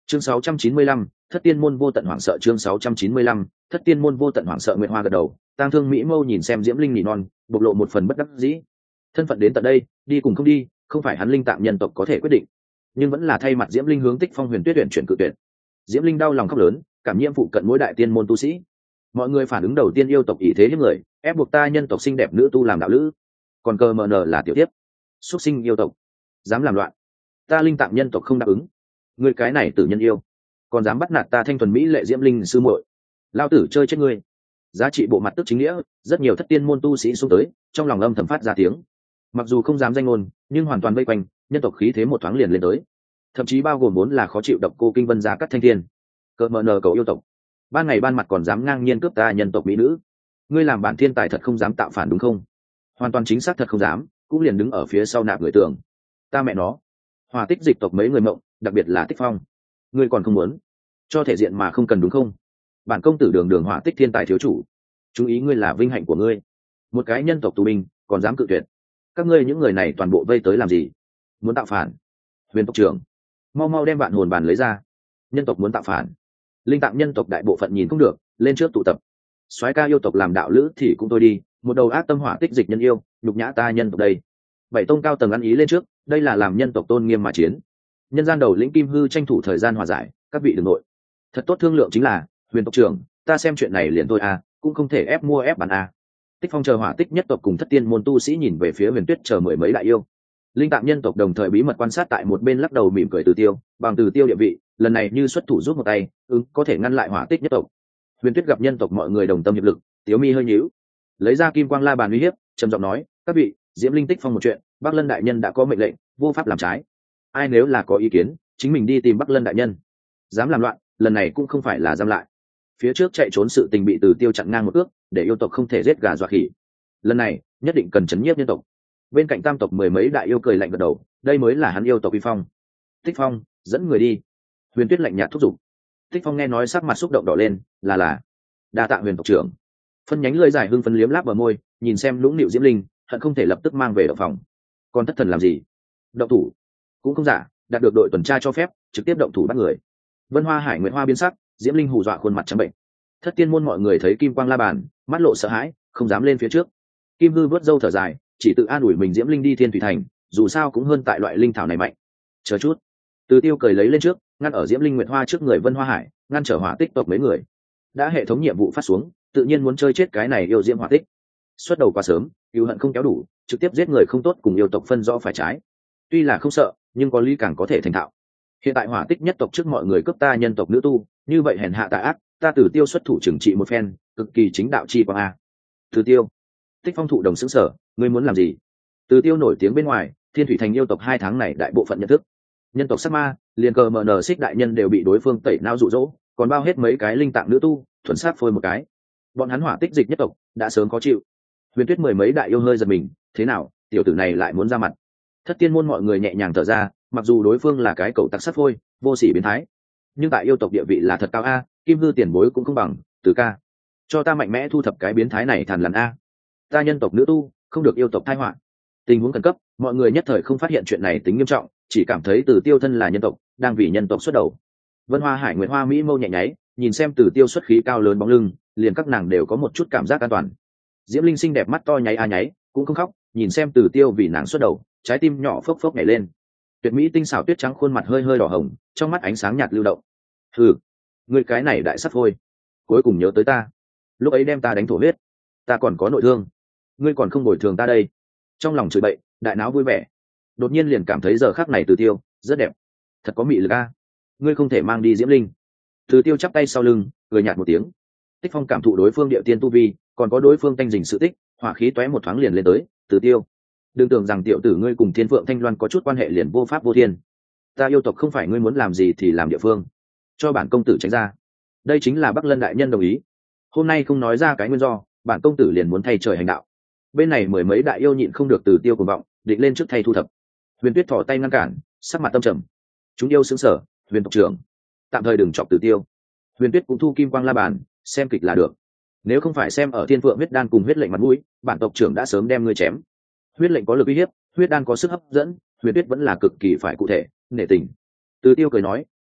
Chương 695, thất tiên môn vô tận hoảng sợ. Chương 695, thất tiên môn vô tận hoảng sợ. Nguyệt Hoa gật đầu, tang thương mỹ mâu nhìn xem Diễm Linh nỉ non, bộc lộ một phần bất đắc dĩ. Thân phận đến tận đây, đi cùng không đi, không phải hắn linh tạm nhân tộc có thể quyết định, nhưng vẫn là thay mặt Diễm Linh hướng Tích Phong Huyền Tuyết tuyển chuyển cự tuyển. Diễm Linh đau lòng khóc lớn, cảm nhiễm phụ cận mỗi đại tiên môn tu sĩ. Mọi người phản ứng đầu tiên yêu tộc ỷ thế hiếp người, ép buộc ta nhân tộc xinh đẹp nữ tu làm đạo lữ, còn cờ mờ nờ là tiểu tiếp, xuất sinh yêu tộc, dám làm loạn, ta linh tạm nhân tộc không đáp ứng. Người cái này tử nhân yêu, còn dám bắt nạt ta thanh thuần mỹ lệ Diễm Linh sư muội, lao tử chơi chết ngươi. Giá trị bộ mặt tức chính nghĩa, rất nhiều thất tiên môn tu sĩ xuống tới, trong lòng âm thầm phát ra tiếng. Mặc dù không dám danh ngôn, nhưng hoàn toàn vây quanh, nhân tộc khí thế một thoáng liền lên tới, thậm chí bao gồm vốn là khó chịu độc cô kinh vân giá cắt thanh thiên, cờ mờ nờ cầu yêu tộc, ban ngày ban mặt còn dám ngang nhiên cướp ta nhân tộc mỹ nữ. Ngươi làm bản thiên tài thật không dám tạo phản đúng không? Hoàn toàn chính xác thật không dám, cũng liền đứng ở phía sau nạp người tưởng. Ta mẹ nó, Hòa Tích dịch tộc mấy người mộng, đặc biệt là Tích Phong, ngươi còn không muốn cho thể diện mà không cần đúng không? Bản công tử đường đường Hỏa Tích thiên tài thiếu chủ, chú ý ngươi là vinh hạnh của ngươi, một cái nhân tộc tù binh còn dám cự tuyệt. Các ngươi những người này toàn bộ vây tới làm gì? Muốn tạo phản? Huyền tộc trưởng, mau mau đem vạn hồn bàn lấy ra. Nhân tộc muốn tạo phản, linh tạng nhân tộc đại bộ phận nhìn không được, lên trước tụ tập. Soái ca yêu tộc làm đạo lữ thì cũng thôi đi, một đầu ác tâm Hỏa Tích dịch nhân yêu, nhục nhã ta nhân tộc đây. Bảy tông cao tầng ăn ý lên trước, đây là làm nhân tộc tôn nghiêm mà chiến. Nhân gian đầu lĩnh Kim Hư tranh thủ thời gian hòa giải, các vị đừng nội, thật tốt thương lượng chính là. Huyền tộc trưởng, ta xem chuyện này liền thôi à, cũng không thể ép mua ép bán à. Tích Phong chờ Hỏa Tích nhất tộc cùng thất tiên môn tu sĩ nhìn về phía Huyền Tuyết chờ mười mấy đại yêu. Linh tạm nhân tộc đồng thời bí mật quan sát tại một bên, lắc đầu mỉm cười. Từ Tiêu, bằng Từ Tiêu địa vị, lần này như xuất thủ giúp một tay, có thể ngăn lại Hỏa Tích nhất tộc. Huyền Tuyết gặp nhân tộc mọi người đồng tâm hiệp lực, tiếu mi hơi nhíu, lấy ra kim quang la bàn uy hiếp, trầm giọng nói: các vị, Diễm Linh Tích Phong một chuyện, Bắc Lân đại nhân đã có mệnh lệnh, vô pháp làm trái. Ai nếu là có ý kiến, chính mình đi tìm Bắc Lân đại nhân. Dám làm loạn, lần này cũng không phải là giam lại. Phía trước chạy trốn sự tình bị Từ Tiêu chặn ngang một ước, để yêu tộc không thể giết gà dọa khỉ. Lần này nhất định cần chấn nhiếp nhân tộc. Bên cạnh tam tộc mười mấy đại yêu cười lạnh gật đầu, đây mới là hắn yêu tộc uy phong. Tích Phong, dẫn người đi. Huyền Tuyết lạnh nhạt thúc giục. Tích Phong nghe nói sắc mặt xúc động đỏ lên, là đa tạ Huyền tộc trưởng. Phân nhánh lưỡi dài hưng phấn liếm láp bờ môi, nhìn xem lũng nịu Diễm Linh, hận không thể lập tức mang về động phòng. Còn thất thần làm gì? Động thủ cũng không giả, đạt được đội tuần tra cho phép, trực tiếp động thủ bắt người. Vân Hoa Hải Nguyệt Hoa biến sắc, Diễm Linh hù dọa khuôn mặt trắng bệnh. Thất tiên môn mọi người thấy kim quang la bàn, mắt lộ sợ hãi, không dám lên phía trước. Kim Hư vớt râu thở dài, chỉ tự an ủi mình Diễm Linh đi Thiên Thủy Thành, dù sao cũng hơn tại loại linh thảo này mạnh. Chờ chút. Từ Tiêu cười lấy lên trước, ngăn ở Diễm Linh Nguyệt Hoa trước người Vân Hoa Hải, ngăn trở Hỏa Tích tộc mấy người. Đã hệ thống nhiệm vụ phát xuống, tự nhiên muốn chơi chết cái này yêu diễm Hỏa Tích. Xuất đầu quá sớm, yêu hận không kéo đủ, trực tiếp giết người không tốt, cùng yêu tộc phân rõ phải trái. Tuy là không sợ, nhưng có lý càng có thể thành thạo. Hiện tại Hỏa Tích nhất tộc trước mọi người cướp ta nhân tộc nữ tu, như vậy hèn hạ tà ác, ta Từ Tiêu xuất thủ trừng trị một phen, cực kỳ chính đạo chi quang a. Từ Tiêu. Tích Phong thụ đồng sững sở, ngươi muốn làm gì? Từ Tiêu nổi tiếng bên ngoài, Thiên Thủy Thành yêu tộc 2 tháng này đại bộ phận nhận thức. Nhân tộc sát ma, liền cờ mờ nở xích đại nhân đều bị đối phương tẩy não dụ dỗ, còn bao hết mấy cái linh tạng nữ tu, thuần sát phôi một cái. Bọn hắn Hỏa Tích dịch nhất tộc đã sớm có chịu. Huyền Tuyết mười mấy đại yêu hơi giật mình, thế nào, tiểu tử này lại muốn ra mặt? Thất tiên môn mọi người nhẹ nhàng thở ra, mặc dù đối phương là cái cậu tặc sát phôi, vô sỉ biến thái, nhưng tại yêu tộc địa vị là thật cao a, Kim Hư tiền bối cũng không bằng. Từ ca, cho ta mạnh mẽ thu thập cái biến thái này thằn lằn a. Ta nhân tộc nữ tu không được yêu tộc tai họa. Tình huống khẩn cấp, mọi người nhất thời không phát hiện chuyện này tính nghiêm trọng, chỉ cảm thấy Từ Tiêu thân là nhân tộc, đang vì nhân tộc xuất đầu. Vân Hoa Hải Nguyệt Hoa mỹ mâu nhẹ nháy, nhìn xem Từ Tiêu xuất khí cao lớn bóng lưng, liền các nàng đều có một chút cảm giác an toàn. Diễm Linh xinh đẹp mắt to nháy a nháy, cũng không khóc, nhìn xem Từ Tiêu vì nàng xuất đầu, trái tim nhỏ phốc phốc nhảy lên. Tuyệt mỹ tinh xảo tuyết trắng khuôn mặt hơi hơi đỏ hồng, trong mắt ánh sáng nhạt lưu động. Hừ, ngươi cái này đại sắt phôi, cuối cùng nhớ tới ta, lúc ấy đem ta đánh thổ huyết, ta còn có nội thương, ngươi còn không bồi thường ta đây. Trong lòng chửi bậy, đại não vui vẻ, đột nhiên liền cảm thấy giờ khắc này Từ Tiêu rất đẹp, thật có mị lực a. Ngươi không thể mang đi Diễm Linh. Từ Tiêu chắp tay sau lưng, cười nhạt một tiếng. Tích Phong cảm thụ đối phương địa tiên tu vi, còn có đối phương tanh dình sự tích, hỏa khí tóe một thoáng liền lên tới. Từ Tiêu, đừng tưởng rằng tiểu tử ngươi cùng Thiên Phượng Thanh Loan có chút quan hệ liền vô pháp vô thiên. Ta yêu tộc không phải ngươi muốn làm gì thì làm địa phương, cho bản công tử tránh ra. Đây chính là Bắc Lân đại nhân đồng ý, hôm nay không nói ra cái nguyên do, bản công tử liền muốn thay trời hành đạo. Bên này mười mấy đại yêu nhịn không được Từ Tiêu cuồng vọng, định lên trước thay thu thập. Huyền Tuyết thỏ tay ngăn cản, sắc mặt tâm trầm. Chúng yêu sững sờ, Huyền tộc trưởng, tạm thời đừng chọc Từ Tiêu. Huyền Tuyết cũng thu kim quang la bàn, xem kịch là được. Nếu không phải xem ở Thiên Phượng huyết đan cùng huyết lệnh mặt mũi, bản tộc trưởng đã sớm đem ngươi chém. Huyết lệnh có lực uy hiếp, huyết đan có sức hấp dẫn, Huyền Tuyết vẫn là cực kỳ phải cụ thể, nể tình. Từ Tiêu cười nói,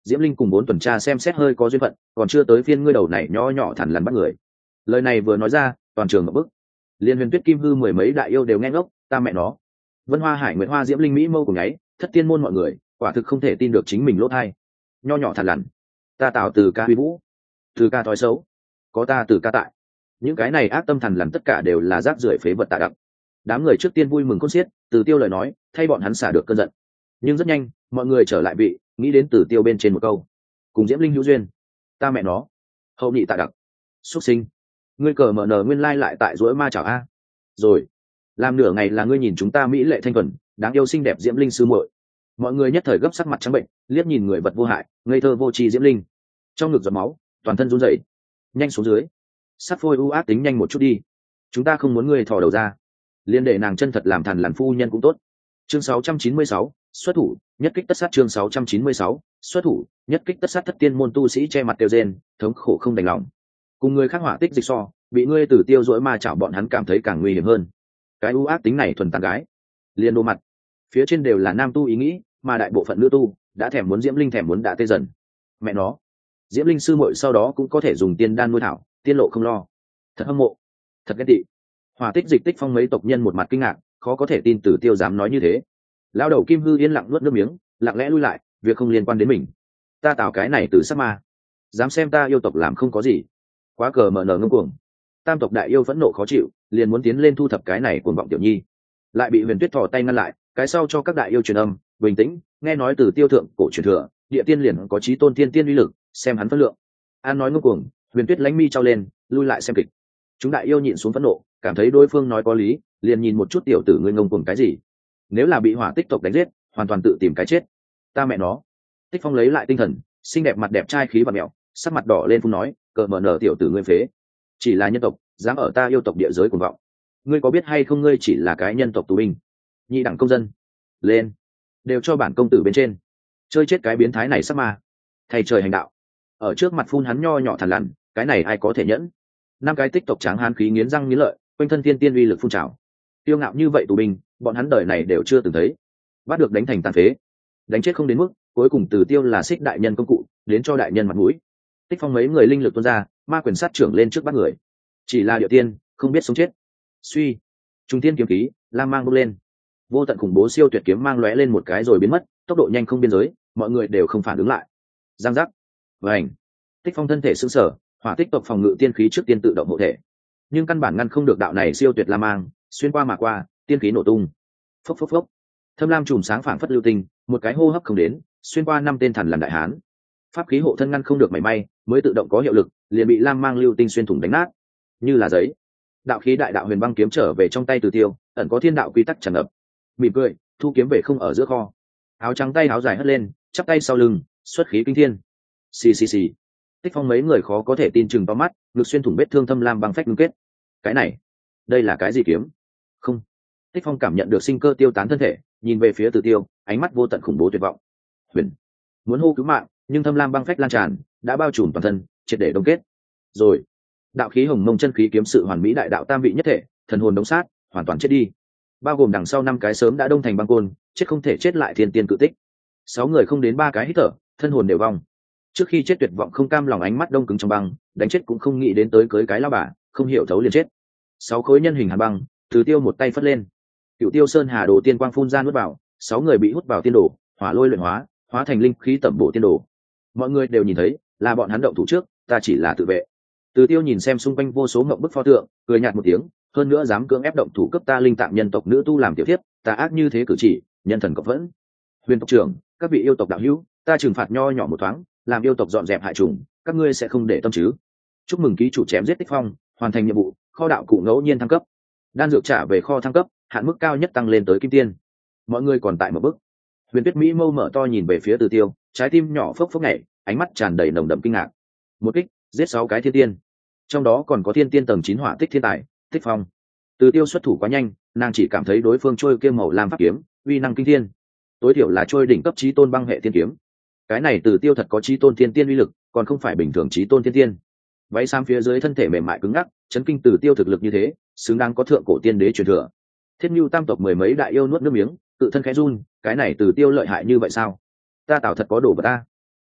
Diễm Linh cùng 4 tuần tra xem xét hơi có duyên phận, còn chưa tới phiên ngươi đầu này nho nhỏ thằn lằn bắt người. Lời này vừa nói ra, toàn trường ngập bức. Liên Huyền Tuyết Kim Hư mười mấy đại yêu đều nghe ngốc, ta mẹ nó. Vân Hoa Hải Nguyệt Hoa Diễm Linh Mỹ mâu của nháy, Thất Tiên môn mọi người, quả thực không thể tin được chính mình lỗ tai. Nho nhỏ thằn lằn. Ta tạo từ ca huy vũ, từ ca thói xấu, có ta từ ca tại. Những cái này ác tâm thằn lằn tất cả đều là rác rưởi phế vật tạ đặng. Đám người trước tiên vui mừng khôn xiết, Từ Tiêu lời nói, thay bọn hắn xả được cơn giận. Nhưng rất nhanh, mọi người trở lại vị, nghĩ đến Từ Tiêu bên trên một câu, cùng Diễm Linh hữu duyên. Ta mẹ nó, hậu nhị tạ đặc, xuất sinh, ngươi cờ mở nở nguyên lai lại tại rỗi ma chảo a. Rồi, làm nửa ngày là ngươi nhìn chúng ta mỹ lệ thanh thuần, đáng yêu xinh đẹp Diễm Linh sư muội. Mọi người nhất thời gấp sắc mặt trắng bệnh, liếc nhìn người vật vô hại, ngây thơ vô tri Diễm Linh, trong ngực giọt máu, toàn thân run rẩy. Nhanh xuống dưới, sát phôi u ác tính nhanh một chút đi, chúng ta không muốn ngươi thò đầu ra, liên để nàng chân thật làm thằn lằn phu nhân cũng tốt. Chương 696, xuất thủ, nhất kích tất sát. Chương 696, xuất thủ, nhất kích tất sát. Thất Tiên môn tu sĩ che mặt tiêu rên, thống khổ không đành lòng. Cùng người khác hỏa tích dịch so, bị ngươi Tử Tiêu dỗi ma chảo bọn hắn cảm thấy càng nguy hiểm hơn. Cái u ác tính này thuần tàn gái, liền đồ mặt, phía trên đều là nam tu ý nghĩ, mà đại bộ phận nữ tu đã thèm muốn Diễm Linh, thèm muốn đã tê dần. Mẹ nó, Diễm Linh sư muội sau đó cũng có thể dùng tiên đan nuôi thảo, tiên lộ không lo. Thật hâm mộ, thật ghét tị. Hỏa tích dịch tích phong mấy tộc nhân một mặt kinh ngạc, khó có thể tin Tử Tiêu dám nói như thế. Lao đầu Kim Hư yên lặng nuốt nước miếng, lặng lẽ lui lại, việc không liên quan đến mình. Ta tạo cái này từ sắc ma, dám xem ta yêu tộc làm không có gì, quá cờ mở nở ngông cuồng. Tam tộc đại yêu phẫn nộ khó chịu, liền muốn tiến lên thu thập cái này cuồng vọng tiểu nhi, lại bị Huyền Tuyết thò tay ngăn lại, cái sau cho các đại yêu truyền âm, bình tĩnh, nghe nói từ Tiêu thượng cổ truyền thừa, địa tiên liền có chí tôn tiên tiên uy lực, xem hắn phân lượng. An nói ngông cuồng, Huyền Tuyết lánh mi trao lên, lui lại xem kịch. Chúng đại yêu nhịn xuống phẫn nộ, cảm thấy đối phương nói có lý, liền nhìn một chút tiểu tử ngươi ngông cuồng cái gì. Nếu là bị hỏa tích tộc đánh giết, hoàn toàn tự tìm cái chết. Ta mẹ nó. Tích Phong lấy lại tinh thần, xinh đẹp mặt đẹp trai khí và mẹo, sắc mặt đỏ lên phun nói, cờ mở nở tiểu tử ngươi phế, chỉ là nhân tộc dám ở ta yêu tộc địa giới cuồng vọng, ngươi có biết hay không ngươi chỉ là cái nhân tộc tù binh, nhị đẳng công dân, lên, đều cho bản công tử bên trên, chơi chết cái biến thái này sắp ma, thầy trời hành đạo. Ở trước mặt phun hắn nho nhỏ thằn lằn, cái này ai có thể nhẫn. Năm cái tích tộc tráng hán khí nghiến răng nghiến lợi, quanh thân tiên tiên uy lực phun trào, tiêu ngạo như vậy tù binh, bọn hắn đời này đều chưa từng thấy. Bắt được đánh thành tàn phế, đánh chết không đến mức, cuối cùng Từ Tiêu là xích đại nhân công cụ, đến cho đại nhân mặt mũi. Tích Phong mấy người linh lực tuôn ra, ma quyền sát trưởng lên trước bắt người. Chỉ là địa tiên, không biết sống chết. Suy, trung tiên kiếm khí, lam mang bốc lên, vô tận khủng bố siêu tuyệt kiếm mang lóe lên một cái rồi biến mất, tốc độ nhanh không biên giới, mọi người đều không phản ứng lại. Giang giác, vành. Tích Phong thân thể sững sờ, hỏa tích tộc phòng ngự tiên khí trước tiên tự động hộ thể, nhưng căn bản ngăn không được đạo này siêu tuyệt lam mang, xuyên qua mà qua, tiên khí nổ tung. Phốc phốc phốc. Thâm lam chùm sáng phảng phất lưu tinh, một cái hô hấp không đến, xuyên qua 5 tên thần làm đại hán. Pháp khí hộ thân ngăn không được mảy may, mới tự động có hiệu lực, liền bị lam mang lưu tinh xuyên thủng đánh nát, như là giấy. Đạo khí đại đạo huyền băng kiếm trở về trong tay Từ Tiêu, ẩn có thiên đạo quy tắc tràn ngập. Mỉm cười, thu kiếm về không ở giữa kho. Áo trắng tay áo dài hất lên, chắp tay sau lưng, xuất khí kinh thiên. Xì xì xì. Tích Phong mấy người khó có thể tin chừng to mắt, ngực xuyên thủng vết thương thâm lam băng phách ngưng kết. Cái này, đây là cái gì kiếm? Không. Tích Phong cảm nhận được sinh cơ tiêu tán thân thể, nhìn về phía Từ Tiêu, ánh mắt vô tận khủng bố tuyệt vọng. Huyền, muốn hô cứu mạng, nhưng thâm lam băng phách lan tràn, đã bao trùm toàn thân, triệt để đông kết. Rồi, đạo khí hồng mông chân khí kiếm sự hoàn mỹ đại đạo tam vị nhất thể, thần hồn đống sát, hoàn toàn chết đi. Bao gồm đằng sau 5 cái sớm đã đông thành băng côn, chết không thể chết lại thiên tiên cự tích. 6 người không đến 3 cái hít thở, thân hồn đều vong. Trước khi chết tuyệt vọng không cam lòng ánh mắt đông cứng trong băng, đánh chết cũng không nghĩ đến tới cưới cái lao bà, không hiểu thấu liền chết. 6 khối nhân hình hàn băng, Từ Tiêu một tay phất lên. Cựu Tiêu Sơn Hà đồ tiên quang phun ra nuốt vào, 6 người bị hút vào tiên đồ, hỏa lôi luyện hóa, hóa thành linh khí tẩm bổ tiên đồ. Mọi người đều nhìn thấy, là bọn hắn động thủ trước, ta chỉ là tự vệ. Từ Tiêu nhìn xem xung quanh vô số ngậm bức pho tượng, cười nhạt một tiếng, hơn nữa dám cưỡng ép động thủ cấp ta linh tạng nhân tộc nữ tu làm tiểu thiếp, ta ác như thế cử chỉ, nhân thần cộng vẫn. Huyền tộc trưởng, các vị yêu tộc đạo hữu, ta trừng phạt nho nhỏ một thoáng, làm yêu tộc dọn dẹp hại trùng, các ngươi sẽ không để tâm chứ? Chúc mừng ký chủ chém giết Tích Phong, hoàn thành nhiệm vụ, kho đạo cụ ngẫu nhiên thăng cấp, đan dược trả về kho thăng cấp, hạn mức cao nhất tăng lên tới kim tiên. Mọi người còn tại một bước. Huyền Tuyết Mỹ mâu mở to nhìn về phía Từ Tiêu, trái tim nhỏ phốc phốc nhảy, ánh mắt tràn đầy nồng đậm kinh ngạc. Một kích, giết 6 cái thiên tiên, trong đó còn có thiên tiên tầng 9 hỏa tích thiên tài, Tích Phong. Từ Tiêu xuất thủ quá nhanh, nàng chỉ cảm thấy đối phương trôi kia màu lam pháp kiếm, uy năng kinh thiên, tối thiểu là trôi đỉnh cấp chí tôn băng hệ thiên kiếm. Cái này Từ Tiêu thật có chí tôn thiên tiên uy lực, còn không phải bình thường chí tôn thiên tiên. Váy sam phía dưới thân thể mềm mại cứng ngắc, chấn kinh Từ Tiêu thực lực như thế, xứng đáng có thượng cổ tiên đế truyền thừa. Thiết Nưu tam tộc mười mấy đại yêu nuốt nước miếng, tự thân khẽ run, cái này Từ Tiêu lợi hại như vậy sao? Ta Tào thật có đồ vật ta.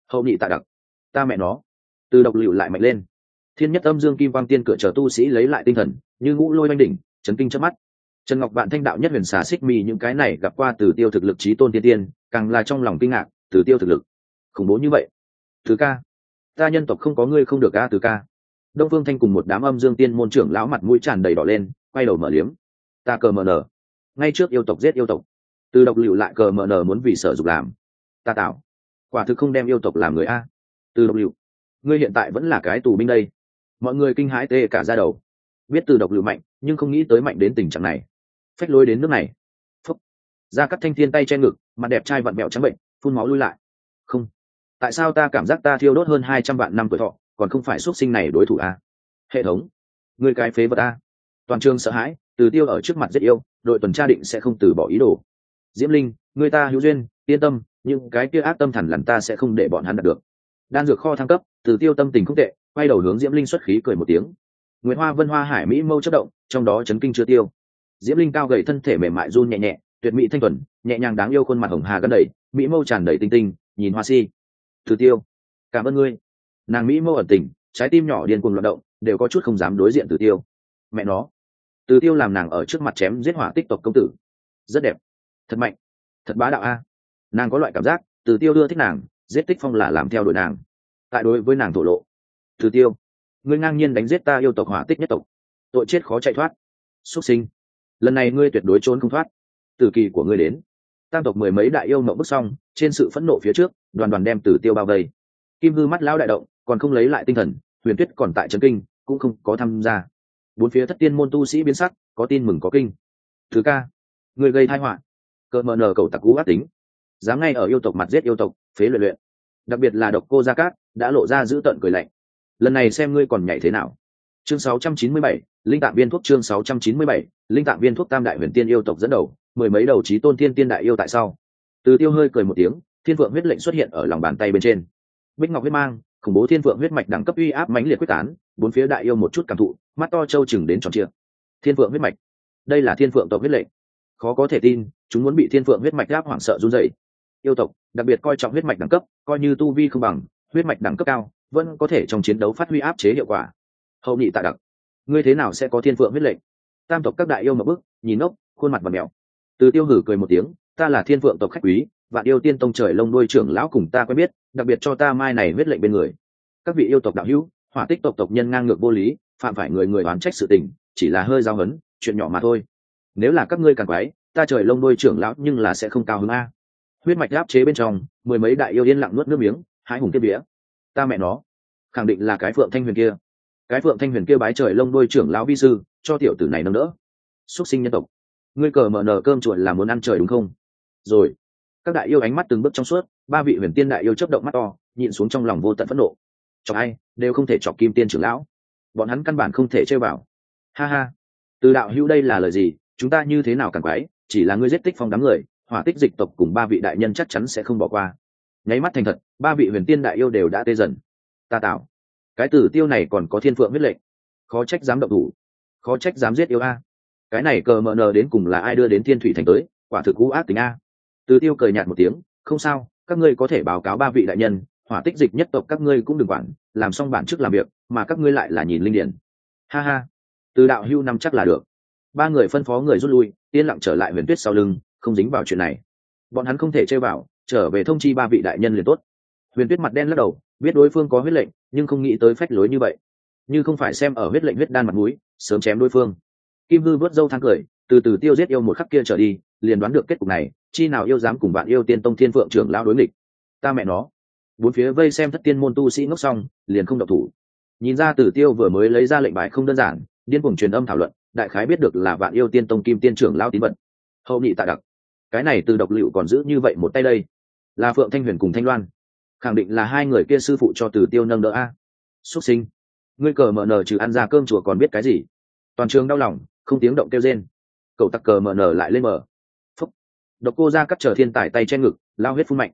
Hậu nhị tạ đặc, ta mẹ nó. Từ độc lựu lại mạnh lên. Thiên nhất âm dương kim quang tiên cửa chờ tu sĩ lấy lại tinh thần, như ngũ lôi oanh đỉnh, chấn kinh chớp mắt. Trần Ngọc Vạn Thanh đạo nhất huyền xà xích mì những cái này gặp qua Từ Tiêu thực lực chí tôn tiên tiên, càng là trong lòng kinh ngạc, Từ Tiêu thực lực khủng bố như vậy. Từ ca, ta nhân tộc không có ngươi không được a. Từ ca. Đông Phương Thanh cùng một đám âm dương tiên môn trưởng lão mặt mũi tràn đầy đỏ lên, quay đầu mở liếm. Ta cờ mờ nở, ngay trước yêu tộc giết yêu tộc. Từ độc lựu lại cờ mờ nở muốn vì sở dục làm. Ta tạo, quả thực không đem yêu tộc làm người a. Từ độc lựu, ngươi hiện tại vẫn là cái tù binh đây. Mọi người kinh hãi tê cả da đầu. Biết Từ độc lựu mạnh, nhưng không nghĩ tới mạnh đến tình trạng này. Phách lối đến nước này. Phúc. Ra Cắt Thanh Thiên tay che ngực, mặt đẹp trai vặn vẹo trắng bệnh, phun máu lui lại. Không, tại sao ta cảm giác ta thiêu đốt hơn 200 vạn năm tuổi thọ, còn không phải xuất sinh này đối thủ a? Hệ thống, người cái phế vật a. Toàn trường sợ hãi, Từ Tiêu ở trước mặt giết yêu, đội tuần tra định sẽ không từ bỏ ý đồ. Diễm Linh, người ta hữu duyên, yên tâm, nhưng cái kia ác tâm thằn lằn ta sẽ không để bọn hắn đạt được. Đan dược kho thăng cấp, Từ Tiêu tâm tình không tệ, quay đầu hướng Diễm Linh xuất khí cười một tiếng. Nguyệt Hoa Vân Hoa Hải Mỹ mâu chớp động, trong đó chấn kinh chưa tiêu. Diễm Linh cao gầy thân thể mềm mại run nhẹ nhẹ, tuyệt mỹ thanh thuần, nhẹ nhàng đáng yêu, khuôn mặt hồng hà gân đầy, mỹ mâu tràn đầy tinh tinh, nhìn hoa si. Từ Tiêu, cảm ơn ngươi. Nàng mỹ mâu ẩn tình, trái tim nhỏ điên cuồng loạn động, đều có chút không dám đối diện Từ Tiêu. Mẹ nó, Từ Tiêu làm nàng ở trước mặt chém giết hỏa tích tộc công tử, rất đẹp, thật mạnh, thật bá đạo a. Nàng có loại cảm giác, Từ Tiêu đưa thích nàng, giết Tích Phong là làm theo đuổi nàng. Tại đối với nàng thổ lộ, Từ Tiêu, ngươi ngang nhiên đánh giết ta yêu tộc hỏa tích nhất tộc, tội chết khó chạy thoát. Xuất sinh, lần này ngươi tuyệt đối trốn không thoát. Tử kỳ của ngươi đến. Tam tộc mười mấy đại yêu mộng bước xong, trên sự phẫn nộ phía trước, đoàn đoàn đem Từ Tiêu bao vây. Kim Hư mắt lão đại động, còn không lấy lại tinh thần, Huyền Tuyết còn tại trấn kinh, cũng không có tham gia. Bốn phía thất tiên môn tu sĩ biến sắc, có tin mừng có kinh. Thứ ca, ngươi gây tai họa. Cờ mờ nở cầu tặc cú ác tính, dám ngay ở yêu tộc mặt giết yêu tộc, phế luyện luyện. Đặc biệt là độc cô Gia Cát đã lộ ra dữ tợn cười lạnh. Lần này xem ngươi còn nhảy thế nào. Chương 697, linh tạng viên thuốc. Chương 697, linh tạng viên thuốc. Tam đại huyền tiên yêu tộc dẫn đầu, mười mấy đầu chí tôn thiên tiên đại yêu tại sau. Từ Tiêu hơi cười một tiếng, thiên vượng huyết lệnh xuất hiện ở lòng bàn tay bên trên. Bích ngọc huyết mang, khủng bố thiên vượng huyết mạch đẳng cấp uy áp mãnh liệt quyết tán, bốn phía đại yêu một chút cảm thụ, mắt to trâu chừng đến tròn trịa. Thiên vượng huyết mạch, đây là thiên vượng tộc huyết lệnh. Khó có thể tin, chúng muốn bị thiên vượng huyết mạch áp hoảng sợ run rẩy. Yêu tộc đặc biệt coi trọng huyết mạch đẳng cấp, coi như tu vi không bằng, huyết mạch đẳng cấp cao vẫn có thể trong chiến đấu phát huy áp chế hiệu quả. Hậu nhị tạ đặc, ngươi thế nào sẽ có thiên vượng huyết lệnh? Tam tộc các đại yêu một bước nhìn ngốc, khuôn mặt và mèo. Từ Tiêu hử cười một tiếng, ta là thiên vượng tộc khách quý, vạn yêu tiên tông trời lông đuôi trưởng lão cùng ta quen biết, đặc biệt cho ta mai này huyết lệnh bên người. Các vị yêu tộc đạo hữu, hỏa tích tộc tộc nhân ngang ngược vô lý, phạm phải người người oán trách sự tình, chỉ là hơi giao hấn, chuyện nhỏ mà thôi. Nếu là các ngươi càng quái, ta trời lông đuôi trưởng lão nhưng là sẽ không cao hứng a. Huyết mạch áp chế bên trong, mười mấy đại yêu yên lặng nuốt nước miếng, hái hùng kiếp vía. Ta mẹ nó, khẳng định là cái Phượng Thanh Huyền kia. Cái Phượng Thanh Huyền kia bái trời lông đuôi trưởng lão vi sư, cho tiểu tử này nâng đỡ. Xuất sinh nhân tộc, ngươi cờ mở nở cơm chuột là muốn ăn trời đúng không? Rồi, các đại yêu ánh mắt từng bước trong suốt, ba vị huyền tiên đại yêu chớp động mắt to, nhịn xuống trong lòng vô tận phẫn nộ. Chọc ai đều không thể chọc Kim Tiên trưởng lão, bọn hắn căn bản không thể chơi vào. Ha ha, Từ đạo hữu đây là lời gì? Chúng ta như thế nào càng quái, chỉ là ngươi giết Tích Phong đám người, hỏa tích dịch tộc cùng ba vị đại nhân chắc chắn sẽ không bỏ qua. Nháy mắt thành thật, ba vị huyền tiên đại yêu đều đã tê dần. Ta tạo, cái Tử Tiêu này còn có thiên phượng huyết lệnh, khó trách dám động thủ, khó trách dám giết yêu a. Cái này cờ mờ nờ đến cùng là ai đưa đến Thiên Thủy thành tới, quả thực cú ác tính a. Từ Tiêu cười nhạt một tiếng, không sao, các ngươi có thể báo cáo ba vị đại nhân, hỏa tích dịch nhất tộc các ngươi cũng đừng quản, làm xong bản chức làm việc, mà các ngươi lại là nhìn linh điển. Ha ha, Từ đạo hưu nắm chắc là được. Ba người phân phó người rút lui, yên lặng trở lại Huyền Tuyết sau lưng, không dính vào chuyện này. Bọn hắn không thể chơi vào, trở về thông chi ba vị đại nhân liền tốt. Huyền Tuyết mặt đen lắc đầu, biết đối phương có huyết lệnh, nhưng không nghĩ tới phách lối như vậy. Như không phải xem ở huyết lệnh huyết đan mặt mũi, sớm chém đối phương. Kim Hư vớt râu thang cười, từ từ tiêu giết yêu một khắc kia trở đi, liền đoán được kết cục này, chi nào yêu dám cùng bạn yêu tiên tông thiên phượng trưởng lão đối nghịch. Ta mẹ nó. Bốn phía vây xem thất tiên môn tu sĩ ngốc xong, liền không động thủ. Nhìn ra Tử Tiêu vừa mới lấy ra lệnh bài không đơn giản, điên cuồng truyền âm thảo luận, đại khái biết được là vạn yêu tiên tông kim tiên trưởng lão tín vật. Hậu nhị tạ đặc, cái này từ độc liệu còn giữ như vậy một tay đây, là Phượng Thanh Huyền cùng Thanh Loan, khẳng định là hai người kia sư phụ cho Tử Tiêu nâng đỡ a. Xuất sinh, ngươi cờ mờ nờ trừ ăn ra cơm chùa còn biết cái gì? Toàn trường đau lòng, không tiếng động kêu rên. Cậu tặc cờ mờ nờ lại lên mở. Phúc, độc cô ra cắt trở thiên tài tay che ngực, lao huyết phun mạnh.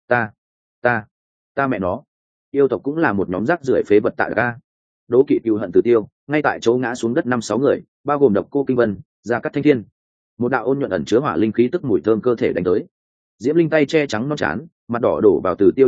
Ta mẹ nó, yêu tộc cũng là một nhóm rác rưởi phế vật tạ ga. Đố kỵ cừu hận Tử Tiêu, ngay tại chỗ ngã xuống đất 5-6 người, bao gồm độc cô Kinh Vân, Gia Cát Thanh Thiên. Một đạo ôn nhuận ẩn chứa hỏa linh khí tức mùi thơm cơ thể đánh tới. Diễm Linh tay che trắng non trán, mặt đỏ đổ vào Tử Tiêu trong ngực,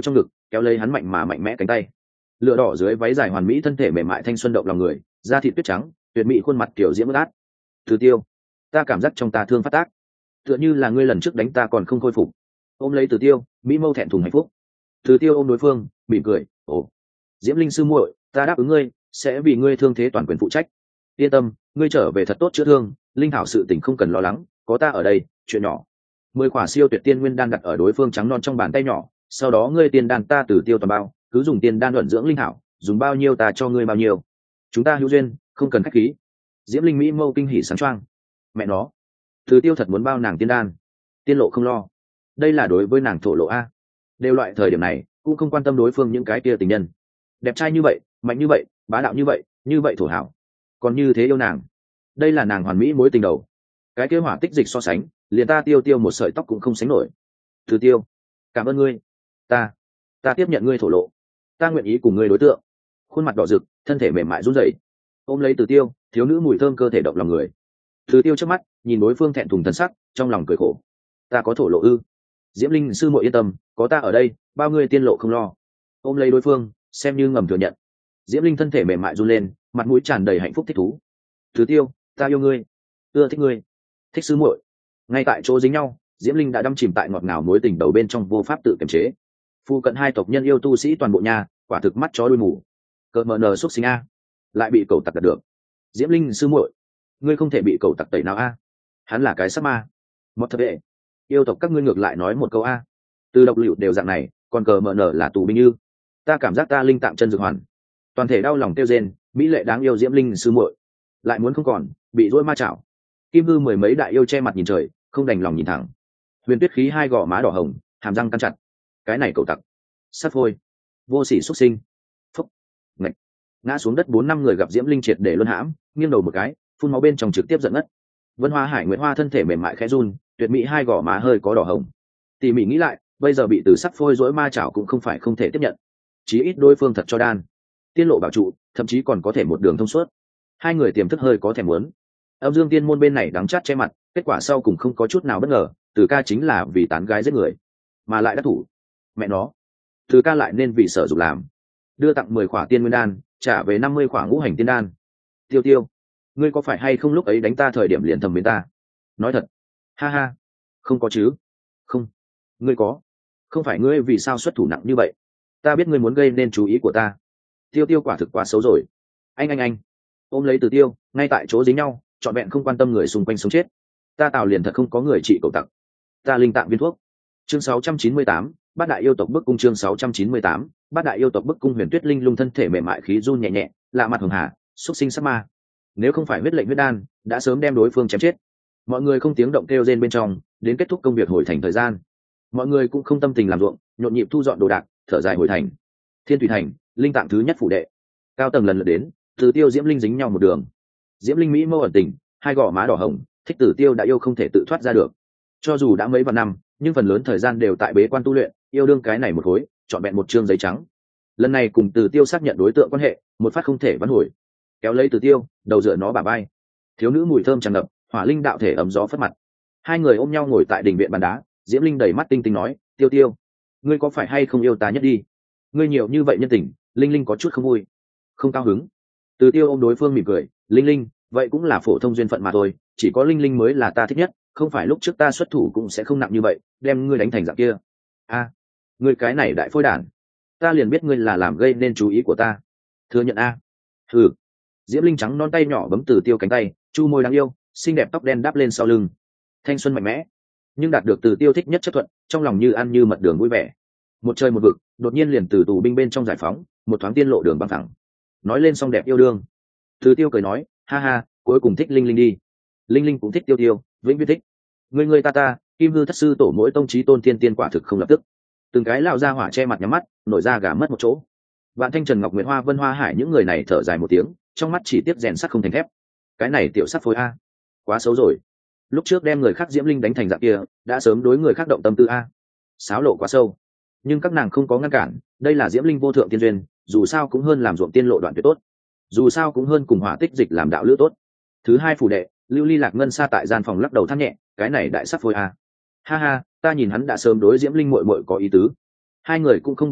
kéo lấy hắn mạnh mẽ cánh tay. Lửa đỏ dưới váy dài hoàn mỹ, thân thể mềm mại thanh xuân động lòng người, da thịt tuyết trắng, tuyệt mỹ khuôn mặt kiểu diễm ướt át. Từ Tiêu, ta cảm giác trong ta thương phát tác, tựa như là ngươi lần trước đánh ta còn không khôi phục. Ôm lấy Từ Tiêu, mỹ mâu thẹn thùng hạnh phúc. Từ Tiêu ôm đối phương, mỉm cười, ồ, Diễm Linh sư muội, ta đáp ứng ngươi, sẽ vì ngươi thương thế toàn quyền phụ trách. Yên tâm, ngươi trở về thật tốt chữa thương, linh thảo sự tình không cần lo lắng, có ta ở đây, chuyện nhỏ. 10 quả siêu tuyệt tiên nguyên đan đặt ở đối phương trắng non trong bàn tay nhỏ, sau đó ngươi tiên đan ta Từ Tiêu toàn bao, cứ dùng tiên đan luận dưỡng linh thảo, dùng bao nhiêu ta cho ngươi bao nhiêu. Chúng ta hữu duyên, không cần khách khí. Diễm Linh mỹ mâu kinh hỉ sáng choang. Mẹ nó, Từ Tiêu thật muốn bao nàng tiên đan, tiên lộ không lo. Đây là đối với nàng thổ lộ a. Đều loại thời điểm này, cũng không quan tâm đối phương những cái kia tình nhân. Đẹp trai như vậy, mạnh như vậy, bá đạo như vậy thổ hảo. Còn như thế yêu nàng. Đây là nàng hoàn mỹ mối tình đầu. Cái kia hỏa tích dịch so sánh, liền ta Tiêu một sợi tóc cũng không sánh nổi. Từ Tiêu, cảm ơn ngươi. Ta tiếp nhận ngươi thổ lộ. Ta nguyện ý cùng ngươi đối tượng. Khuôn mặt đỏ rực, thân thể mềm mại run rẩy. Ôm lấy Từ Tiêu, thiếu nữ mùi thơm cơ thể động lòng người. Từ Tiêu trước mắt nhìn đối phương thẹn thùng thần sắc, trong lòng cười khổ. Ta có thổ lộ ư? Diễm Linh sư muội yên tâm, có ta ở đây, bao ngươi tiên lộ không lo. Ôm lấy đối phương, xem như ngầm thừa nhận. Diễm Linh thân thể mềm mại run lên, mặt mũi tràn đầy hạnh phúc thích thú. Từ Tiêu, ta yêu ngươi, ưa thích ngươi, thích sư muội. Ngay tại chỗ dính nhau, Diễm Linh đã đắm chìm tại ngọt ngào mối tình đầu bên trong vô pháp tự kiềm chế. Phu cận hai tộc nhân yêu tu sĩ toàn bộ nhà, quả thực mắt chó đuôi mù. Cợt mờ nờ xúc sinh a, lại bị cậu tặc đặt được. Diễm Linh sư muội, ngươi không thể bị cậu tặc tẩy nào a. Hắn là cái sắc ma. Một thật vệ, yêu tộc các ngươi ngược lại nói một câu a. Từ độc liệu đều dạng này, còn cờ mờ nở là tù binh như. Ta cảm giác ta linh tạm chân dược hoàn. Toàn thể đau lòng tiêu rên, mỹ lệ đáng yêu Diễm Linh sư muội, lại muốn không còn, bị dỗi ma chảo. Kim Hư mười mấy đại yêu che mặt nhìn trời, không đành lòng nhìn thẳng. Huyền Tuyết khí hai gò má đỏ hồng, hàm răng cắn chặt. Cái này cậu tặc, sắt phôi, vô sỉ xuất sinh. Phúc, ngạch. Ngã xuống đất 4-5 người gặp Diễm Linh triệt để luân hãm, nghiêng đầu một cái, phun máu bên trong trực tiếp giận ngất. Vân Hoa Hải Nguyệt Hoa thân thể mềm mại khẽ run, tuyệt mỹ hai gò má hơi có đỏ hồng. Tỉ mỉ nghĩ lại, bây giờ bị từ sắc phôi dỗi ma chảo cũng không phải không thể tiếp nhận. Chí ít đối phương thật cho đan, tiên lộ bảo trụ, thậm chí còn có thể một đường thông suốt. Hai người tiềm thức hơi có thèm muốn. Âm Dương Tiên môn bên này đắng chát che mặt, kết quả sau cùng không có chút nào bất ngờ, Từ Ca chính là vì tán gái giết người, mà lại đắc thủ. Mẹ nó, Từ Ca lại nên vì sở dục làm, đưa tặng 10 khỏa tiên nguyên đan, trả về 50 khỏa ngũ hành tiên đan. Tiêu Tiêu, ngươi có phải hay không lúc ấy đánh ta thời điểm liền thầm mến ta? Nói thật. Ha ha, không có chứ. Không, ngươi có. Không phải ngươi vì sao xuất thủ nặng như vậy? Ta biết ngươi muốn gây nên chú ý của ta. Tiêu Tiêu quả thực quá xấu rồi. Anh ôm lấy Từ Tiêu, ngay tại chỗ dính nhau, trọn vẹn không quan tâm người xung quanh sống chết. Ta Tào liền thật không có người trị cậu tặc. Ta linh tạng viên thuốc. Chương 698, Bát đại yêu tộc bức cung. Chương 698, Bát đại yêu tộc bức cung. Huyền Tuyết Linh lung thân thể mềm mại khí run nhẹ nhẹ, lạ mặt hường hà, xuất sinh sắc ma. Nếu không phải huyết lệnh huyết đan, đã sớm đem đối phương chém chết. Mọi người không tiếng động kêu rên bên trong, đến kết thúc công việc hồi thành thời gian. Mọi người cũng không tâm tình làm ruộng, nhộn nhịp thu dọn đồ đạc, thở dài hồi thành. Thiên Thủy thành, linh tạng thứ nhất phủ đệ. Cao tầng lần lượt đến, Từ Tiêu Diễm Linh dính nhau một đường. Diễm Linh mỹ mâu ẩn tình, hai gò má đỏ hồng, thích Từ Tiêu đã yêu không thể tự thoát ra được. Cho dù đã mấy vạn năm, nhưng phần lớn thời gian đều tại bế quan tu luyện, yêu đương cái này một khối, chọn vẹn một chương giấy trắng. Lần này cùng Từ Tiêu xác nhận đối tượng quan hệ, một phát không thể vãn hồi. Kéo lấy Từ Tiêu, đầu dựa nó bả vai. Thiếu nữ mùi thơm tràn ngập, hỏa linh đạo thể ấm gió phất mặt. Hai người ôm nhau ngồi tại đỉnh viện bàn đá, Diễm Linh đầy mắt tinh tinh nói, Tiêu Tiêu, ngươi có phải hay không yêu ta nhất đi? Ngươi nhiều như vậy nhân tình, Linh Linh có chút không vui, không cao hứng. Từ Tiêu ôm đối phương mỉm cười, Linh Linh, vậy cũng là phổ thông duyên phận mà thôi, chỉ có Linh Linh mới là ta thích nhất, không phải lúc trước ta xuất thủ cũng sẽ không nặng như vậy, đem ngươi đánh thành dạng kia. A, ngươi cái này đại phôi đản, ta liền biết ngươi là làm gây nên chú ý của ta. Thừa nhận a. Ừ. Diễm Linh trắng non tay nhỏ bấm Từ Tiêu cánh tay, chu môi đáng yêu, xinh đẹp tóc đen đáp lên sau lưng, thanh xuân mạnh mẽ, nhưng đạt được Từ Tiêu thích nhất chấp thuận, trong lòng như ăn như mật đường vui vẻ. Một trời một vực, đột nhiên liền từ tù binh bên trong giải phóng, một thoáng tiên lộ đường băng thẳng. Nói lên xong đẹp yêu đương, Từ Tiêu cười nói, ha ha, cuối cùng thích Linh Linh đi. Linh Linh cũng thích Tiêu Tiêu, vĩnh viễn thích. Người ta, Kim Hư thất sư tổ mỗi tông chí tôn tiên tiên quả thực không lập tức. Từng cái lão ra hỏa che mặt nhắm mắt, nổi ra gà mất một chỗ. Vạn Thanh Trần Ngọc Nguyệt Hoa Vân Hoa Hải những người này thở dài một tiếng, trong mắt chỉ tiếp rèn sắt không thành thép. Cái này tiểu sắt phôi a, quá xấu rồi. Lúc trước đem người khác Diễm Linh đánh thành dạng kia, đã sớm đối người khác động tâm tư a. Sáo lộ quá sâu. Nhưng các nàng không có ngăn cản, đây là Diễm Linh vô thượng tiên duyên, dù sao cũng hơn làm ruộng tiên lộ đoạn tuyệt tốt, dù sao cũng hơn cùng hỏa tích dịch làm đạo lữ tốt. Thứ hai phủ đệ, Lưu Ly Lạc Ngân xa tại gian phòng lắc đầu than nhẹ, cái này đại sắc phôi a. Ha ha, ta nhìn hắn đã sớm đối Diễm Linh muội muội có ý tứ. Hai người cũng không buồn bực,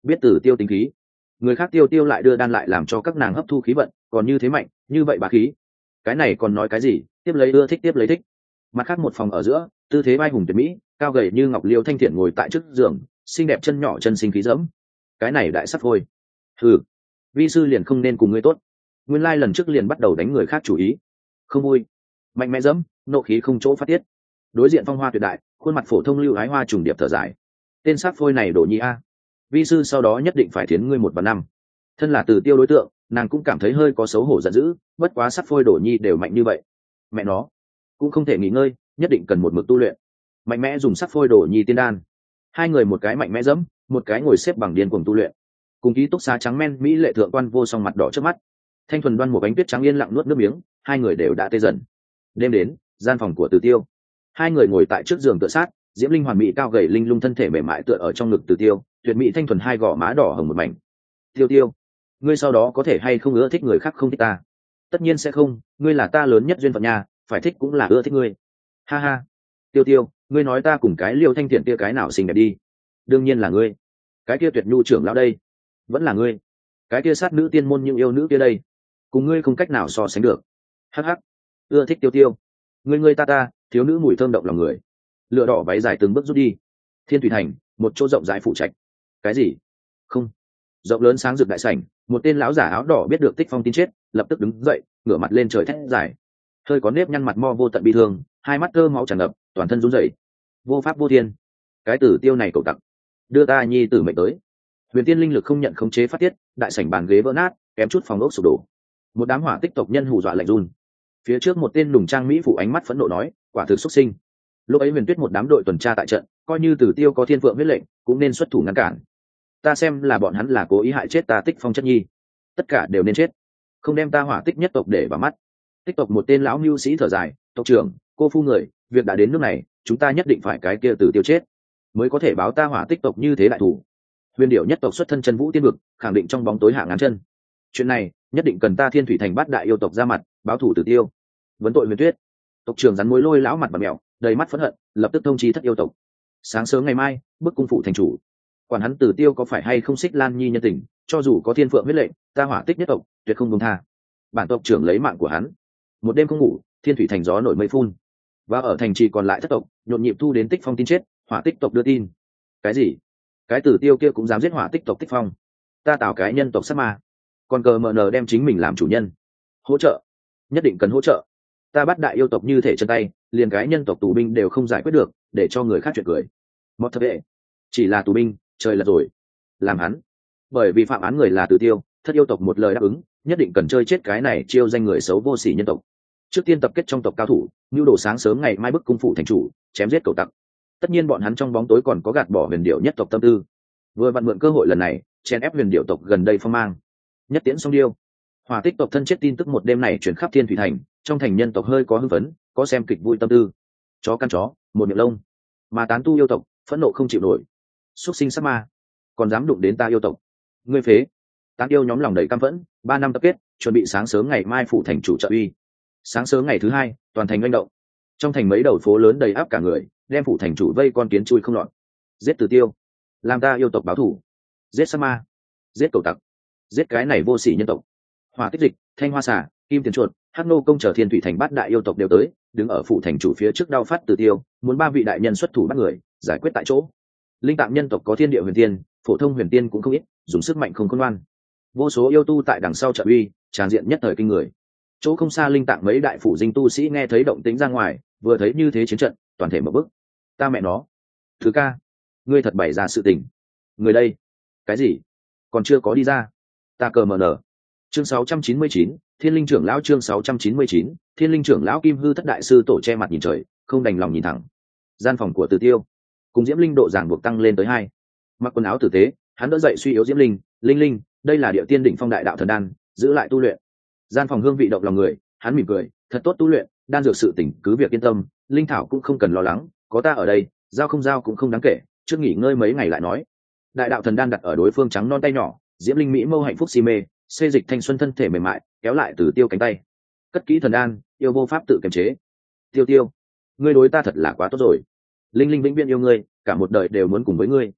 biết Tử Tiêu tính khí, người khác tiêu tiêu lại đưa đan lại làm cho các nàng hấp thu khí vận, còn như thế mạnh như vậy bá khí, cái này còn nói cái gì, tiếp lấy ưa thích tiếp lấy thích. Mặt khác một phòng ở giữa, tư thế vai hùng tuyệt mỹ, cao gầy như ngọc liêu thanh thiện ngồi tại trước giường, xinh đẹp chân nhỏ chân sinh khí dẫm, cái này đại sắc thôi. Ừ, vi sư liền không nên cùng ngươi tốt, nguyên lai lần trước liền bắt đầu đánh người khác chủ ý, không vui, mạnh mẽ dẫm, nộ khí không chỗ phát tiết. Đối diện phong hoa tuyệt đại, khuôn mặt phổ thông lưu ái hoa trùng điệp thở dài, tên sát phôi này đổ nhi a, vi sư sau đó nhất định phải thiến ngươi 1 và 5. Thân là Từ Tiêu đối tượng, nàng cũng cảm thấy hơi có xấu hổ giận dữ, bất quá sát phôi đổ nhi đều mạnh như vậy, mẹ nó cũng không thể nghỉ ngơi, nhất định cần một mực tu luyện, mạnh mẽ dùng sát phôi đổ nhi tiên đan. Hai người một cái mạnh mẽ dẫm, một cái ngồi xếp bằng điên cuồng tu luyện. Cùng ký túc xá trắng men mỹ lệ thượng quan vô song mặt đỏ trước mắt, thanh thuần đoan một bánh tuyết trắng yên lặng nuốt nước miếng, hai người đều đã tê dần. Đêm đến, gian phòng của Từ Tiêu, hai người ngồi tại trước giường tựa sát, diễm linh hoàn mỹ cao gầy linh lung thân thể mềm mại tựa ở trong ngực Từ Tiêu, tuyệt mỹ thanh thuần hai gò má đỏ hồng một mảnh. Tiêu Tiêu, ngươi sau đó có thể hay không ưa thích người khác không thích ta? Tất nhiên sẽ không, ngươi là ta lớn nhất duyên phận nhà, phải thích cũng là ưa thích ngươi. Ha ha. Tiêu Tiêu, ngươi nói ta cùng cái Liêu Thanh Thiện kia cái nào xinh đẹp đi? Đương nhiên là ngươi. Cái kia Tuyệt Nhu trưởng lão đây, vẫn là ngươi. Cái kia sát nữ tiên môn những yêu nữ kia đây, cùng ngươi không cách nào so sánh được. Hắc hắc. Ưa thích Tiêu Tiêu. Ngươi ta, thiếu nữ mùi thơm động lòng người. Lửa đỏ váy dài từng bước rút đi. Thiên Thủy Thành, một chỗ rộng rãi phụ trạch. Cái gì? Không. Rộng lớn sáng rực đại sảnh, một tên lão giả áo đỏ biết được Tích Phong tin chết, lập tức đứng dậy, ngửa mặt lên trời thét dài. Hơi có nếp nhăn mặt mo vô tận bi thương, hai mắt thơ máu tràn ngập, toàn thân run rẩy. Vô pháp vô thiên, cái Tử Tiêu này cầu tặc, đưa ta nhi tử mệnh tới. Huyền tiên linh lực không nhận khống chế phát tiết, đại sảnh bàn ghế vỡ nát, kém chút phòng ốc sụp đổ. Một đám hỏa tích tộc nhân hù dọa lạnh run. Phía trước một tên nùng trang mỹ phụ ánh mắt phẫn nộ nói, quả thực xuất sinh. Lúc ấy Huyền Tuyết một đám đội tuần tra tại trận, coi như Tử Tiêu có thiên phượng huyết lệnh, cũng nên xuất thủ ngăn cản. Ta xem là bọn hắn là cố ý hại chết ta Tích Phong chất nhi, tất cả đều nên chết, không đem ta hỏa tích nhất tộc để vào mắt. Tích tộc một tên lão mưu sĩ thở dài, tộc trưởng, cô phu người, việc đã đến nước này, chúng ta nhất định phải cái kia Tử Tiêu chết, mới có thể báo ta hỏa tích tộc như thế đại thủ. Huyền điệu nhất tộc xuất thân chân vũ tiên vực, khẳng định trong bóng tối hạ ngán chân. Chuyện này nhất định cần ta Thiên Thủy Thành bát đại yêu tộc ra mặt, báo thủ Tử Tiêu. Vấn tội Huyền Tuyết. Tộc trưởng rắn mối lôi lão mặt bặm mèo, đầy mắt phẫn hận, lập tức thông chí thất yêu tộc. Sáng sớm ngày mai, bức cung phụ thành chủ. Quản hắn Tử Tiêu có phải hay không xích Lan Nhi nhân tình, cho dù có thiên phượng huyết lệnh, ta hỏa tích nhất tộc tuyệt không buông tha. Bản tộc trưởng lấy mạng của hắn. Một đêm không ngủ, Thiên Thủy Thành gió nổi mây phun, và ở thành trì còn lại thất tộc nhộn nhịp thu đến Tích Phong tin chết. Hỏa tích tộc đưa tin. Cái gì? Cái Tử Tiêu kia cũng dám giết hỏa tích tộc Tích Phong? Ta tạo cái nhân tộc sát ma, còn cờ mờ nờ đem chính mình làm chủ nhân. Hỗ trợ, nhất định cần hỗ trợ. Ta bắt đại yêu tộc như thể chân tay, liền cái nhân tộc tù binh đều không giải quyết được, để cho người khác chuyện cười. Mọt thập vệ, chỉ là tù binh, trời lật rồi. Làm hắn, bởi vì phạm án người là Tử Tiêu, thất yêu tộc một lời đáp ứng, nhất định cần chơi chết cái này chiêu danh người xấu vô sỉ nhân tộc. Trước tiên tập kết trong tộc cao thủ, nhu đồ sáng sớm ngày mai bức cung phụ thành chủ, chém giết cầu tặc. Tất nhiên bọn hắn trong bóng tối còn có gạt bỏ Huyền điệu nhất tộc tâm tư, vừa vặn mượn cơ hội lần này chèn ép Huyền điệu tộc gần đây phong mang. Nhất tiễn xong điêu, hỏa tích tộc thân chết tin tức một đêm này chuyển khắp Thiên Thủy Thành, trong thành nhân tộc hơi có hưng phấn, có xem kịch vui tâm tư. Chó căn chó, một miệng lông, mà tán tu yêu tộc phẫn nộ không chịu nổi. Xuất sinh sát ma, còn dám đụng đến ta yêu tộc, ngươi phế. Tán yêu nhóm lòng đầy căm phẫn, 3 năm tập kết, chuẩn bị sáng sớm ngày mai phụ thành chủ trợ uy. Sáng sớm ngày thứ hai, toàn thành manh động. Trong thành mấy đầu phố lớn đầy áp cả người, đem phụ thành chủ vây con kiến chui không lọt. Giết Tử Tiêu, làm ta yêu tộc báo thù. Giết sát ma, giết cầu tặc, giết cái này vô sỉ nhân tộc. Hỏa tích dịch, thanh hoa xà, kim tiền chuột, hắc nô công chờ Thiên Thủy Thành bát đại yêu tộc đều tới, đứng ở phụ thành chủ phía trước đao phát Tử Tiêu, muốn 3 vị đại nhân xuất thủ bắt người, giải quyết tại chỗ. Linh tạng nhân tộc có thiên địa huyền tiên, phổ thông huyền tiên cũng không ít, dùng sức mạnh không khôn ngoan. Vô số yêu tu tại đằng sau trợ uy, tràn diện nhất thời kinh người. Chỗ không xa linh tạng mấy đại phủ dinh tu sĩ nghe thấy động tĩnh ra ngoài, vừa thấy như thế chiến trận, toàn thể mở bức. Ta mẹ nó, thứ ca, ngươi thật bày ra sự tình. Người đây, cái gì? Còn chưa có đi ra. Ta cờ mờ nở. Chương 699, Thiên Linh trưởng lão. Chương 699, Thiên Linh trưởng lão. Kim Hư thất đại sư tổ che mặt nhìn trời, không đành lòng nhìn thẳng. Gian phòng của Tử Tiêu, cùng Diễm Linh độ giảng buộc tăng lên tới 2. Mặc quần áo tử tế, hắn đỡ dậy suy yếu Diễm Linh. Linh, đây là địa tiên đỉnh phong đại đạo thần đan, giữ lại tu luyện. Gian phòng hương vị động lòng người, hắn mỉm cười, thật tốt tu luyện, đan dược sự tỉnh cứ việc yên tâm, linh thảo cũng không cần lo lắng, có ta ở đây, giao không giao cũng không đáng kể, trước nghỉ ngơi mấy ngày lại nói. Đại đạo thần đan đặt ở đối phương trắng non tay nhỏ, Diễm Linh mỹ mâu hạnh phúc si mê, xê dịch thanh xuân thân thể mềm mại, kéo lại Tử Tiêu cánh tay. Cất kỹ thần đan, yêu vô pháp tự kiềm chế. Tiêu, ngươi đối ta thật là quá tốt rồi. Linh vĩnh viễn yêu ngươi, cả một đời đều muốn cùng với ngươi.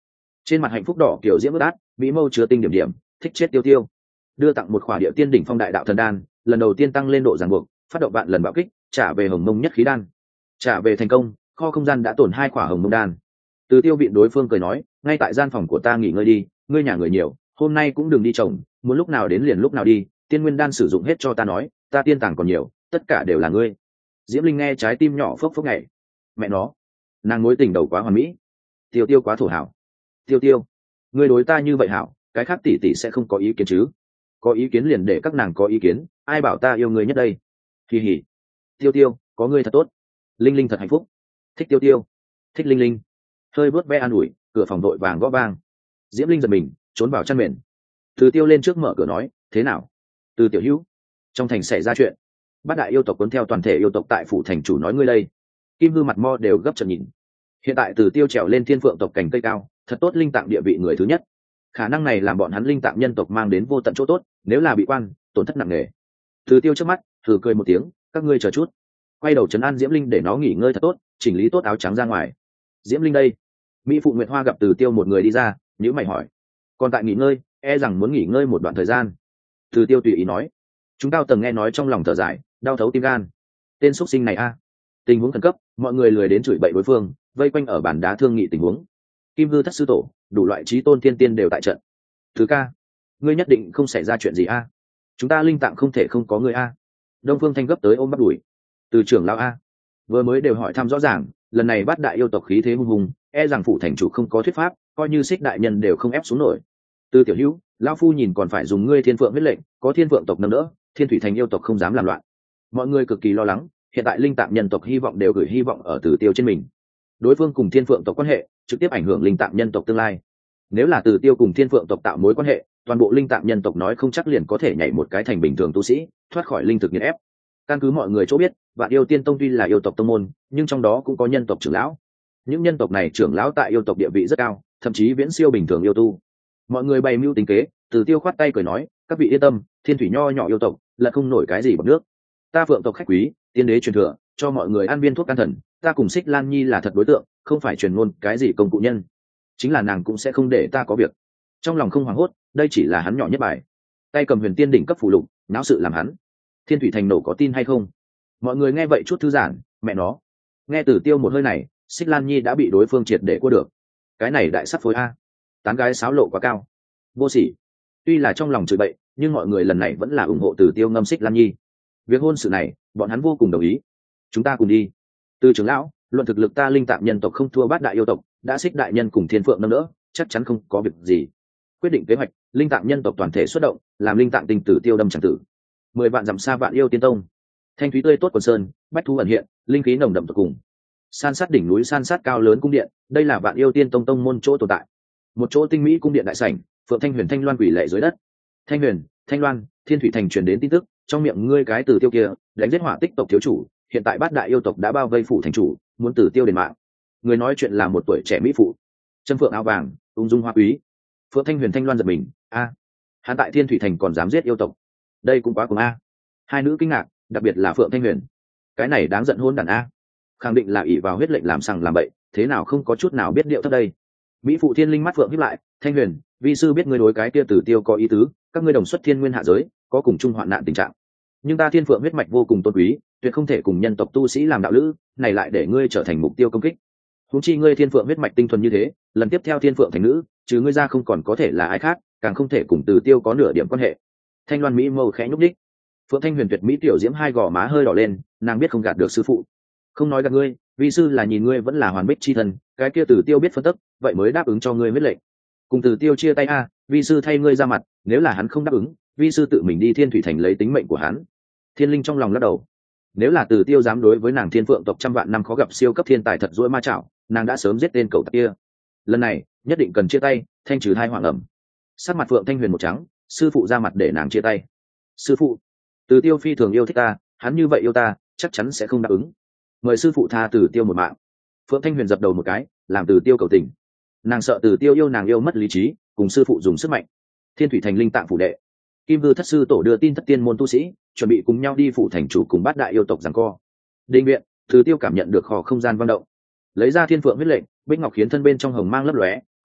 trên mặt hạnh phúc đỏ kiểu diễm ướt át, mỹ mâu chứa tinh điểm điểm, thích chết tiêu tiêu. Đưa tặng một khỏa địa tiên đỉnh phong đại đạo thần đan, lần đầu tiên tăng lên độ ràng buộc, phát động vạn lần bạo kích, trả về hồng mông nhất khí đan. Trả về thành công, kho không gian đã tổn 2 khỏa hồng mông đan. Từ tiêu vịn đối phương cười nói, ngay tại gian phòng của ta nghỉ ngơi đi, ngươi nhà người nhiều, hôm nay cũng đừng đi trồng, muốn lúc nào đến liền lúc nào đi, tiên nguyên đan sử dụng hết cho ta nói, ta tiên tàng còn nhiều, tất cả đều là ngươi. Diễm Linh nghe trái tim nhỏ phốc phốc nhảy. Mẹ nó, nàng mối tình đầu quá hoàn mỹ, tiêu tiêu quá thổ hảo. Tiêu tiêu, ngươi đối ta như vậy hảo, cái khác tỷ tỷ sẽ không có ý kiến chứ? Có ý kiến liền để các nàng có ý kiến, ai bảo ta yêu ngươi nhất đây? Kỳ hỉ. Tiêu tiêu, có ngươi thật tốt. Linh Linh thật hạnh phúc. Thích tiêu tiêu, thích Linh Linh. Hơi bước ve an ủi, cửa phòng đội vàng gõ vang. Diễm Linh giật mình, trốn vào chăn mền. Từ tiêu lên trước mở cửa nói, thế nào? Từ tiểu hữu, trong thành xảy ra chuyện. Bát đại yêu tộc cuốn theo toàn thể yêu tộc tại phủ thành chủ nói ngươi đây. Kim Hư mặt mo đều gấp chậm nhìn. Hiện tại Từ tiêu trèo lên thiên phượng tộc cành cây cao, thật tốt linh tạng địa vị người thứ nhất. Khả năng này làm bọn hắn linh tạng nhân tộc mang đến vô tận chỗ tốt, nếu là bị quan, tổn thất nặng nề. Từ tiêu trước mắt, thử cười một tiếng, các ngươi chờ chút. Quay đầu trấn an Diễm Linh để nó nghỉ ngơi thật tốt, chỉnh lý tốt áo trắng ra ngoài. Diễm Linh đây. Mỹ phụ Nguyệt Hoa gặp Từ tiêu một người đi ra, nhíu mày hỏi, còn tại nghỉ ngơi, e rằng muốn nghỉ ngơi một đoạn thời gian. Từ tiêu tùy ý nói. Chúng cao tầng nghe nói trong lòng thở dài, đau thấu tim gan. Tên xuất sinh này a. Tình huống khẩn cấp, mọi người lười đến chửi bậy đối phương, vây quanh ở bàn đá thương nghị tình huống. Kim Hư thất sư tổ, đủ loại trí tôn thiên tiên đều tại trận. Thứ ca, ngươi nhất định không xảy ra chuyện gì a? Chúng ta linh tạng không thể không có ngươi a. Đông Phương Thanh gấp tới ôm bắt đuổi. Từ trưởng lão a, vừa mới đều hỏi thăm rõ ràng, lần này bắt đại yêu tộc khí thế hung hùng, e rằng phủ thành chủ không có thuyết pháp, coi như xích đại nhân đều không ép xuống nổi. Từ tiểu hữu, lão phu nhìn còn phải dùng ngươi thiên phượng huyết lệnh, có thiên phượng tộc nâng đỡ, thiên thủy thành yêu tộc không dám làm loạn. Mọi người cực kỳ lo lắng, hiện tại linh tạng nhân tộc hy vọng đều gửi hy vọng ở Từ tiêu trên mình. Đối phương cùng thiên phượng tộc quan hệ trực tiếp ảnh hưởng linh tạng nhân tộc tương lai. Nếu là Từ tiêu cùng thiên phượng tộc tạo mối quan hệ, toàn bộ linh tạng nhân tộc nói không chắc liền có thể nhảy một cái thành bình thường tu sĩ, thoát khỏi linh thực nghiền ép. Căn cứ mọi người chỗ biết, Vạn Yêu Tiên Tông tuy là yêu tộc tông môn, nhưng trong đó cũng có nhân tộc trưởng lão. Những nhân tộc này trưởng lão tại yêu tộc địa vị rất cao, thậm chí viễn siêu bình thường yêu tu. Mọi người bày mưu tính kế, Từ tiêu khoát tay cười nói, các vị yên tâm, thiên thủy nho nhỏ yêu tộc là không nổi cái gì bằng nước. Ta phượng tộc khách quý, tiên đế truyền thừa, cho mọi người ăn viên thuốc can thần, ta cùng Xích Lan Nhi là thật đối tượng, không phải truyền ngôn cái gì công cụ nhân. Chính là nàng cũng sẽ không để ta có việc. Trong lòng không hoảng hốt, đây chỉ là hắn nhỏ nhất bài. Tay cầm huyền tiên đỉnh cấp phù lục, náo sự làm hắn. Thiên thủy thành nổ có tin hay không? Mọi người nghe vậy chút thư giãn, mẹ nó. Nghe Từ tiêu một hơi này, Xích Lan Nhi đã bị đối phương triệt để cua được. Cái này đại sắp phối a. Tán gái sáo lộ quá cao. Vô sỉ. Tuy là trong lòng chửi bậy, nhưng mọi người lần này vẫn là ủng hộ Từ tiêu ngâm Xích Lan Nhi. Việc hôn sự này, bọn hắn vô cùng đồng ý. Chúng ta cùng đi. Từ trưởng lão, luận thực lực ta linh tạm nhân tộc không thua bát đại yêu tộc, đã Xích đại nhân cùng thiên phượng nâng đỡ, chắc chắn không có việc gì. Quyết định kế hoạch, linh tạm nhân tộc toàn thể xuất động, làm linh tạm tinh tử tiêu đâm chẳng tử. 10 vạn dặm xa Vạn Yêu Tiên Tông. Thanh thúy tươi tốt quần sơn, bách thú ẩn hiện, linh khí nồng đậm tột cùng. San sát đỉnh núi, san sát cao lớn cung điện, đây là Vạn Yêu Tiên Tông tông môn chỗ tồn tại. Một chỗ tinh mỹ cung điện đại sảnh, Phượng Thanh Huyền Thanh Loan quỷ lệ dưới đất. Thanh Huyền, Thanh Loan, Thiên Thủy Thành truyền đến tin tức, trong miệng ngươi cái Từ tiêu kia, đánh giết Hỏa Tích tộc thiếu chủ, hiện tại bát đại yêu tộc đã bao vây phủ thành chủ, muốn Từ tiêu đền mạng. Người nói chuyện là một tuổi trẻ mỹ phụ, chân phượng áo vàng, ung dung hoa quý. Phượng Thanh Huyền Thanh Loan giật mình, a, hắn tại Thiên Thủy Thành còn dám giết yêu tộc, đây cũng quá cuồng a. Hai nữ kinh ngạc, đặc biệt là Phượng Thanh Huyền, cái này đáng giận hôn đản a, khẳng định là ỷ vào huyết lệnh làm sằng làm bậy, thế nào không có chút nào biết điệu thấp đây. Mỹ phụ Thiên Linh mắt Phượng híp lại, Thanh Huyền, vi sư biết ngươi đối cái kia Tử tiêu có ý tứ, các ngươi đồng xuất thiên nguyên hạ giới, có cùng chung hoạn nạn tình trạng, nhưng ta Thiên Phượng huyết mạch vô cùng tôn quý, tuyệt không thể cùng nhân tộc tu sĩ làm đạo lữ, này lại để ngươi trở thành mục tiêu công kích. Huống chi ngươi Thiên Phượng huyết mạch tinh thuần như thế, lần tiếp theo Thiên Phượng thành nữ, chứ ngươi ra không còn có thể là ai khác, càng không thể cùng Từ tiêu có nửa điểm quan hệ. Thanh Loan mỹ mâu khẽ nhúc nhích. Phượng Thanh Huyền tuyệt mỹ tiểu diễm hai gò má hơi đỏ lên, nàng biết không gạt được sư phụ. Không nói gạt ngươi, vi sư là nhìn ngươi vẫn là hoàn bích chi thân, cái kia Từ tiêu biết phân tức, vậy mới đáp ứng cho ngươi huyết lệnh. Cùng Từ tiêu chia tay a, vi sư thay ngươi ra mặt, nếu là hắn không đáp ứng, vi sư tự mình đi Thiên Thủy Thành lấy tính mệnh của hắn. Thiên Linh trong lòng lắc đầu. Nếu là Từ tiêu dám đối với nàng Thiên Phượng tộc trăm vạn năm khó gặp siêu cấp thiên tài thật dỗi ma chảo, nàng đã sớm giết tên cậu tặc kia. Lần này, nhất định cần chia tay, thanh trừ hai hoàng ẩm. Sắc mặt Phượng Thanh Huyền một trắng, sư phụ ra mặt để nàng chia tay. Sư phụ, Từ tiêu phi thường yêu thích ta, hắn như vậy yêu ta, chắc chắn sẽ không đáp ứng. Mời sư phụ tha Từ tiêu một mạng. Phượng Thanh Huyền dập đầu một cái, làm Từ tiêu cầu tình. Nàng sợ Từ tiêu yêu nàng yêu mất lý trí, cùng sư phụ dùng sức mạnh. Thiên Thủy Thành linh tạng phủ đệ, Kim Hư thất sư tổ đưa tin thất tiên môn tu sĩ, chuẩn bị cùng nhau đi phủ thành chủ cùng bát đại yêu tộc giằng co. Đinh viện, Từ tiêu cảm nhận được kho không gian vận động, lấy ra Thiên Phượng huyết lệnh, bích ngọc khiến thân bên trong hồng mang lấp lóe,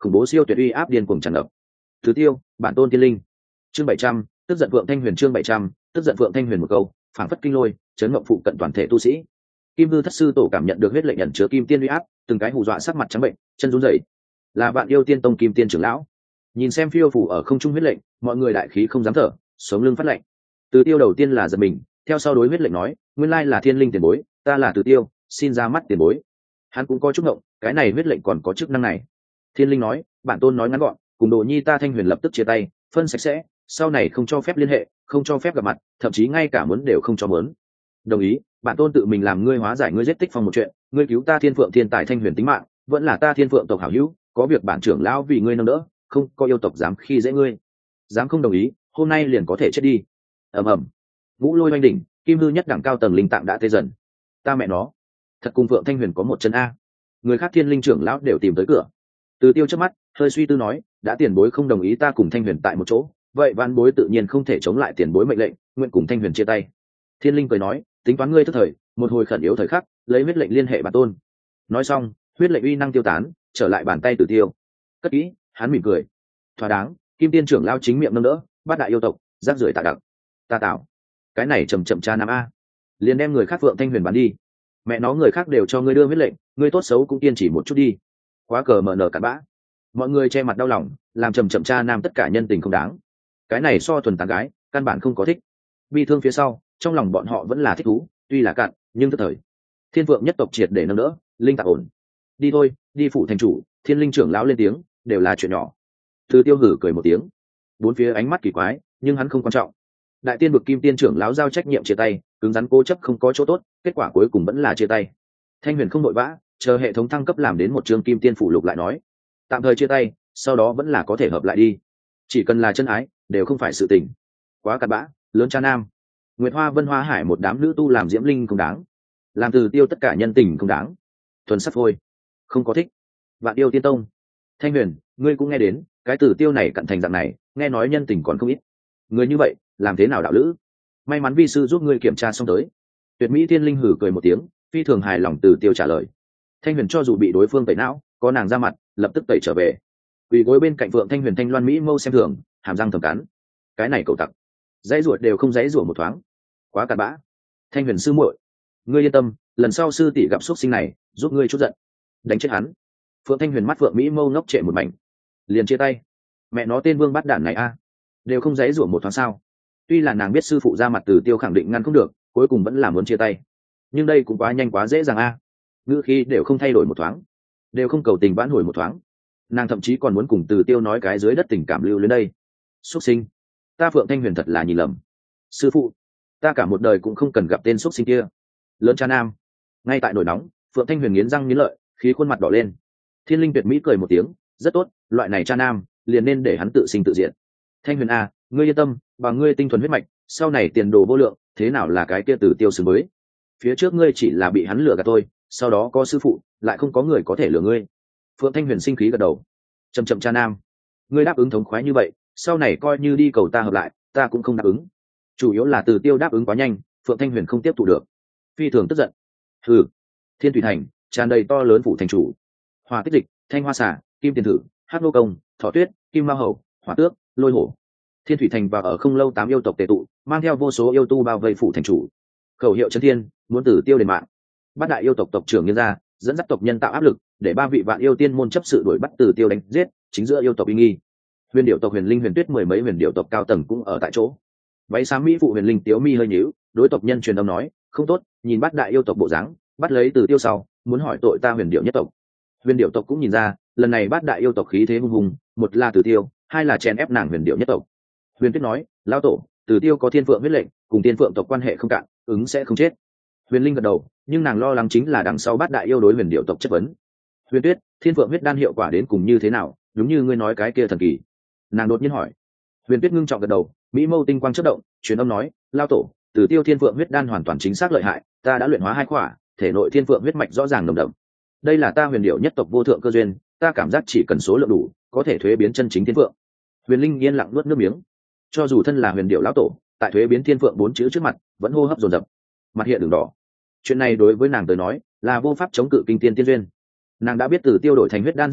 khủng bố siêu tuyệt uy áp điên cuồng tràn ngập. Từ Tiêu, bản tôn tiên linh. Chương 700, tức giận Phượng Thanh Huyền. Chương 700, tức giận Phượng Thanh Huyền. Một câu phảng phất kinh lôi, chấn ngộng phụ cận toàn thể tu sĩ. Kim Hư Thất Sư Tổ cảm nhận được huyết lệnh ẩn chứa kim tiên uy áp, từng cái hù dọa sắc mặt trắng bệnh, chân run rẩy. Là Vạn Yêu Tiên Tông Kim Tiên trưởng lão. Nhìn xem phiêu phủ ở không trung huyết lệnh, mọi người đại khí không dám thở, sống lưng phát lạnh. Từ Tiêu đầu tiên là giật mình, theo sau đối huyết lệnh nói, nguyên lai là thiên linh tiền bối, ta là Từ Tiêu, xin ra mắt tiền bối. Hắn cũng có chút ngộng, cái này huyết lệnh còn có chức năng này. Thiên linh nói, bản tôn nói ngắn gọn, cùng Đồ Nhi ta Thanh Huyền lập tức chia tay, phân sạch sẽ, sau này không cho phép liên hệ, không cho phép gặp mặt, thậm chí ngay cả muốn đều không cho muốn. Đồng ý, bản tôn tự mình làm ngươi hóa giải ngươi giết Tích Phong một chuyện, ngươi cứu ta Thiên Phượng thiên tài Thanh Huyền tính mạng, vẫn là ta Thiên Phượng tộc hảo hữu, có việc bản trưởng lão vì ngươi nâng đỡ, không có yêu tộc dám khi dễ ngươi. Dám không đồng ý, hôm nay liền có thể chết đi. Ầm ầm. Ngũ Lôi oanh đỉnh, Kim Hư nhất đẳng cao tầng linh tạng đã tê dần. Ta mẹ nó, thật cùng Phượng Thanh Huyền có một chân a. Người khác Thiên Linh trưởng lão đều tìm tới cửa. Từ Tiêu chớp mắt, hơi suy tư nói, đã tiền bối không đồng ý ta cùng Thanh Huyền tại một chỗ, vậy vạn bối tự nhiên không thể chống lại tiền bối mệnh lệnh, nguyện cùng Thanh Huyền chia tay. Thiên Linh cười nói, tính toán ngươi tức thời, một hồi khẩn yếu thời khắc, lấy huyết lệnh liên hệ bản tôn. Nói xong, huyết lệnh uy năng tiêu tán, trở lại bàn tay Từ Tiêu. Cất kỹ, hắn mỉm cười. Thỏa đáng, Kim Tiên trưởng lao chính miệng nâng đỡ, bát đại yêu tộc, rác rưởi tạ đặc. Ta tạo, cái này chậm chậm cha nam a, liền đem người khác Phượng Thanh Huyền bán đi. Mẹ nó người khác đều cho ngươi đưa huyết lệnh, ngươi tốt xấu cũng kiên trì một chút đi. Quá cờ mở nở cặn bã. Mọi người che mặt đau lòng, làm chậm chậm cha nam tất cả nhân tình không đáng. Cái này so thuần tán gái, căn bản không có thích. Bi thương phía sau, trong lòng bọn họ vẫn là thích thú, tuy là cạn, nhưng tức thời. Thiên Phượng nhất tộc triệt để nâng đỡ, linh tạc ổn. Đi thôi, đi phụ thành chủ. Thiên Linh trưởng lão lên tiếng, đều là chuyện nhỏ. Từ Tiêu hử cười một tiếng, bốn phía ánh mắt kỳ quái, nhưng hắn không quan trọng. Đại tiên vực Kim Tiên trưởng lão giao trách nhiệm chia tay, cứng rắn cố chấp không có chỗ tốt, kết quả cuối cùng vẫn là chia tay. Thanh Huyền không nội vã, chờ hệ thống thăng cấp làm đến một chương Kim Tiên phủ lục lại nói, tạm thời chia tay, sau đó vẫn là có thể hợp lại đi. Chỉ cần là chân ái, đều không phải sự tình. Quá cặn bã, lớn cha nam. Nguyệt Hoa Vân Hoa Hải một đám nữ tu làm Diễm Linh không đáng, làm Từ Tiêu tất cả nhân tình không đáng. Thuần sắt thôi, không có thích. Vạn Yêu Tiên Tông. Thanh Huyền, ngươi cũng nghe đến, cái Từ Tiêu này cận thành dạng này, nghe nói nhân tình còn không ít. Người như vậy, làm thế nào đạo lữ? May mắn vi sư giúp ngươi kiểm tra xong tới. Tuyệt Mỹ Tiên Linh hử cười một tiếng, phi thường hài lòng Từ Tiêu trả lời. Thanh Huyền cho dù bị đối phương tẩy não, có nàng ra mặt, lập tức tẩy trở về. Quỳ gối bên cạnh Phượng Thanh Huyền Thanh Loan Mỹ mâu xem thường, hàm răng thầm cắn. Cái này cậu tặc, dãy ruột đều không dãy ruột một thoáng, quá cặn bã. Thanh Huyền sư muội, ngươi yên tâm, lần sau sư tỷ gặp xuất sinh này, giúp ngươi chút giận, đánh chết hắn. Phượng Thanh Huyền mắt Phượng Mỹ mâu ngốc trệ một mảnh, liền chia tay. Mẹ nó tên vương bắt đản này a, đều không dãy ruột một thoáng sao? Tuy là nàng biết sư phụ ra mặt Từ Tiêu khẳng định ngăn không được, cuối cùng vẫn là muốn chia tay. Nhưng đây cũng quá nhanh quá dễ dàng a. Ngữ khí đều không thay đổi một thoáng, đều không cầu tình vãn hồi một thoáng. Nàng thậm chí còn muốn cùng Từ Tiêu nói cái dưới đất tình cảm lưu lên đây. Xuất sinh, ta Phượng Thanh Huyền thật là nhìn lầm. Sư phụ, ta cả một đời cũng không cần gặp tên xuất sinh kia. Lớn cha nam. Ngay tại nổi nóng, Phượng Thanh Huyền nghiến răng nghiến lợi, khí khuôn mặt đỏ lên. Thiên Linh tuyệt mỹ cười một tiếng, rất tốt, loại này cha nam, liền nên để hắn tự sinh tự diệt. Thanh Huyền a, ngươi yên tâm, bằng ngươi tinh thuần huyết mạch, sau này tiền đồ vô lượng, thế nào là cái kia Từ Tiêu xứng với. Phía trước ngươi chỉ là bị hắn lừa gạt thôi, sau đó có sư phụ, lại không có người có thể lừa ngươi. Phượng Thanh Huyền sinh khí gật đầu. Chậm chậm cha nam, ngươi đáp ứng thống khoái như vậy, sau này coi như đi cầu ta hợp lại, ta cũng không đáp ứng. Chủ yếu là Từ Tiêu đáp ứng quá nhanh, Phượng Thanh Huyền không tiếp thu được, phi thường tức giận. Hừ. Thiên Thủy Thành tràn đầy to lớn phủ thành chủ. Hỏa Tích Dịch, Thanh Hoa Xà, Kim Tiền Thử, Hắc Nô Công, Thỏ Tuyết, Kim Ma Hầu, Hỏa Tước, Lôi Hổ. Thiên Thủy Thành và ở không lâu 8 yêu tộc tề tụ, mang theo vô số yêu tu bao vây phủ thành chủ. Khẩu hiệu chấn thiên, muốn Tử Tiêu đền mạng. Bát đại yêu tộc tộc trưởng nhân ra, dẫn dắt tộc nhân tạo áp lực, để 3 vị vạn yêu tiên môn chấp sự đuổi bắt Tử Tiêu đánh giết, chính giữa yêu tộc uy nghi. Huyền điệu tộc Huyền Linh, Huyền Tuyết mười mấy huyền điệu tộc cao tầng cũng ở tại chỗ. Váy xám mỹ phụ Huyền Linh Tiếu Mi hơi nhíu, đối tộc nhân truyền âm nói, không tốt, nhìn bát đại yêu tộc bộ dáng, bắt lấy Tử Tiêu sau, muốn hỏi tội ta Huyền điệu nhất tộc. Huyền điệu tộc cũng nhìn ra, lần này bát đại yêu tộc khí thế hung hùng, một là Tử Tiêu, hai là chèn ép nàng Huyền điệu nhất tộc. Huyền Tuyết nói, lão tổ, Tử Tiêu có thiên phượng huyết lệnh, cùng tiên phượng tộc quan hệ không cạn, ứng sẽ không chết. Huyền Linh gật đầu, nhưng nàng lo lắng chính là đằng sau bát đại yêu đối huyền điệu tộc chất vấn. Huyền Tuyết, thiên phượng huyết đan hiệu quả đến cùng như thế nào, đúng như ngươi nói cái kia thần kỳ. Nàng đột nhiên hỏi. Huyền Tuyết ngưng trọng gật đầu, mỹ mâu tinh quang chớp động, truyền âm nói, lão tổ, Tử Tiêu thiên phượng huyết đan hoàn toàn chính xác lợi hại, ta đã luyện hóa 2 khỏa, thể nội thiên phượng huyết mạch rõ ràng nồng đậm. Đây là ta huyền điệu nhất tộc vô thượng cơ duyên, ta cảm giác chỉ cần số lượng đủ, có thể thuế biến chân chính thiên phượng. Huyền Linh yên lặng nuốt nước miếng. Cho dù thân là huyền điệu lão tổ, tại thuế biến thiên phượng 4 chữ trước mặt, vẫn hô hấp dồn dập, mặt hiện đường đỏ. Chuyện này đối với nàng tới nói là vô pháp chống cự kinh tiên tiên duyên. Nàng đã biết Tử Tiêu đổi thành huyết đan rất nhiều,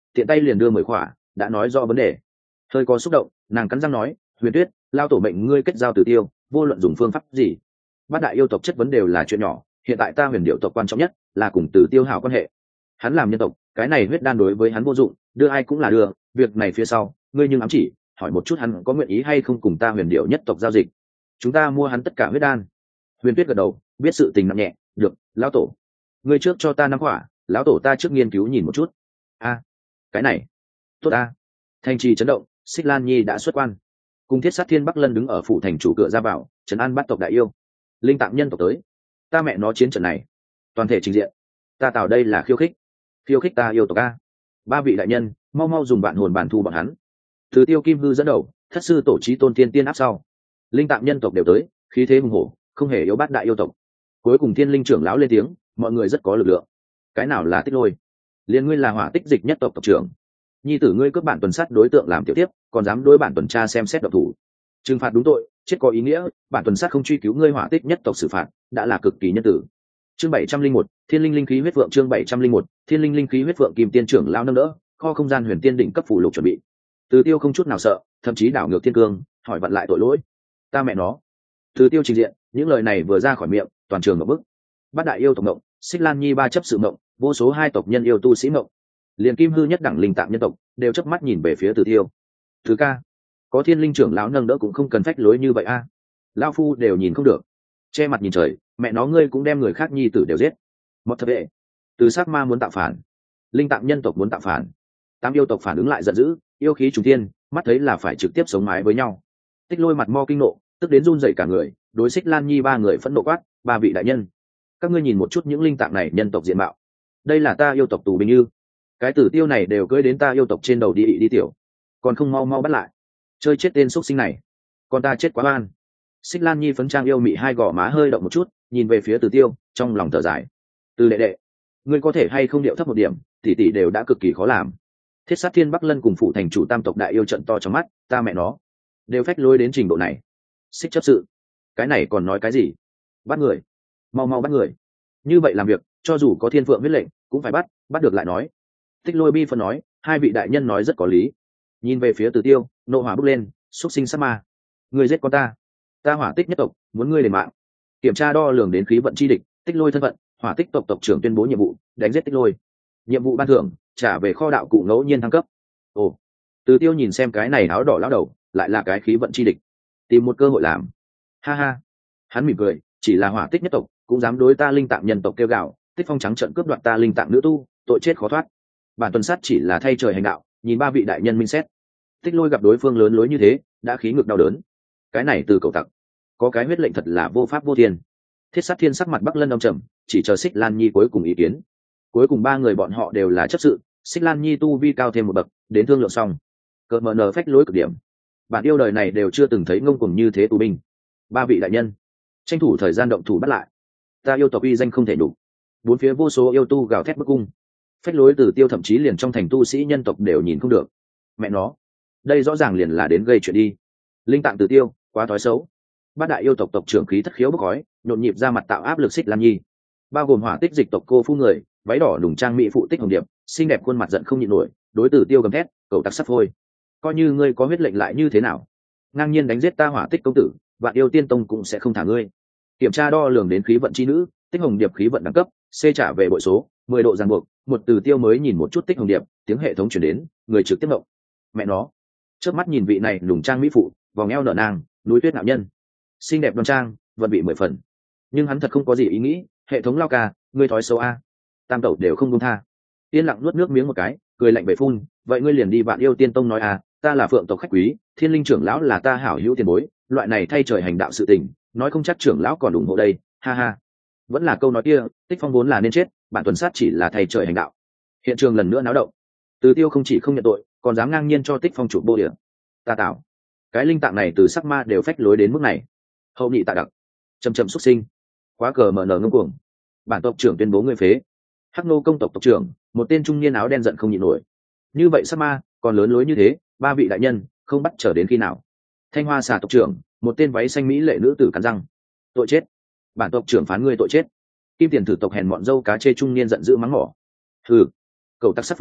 tiện tay liền đưa 10 khỏa, đã nói rõ vấn đề. Hơi có xúc động, nàng cắn răng nói, Huyền Tuyết, lao tổ mệnh ngươi kết giao Tử Tiêu, vô luận dùng phương pháp gì, bát đại yêu tộc chất vấn đều là chuyện nhỏ, hiện tại ta Huyền Điệu tộc quan trọng nhất là cùng Tử Tiêu hảo quan hệ. Hắn làm nhân tộc, cái này huyết đan đối với hắn vô dụng, đưa ai cũng là đưa, việc này phía sau, ngươi nhưng ám chỉ, hỏi một chút hắn có nguyện ý hay không cùng ta Huyền Điệu nhất tộc giao dịch. Chúng ta mua hắn tất cả huyết đan. Huyền Tuyết gật đầu, biết sự tình nặng nhẹ, được, lão tổ. Ngươi trước cho ta 5 quả, lão tổ ta trước nghiên cứu nhìn một chút. A, cái này, tốt a. Thành trì chấn động, Xích Lan Nhi đã xuất quan. Cùng Thiết Sát Thiên Bắc Lân đứng ở phủ thành chủ cửa ra vào, trấn an bắt tộc đại yêu. Linh tạm nhân tộc tới. Ta mẹ nó chiến trận này, toàn thể trình diện. Ta tạo đây là khiêu khích ta yêu tộc a. 3 vị đại nhân, mau mau dùng vạn hồn bản thu bọn hắn. Từ Tiêu Kim Hư dẫn đầu, thất sư tổ chí tôn tiên tiên áp sau. Linh tạm nhân tộc đều tới, khí thế hùng hổ, không hề yếu bát đại yêu tộc. Cuối cùng Thiên Linh trưởng lão lên tiếng, mọi người rất có lực lượng. Cái nào là Tích Lôi? Liên ngươi là Hỏa Tích Dịch nhất tộc tộc trưởng. Nhi tử ngươi cướp bản tuần sát đối tượng làm tiểu tiếp, còn dám đối bản tuần tra xem xét độc thủ. Trừng phạt đúng tội, chết có ý nghĩa, bản tuần sát không truy cứu ngươi Hỏa Tích nhất tộc xử phạt, đã là cực kỳ nhân tử. Chương 701, Thiên Linh Linh khí huyết vượng chương 701, Thiên Linh Linh khí huyết vượng Kim Tiên trưởng lão nâng đỡ, kho không gian huyền tiên đỉnh cấp phù lục chuẩn bị. Từ Tiêu không chút nào sợ, thậm chí đảo ngược thiên cương, hỏi vặn lại tội lỗi. Ta mẹ nó. Từ Tiêu trình diện, những lời này vừa ra khỏi miệng, toàn trường ngộp bức. Bát đại yêu tộc ngộng, Xích Lan Nhi 3 chấp sự ngộng, vô số 2 tộc nhân yêu tu sĩ ngộng. Liền Kim Hư nhất đẳng linh tạm nhân tộc, đều chớp mắt nhìn về phía Từ Tiêu. Thứ ca, có Thiên Linh trưởng lão nâng đỡ cũng không cần phách lối như vậy a. Lão phu đều nhìn không được. Che mặt nhìn trời, mẹ nó ngươi cũng đem người khác nhi tử đều giết. Một thập vệ, từ sát ma muốn tạo phản, linh tạm nhân tộc muốn tạo phản. 8 yêu tộc phản ứng lại giận dữ, yêu khí trùng thiên, mắt thấy là phải trực tiếp sống mái với nhau. Tích Lôi mặt mo kinh nộ, tức đến run rẩy cả người, đối Xích Lan Nhi 3 người phẫn nộ quát, 3 vị đại nhân, các ngươi nhìn một chút những linh tạng này nhân tộc diện mạo, đây là ta yêu tộc tù binh như, cái Tử Tiêu này đều cưỡi đến ta yêu tộc trên đầu đi tiểu, còn không mau mau bắt lại, chơi chết tên xúc sinh này, con ta chết quá oan. Xích Lan Nhi phấn trang yêu mị 2 gò má hơi động một chút, nhìn về phía Tử Tiêu, trong lòng thở dài. Từ đệ đệ, ngươi có thể hay không điệu thấp một điểm, tỷ tỷ đều đã cực kỳ khó làm. Thiết Sát Thiên Bắc Lân cùng phụ thành chủ tam tộc đại yêu trận to trong mắt, ta mẹ nó, đều phách lối đến trình độ này. Xích chấp sự, cái này còn nói cái gì? Bắt người, mau mau bắt người. Như vậy làm việc, cho dù có thiên phượng viết lệnh, cũng phải bắt được lại nói. Tích Lôi bi phân nói, 2 vị đại nhân nói rất có lý. Nhìn về phía Tử Tiêu, nộ hỏa bốc lên, xúc sinh sát ma, người giết con ta Hỏa Tích nhất tộc muốn ngươi đền mạng. Kiểm tra đo lường đến khí vận chi địch, Tích Lôi thân phận, Hỏa Tích tộc tộc trưởng tuyên bố nhiệm vụ, đánh giết Tích Lôi. Nhiệm vụ ban thưởng, trả về kho đạo cụ ngẫu nhiên thăng cấp. Ồ, Tử Tiêu nhìn xem cái này áo đỏ lão đầu, lại là cái khí vận chi địch, tìm một cơ hội làm. Ha ha, hắn mỉm cười, chỉ là Hỏa Tích nhất tộc cũng dám đối ta linh tạng nhân tộc kêu gào, Tích Phong trắng trợn cướp đoạt ta linh tạng nữ tu, tội chết khó thoát. Bản tuần sát chỉ là thay trời hành đạo, nhìn 3 vị đại nhân minh xét. Tích Lôi gặp đối phương lớn lối như thế, đã khí ngực đau đớn. Cái này từ cầu tặc, có cái huyết lệnh thật là vô pháp vô thiên. Thiết Sát Thiên sắc mặt Bắc Lân âm trầm, chỉ chờ Xích Lan Nhi cuối cùng ý kiến. Cuối cùng 3 người bọn họ đều là chấp sự, Xích Lan Nhi tu vi cao thêm một bậc, đến thương lượng xong, cờ mờ nờ phách lối cực điểm. Bản yêu đời này đều chưa từng thấy ngông cuồng như thế tù binh. 3 vị đại nhân, tranh thủ thời gian động thủ bắt lại. Ta yêu tộc uy danh không thể đủ. 4 phía vô số yêu tu gào thét bức cung. Phách lối Tử Tiêu thậm chí liền trong thành tu sĩ nhân tộc đều nhìn không được. Mẹ nó, đây rõ ràng liền là đến gây chuyện đi. Linh tạng Tử Tiêu, quá thói xấu. 3 đại yêu tộc tộc trưởng khí thất khiếu bốc khói, nhộn nhịp ra mặt tạo áp lực Xích Lan Nhi. Bao gồm Hỏa Tích Dịch tộc cô phu người, váy đỏ đùng trang mỹ phụ Tích Hồng Điệp, xinh đẹp khuôn mặt giận không nhịn nổi, đối Tử Tiêu gầm thét, cậu tặc sắp phôi. Coi như ngươi có huyết lệnh lại như thế nào? Ngang nhiên đánh giết ta Hỏa Tích công tử, Vạn Yêu Tiên Tông cũng sẽ không thả ngươi. Kiểm tra đo lường đến khí vận chi nữ, Tích Hồng Điệp khí vận đẳng cấp, C trả về bội số, 10 độ ràng buộc, một Tử Tiêu mới nhìn một chút Tích Hồng Điệp, tiếng hệ thống truyền đến, người trực tiếp động. Mẹ nó, chớp mắt nhìn vị này đùng trang mỹ phụ, vòng eo nở nang, núi tuyết nạo nhân, xinh đẹp đoan trang, vận bị 10 phần. Nhưng hắn thật không có gì ý nghĩ, hệ thống lao ca, ngươi thói xấu a. Tam tẩu đều không buông tha. Yên lặng nuốt nước miếng một cái, cười lạnh bệ phun, vậy ngươi liền đi Vạn Yêu Tiên Tông nói à, ta là Phượng tộc khách quý, Thiên Linh trưởng lão là ta hảo hữu tiền bối, loại này thay trời hành đạo sự tình, nói không chắc trưởng lão còn ủng hộ đây, ha ha. Vẫn là câu nói kia, Tích Phong vốn là nên chết, bản tuần sát chỉ là thay trời hành đạo. Hiện trường lần nữa náo động. Từ Tiêu không chỉ không nhận tội, còn dám ngang nhiên cho Tích Phong chụp bô địa. Ta tạo, cái linh tạng này từ sắc ma đều phách lối đến mức này. Hậu nhị tạ đặc, chầm xuất sinh, quá cờ mở nở ngông cuồng. Bản tộc trưởng tuyên bố ngươi phế. Hắc Nô công tộc tộc trưởng, một tên trung niên áo đen giận không nhịn nổi. Như vậy sắc ma, còn lớn lối như thế, 3 vị đại nhân, không bắt chờ đến khi nào? Thanh Hoa xà tộc trưởng, một tên váy xanh mỹ lệ nữ tử cắn răng. Tội chết. Bản tộc trưởng phán ngươi tội chết. Kim Tiền thử tộc hèn mọn dâu cá chê trung niên giận dữ mắng mỏ. Hừ, cậu tặc sắt phôi,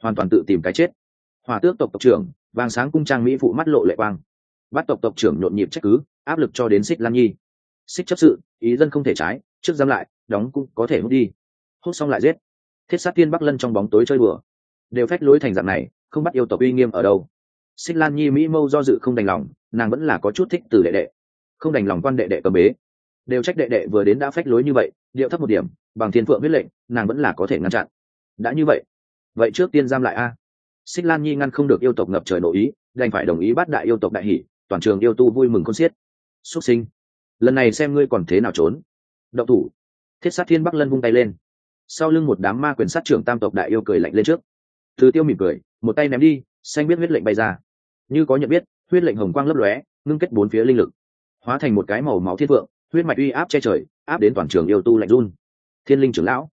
hoàn toàn tự tìm cái chết. Hỏa tước tộc tộc trưởng vàng sáng cung trang mỹ phụ mắt lộ lệ quang, bắt tộc tộc trưởng nhộn nhịp trách cứ áp lực cho đến Xích Lan Nhi. Xích chấp sự ý dân không thể trái, trước giam lại đóng cũng có thể hút đi, hút xong lại giết. Thiết sát tiên Bắc Lân trong bóng tối chơi bừa, đều phách lối thành dạng này, không bắt yêu tộc uy nghiêm ở đâu. Xích Lan Nhi mỹ mâu do dự không đành lòng, nàng vẫn là có chút thích từ đệ đệ, không đành lòng quan đệ đệ cầm bế, đều trách đệ đệ vừa đến đã phách lối như vậy, điệu thấp một điểm, bằng thiên phượng huyết lệnh nàng vẫn là có thể ngăn chặn. Đã như vậy trước tiên giam lại a. Xích Lan Nhi ngăn không được yêu tộc ngập trời nội ý, đành phải đồng ý bắt đại yêu tộc đại hỷ, toàn trường yêu tu vui mừng khôn xiết. Xuất sinh, lần này xem ngươi còn thế nào trốn. Động thủ. Thiết sát thiên Bắc Lân vung tay lên, sau lưng một đám ma quyền sát trưởng tam tộc đại yêu cười lạnh lên trước. Từ Tiêu mỉm cười, một tay ném đi, xanh biết huyết lệnh bay ra, như có nhận biết, huyết lệnh hồng quang lấp lóe, ngưng kết bốn phía linh lực, hóa thành một cái màu máu thiên vượng, huyết mạch uy áp che trời, áp đến toàn trường yêu tu lạnh run. Thiên linh trưởng lão,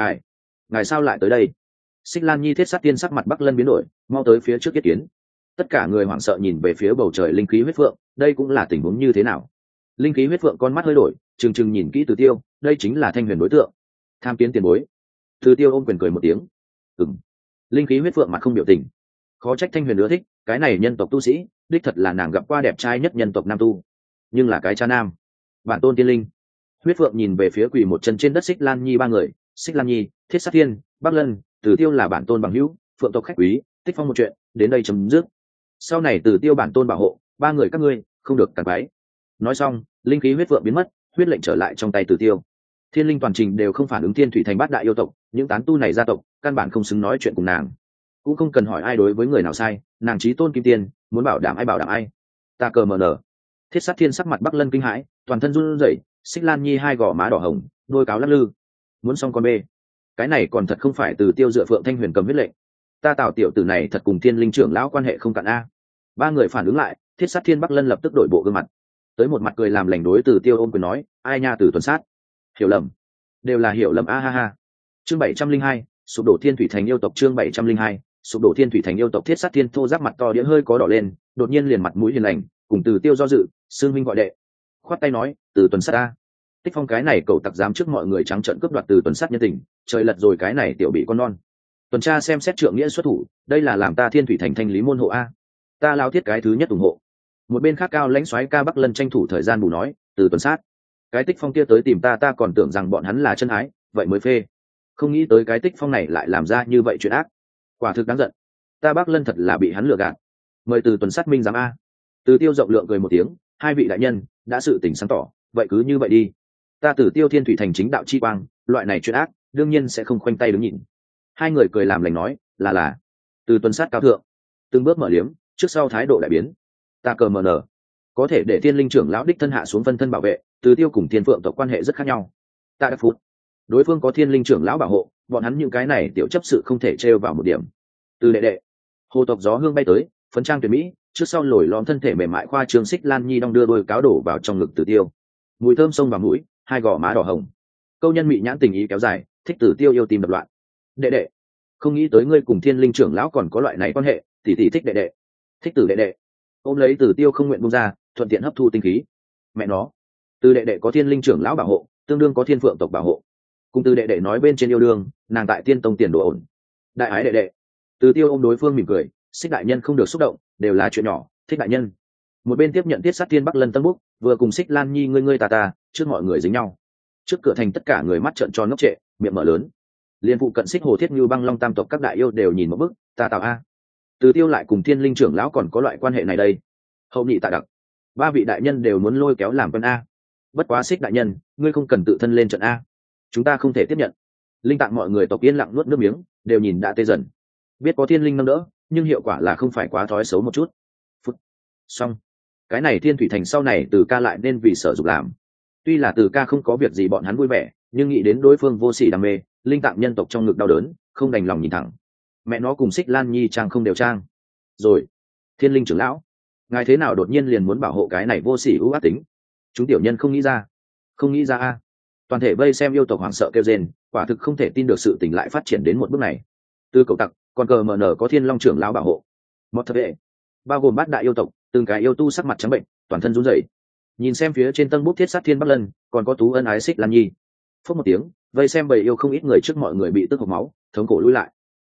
ngài sao lại tới đây? Xích Lan Nhi thiết sát tiên sắc mặt Bắc Lân biến đổi, mau tới phía trước yết kiến. Tất cả người hoảng sợ nhìn về phía bầu trời linh khí huyết phượng, đây cũng là tình huống như thế nào? Linh khí huyết phượng con mắt hơi đổi, trừng trừng nhìn kỹ Từ Tiêu, đây chính là Thanh Huyền đối tượng. Tham kiến tiền bối. Từ Tiêu ôm quyền cười một tiếng. Linh khí huyết phượng mặt không biểu tình. Khó trách Thanh Huyền ưa thích, cái này nhân tộc tu sĩ, đích thật là nàng gặp qua đẹp trai nhất nhân tộc nam tu, nhưng là cái cha nam. Bản tôn tiên linh. Huyết phượng nhìn về phía quỳ một chân trên đất Xích Lan Nhi ba người, Xích Lan Nhi, Thiết Sát Thiên, Bắc Lân, Từ Tiêu là bản tôn bằng hữu, phượng tộc khách quý, Tích Phong một chuyện, đến đây chấm dứt. Sau này Từ Tiêu bản tôn bảo hộ, ba người các ngươi không được cản quấy. Nói xong, linh khí huyết phượng biến mất, huyết lệnh trở lại trong tay Từ Tiêu. Thiên linh toàn trình đều không phản ứng Thiên Thủy Thành bát đại yêu tộc, những tán tu này gia tộc, căn bản không xứng nói chuyện cùng nàng, cũng không cần hỏi ai đối với người nào sai, nàng chí tôn kim tiên, muốn bảo đảm ai. Ta cờ mờ nở. Thiết sát thiên sắc mặt Bắc Lân kinh hãi, toàn thân run rẩy. Xích Lan Nhi hai gò má đỏ hồng, đôi cáo lắc lư. Muốn xong con bê, cái này còn thật không phải Từ Tiêu dựa phượng Thanh Huyền cầm huyết lệnh. Ta Tào tiểu tử này thật cùng Thiên linh trưởng lão quan hệ không cạn a. Ba người phản ứng lại, thiết sát thiên Bắc Lân lập tức đổi bộ gương mặt, tới một mặt cười làm lành đối Từ Tiêu ôm quyền nói, ai nha Từ tuần sát, hiểu lầm, đều là hiểu lầm a ha ha. Chương 702, sụp đổ Thiên Thủy Thành yêu tộc. Chương 702, sụp đổ Thiên Thủy Thành yêu tộc. Thiết sát thiên thô giáp mặt to đĩa hơi có đỏ lên, đột nhiên liền mặt mũi hiền lành, cùng Từ Tiêu do dự, xương minh gọi đệ, khoát tay nói, Từ tuần sát a. Tích Phong cái này cậu tặc dám trước mọi người trắng trợn cướp đoạt Từ tuần sát nhân tình, trời lật rồi cái này tiểu bị con non. Tuần tra xem xét trượng nghĩa xuất thủ, đây là làm ta Thiên Thủy Thành thanh lý môn hộ a. Ta lao thiết cái thứ nhất ủng hộ. Một bên khác cao lãnh soái ca Bắc Lân tranh thủ thời gian bù nói, Từ tuần sát, cái Tích Phong kia tới tìm ta còn tưởng rằng bọn hắn là chân ái, vậy mới phê. Không nghĩ tới cái Tích Phong này lại làm ra như vậy chuyện ác, quả thực đáng giận. Ta Bắc Lân thật là bị hắn lừa gạt. Mời Từ tuần sát minh giám a. Từ Tiêu rộng lượng cười một tiếng, hai vị đại nhân đã sự tình sáng tỏ, vậy cứ như vậy đi. Ta Từ Tiêu Thiên Thủy Thành chính đạo chi quang, loại này chuyện ác đương nhiên sẽ không khoanh tay đứng nhìn. Hai người cười làm lành nói, là. Từ tuần sát cao thượng, từng bước mở liếm, trước sau thái độ đại biến. Ta cờ mờ nở, có thể để Thiên linh trưởng lão đích thân hạ xuống phân thân bảo vệ. Từ Tiêu cùng Thiên Phượng tộc quan hệ rất khác nhau. Ta đã phút, đối phương có Thiên linh trưởng lão bảo hộ, bọn hắn những cái này tiểu chấp sự không thể trêu vào một điểm. Từ đệ, hồ tộc gió hương bay tới, phấn trang tuyệt mỹ, trước sau lồi lõm thân thể mềm mại khoa trương. Xích Lan Nhi đong đưa đôi cáo đổ vào trong ngực Từ Tiêu, mùi thơm xông vào mũi, hai gò má đỏ hồng. Câu nhân mị nhãn tình ý kéo dài, thích Từ Tiêu yêu tim đập loạn. Đệ, không nghĩ tới ngươi cùng Thiên linh trưởng lão còn có loại này quan hệ, tỷ thích đệ, thích Từ đệ. Ôm lấy Từ Tiêu không nguyện buông ra, thuận tiện hấp thu tinh khí. Mẹ nó, Từ đệ có Thiên linh trưởng lão bảo hộ, tương đương có Thiên Phượng tộc bảo hộ. Cùng Từ đệ nói bên trên yêu đương, nàng tại Tiên tông tiền đồ ổn. Đại ái đệ. Từ Tiêu ôm đối phương mỉm cười, Xích đại nhân không được xúc động, đều là chuyện nhỏ, thích đại nhân. Một bên tiếp nhận Tiết sát thiên Bắc Lân tân búc, vừa cùng Xích Lan Nhi ngươi ta trước mọi người dính nhau. Trước cửa thành tất cả người mắt trợn tròn ngốc trệ, miệng mở lớn. Liên phụ cận Xích Hồ Thiết Như Băng Long tam tộc các đại yêu đều nhìn một bức, ta Tào a. Từ Tiêu lại cùng Thiên linh trưởng lão còn có loại quan hệ này đây. Hậu nhị tạ đặc, ba vị đại nhân đều muốn lôi kéo làm quân a. Bất quá Xích đại nhân, ngươi không cần tự thân lên trận a, chúng ta không thể tiếp nhận. Linh tạng mọi người tộc yên lặng nuốt nước miếng, đều nhìn đã tê dần. Biết có Thiên linh nâng đỡ, nhưng hiệu quả là không phải quá thói xấu một chút. Xong, cái này Thiên Thủy Thành sau này Từ ca lại nên vì sở dục làm. Tuy là Từ ca không có việc gì bọn hắn vui vẻ, nhưng nghĩ đến đối phương vô sỉ đam mê, linh tạng nhân tộc trong ngực đau đớn, không đành lòng nhìn thẳng. Mẹ nó cùng Xích Lan Nhi trang không đều trang. Rồi, Thiên linh trưởng lão, ngài thế nào đột nhiên liền muốn bảo hộ cái này vô sỉ ưu ác tính? Chúng tiểu nhân không nghĩ ra a. Toàn thể vây xem yêu tộc hoảng sợ kêu rên, quả thực không thể tin được sự tình lại phát triển đến một bước này. Từ cậu tặc, còn cờ mờ nở có Thiên long trưởng lão bảo hộ. Một thật vệ, bao gồm bát đại yêu tộc, từng cái yêu tu sắc mặt trắng bệnh, toàn thân run rẩy. Nhìn xem phía trên tân bút Thiết sát thiên Bắc Lân, còn có tú ân ái Xích Lan Nhi. Phút một tiếng, vây xem bầy yêu không ít người trước mọi người bị tức hộc máu, thống cổ lui lại.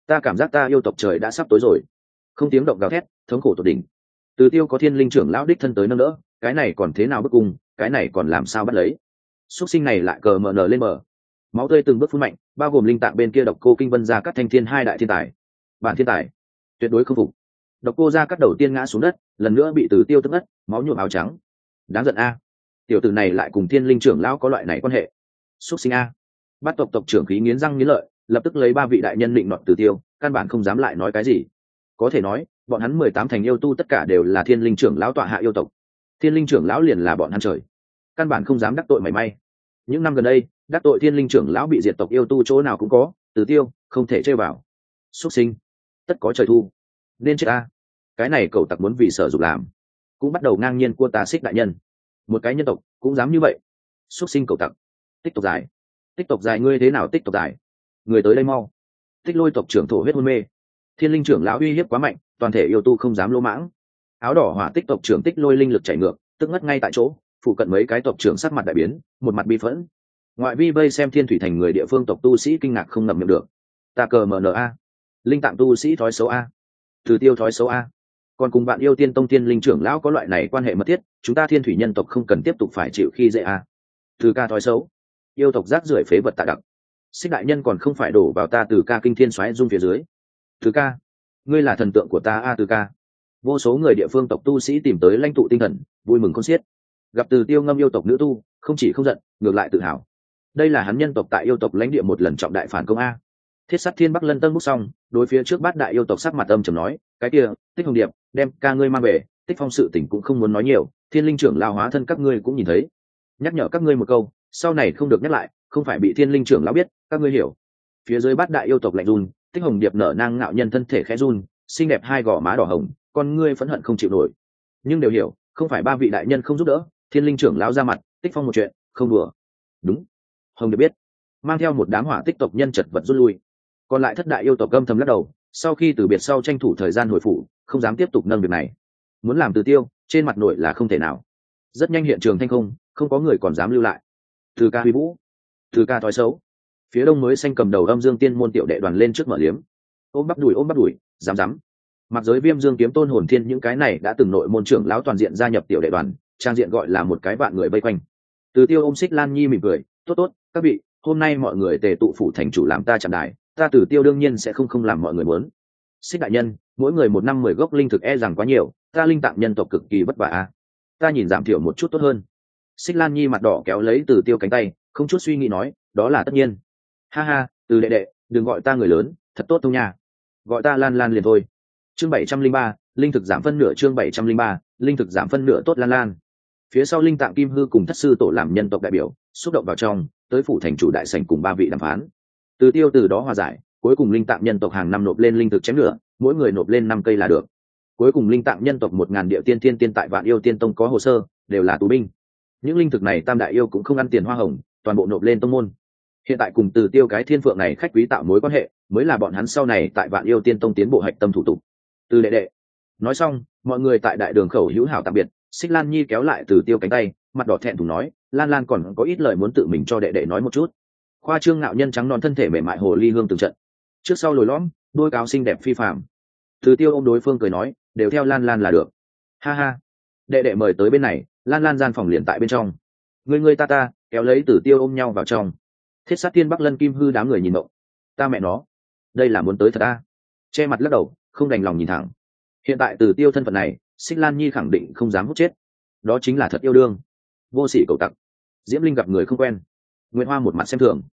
ta cảm giác ta yêu tộc trời đã sắp tối rồi. Không tiếng động gào thét, thống khổ tột đỉnh. Từ Tiêu có Thiên Linh trưởng lão đích thân tới nâng đỡ, cái này còn thế nào bức cung, cái này còn làm sao bắt lấy. Xuất sinh này lại cờ mờ nở lên bờ, máu tươi từng bước phun mạnh, bao gồm linh tạng bên kia Độc Cô Kinh Vân ra các thanh thiên hai đại thiên tài. Bản thiên tài tuyệt đối không phục. Độc Cô ra các đầu tiên ngã xuống đất, lần nữa bị Từ Tiêu tức ngất, máu nhuộm áo trắng. Đáng giận a, tiểu tử này lại cùng Thiên Linh trưởng lão có loại này quan hệ. Xuất sinh a. Bát tộc tộc trưởng khí nghiến răng nghiến lợi, lập tức lấy ba vị đại nhân định nọt Từ Tiêu, căn bản không dám lại nói cái gì. Có thể nói, bọn hắn 18 thành yêu tu tất cả đều là Thiên Linh trưởng lão tọa hạ yêu tộc. Thiên Linh trưởng lão liền là bọn hắn trời, căn bản không dám đắc tội mảy may. Những năm gần đây, đắc tội Thiên Linh trưởng lão bị diệt tộc yêu tu chỗ nào cũng có, Từ Tiêu không thể chơi vào. Xuất sinh, tất có trời thu, nên chết a. Cái này cậu tặc muốn vì sở dục làm, cũng bắt đầu ngang nhiên cua tá Xích đại nhân. Một cái nhân tộc cũng dám như vậy. Xuất sinh cậu tặc. Tích tộc dài, tích tộc dài, ngươi thế nào tích tộc dài? Người tới đây mau. Tích Lôi tộc trưởng thổ huyết hôn mê. Thiên Linh trưởng lão uy hiếp quá mạnh, toàn thể yêu tu không dám lỗ mãng. Áo đỏ hỏa tích tộc trưởng Tích Lôi linh lực chảy ngược, tức ngất ngay tại chỗ. Phụ cận mấy cái tộc trưởng sắc mặt đại biến, một mặt bi phẫn. Ngoại vi vây xem Thiên Thủy thành người địa phương tộc tu sĩ kinh ngạc không ngậm miệng được. Ta cờ mờ a, linh tạng tu sĩ thói xấu a, Từ Tiêu thói xấu a, còn cùng bạn yêu Tiên tông Tiên Linh trưởng lão có loại này quan hệ mật thiết, chúng ta Thiên Thủy nhân tộc không cần tiếp tục phải chịu khi dễ a. Từ ca thói xấu, yêu tộc rác rưởi phế vật tạ đặc. Xích đại nhân còn không phải đổ vào ta Từ ca kinh thiên xoáy dung phía dưới. Từ ca, ngươi là thần tượng của ta a. Từ ca. Vô số người địa phương tộc tu sĩ tìm tới lãnh tụ tinh thần, vui mừng khôn xiết. Gặp Từ Tiêu ngâm yêu tộc nữ tu, không chỉ không giận, ngược lại tự hào. Đây là hắn nhân tộc tại yêu tộc lãnh địa một lần trọng đại phản công a. Thiết Sắt Thiên Bắc Lân tân bút xong, đối phía trước bát đại yêu tộc sắc mặt âm trầm nói, cái kia, Tích Hồng Điệp, đem ca ngươi mang về, Tích Phong sự tình cũng không muốn nói nhiều, Thiên Linh trưởng lao hóa thân các ngươi cũng nhìn thấy, nhắc nhở các ngươi một câu, sau này không được nhắc lại, không phải bị Thiên Linh trưởng lão biết, các ngươi hiểu. Phía dưới bát đại yêu tộc lạnh run, Tích Hồng Điệp nở nang ngạo nhân thân thể khẽ run, xinh đẹp hai gò má đỏ hồng, con ngươi phẫn hận không chịu nổi. Nhưng đều hiểu, không phải ba vị đại nhân không giúp đỡ, Thiên Linh trưởng lão ra mặt, Tích Phong một chuyện, không đùa. Đúng. Hồng Điệp biết, mang theo một đám hỏa tích tộc nhân chật vật rút lui. Còn lại thất đại yêu tộc âm thầm lắc đầu, sau khi từ biệt sau tranh thủ thời gian hồi phủ, không dám tiếp tục nâng việc này. Muốn làm Từ Tiêu, trên mặt nội là không thể nào. Rất nhanh hiện trường thanh không có người còn dám lưu lại. Từ ca huy vũ, Từ ca thói xấu. Phía đông mới xanh cầm đầu Âm Dương Tiên môn tiểu đệ đoàn lên trước mở liếm. Ôm bắp đùi, dám. Mặc giới Viêm Dương kiếm tôn hồn thiên những cái này đã từng nội môn trưởng lão toàn diện gia nhập tiểu đệ đoàn, trang diện gọi là một cái vạn người vây quanh. Từ Tiêu ôm Xích Lan Nhi mỉm cười, tốt, các vị, hôm nay mọi người tề tụ phủ thành chủ làm ta chạm đài, ta Từ Tiêu đương nhiên sẽ không làm mọi người muốn. Xích đại nhân, mỗi người 1 năm 10 gốc linh thực e rằng quá nhiều, ta linh tạng nhân tộc cực kỳ vất vả a, ta nhìn giảm thiểu một chút tốt hơn. Xích Lan Nhi mặt đỏ kéo lấy Từ Tiêu cánh tay, không chút suy nghĩ nói, đó là tất nhiên. Ha, Từ đệ đệ, đừng gọi ta người lớn, thật tốt thông nha, gọi ta Lan liền thôi. Chương 703, linh thực giảm phân nửa. Chương 703, linh thực giảm phân nửa. Tốt Lan. Phía sau linh tạng Kim Hư cùng thất sư tổ làm nhân tộc đại biểu, xúc động vào trong, tới phủ thành chủ đại sảnh cùng ba vị đàm phán. Từ Tiêu từ đó hòa giải, cuối cùng linh tạng nhân tộc hàng năm nộp lên linh thực chém nửa, mỗi người nộp lên 5 cây là được. Cuối cùng linh tạng nhân tộc 1000 địa tiên tiên tại Vạn Yêu Tiên Tông có hồ sơ, đều là tù binh. Những linh thực này tam đại yêu cũng không ăn tiền hoa hồng, toàn bộ nộp lên tông môn. Hiện tại cùng Từ Tiêu cái thiên phượng này khách quý tạo mối quan hệ, mới là bọn hắn sau này tại Vạn Yêu Tiên Tông tiến bộ hạch tâm thủ tục. Từ đệ đệ. Nói xong, mọi người tại đại đường khẩu hữu hảo tạm biệt. Xích Lan Nhi kéo lại Từ Tiêu cánh tay, mặt đỏ thẹn thùng nói, Lan còn có ít lời muốn tự mình cho đệ đệ nói một chút. Khoa trương ngạo nhân trắng non thân thể mềm mại hồ ly hương từng trận, trước sau lồi lõm, đôi cáo xinh đẹp phi phàm. Từ Tiêu ôm đối phương cười nói, đều theo Lan là được. Ha, đệ đệ mời tới bên này. Lan gian phòng liền tại bên trong. Người ta kéo lấy Từ Tiêu ôm nhau vào trong. Thiết Sát Tiên Bắc Lân Kim Hư đám người nhìn động. Ta mẹ nó, đây là muốn tới thật a. Che mặt lắc đầu, không đành lòng nhìn thẳng. Hiện tại Từ Tiêu thân phận này, Xích Lan Nhi khẳng định không dám hút chết. Đó chính là thật yêu đương. Vô sỉ cầu tặc. Diễm Linh gặp người không quen. Nguyễn Hoa một mặt xem thường.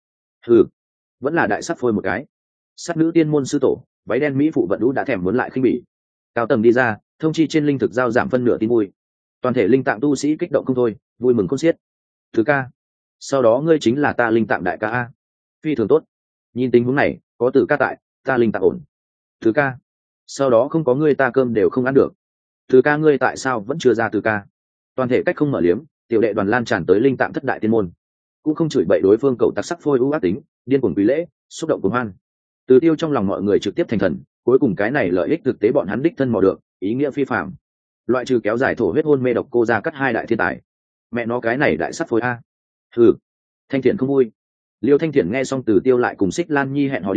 Vẫn là đại sắc phôi một cái. Sát nữ tiên môn sư tổ, váy đen mỹ phụ vận đũ đã thèm muốn lại khinh bỉ. Cao tầng đi ra, thông chi trên linh thực giao giảm phân nửa tin vui. Toàn thể linh tạng tu sĩ kích động không thôi, vui mừng khôn xiết. Thứ ca, sau đó ngươi chính là ta linh tạng đại ca a. Phi thường tốt. Nhìn tình huống này, có Từ ca tại, ta linh tạng ổn. Thứ ca, sau đó không có ngươi ta cơm đều không ăn được. Thứ ca, ngươi tại sao vẫn chưa ra Từ ca? Toàn thể cách không mở liếm, tiểu đệ đoàn lan tràn tới linh tạng thất đại tiên môn, cũng không chửi bậy đối phương cậu tặc sắc phôi ưu ác tính, điên cuồng quý lễ, xúc động cuồng hoan. Từ Tiêu trong lòng mọi người trực tiếp thành thần, cuối cùng cái này lợi ích thực tế bọn hắn đích thân mò được, ý nghĩa phi phàm. Loại trừ kéo dài thổ huyết hôn mê Độc Cô ra cắt 2 đại thiên tài. Mẹ nó cái này đại sắc phôi a. Thanh Thiện không vui. Liêu Thanh Thiện nghe xong Từ Tiêu lại cùng Xích Lan Nhi hẹn hò đi,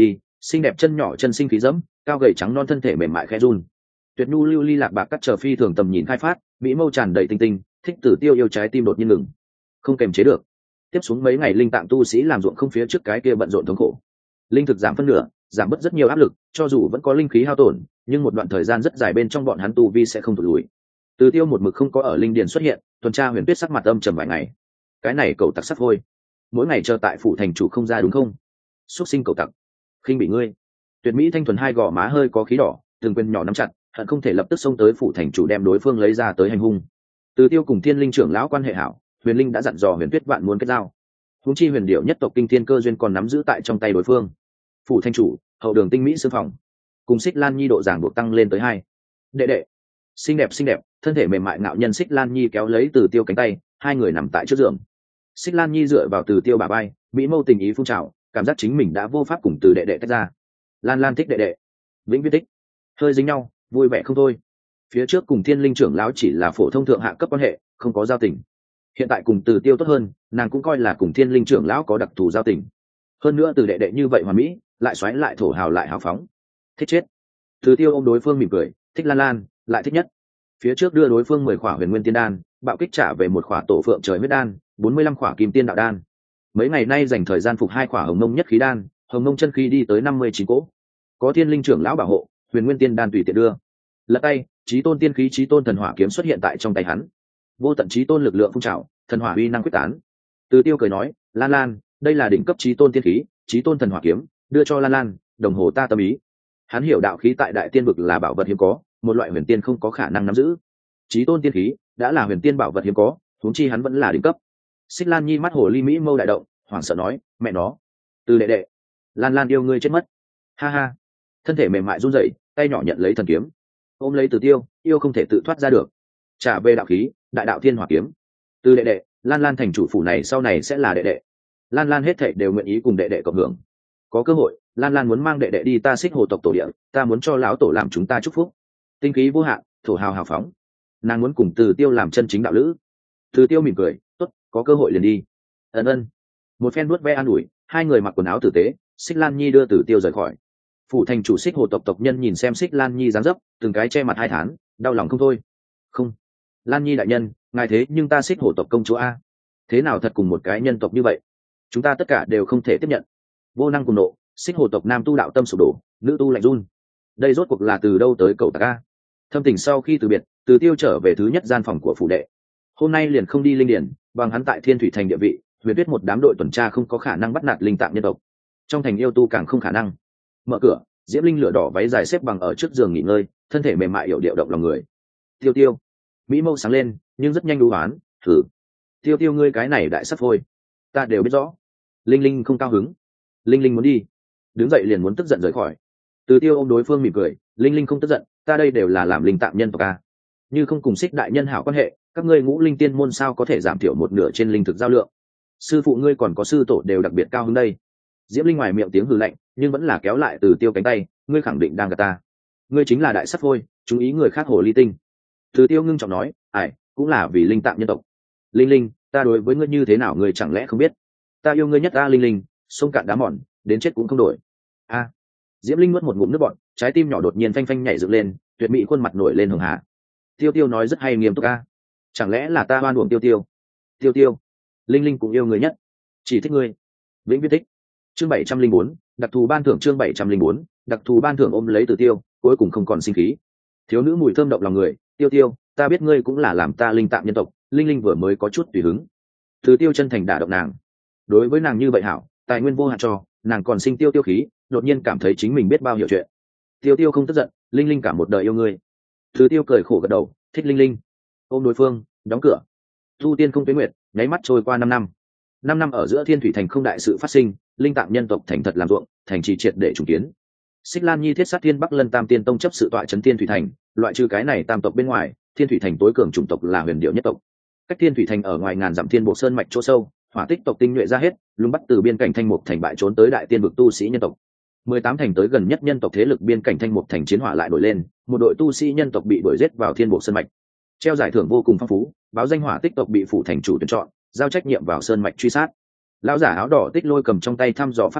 xinh đẹp chân nhỏ chân sinh khí dẫm, cao gầy trắng non thân thể mềm mại khẽ run. Tuyệt nhu lưu ly lạc bạc cắt chờ phi thường tầm nhìn khai phát, mỹ mâu tràn đầy tinh tinh, thích Tử Tiêu yêu trái tim đột nhiên ngừng, không kềm chế được. Tiếp xuống mấy ngày linh tạng tu sĩ làm ruộng không phía trước cái kia bận rộn thống khổ, linh thực giảm phân nửa, giảm bớt rất nhiều áp lực, cho dù vẫn có linh khí hao tổn, nhưng một đoạn thời gian rất dài bên trong bọn hắn tu vi sẽ không tụt lùi. Từ Tiêu một mực không có ở linh điền xuất hiện, tuần tra Huyền Tuyết sắc mặt âm trầm vài ngày. Cái này cậu tặc sắt thôi, mỗi ngày chờ tại phủ thành chủ không ra đúng không? Xuất sinh cậu tặc, khinh bị ngươi. Tuyệt mỹ thanh thuần hai gò má hơi có khí đỏ, từng quyền nhỏ nắm chặt, hận không thể lập tức xông tới phủ thành chủ đem đối phương lấy ra tới hành hung. Từ Tiêu cùng Thiên Linh trưởng lão quan hệ hảo, Huyền Linh đã dặn dò Huyền Tuyết vạn muốn kết giao. Huống chi Huyền Điểu nhất tộc kinh thiên cơ duyên còn nắm giữ tại trong tay đối phương. Phủ thành chủ, hậu đường tinh mỹ sư phòng, cùng Xích Lan Nhi độ giảng buộc tăng lên tới 2. Đệ đệ, xinh đẹp, thân thể mềm mại ngạo nhân Xích Lan Nhi kéo lấy Từ Tiêu cánh tay, hai người nằm tại trước giường. Xích Lan Nhi dựa vào Từ Tiêu bả vai, mỹ mâu tình ý phun trào, cảm giác chính mình đã vô pháp cùng từ đệ đệ tách ra. Lan Lan thích đệ đệ, vĩnh viễn thích, hơi dính nhau, vui vẻ không thôi. Phía trước cùng Thiên Linh trưởng lão chỉ là phổ thông thượng hạ cấp quan hệ, không có giao tình. Hiện tại cùng Từ Tiêu tốt hơn, nàng cũng coi là cùng Thiên Linh trưởng lão có đặc thù giao tình. Hơn nữa từ đệ đệ như vậy hoàn mỹ, lại xoáy lại thổ hào lại hào phóng, thích chết. Từ Tiêu ôm đối phương mỉm cười, thích Lan Lan, lại thích nhất. Phía trước đưa đối phương 10 khỏa huyền nguyên tiên đan, bạo kích trả về một khỏa tổ phượng trời huyết đan, 45 khỏa kim tiên đạo đan. Mấy ngày nay dành thời gian phục 2 khỏa hồng mông nhất khí đan, hồng mông chân khí đi tới 59 cỗ. Có Thiên Linh trưởng lão bảo hộ, huyền nguyên tiên đan tùy tiện đưa. Lật tay, chí tôn tiên khí chí tôn thần hỏa kiếm xuất hiện tại trong tay hắn. Vô tận chí tôn lực lượng phun trào, thần hỏa uy năng quyết tán. Từ Tiêu cười nói, Lan Lan, đây là đỉnh cấp chí tôn tiên khí, chí tôn thần hỏa kiếm, đưa cho Lan Lan, đồng hồ ta tâm ý. Hắn hiểu đạo khí tại đại tiên vực là bảo vật hiếm có, một loại huyền tiên không có khả năng nắm giữ. Chí tôn tiên khí đã là huyền tiên bảo vật hiếm có, huống chi hắn vẫn là đỉnh cấp. Xích Lan Nhi mắt hồ ly mỹ mâu đại động, hoảng sợ nói, mẹ nó, Từ đệ đệ, Lan Lan yêu ngươi chết mất. Ha ha. Thân thể mềm mại run rẩy, tay nhỏ nhận lấy thần kiếm, ôm lấy Từ Tiêu, yêu không thể tự thoát ra được. Trả về đạo khí, đại đạo thiên hỏa kiếm. Từ đệ đệ, Lan Lan thành chủ phủ này sau này sẽ là đệ đệ. Lan Lan hết thảy đều nguyện ý cùng đệ đệ cộng hưởng. Có cơ hội, Lan Lan muốn mang đệ đệ đi ta Xích Hồ tộc tổ địa, ta muốn cho lão tổ làm chúng ta chúc phúc. Tinh khí vô hạn, thổ hào hào phóng. Nàng muốn cùng Từ Tiêu làm chân chính đạo lữ. Từ Tiêu mỉm cười, tốt, có cơ hội liền đi. Ân ân. Một phen vuốt ve an ủi, hai người mặc quần áo tử tế, Xích Lan Nhi đưa Từ Tiêu rời khỏi. Phủ thành chủ Xích Hồ tộc tộc nhân nhìn xem Xích Lan Nhi dáng dấp, từng cái che mặt hai tháng, đau lòng không thôi. Không, Lan Nhi đại nhân, ngài thế nhưng ta Xích Hồ tộc công chúa a, thế nào thật cùng một cái nhân tộc như vậy, chúng ta tất cả đều không thể tiếp nhận. Vô năng cùng nộ, Xích Hồ tộc nam tu đạo tâm sụp đổ, nữ tu lạnh run. Đây rốt cuộc là từ đâu tới cậu ta a? Thâm tình sau khi từ biệt, Từ Tiêu trở về thứ nhất gian phòng của phủ đệ. Hôm nay liền không đi linh điển, bằng hắn tại Thiên Thủy thành địa vị, Huyền Tuyết một đám đội tuần tra không có khả năng bắt nạt linh tạng nhân tộc. Trong thành yêu tu càng không khả năng. Mở cửa, Diễm Linh lửa đỏ váy dài xếp bằng ở trước giường nghỉ ngơi, thân thể mềm mại yểu điệu động lòng người. Tiêu Tiêu, mỹ mâu sáng lên, nhưng rất nhanh đú đoán, thử. Tiêu Tiêu ngươi cái này đại sắp thôi, ta đều biết rõ. Linh Linh không cao hứng. Linh Linh muốn đi, đứng dậy liền muốn tức giận rời khỏi. Từ Tiêu ôm đối phương mỉm cười, Linh Linh không tức giận, ta đây đều là làm linh tạm nhân tộc ca, như không cùng Xích đại nhân hảo quan hệ, các ngươi ngũ linh tiên môn sao có thể giảm thiểu một nửa trên linh thực giao lượng? Sư phụ ngươi còn có sư tổ đều đặc biệt cao hứng đây. Diễm Linh ngoài miệng tiếng hừ lạnh, nhưng vẫn là kéo lại Từ Tiêu cánh tay, ngươi khẳng định đang gạt ta. Ngươi chính là đại sắt thôi, chú ý người khác hồ ly tinh. Từ Tiêu ngưng trọng nói, ải, cũng là vì linh tạm nhân tộc. Linh Linh, ta đối với ngươi như thế nào ngươi chẳng lẽ không biết? Ta yêu ngươi nhất a Linh Linh, sông cạn đá mòn, đến chết cũng không đổi. A. Diễm Linh nuốt một ngụm nước bọt, trái tim nhỏ đột nhiên phanh phanh nhảy dựng lên, tuyệt mỹ khuôn mặt nổi lên hường hà. Tiêu Tiêu nói rất hay nghiêm túc a, chẳng lẽ là ta oan uổng Tiêu Tiêu? Tiêu Tiêu, Linh Linh cũng yêu người nhất, chỉ thích ngươi, vĩnh viễn thích. Chương 704, đặc thù ban thưởng. Chương 704, đặc thù ban thưởng. Ôm lấy Từ Tiêu, cuối cùng không còn sinh khí. Thiếu nữ mùi thơm động lòng người, Tiêu Tiêu, ta biết ngươi cũng là làm ta linh tạm nhân tộc. Linh Linh vừa mới có chút tùy hứng. Từ Tiêu chân thành đả động nàng, đối với nàng như vậy hảo, tài nguyên vô hạn cho nàng, còn sinh tiêu tiêu khí, đột nhiên cảm thấy chính mình biết bao hiểu chuyện. Tiêu Tiêu không tức giận, Linh Linh cả một đời yêu ngươi. Từ Tiêu cười khổ gật đầu, thích Linh Linh. Ôm đối phương, đóng cửa. Tu tiên không tuyến nguyệt, nháy mắt trôi qua 5 năm. 5 năm ở giữa Thiên Thủy thành không đại sự phát sinh, linh tạm nhân tộc thành thật làm ruộng, thành trì triệt để trùng kiến. Xích Lan Nhi thiết sát Thiên Bắc Lân Tam Tiên Tông chấp sự tọa trấn Thiên Thủy thành, loại trừ cái này tam tộc bên ngoài, Thiên Thủy thành tối cường chủng tộc là Huyền Điệu nhất tộc. Cách Thiên Thủy thành ở ngoài ngàn dặm Thiên Bộ Sơn mạch chỗ sâu, hỏa tích tộc tinh nhuệ ra hết, lùng bắt từ biên cảnh Thanh Mục thành bại trốn tới đại tiên vực tu sĩ nhân tộc. 18 thành tới gần nhất nhân tộc thế lực biên cảnh Thanh Mục thành chiến hỏa lại nổi lên, một đội tu sĩ nhân tộc bị đuổi giết vào Thiên Bộ Sơn mạch. Treo giải thưởng vô cùng phong phú, báo danh hỏa tích tộc bị phủ thành chủ tuyển chọn, giao trách nhiệm vào sơn mạch truy sát. Lão giả áo đỏ Tích Lôi cầm trong tay thăm dò pháp khí,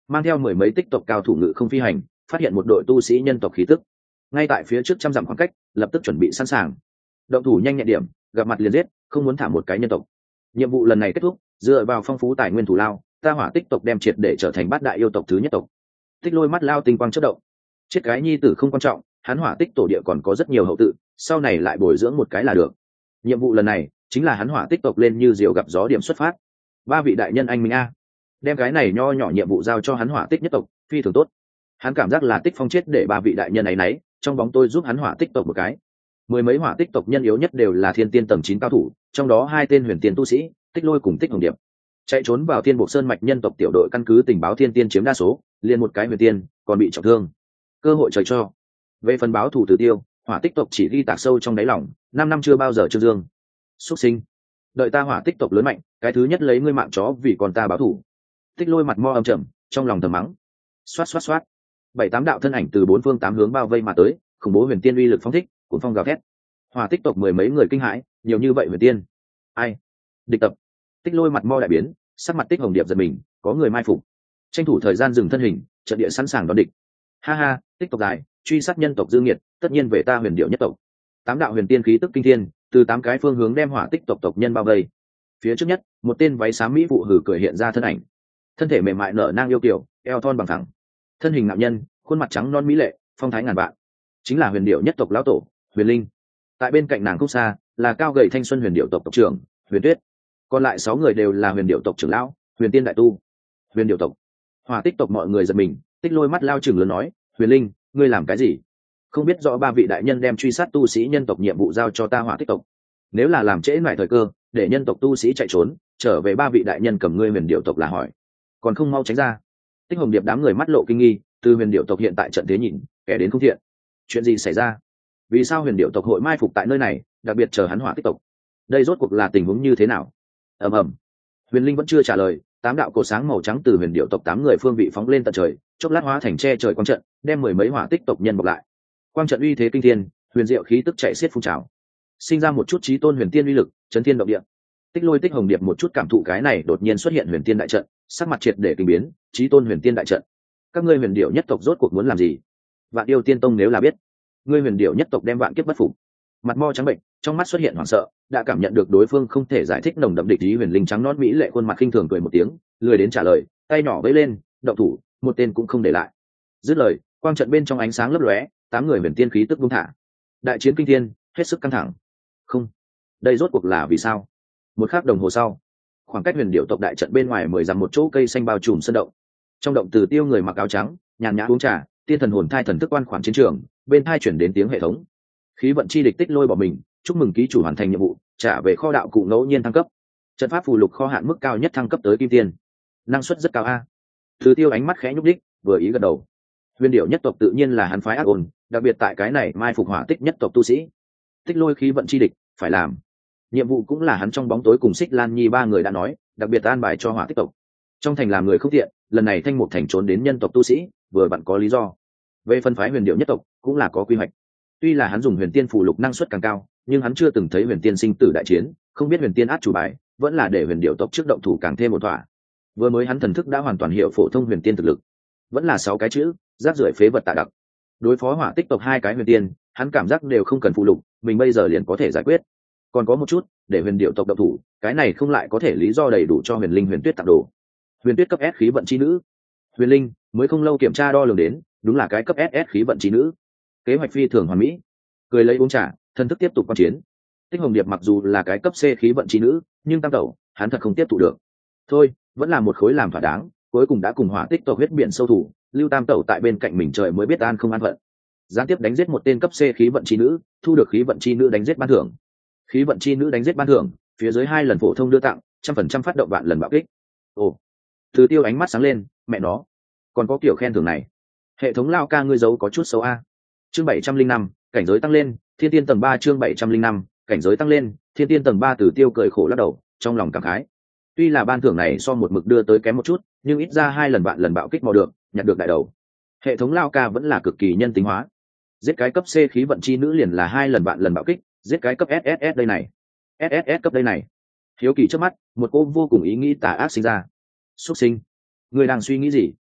mang theo mười mấy tích tộc cao thủ ngự không phi hành, phát hiện một đội tu sĩ nhân tộc khí tức ngay tại phía trước trăm dặm khoảng cách, lập tức chuẩn bị sẵn sàng động thủ nhanh nhẹn điểm, gặp mặt liền giết, không muốn thả một cái nhân tộc. Nhiệm vụ lần này kết thúc, dựa vào phong phú tài nguyên thủ lao, ta Hỏa Tích tộc đem triệt để trở thành bát đại yêu tộc thứ nhất tộc. Tích Lôi mắt lao tinh quang chớp động. Chết cái nhi tử không quan trọng, hắn Hỏa Tích tổ địa còn có rất nhiều hậu tự, sau này lại bồi dưỡng một cái là được. Nhiệm vụ lần này chính là hắn Hỏa Tích tộc lên như diều gặp gió điểm xuất phát. Ba vị đại nhân anh minh a, đem cái này nho nhỏ nhiệm vụ giao cho hắn Hỏa Tích nhất tộc, phi thường tốt. Hắn cảm giác là Tích Phong chết để ba vị đại nhân ấy nấy, trong bóng tôi giúp hắn Hỏa Tích tộc một cái. Mười mấy Hỏa Tích tộc nhân yếu nhất đều là thiên tiên tầng 9 cao thủ, trong đó hai tên huyền tiên tu sĩ, Tích Lôi cùng Tích Hồng Điệp. Chạy trốn vào Thiên Bộ Sơn mạch nhân tộc tiểu đội căn cứ tình báo thiên tiên chiếm đa số, liền một cái huyền tiên, còn bị trọng thương. Cơ hội trời cho. Về phần báo thủ Tử Tiêu, Hỏa Tích tộc chỉ ghi tạc sâu trong đáy lòng, 5 năm chưa bao giờ trương dương. Xuất sinh, đợi ta Hỏa Tích tộc lớn mạnh, cái thứ nhất lấy ngươi mạng chó vì còn ta báo thủ. Tích Lôi mặt mo âm trầm, trong lòng thầm mắng. Xoát xoát xoát. 7-8 đạo thân ảnh từ bốn phương tám hướng bao vây mà tới, khủng bố huyền tiên uy lực phóng thích, cuồng phong gào thét. Hỏa Tích tộc mười mấy người kinh hãi, nhiều như vậy huyền tiên. Ai? Địch tập. Tích Lôi mặt mo đại biến, sắc mặt Tích Hồng Điệp giật mình, có người mai phục. Tranh thủ thời gian dừng thân hình, trận địa sẵn sàng đón địch. Ha ha, Tích tộc dài, truy sát nhân tộc dư nghiệt, tất nhiên về ta Huyền Điệu nhất tộc. 8 đạo huyền tiên khí tức kinh thiên, từ 8 cái phương hướng đem Hỏa Tích tộc tộc nhân bao vây. Phía trước nhất, một tên váy xám mỹ phụ hử cười hiện ra thân ảnh. Thân thể mềm mại nở nang yêu kiều, eo thon bằng thẳng. Thân hình nạo nhân, khuôn mặt trắng non mỹ lệ, phong thái ngàn vạn. Chính là Huyền Điệu nhất tộc lão tổ, Huyền Linh. Tại bên cạnh nàng không xa, là cao gầy thanh xuân Huyền Điệu tộc tộc trưởng, Huyền Tuyết. Còn lại 6 người đều là Huyền Điệu tộc trưởng lão, Huyền Tiên đại tu. Huyền Điệu tộc. Hỏa Tích tộc mọi người giật mình, Tích Lôi mắt lao chừng lớn nói, Huyền Linh, ngươi làm cái gì? Không biết rõ ba vị đại nhân đem truy sát tu sĩ nhân tộc nhiệm vụ giao cho ta Hỏa Tích tộc, nếu là làm trễ lại thời cơ, để nhân tộc tu sĩ chạy trốn, trở về ba vị đại nhân cầm ngươi Huyền Điệu tộc là hỏi, còn không mau tránh ra. Tích Hồng Điệp đám người mắt lộ kinh nghi, từ Huyền Điệu tộc hiện tại trận thế nhìn, kẻ đến không thiện. Chuyện gì xảy ra? Vì sao Huyền Điệu tộc hội mai phục tại nơi này, đặc biệt chờ hắn Hỏa Tích tộc? Đây rốt cuộc là tình huống như thế nào? Ầm ầm. Huyền Linh vẫn chưa trả lời, 8 đạo cột sáng màu trắng từ Huyền Điệu tộc 8 người phương vị phóng lên tận trời, chốc lát hóa thành che trời quang trận, đem mười mấy Hỏa Tích tộc nhân bọc lại. Quang trận uy thế kinh thiên, huyền diệu khí tức chạy xiết phun trào, sinh ra một chút chí tôn huyền tiên uy lực, chấn thiên động địa. Tích Lôi Tích Hồng Điệp một chút cảm thụ cái này đột nhiên xuất hiện huyền tiên đại trận, sắc mặt triệt để kinh biến, chí tôn huyền tiên đại trận. Các ngươi Huyền Điệu nhất tộc rốt cuộc muốn làm gì? Vạn Yêu Tiên Tông nếu là biết, ngươi Huyền Điệu nhất tộc đem vạn kiếp bất phục. Mặt mo trắng bệnh, trong mắt xuất hiện hoảng sợ, đã cảm nhận được đối phương không thể giải thích nồng đậm địch ý. Huyền Linh trắng nõn mỹ lệ khuôn mặt khinh thường cười một tiếng, lười đến trả lời, tay nhỏ vẫy lên, động thủ, một tên cũng không để lại. Dứt lời, quang trận bên trong ánh sáng lấp lóe, 8 người huyền tiên khí tức buông thả. Đại chiến kinh thiên, hết sức căng thẳng. Không, đây rốt cuộc là vì sao? Một khắc đồng hồ sau, khoảng cách Huyền Điệu tộc đại trận bên ngoài 10 dặm một chỗ cây xanh bao trùm sân động. Trong động Từ Tiêu người mặc áo trắng, nhàn nhã uống trà, tiên thần hồn thai thần thức quan khoản chiến trường, bên thai chuyển đến tiếng hệ thống. Khí vận chi địch Tích Lôi bỏ mình, chúc mừng ký chủ hoàn thành nhiệm vụ, trả về kho đạo cụ ngẫu nhiên thăng cấp. Trận pháp phù lục kho hạn mức cao nhất thăng cấp tới kim tiên, năng suất rất cao a. Từ Tiêu ánh mắt khẽ nhúc đích, vừa ý gật đầu. Huyền Điệu nhất tộc tự nhiên là hắn phái ác ôn, đặc biệt tại cái này mai phục Hỏa Tích nhất tộc tu sĩ. Tích Lôi khí vận chi địch, phải làm. Nhiệm vụ cũng là hắn trong bóng tối cùng Xích Lan Nhi 3 người đã nói, đặc biệt an bài cho Hỏa Tích tộc. Trong thành làm người không thiện, lần này Thanh Mục thành trốn đến nhân tộc tu sĩ, vừa vặn có lý do. Về phân phái Huyền Điệu nhất tộc, cũng là có quy hoạch. Tuy là hắn dùng huyền tiên phù lục năng suất càng cao, nhưng hắn chưa từng thấy huyền tiên sinh tử đại chiến, không biết huyền tiên át chủ bài, vẫn là để Huyền Điệu tộc trước động thủ càng thêm một thỏa. Vừa mới hắn thần thức đã hoàn toàn hiểu phổ thông huyền tiên thực lực, vẫn là 6 cái chữ, rác rưởi phế vật tạ đặc. Đối phó Hỏa Tích tộc 2 cái huyền tiên, hắn cảm giác đều không cần phù lục, mình bây giờ liền có thể giải quyết. Còn có một chút, để Huyền Điệu tộc động thủ, cái này không lại có thể lý do đầy đủ cho Huyền Linh Huyền Tuyết tặng đồ. Huyền Tuyết cấp S khí vận chi nữ. Huyền Linh mới không lâu kiểm tra đo lường đến, đúng là cái cấp SS khí vận chi nữ. Kế hoạch phi thường hoàn mỹ. Cười lấy uống trà, thân thức tiếp tục quan chiến. Tích Hồng Điệp mặc dù là cái cấp C khí vận chi nữ, nhưng tam tẩu, hắn thật không tiếp thụ được. Thôi, vẫn là một khối làm thỏa đáng, cuối cùng đã cùng Hỏa Tích tộc huyết biển sâu thủ, lưu tam tẩu tại bên cạnh mình trời mới biết an không an phận. Gián tiếp đánh giết một tên cấp C khí vận chi nữ, thu được khí vận chi nữ đánh giết ban thưởng. Khí vận chi nữ đánh giết ban thưởng, phía dưới 2 lần phổ thông đưa tặng, 100% phát động vạn lần bạo kích. Ồ, Từ Tiêu ánh mắt sáng lên, mẹ nó, còn có kiểu khen thưởng này. Hệ thống lao ca ngươi giấu có chút xấu a. Chương 705, cảnh giới tăng lên, thiên tiên tầng 3 chương 705, cảnh giới tăng lên, thiên tiên tầng 3. Từ Tiêu cười khổ lắc đầu, trong lòng cảm khái. Tuy là ban thưởng này so một mực đưa tới kém một chút, nhưng ít ra 2 lần vạn lần bạo kích mò được, nhặt được đại đầu. Hệ thống lao ca vẫn là cực kỳ nhân tính hóa. Giết cái cấp C khí vận chi nữ liền là 2 lần vạn lần bạo kích, giết cái cấp SSS đây này. SSS cấp đây này. Hiếu kỳ trước mắt, một cô vô cùng ý nghĩ tà ác sinh ra. Xuất sinh, người đang suy nghĩ gì?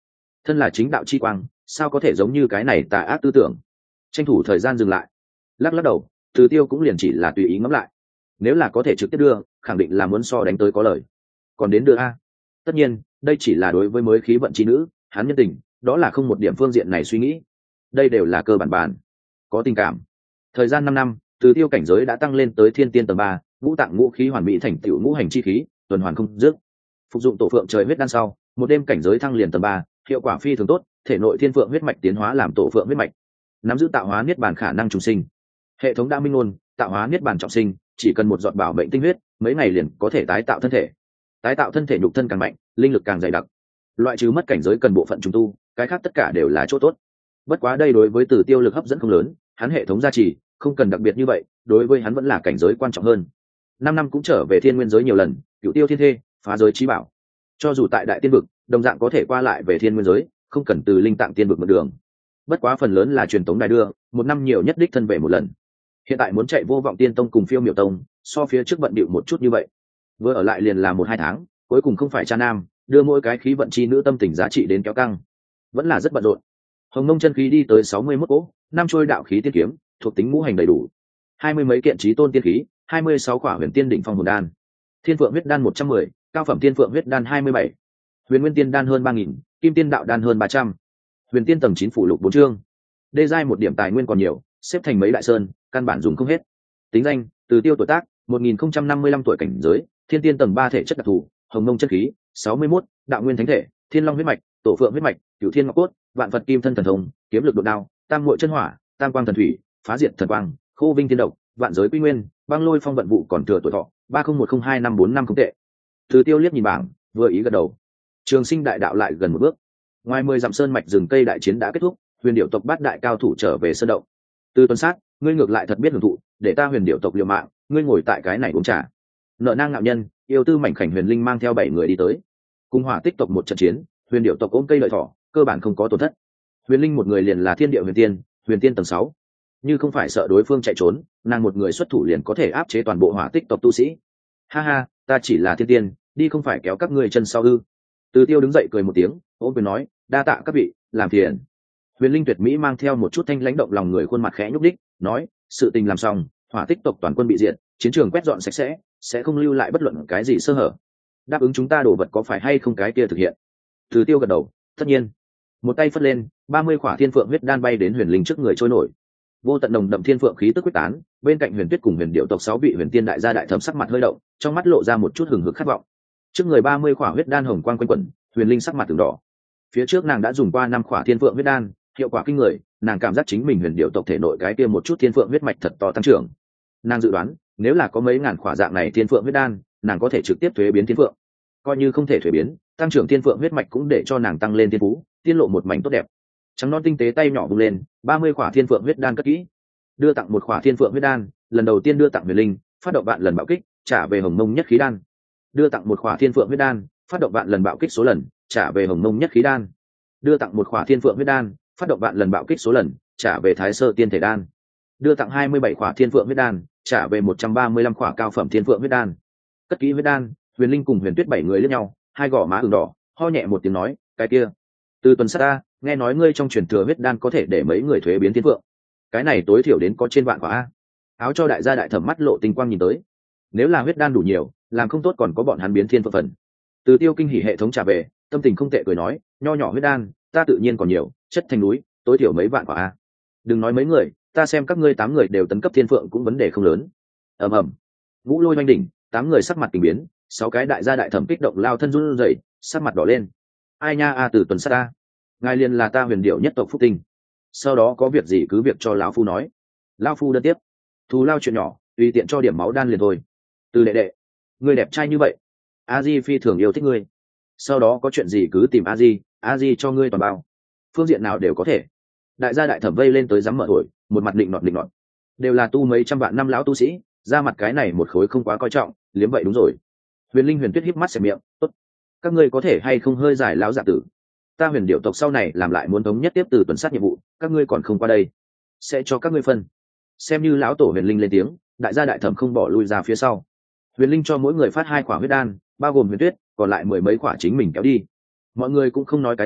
thân là chính đạo chi quang, sao có thể giống như cái này tà ác tư tưởng. Tranh thủ thời gian dừng lại, lắc đầu, Từ Tiêu cũng liền chỉ là tùy ý ngẫm lại. Nếu là có thể trực tiếp đưa, khẳng định là muốn so đánh tới có lời. Còn đến đưa a, tất nhiên đây chỉ là đối với mới khí vận chi nữ, hắn nhân tình đó là không một điểm phương diện này suy nghĩ. Đây đều là cơ bản có tình cảm. Thời gian 5 năm, Từ Tiêu cảnh giới đã tăng lên tới thiên tiên tầng 3, ngũ tạng ngũ khí hoàn mỹ thành tựu ngũ hành chi khí, tuần hoàn không dứt. Phục dụng tổ phượng trời huyết đan sau, một đêm cảnh giới thăng liền tầng 3, hiệu quả phi thường tốt, thể nội thiên phượng huyết mạch tiến hóa làm tổ phượng huyết mạch, nắm giữ tạo hóa niết bàn khả năng trùng sinh. Hệ thống đã minh ngôn, tạo hóa niết bàn trọng sinh, chỉ cần một giọt bảo mệnh tinh huyết, mấy ngày liền có thể tái tạo thân thể. Tái tạo thân thể nhục thân càng mạnh, linh lực càng dày đặc. Loại trừ mất cảnh giới cần bộ phận trùng tu, cái khác tất cả đều là chỗ tốt. Bất quá đây đối với Từ Tiêu lực hấp dẫn không lớn, hắn hệ thống gia trì, không cần đặc biệt như vậy, đối với hắn vẫn là cảnh giới quan trọng hơn. 5 năm cũng trở về thiên nguyên giới nhiều lần, cựu tiêu thiên thê, phá giới chí bảo. Cho dù tại đại tiên vực, đồng dạng có thể qua lại về thiên nguyên giới, không cần từ linh tạng tiên vực một đường. Bất quá phần lớn là truyền tống đài đưa, một năm nhiều nhất đích thân về một lần. Hiện tại muốn chạy Vô Vọng Tiên Tông cùng Phiêu Miểu Tông, so phía trước bận bịu một chút như vậy. Vừa ở lại liền là 1-2 tháng, cuối cùng không phải cha nam, đưa mỗi cái khí vận chi nữ tâm tình giá trị đến kéo căng, vẫn là rất bận rộn. Hồng Mông chân khí đi tới 61 cỗ, 5 trôi đạo khí tiên kiếm, thuộc tính ngũ hành đầy đủ. 20 mấy kiện chí tôn tiên khí, 26 quả huyền tiên đỉnh phong hồn đan. Thiên Phượng huyết đan 110, cao phẩm Thiên Phượng huyết đan 27. Huyền Nguyên tiên đan hơn 3000, Kim tiên đạo đan hơn 300. Huyền tiên tầng 9 phụ lục 4 chương. Đê giai một điểm tài nguyên còn nhiều, xếp thành mấy đại sơn, căn bản dùng không hết. Tính danh: Từ Tiêu tuổi tác: 1055 tuổi, cảnh giới: Thiên tiên tầng 3, thể chất đặc thù: Hồng Mông chân khí 61, đạo nguyên thánh thể, Thiên Long huyết mạch, Tổ Phượng huyết mạch, Cửu Thiên Ngọc cốt, Vạn Phật kim thân thần thông, kiếm lực đột đao, Tam Muội chân hỏa, Tam Quang thần thủy, phá diệt thần quang, khô vinh thiên độc, vạn giới quy nguyên, băng lôi phong vận vụ còn thừa tuổi thọ 30102545 không tệ. Từ Tiêu liếc nhìn bảng, vừa ý gật đầu. Trường sinh đại đạo lại gần một bước. Ngoài 10 dặm sơn mạch rừng cây đại chiến đã kết thúc, huyền điệu tộc bát đại cao thủ trở về sơn động. Từ Tuần Sát, ngươi ngược lại thật biết hưởng thụ, để ta huyền điệu tộc liều mạng, ngươi ngồi tại cái này uống trà. Nợ nang ngạo nhân, yêu tư mảnh khảnh huyền linh mang theo 7 người đi tới. Cùng Hỏa Tích tộc một trận chiến, huyền điệu tộc ôm cây lợi thỏ, cơ bản không có tổn thất. Huyền linh một người liền là thiên địa huyền tiên tầng 6. Như không phải sợ đối phương chạy trốn, nàng một người xuất thủ liền có thể áp chế toàn bộ Hỏa Tích tộc tu sĩ. Ha ha, ta chỉ là thiên tiên, đi không phải kéo các ngươi chân sau ư? Từ Tiêu đứng dậy cười một tiếng, ôm quyền nói, đa tạ các vị, làm phiền. Huyền linh tuyệt mỹ mang theo một chút thanh lãnh động lòng người, khuôn mặt khẽ nhúc đích, nói, sự tình làm xong, Hỏa Tích tộc toàn quân bị diệt, chiến trường quét dọn sạch sẽ không lưu lại bất luận cái gì sơ hở. Đáp ứng chúng ta đồ vật có phải hay không cái kia thực hiện? Từ Tiêu gật đầu, tất nhiên. Một tay phất lên, 30 khỏa thiên phượng huyết đan bay đến huyền linh trước người trôi nổi. Vô tận nồng đậm thiên phượng khí tức quyết tán, bên cạnh Huyền Tuyết cùng Huyền Điệu tộc 6 vị huyền tiên đại gia đại thẩm sắc mặt hơi động, trong mắt lộ ra một chút hừng hực khát vọng. Trước người 30 khỏa huyết đan hồng quang quanh quẩn, huyền linh sắc mặt từng đỏ. Phía trước nàng đã dùng qua 5 khỏa thiên phượng huyết đan, hiệu quả kinh người, nàng cảm giác chính mình Huyền Điệu tộc thể nội cái kia một chút thiên phượng huyết mạch thật to tăng trưởng. Nàng dự đoán, nếu là có mấy ngàn khỏa dạng này thiên phượng huyết đan, nàng có thể trực tiếp thuế biến thiên phượng. Coi như không thể thuế biến, tăng trưởng thiên phượng huyết mạch cũng để cho nàng tăng lên thiên phú, tiên lộ một mảnh tốt đẹp. Trắng non tinh tế tay nhỏ vung lên, 30 khỏa thiên phượng huyết đan cất kỹ. Đưa tặng một khỏa thiên phượng huyết đan, lần đầu tiên đưa tặng huyền linh, phát động vạn lần bạo kích, trả về hồng mông nhất khí đan. Đưa tặng một khỏa thiên phượng huyết đan, phát động vạn lần bạo kích số lần, trả về hồng mông nhất khí đan. Đưa tặng một khỏa thiên phượng huyết đan, phát động vạn lần bạo kích số lần, trả về thái sơ tiên thể đan. Đưa tặng 27 khỏa thiên phượng huyết đan, trả về 135 khỏa cao phẩm thiên phượng huyết đan. Cất kỹ huyết đan, huyền linh cùng Huyền Tuyết 7 người liếc nhau, hai gò má ửng đỏ, ho nhẹ một tiếng nói, cái kia, Từ Tuần Sát ta, nghe nói ngươi trong truyền thừa huyết đan có thể để mấy người thuế biến thiên phượng, cái này tối thiểu đến có trên vạn quả a. Áo cho đại gia đại thẩm mắt lộ tinh quang nhìn tới, nếu là huyết đan đủ nhiều, làm không tốt còn có bọn hắn biến thiên phượng phần. Từ Tiêu kinh hỉ hệ thống trả về, tâm tình không tệ cười nói, nho nhỏ huyết đan, ta tự nhiên còn nhiều, chất thành núi, tối thiểu mấy vạn quả a. Đừng nói mấy người, ta xem các ngươi 8 người đều tấn cấp thiên phượng cũng vấn đề không lớn. Ầm ầm, vũ lôi oanh đỉnh, 8 người sắc mặt kinh biến, 6 cái đại gia đại thẩm kích động lao thân run rẩy, sắc mặt đỏ lên. Ai nha a, Từ Tuần Sát ta, ngài liền là ta Huyền Điệu nhất tộc phúc tinh. Sau đó có việc gì cứ việc cho lão phu nói, lão phu đơn tiếp, thù lao chuyện nhỏ, tùy tiện cho điểm máu đan liền thôi. Từ đệ đệ, ngươi đẹp trai như vậy, a di phi thường yêu thích ngươi, sau đó có chuyện gì cứ tìm a di cho ngươi toàn bao, phương diện nào đều có thể. Đại gia đại thẩm vây lên tới dám mở thổi, một mặt định nọt, đều là tu mấy trăm vạn năm lão tu sĩ, ra mặt cái này một khối không quá coi trọng, liếm vậy đúng rồi. Huyền linh Huyền Tuyết híp mắt xẻ miệng, tốt, các ngươi có thể hay không hơi giải lão giả tử, ta Huyền Điệu tộc sau này làm lại muốn thống nhất tiếp Từ Tuần Sát nhiệm vụ, các ngươi còn không qua đây, sẽ cho các ngươi phân. Xem như lão tổ huyền linh lên tiếng, đại gia đại thẩm không bỏ lui ra phía sau. Huyền linh cho mỗi người phát 2 khỏa huyết đan, bao gồm Huyền Tuyết, còn lại 10 mấy khỏa chính mình kéo đi. Mọi người cũng không nói cái gì,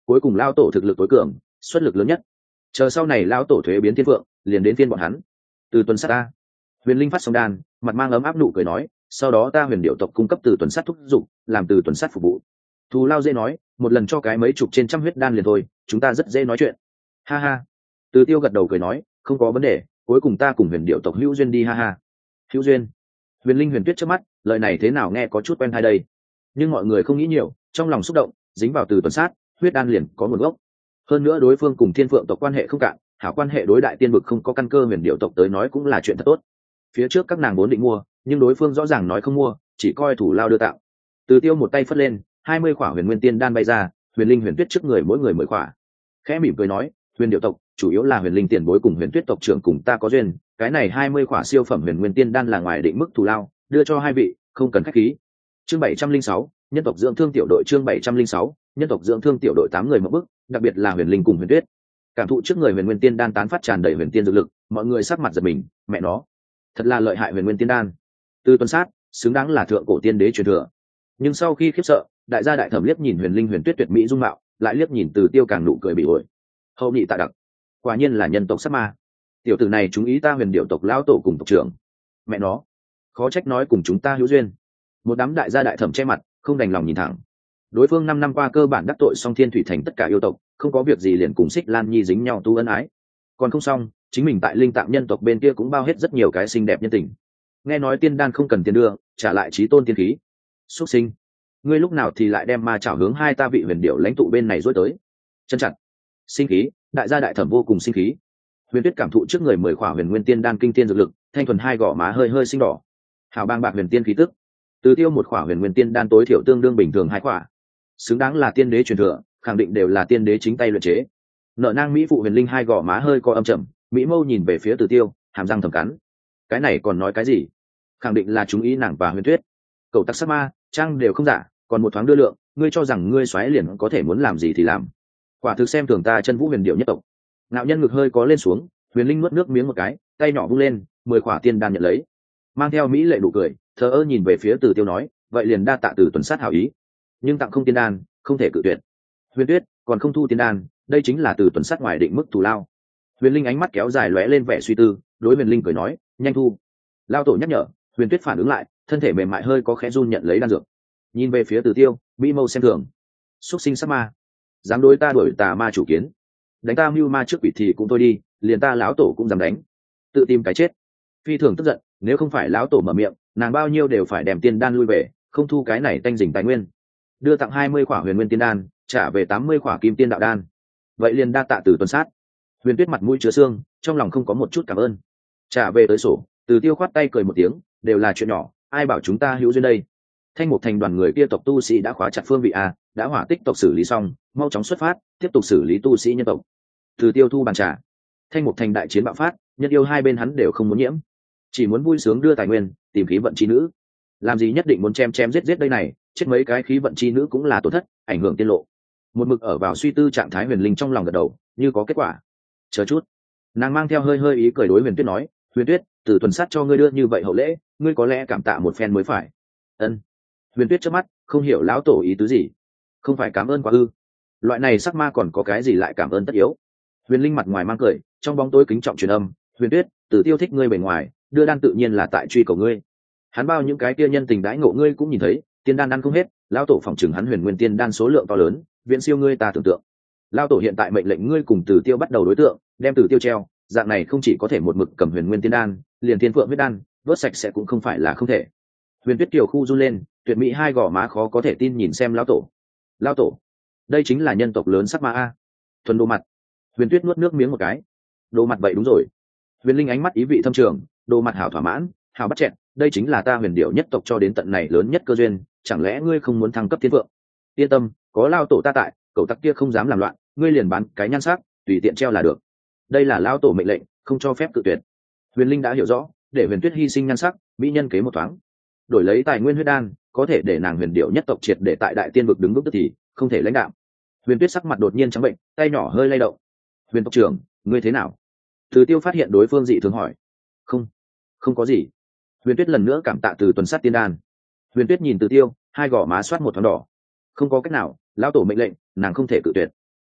cuối cùng lao tổ thực lực tối cường, xuất lực lớn nhất. Chờ sau này lao tổ thuế biến thiên phượng, liền đến phiên bọn hắn. Từ tuần sát ta. Huyền Linh phát xong đan, mặt mang ấm áp nụ cười nói, sau đó ta Huyền Điệu tộc cung cấp từ tuần sát thúc giục, làm từ tuần sát phục vụ. Thù lao dễ nói, một lần cho cái mấy chục trên trăm huyết đan liền thôi, chúng ta rất dễ nói chuyện. Ha ha. Từ Tiêu gật đầu cười nói, không có vấn đề, cuối cùng ta cùng Huyền Điệu tộc hữu duyên đi ha ha. Hữu duyên? Huyền Linh huyền tuyết trước mắt, lời này thế nào nghe có chút quen tai đây. Nhưng mọi người không nghĩ nhiều, trong lòng xúc động, dính vào từ tuần sát, huyết đan liền có nguồn gốc. Hơn nữa đối phương cùng Thiên Phượng tộc quan hệ không cạn, hảo quan hệ đối đại tiên vực không có căn cơ Huyền Điệu tộc tới nói cũng là chuyện thật tốt. Phía trước các nàng vốn định mua, nhưng đối phương rõ ràng nói không mua, chỉ coi thủ lao đưa tạo. Từ Tiêu một tay phất lên, 20 khỏa huyền nguyên tiên đan bay ra, Huyền Linh huyền tuyết trước người mỗi người 10 khỏa. Khẽ mỉm cười nói, Huyền Điệu tộc chủ yếu là Huyền Linh tiền bối cùng Huyền Tuyết tộc trưởng cùng ta có duyên, cái này 20 khỏa siêu phẩm huyền nguyên tiên đan là ngoài định mức thủ lao, đưa cho hai vị, không cần khách khí. Chương 706, nhân tộc dưỡng thương tiểu đội. Chương 706, nhân tộc dưỡng thương tiểu đội 8 người một bước, đặc biệt là Huyền Linh cùng Huyền Tuyết. Cảm thụ trước người huyền nguyên tiên đan tán phát tràn đầy huyền tiên dược lực, mọi người sắc mặt giật mình, mẹ nó, thật là lợi hại huyền nguyên tiên đan. Từ tuần sát, xứng đáng là thượng cổ tiên đế truyền thừa. Nhưng sau khi khiếp sợ, đại gia đại thẩm liếc nhìn Huyền Linh Huyền Tuyết tuyệt mỹ dung mạo, lại liếc nhìn Từ Tiêu càng nụ cười bị ổi. Hậu nhị tạ đặc, quả nhiên là nhân tộc sát ma. Tiểu tử này chúng ý ta Huyền Điệu tộc lão tổ cùng tộc trưởng. Mẹ nó, khó trách nói cùng chúng ta hữu duyên. Một đám đại gia đại thẩm che mặt, không đành lòng nhìn thẳng. Đối phương 5 năm qua cơ bản đắc tội xong Thiên Thủy Thành tất cả yêu tộc, không có việc gì liền cùng Xích Lan Nhi dính nhau tu ân ái. Còn không xong, chính mình tại Linh Tạm nhân tộc bên kia cũng bao hết rất nhiều cái xinh đẹp nhân tình. Nghe nói tiên đan không cần tiền đưa, trả lại chí tôn tiên khí. Xuất sinh, ngươi lúc nào thì lại đem ma chảo hướng hai ta vị Huyền Điệu lãnh tụ bên này dối tới. Chân chặt, sinh khí, đại gia đại thẩm vô cùng sinh khí. Huyền Tuyết cảm thụ trước người 10 khỏa huyền nguyên tiên đan kinh tiên dược lực, thanh thuần hai gò má hơi hơi sinh đỏ. Hào bang bạc huyền tiên khí tức. Từ Tiêu một khỏa huyền nguyên tiên đan tối thiểu tương đương bình thường 2 khỏa. Xứng đáng là tiên đế truyền thừa, khẳng định đều là tiên đế chính tay luyện chế. Nợ nang mỹ phụ Huyền Linh hai gò má hơi co âm trầm, mỹ mâu nhìn về phía Từ Tiêu, hàm răng thầm cắn. Cái này còn nói cái gì? Khẳng định là chúng ý nàng và Huyền Tuyết. Cậu tắc sát ma, trang đều không giả, còn một thoáng đưa lượng, ngươi cho rằng ngươi xoáy liền có thể muốn làm gì thì làm. Quả thực xem thường ta Chân Vũ Huyền Điệu nhất tộc. Nạo nhân ngực hơi có lên xuống, Huyền Linh nuốt nước miếng một cái, tay nhỏ vung lên, 10 khỏa tiên đan nhận lấy, mang theo mỹ lệ nụ cười, thờ ơ nhìn về phía Từ Tiêu nói, vậy liền đa tạ Từ tuần sát hảo ý, nhưng tặng không tiên đan, không thể cự tuyệt. Huyền Tuyết còn không thu tiên đan, đây chính là Từ tuần sát ngoài định mức thù lao. Huyền Linh ánh mắt kéo dài lóe lên vẻ suy tư, đối Huyền Linh cười nói, nhanh thu. Lao tổ nhắc nhở, Huyền Tuyết phản ứng lại, thân thể mềm mại hơi có khẽ run nhận lấy đan dược, nhìn về phía Từ Tiêu, mỹ mâu xem thường, xuất sinh sát ma, dám đối ta đuổi tà ma chủ kiến, đánh ta mưu ma trước quỷ thì cũng thôi đi, liền ta lão tổ cũng dám đánh, tự tìm cái chết. Phi thường tức giận, nếu không phải lão tổ mở miệng, nàng bao nhiêu đều phải đem tiên đan lui về, không thu cái này tanh dình tài nguyên. Đưa tặng 20 khỏa huyền nguyên tiên đan, trả về 80 khỏa kim tiên đạo đan. Vậy liền đa tạ Từ tuần sát. Huyền Tuyết mặt mũi chứa xương, trong lòng không có một chút cảm ơn. Trả về tới sổ, Từ Tiêu khoát tay cười một tiếng, đều là chuyện nhỏ, ai bảo chúng ta hữu duyên đây. Thanh Mục Thành đoàn người kia tộc tu sĩ đã khóa chặt phương vị a, đã hỏa tích tộc xử lý xong, mau chóng xuất phát, tiếp tục xử lý tu sĩ nhân tộc. Từ Tiêu thu bàn trà. Thanh Mục Thành đại chiến bạo phát, nhân yêu hai bên hắn đều không muốn nhiễm, chỉ muốn vui sướng đưa tài nguyên, tìm khí vận chi nữ. Làm gì nhất định muốn chém chém giết giết đây này, chết mấy cái khí vận chi nữ cũng là tổn thất, ảnh hưởng tiên lộ. Một mực ở vào suy tư trạng thái Huyền Linh trong lòng gật đầu, như có kết quả. Chờ chút, nàng mang theo hơi hơi ý cười đối Huyền Tuyết nói, Huyền Tuyết, Từ tuần sát cho ngươi đưa như vậy hậu lễ, ngươi có lẽ cảm tạ một phen mới phải. Ân. Huyền Tuyết chớp mắt, không hiểu lão tổ ý tứ gì. Không phải cảm ơn quá ư? Loại này sắc ma còn có cái gì lại cảm ơn tất yếu? Huyền Linh mặt ngoài mang cười, trong bóng tối kính trọng truyền âm, Huyền Tuyết, Từ Tiêu thích ngươi bề ngoài, đưa đan tự nhiên là tại truy cầu ngươi. Hắn bao những cái kia nhân tình đãi ngộ ngươi cũng nhìn thấy, tiên đan ăn không hết, lão tổ phòng chừng hắn huyền nguyên tiên đan số lượng to lớn, viễn siêu ngươi ta tưởng tượng. Lão tổ hiện tại mệnh lệnh ngươi cùng Từ Tiêu bắt đầu đối tượng, đem Từ Tiêu treo, dạng này không chỉ có thể một mực cầm huyền nguyên tiên đan, liền thiên phượng huyết đan, vớt sạch sẽ cũng không phải là không thể. Huyền Tuyết tiểu khu run lên, tuyệt mỹ hai gò má khó có thể tin nhìn xem lão tổ. Lão tổ, đây chính là nhân tộc lớn sắc ma a. Thuần đồ mặt. Huyền Tuyết nuốt nước miếng một cái. Đồ mặt vậy đúng rồi. Huyền Linh ánh mắt ý vị thâm trường, đồ mặt hảo thỏa mãn, hảo bắt chẹn, đây chính là ta Huyền Điệu nhất tộc cho đến tận này lớn nhất cơ duyên, chẳng lẽ ngươi không muốn thăng cấp thiên vượng? Yên tâm, có lao tổ ta tại, cậu tắc kia không dám làm loạn, ngươi liền bán cái nhan sắc, tùy tiện treo là được. Đây là lao tổ mệnh lệnh, không cho phép cự tuyệt. Huyền Linh đã hiểu rõ, để Huyền Tuyết hy sinh nhan sắc, mỹ nhân kế một thoáng, đổi lấy tài nguyên huyết đan, có thể để nàng Huyền Điệu nhất tộc triệt để tại đại tiên vực đứng vững tức thì, không thể lãnh đạo. Huyền Tuyết sắc mặt đột nhiên trắng bệnh, tay nhỏ hơi lay động. Huyền tộc trưởng, ngươi thế nào? Từ Tiêu phát hiện đối phương dị thường hỏi. Không có gì. Huyền Tuyết lần nữa cảm tạ Từ tuần sát tiên đan. Huyền Tuyết nhìn Từ Tiêu, hai gò má soát một thoáng đỏ. Không có cách nào, lão tổ mệnh lệnh, nàng không thể cự tuyệt.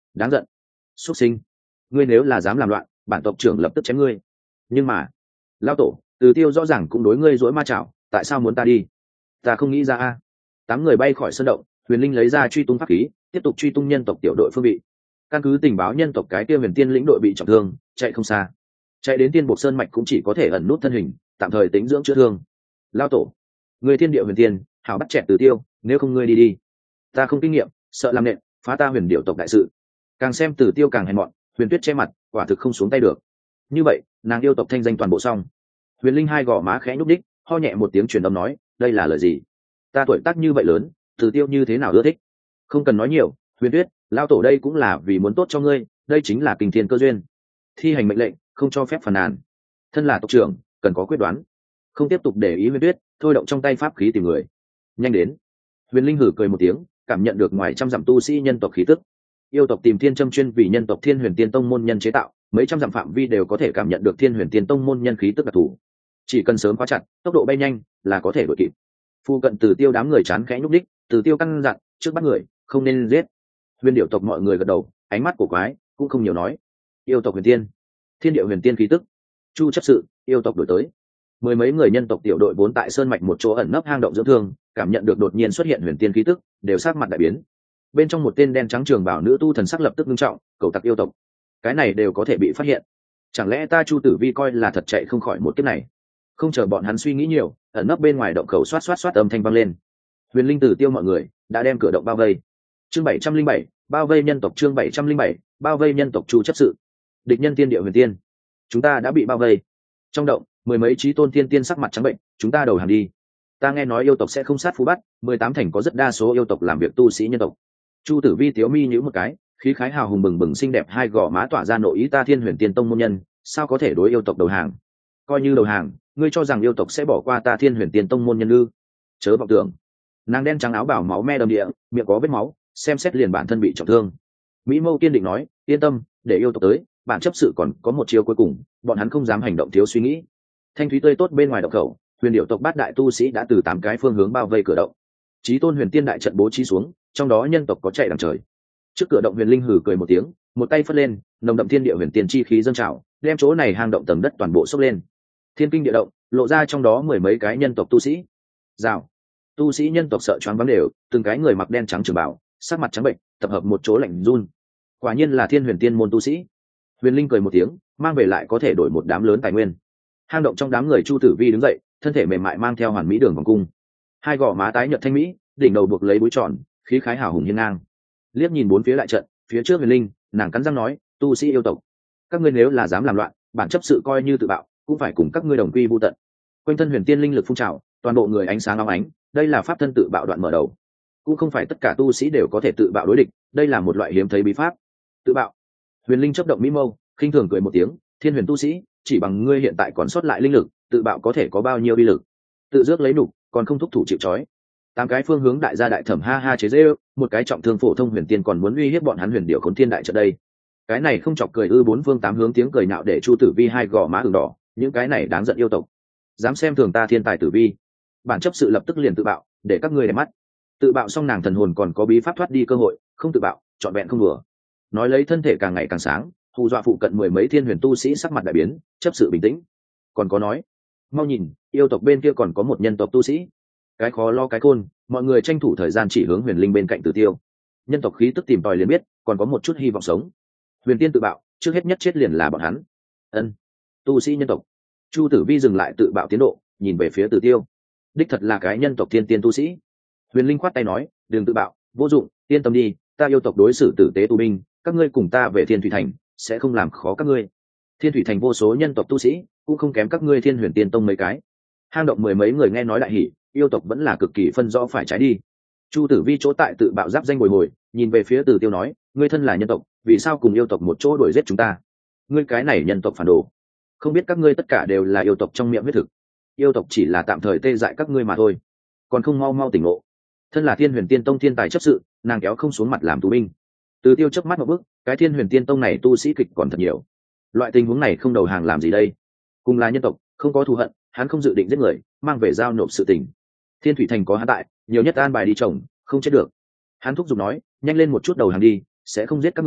đáng giận. Xuất sinh, ngươi nếu là dám làm loạn, bản tộc trưởng lập tức chém ngươi. Nhưng mà lão tổ, Từ Tiêu rõ ràng cũng đối ngươi dỗi ma chảo, tại sao muốn ta đi? Ta không nghĩ ra a. 8 người bay khỏi sân động, Huyền Linh lấy ra truy tung pháp khí, tiếp tục truy tung nhân tộc tiểu đội phương vị. Căn cứ tình báo nhân tộc cái kia Huyền Tiên lĩnh đội bị trọng thương, chạy không xa. Chạy đến Tiên Bộ Sơn mạch cũng chỉ có thể ẩn nút thân hình, tạm thời tính dưỡng chữa thương. Lão tổ, người thiên địa Huyền Tiên, hảo bắt chẹt Từ Tiêu, nếu không ngươi đi đi. Ta không kinh nghiệm, sợ làm nện, phá ta Huyền Điểu tộc đại sự. Càng xem Từ Tiêu càng hèn mọn, Huyền Tuyết che mặt, quả thực không xuống tay được. Như vậy, nàng yêu tộc thanh danh toàn bộ xong. Huyền Linh hai gò má khẽ nhúc đích, ho nhẹ một tiếng truyền âm nói, đây là lời gì? Ta tuổi tác như vậy lớn, Từ Tiêu như thế nào ưa thích? Không cần nói nhiều, Huyền Tuyết, lao tổ đây cũng là vì muốn tốt cho ngươi, đây chính là kinh thiên cơ duyên. Thi hành mệnh lệnh, không cho phép phàn nàn. Thân là tộc trưởng, cần có quyết đoán. Không tiếp tục để ý Huyền Tuyết, thôi động trong tay pháp khí tìm người. Nhanh đến. Huyền Linh hử cười một tiếng, cảm nhận được ngoài trăm dặm tu sĩ nhân tộc khí tức. Yêu tộc tìm thiên châm chuyên vì nhân tộc Thiên Huyền Tiên Tông môn nhân chế tạo, mấy trăm dặm phạm vi đều có thể cảm nhận được Thiên Huyền Tiên Tông môn nhân khí tức đặc thù. Chỉ cần sớm khóa chặt, tốc độ bay nhanh là có thể đuổi kịp. Phu cận Từ Tiêu đám người chán khẽ nhúc đích, Từ Tiêu căn dặn, trước bắt người, không nên giết. Huyền Điểu tộc mọi người gật đầu, ánh mắt của quái, cũng không nhiều nói. Yêu tộc Huyền Tiên, Thiên Điệu Huyền Tiên khí tức. Chu chấp sự, yêu tộc đổi tới. Mười mấy người nhân tộc tiểu đội vốn tại sơn mạch một chỗ ẩn nấp hang động dưỡng thương, cảm nhận được đột nhiên xuất hiện Huyền Tiên khí tức, đều sắc mặt đại biến. Bên trong một tên đen trắng trường bảo nữ tu thần sắc lập tức nghiêm trọng, cầu tặc yêu tộc, cái này đều có thể bị phát hiện. Chẳng lẽ ta Chu Tử Vi coi là thật chạy không khỏi một kiếp này? Không chờ bọn hắn suy nghĩ nhiều, ẩn nấp bên ngoài động khẩu xoát xoát xoát âm thanh vang lên. Huyền Linh Tử Tiêu mọi người đã đem cửa động bao vây. Chương 707, bao vây nhân tộc. Chương 707, bao vây nhân tộc. Chu chấp sự, địch nhân Tiên Địa Huyền Tiên, chúng ta đã bị bao vây. Trong động, mười mấy chí tôn tiên tiên sắc mặt trắng bệnh, chúng ta đầu hàng đi. Ta nghe nói yêu tộc sẽ không sát phú bắt, 18 thành có rất đa số yêu tộc làm việc tu sĩ nhân tộc. Chu Tử Vi tiếu mi nhíu một cái, khí khái hào hùng bừng bừng xinh đẹp hai gò má tỏa ra nội ý, ta Thiên Huyền Tiên Tông môn nhân, sao có thể đối yêu tộc đầu hàng? Coi như đầu hàng, ngươi cho rằng yêu tộc sẽ bỏ qua ta Thiên Huyền Tiên Tông môn nhân ư? Chớ vọng tưởng. Nàng đen trắng áo bào máu me đầm địa, miệng có vết máu, xem xét liền bản thân bị trọng thương. Mỹ Mâu kiên định nói, yên tâm, để yêu tộc tới, bản chấp sự còn có một chiêu cuối cùng, bọn hắn không dám hành động thiếu suy nghĩ. Thanh thúy tươi tốt bên ngoài động khẩu, Huyền Điểu tộc bát đại tu sĩ đã từ 8 cái phương hướng bao vây cửa động. Chí tôn Huyền Tiên đại trận bố trí xuống, trong đó nhân tộc có chạy đằng trời. Trước cửa động Huyền Linh hừ cười một tiếng, một tay phất lên, nồng đậm thiên địa huyền tiên chi khí dâng trào, đem chỗ này hang động tầng đất toàn bộ xốc lên. Thiên kinh địa động, lộ ra trong đó mười mấy cái nhân tộc tu sĩ. Rào. Tu sĩ nhân tộc sợ choáng váng đều, từng cái người mặc đen trắng trường bào, sắc mặt trắng bệnh, tập hợp một chỗ lạnh run. Quả nhiên là Thiên Huyền Tiên môn tu sĩ. Huyền Linh cười một tiếng, mang về lại có thể đổi một đám lớn tài nguyên. Hang động trong đám người Chu Tử Vi đứng dậy, thân thể mềm mại mang theo hoàn mỹ đường vòng cung, hai gò má tái nhợt thanh mỹ, đỉnh đầu buộc lấy búi tròn, khí khái hào hùng hiên ngang. Liếc nhìn bốn phía lại trận, phía trước Huyền Linh, nàng cắn răng nói, tu sĩ yêu tộc, các ngươi nếu là dám làm loạn, bản chấp sự coi như tự bạo, cũng phải cùng các ngươi đồng quy vu tận. Quanh thân huyền tiên linh lực phun trào, toàn bộ người ánh sáng óng ánh, đây là pháp thân tự bạo đoạn mở đầu. Cũng không phải tất cả tu sĩ đều có thể tự bạo đối địch, đây là một loại hiếm thấy bí pháp. Tự bạo. Huyền Linh chớp động mỹ mâu, khinh thường cười một tiếng, Thiên Huyền tu sĩ, chỉ bằng ngươi hiện tại còn sót lại linh lực, tự bạo có thể có bao nhiêu uy lực? Tự rước lấy nục, còn không thúc thủ chịu trói. 8 cái phương hướng đại gia đại thẩm ha ha chế giễu, một cái trọng thương phổ thông huyền tiên còn muốn uy hiếp bọn hắn Huyền Điểu Khốn Thiên đại trận đây. Cái này không chọc cười ư? Bốn phương tám hướng tiếng cười nhạo để Chu Tử Vi hai gò má ửng đỏ, những cái này đáng giận yêu tộc, dám xem thường ta Thiên Tài Tử Vi, bản chấp sự lập tức liền tự bạo, để các ngươi để mắt. Tự bạo xong nàng thần hồn còn có bí pháp thoát đi cơ hội, không tự bạo, trọn vẹn không đùa. Nói lấy thân thể càng ngày càng sáng, hù dọa phụ cận mười mấy thiên huyền tu sĩ sắc mặt đại biến, chấp sự bình tĩnh. Còn có nói, mau nhìn, yêu tộc bên kia còn có một nhân tộc tu sĩ. Cái khó lo cái khôn, mọi người tranh thủ thời gian chỉ hướng Huyền Linh bên cạnh Tử Tiêu. Nhân tộc khí tức tìm tòi liền biết, còn có một chút hy vọng sống. Huyền Tiên tự bạo, trước hết nhất chết liền là bọn hắn. Ân, tu sĩ nhân tộc. Chu Tử Vi dừng lại tự bạo tiến độ, nhìn về phía Tử Tiêu. Đích thật là cái nhân tộc thiên tiên tu sĩ. Huyền Linh khoát tay nói, đừng tự bạo, vô dụng, yên tâm đi, ta yêu tộc đối xử tử tế tu binh, các ngươi cùng ta về Thiên Thủy Thành, sẽ không làm khó các ngươi. Thiên Thủy Thành vô số nhân tộc tu sĩ, cũng không kém các ngươi Thiên Huyền Tiên Tông mấy cái. Hang động mười mấy người nghe nói đại hỉ, yêu tộc vẫn là cực kỳ phân rõ phải trái đi. Chu Tử Vi chỗ tại tự bạo giáp danh bồi hồi, nhìn về phía Tử Tiêu nói, ngươi thân là nhân tộc, vì sao cùng yêu tộc một chỗ đuổi giết chúng ta? Ngươi cái này nhân tộc phản đồ, không biết các ngươi tất cả đều là yêu tộc trong miệng huyết thực, yêu tộc chỉ là tạm thời tê dại các ngươi mà thôi, còn không mau mau tỉnh ngộ. Thân là Thiên Huyền Tiên Tông thiên tài chấp sự, nàng kéo không xuống mặt làm tù binh. Tử Tiêu chớp mắt một bước, cái Thiên Huyền Tiên Tông này tu sĩ kịch còn thật nhiều, loại tình huống này không đầu hàng làm gì đây? Cùng là nhân tộc, không có thù hận, hắn không dự định giết người, mang về giao nộp sự tình. Thiên Thủy Thành có hắn tại, nhiều nhất an bài đi chồng, không chết được. Hắn thúc giục nói, nhanh lên một chút đầu hàng đi, sẽ không giết các ngươi,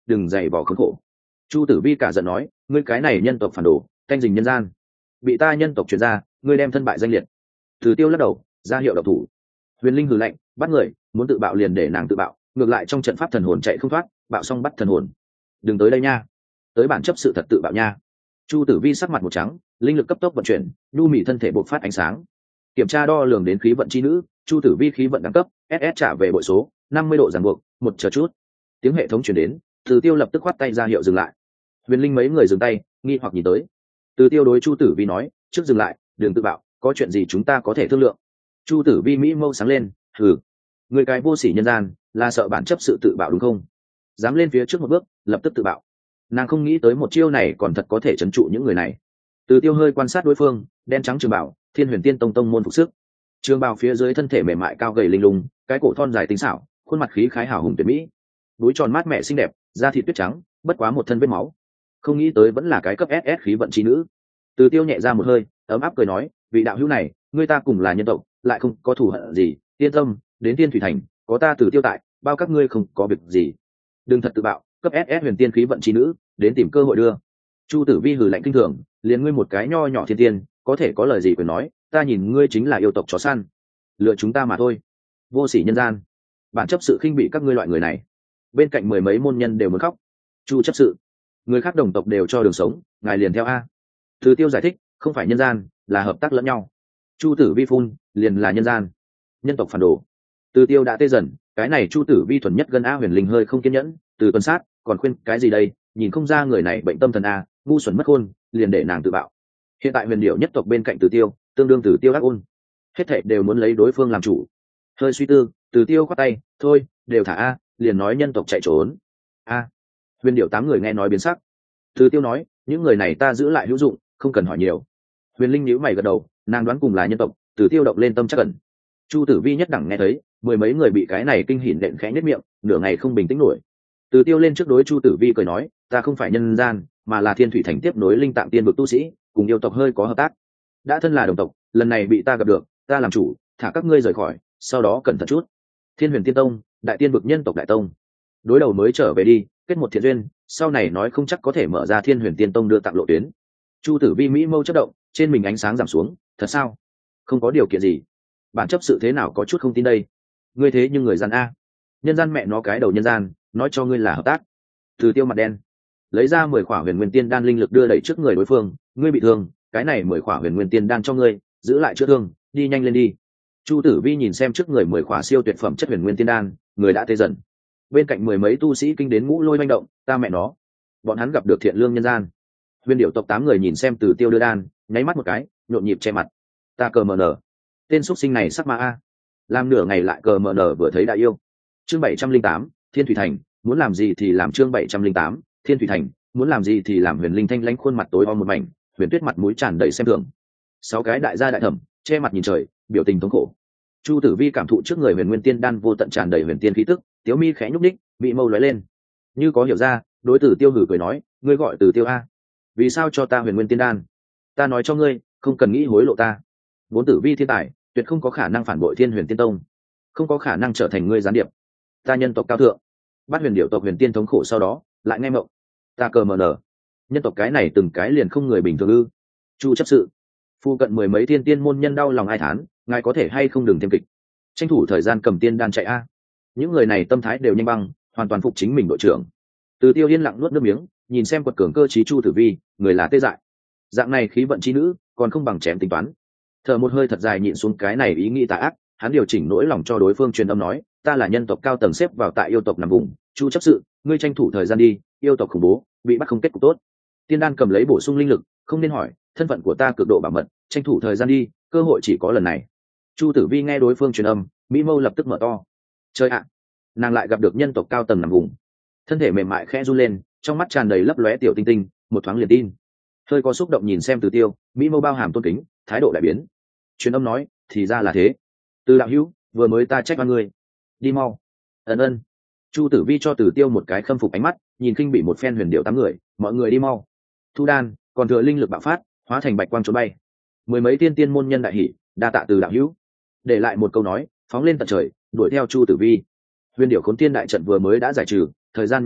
đừng dày vò khốn khổ. Chu Tử Vi cả giận nói, ngươi cái này nhân tộc phản đồ, canh dình nhân gian, bị ta nhân tộc truyền ra, ngươi đem thân bại danh liệt. Từ Tiêu lắc đầu ra hiệu độc thủ. Huyền Linh hừ lạnh, bắt người, muốn tự bạo liền để nàng tự bạo, ngược lại trong trận pháp thần hồn chạy không thoát, bạo xong bắt thần hồn. Đừng tới đây nha, tới bản chấp sự thật tự bạo nha. Chu Tử Vi sắc mặt một trắng, linh lực cấp tốc vận chuyển, nhu mì thân thể bộc phát ánh sáng. Kiểm tra đo lường đến khí vận chi nữ, Chu Tử Vi khí vận đẳng cấp, SS trả về bội số 50 độ ràng buộc, một chờ chút. Tiếng hệ thống truyền đến, Từ Tiêu lập tức khoát tay ra hiệu dừng lại. Huyền Linh mấy người dừng tay, nghi hoặc nhìn tới. Từ Tiêu đối Chu Tử Vi nói, trước dừng lại, đừng tự bạo, có chuyện gì chúng ta có thể thương lượng. Chu Tử Vi mỹ mâu sáng lên, hừ, người cái vô sỉ nhân gian, là sợ bản chấp sự tự bạo đúng không? Dám lên phía trước một bước, lập tức tự bạo. Nàng không nghĩ tới một chiêu này còn thật có thể trấn trụ những người này. Từ Tiêu hơi quan sát đối phương, đen trắng trường bảo, Thiên Huyền Tiên Tông tông môn phục sức. Trường bào phía dưới thân thể mềm mại cao gầy linh lung, cái cổ thon dài tinh xảo, khuôn mặt khí khái hào hùng tuyệt mỹ, đuôi tròn mát mẻ xinh đẹp, da thịt tuyết trắng, bất quá một thân vết máu. Không nghĩ tới vẫn là cái cấp SS khí vận chi nữ. Từ Tiêu nhẹ ra một hơi, ấm áp cười nói, vị đạo hữu này, ngươi ta cùng là nhân tộc, lại không có thù hận gì, yên tâm, đến Tiên Thủy Thành, có ta Từ Tiêu tại, bao các ngươi không có việc gì. Đừng thật tự bạo, cấp SS huyền tiên khí vận chi nữ, đến tìm cơ hội đưa. Chu Tử Vi hừ lạnh kinh thường, liền ngươi một cái nho nhỏ thiên tiên, có thể có lời gì quyền nói, ta nhìn ngươi chính là yêu tộc chó săn, lựa chúng ta mà thôi. Vô sỉ nhân gian, bản chấp sự khinh bị các ngươi loại người này. Bên cạnh mười mấy môn nhân đều muốn khóc. Chu chấp sự, người khác đồng tộc đều cho đường sống, ngài liền theo a. Từ Tiêu giải thích, không phải nhân gian, là hợp tác lẫn nhau. Chu Tử Vi phun, liền là nhân gian, nhân tộc phản đồ. Từ Tiêu đã tê dần, cái này Chu Tử Vi thuần nhất gần a. Huyền Linh hơi không kiên nhẫn, từ tuần sát còn khuyên cái gì đây, nhìn không ra người này bệnh tâm thần a, ngu xuẩn mất khôn, liền để nàng tự bạo. Hiện tại Huyền Điểu nhất tộc bên cạnh Từ Tiêu, tương đương Từ Tiêu ác ôn, hết thảy đều muốn lấy đối phương làm chủ. Hơi suy tư, Từ Tiêu khoát tay, thôi, đều thả a, liền nói nhân tộc chạy trốn. A. Huyền Điểu 8 người nghe nói biến sắc. Từ Tiêu nói, những người này ta giữ lại hữu dụng, không cần hỏi nhiều. Huyền Linh nhíu mày gật đầu, nàng đoán cùng là nhân tộc. Từ Tiêu động lên tâm chắc cẩn. Chu Tử Vi nhất đẳng nghe thấy, mười mấy người bị cái này kinh hỉn đện khẽ nhất miệng, nửa ngày không bình tĩnh nổi. Từ Tiêu lên trước đối Chu Tử Vi cười nói, ta không phải nhân gian, mà là Thiên Thủy Thành tiếp nối linh tạng tiên vực tu sĩ, cùng yêu tộc hơi có hợp tác. Đã thân là đồng tộc, lần này bị ta gặp được, ta làm chủ, thả các ngươi rời khỏi, sau đó cẩn thận chút. Thiên Huyền Tiên Tông, đại tiên vực nhân tộc đại tông, đối đầu mới trở về đi, kết một thiện duyên, sau này nói không chắc có thể mở ra Thiên Huyền Tiên Tông đưa tặng lộ tuyến. Chu Tử Vi mỹ mâu chớp động, trên mình ánh sáng giảm xuống, thật sao? Không có điều kiện gì, bản chấp sự thế nào có chút không tin đây. Ngươi thế nhưng người gian a, nhân gian mẹ nó cái đầu nhân gian, nói cho ngươi là hợp tác. Từ Tiêu mặt đen, lấy ra 10 khỏa huyền nguyên tiên đan linh lực đưa đẩy trước người đối phương, ngươi bị thương, cái này 10 khỏa huyền nguyên tiên đan cho ngươi, giữ lại chữa thương, đi nhanh lên đi. Chu Tử Vi nhìn xem trước người 10 khỏa siêu tuyệt phẩm chất huyền nguyên tiên đan, người đã tê dần. Bên cạnh mười mấy tu sĩ kinh đến ngũ lôi manh động, ta mẹ nó, bọn hắn gặp được thiện lương nhân gian. Huyền Điểu tộc 8 người nhìn xem Từ Tiêu đưa đan, nháy mắt một cái, nhộn nhịp che mặt. Ta cờ mờ nở, tên xuất sinh này sắc ma a, làm nửa ngày lại cờ mờ nở vừa thấy đại yêu. Chương 708, Thiên Thủy Thành, muốn làm gì thì làm. Chương 708, Thiên Thủy Thành, muốn làm gì thì làm. Huyền Linh thanh lãnh khuôn mặt tối om một mảnh, Huyền Tuyết mặt mũi tràn đầy xem thường. 6 cái đại gia đại thẩm, che mặt nhìn trời, biểu tình thống khổ. Chu Tử Vi cảm thụ trước người huyền nguyên tiên đan vô tận tràn đầy huyền tiên khí tức, tiếu mi khẽ nhúc ních, bị mâu lóe lên. Như có hiểu ra, đối tử Tiêu hử cười nói, ngươi gọi Từ Tiêu a, vì sao cho ta huyền nguyên tiên đan? Ta nói cho ngươi, không cần nghĩ hối lộ ta. Vốn Tử Vi thiên tài, tuyệt không có khả năng phản bội Thiên Huyền Tiên Tông, không có khả năng trở thành ngươi gián điệp. Ta nhân tộc cao thượng, bắt huyền điệu tộc huyền tiên thống khổ sau đó, lại nghe mộng. Ta cờ mờ nở, nhân tộc cái này từng cái liền không người bình thường ư? Chu chấp sự, phu cận mười mấy thiên tiên môn nhân đau lòng ai thán, ngài có thể hay không đừng thêm kịch, tranh thủ thời gian cầm tiên đan chạy a. Những người này tâm thái đều nhanh băng, hoàn toàn phục chính mình đội trưởng. Từ Tiêu yên lặng nuốt nước miếng, nhìn xem quật cường cơ trí Chu Tử Vi, người là tê dại. Dạng này khí vận chi nữ, còn không bằng chém tính toán. Thở một hơi thật dài nhịn xuống cái này ý nghĩ tà ác, hắn điều chỉnh nỗi lòng cho đối phương truyền âm nói, ta là nhân tộc cao tầng xếp vào tại yêu tộc nằm vùng, Chu chấp sự, ngươi tranh thủ thời gian đi, yêu tộc khủng bố, bị bắt không kết cục tốt. Tiên đan cầm lấy bổ sung linh lực, không nên hỏi, thân phận của ta cực độ bảo mật, tranh thủ thời gian đi, cơ hội chỉ có lần này. Chu Tử Vi nghe đối phương truyền âm, mỹ mâu lập tức mở to. Chơi ạ, nàng lại gặp được nhân tộc cao tầng nằm vùng. Thân thể mềm mại khẽ run lên, trong mắt tràn đầy lấp lóe tiểu tinh tinh, một thoáng liền tin. Hơi có xúc động nhìn xem Từ Tiêu, mỹ mâu bao hàm tôn kính, thái độ đại biến. Truyền âm nói, thì ra là thế. Từ đạo hữu, vừa mới ta trách oan ngươi, đi mau. Ân. Chu Tử Vi cho Từ Tiêu một cái khâm phục ánh mắt, nhìn kinh bị một phen huyền điệu 8 người, mọi người đi mau. Thu đan, còn thừa linh lực bạo phát, hóa thành bạch quang trốn bay. Mười mấy tiên môn nhân đại hỉ, đa tạ Từ đạo hữu. Để lại một câu nói, phóng lên tận trời, đuổi theo Chu Tử Vi. Huyền điệu khốn tiên đại trận vừa mới đã giải trừ, thời gian nháy mắt,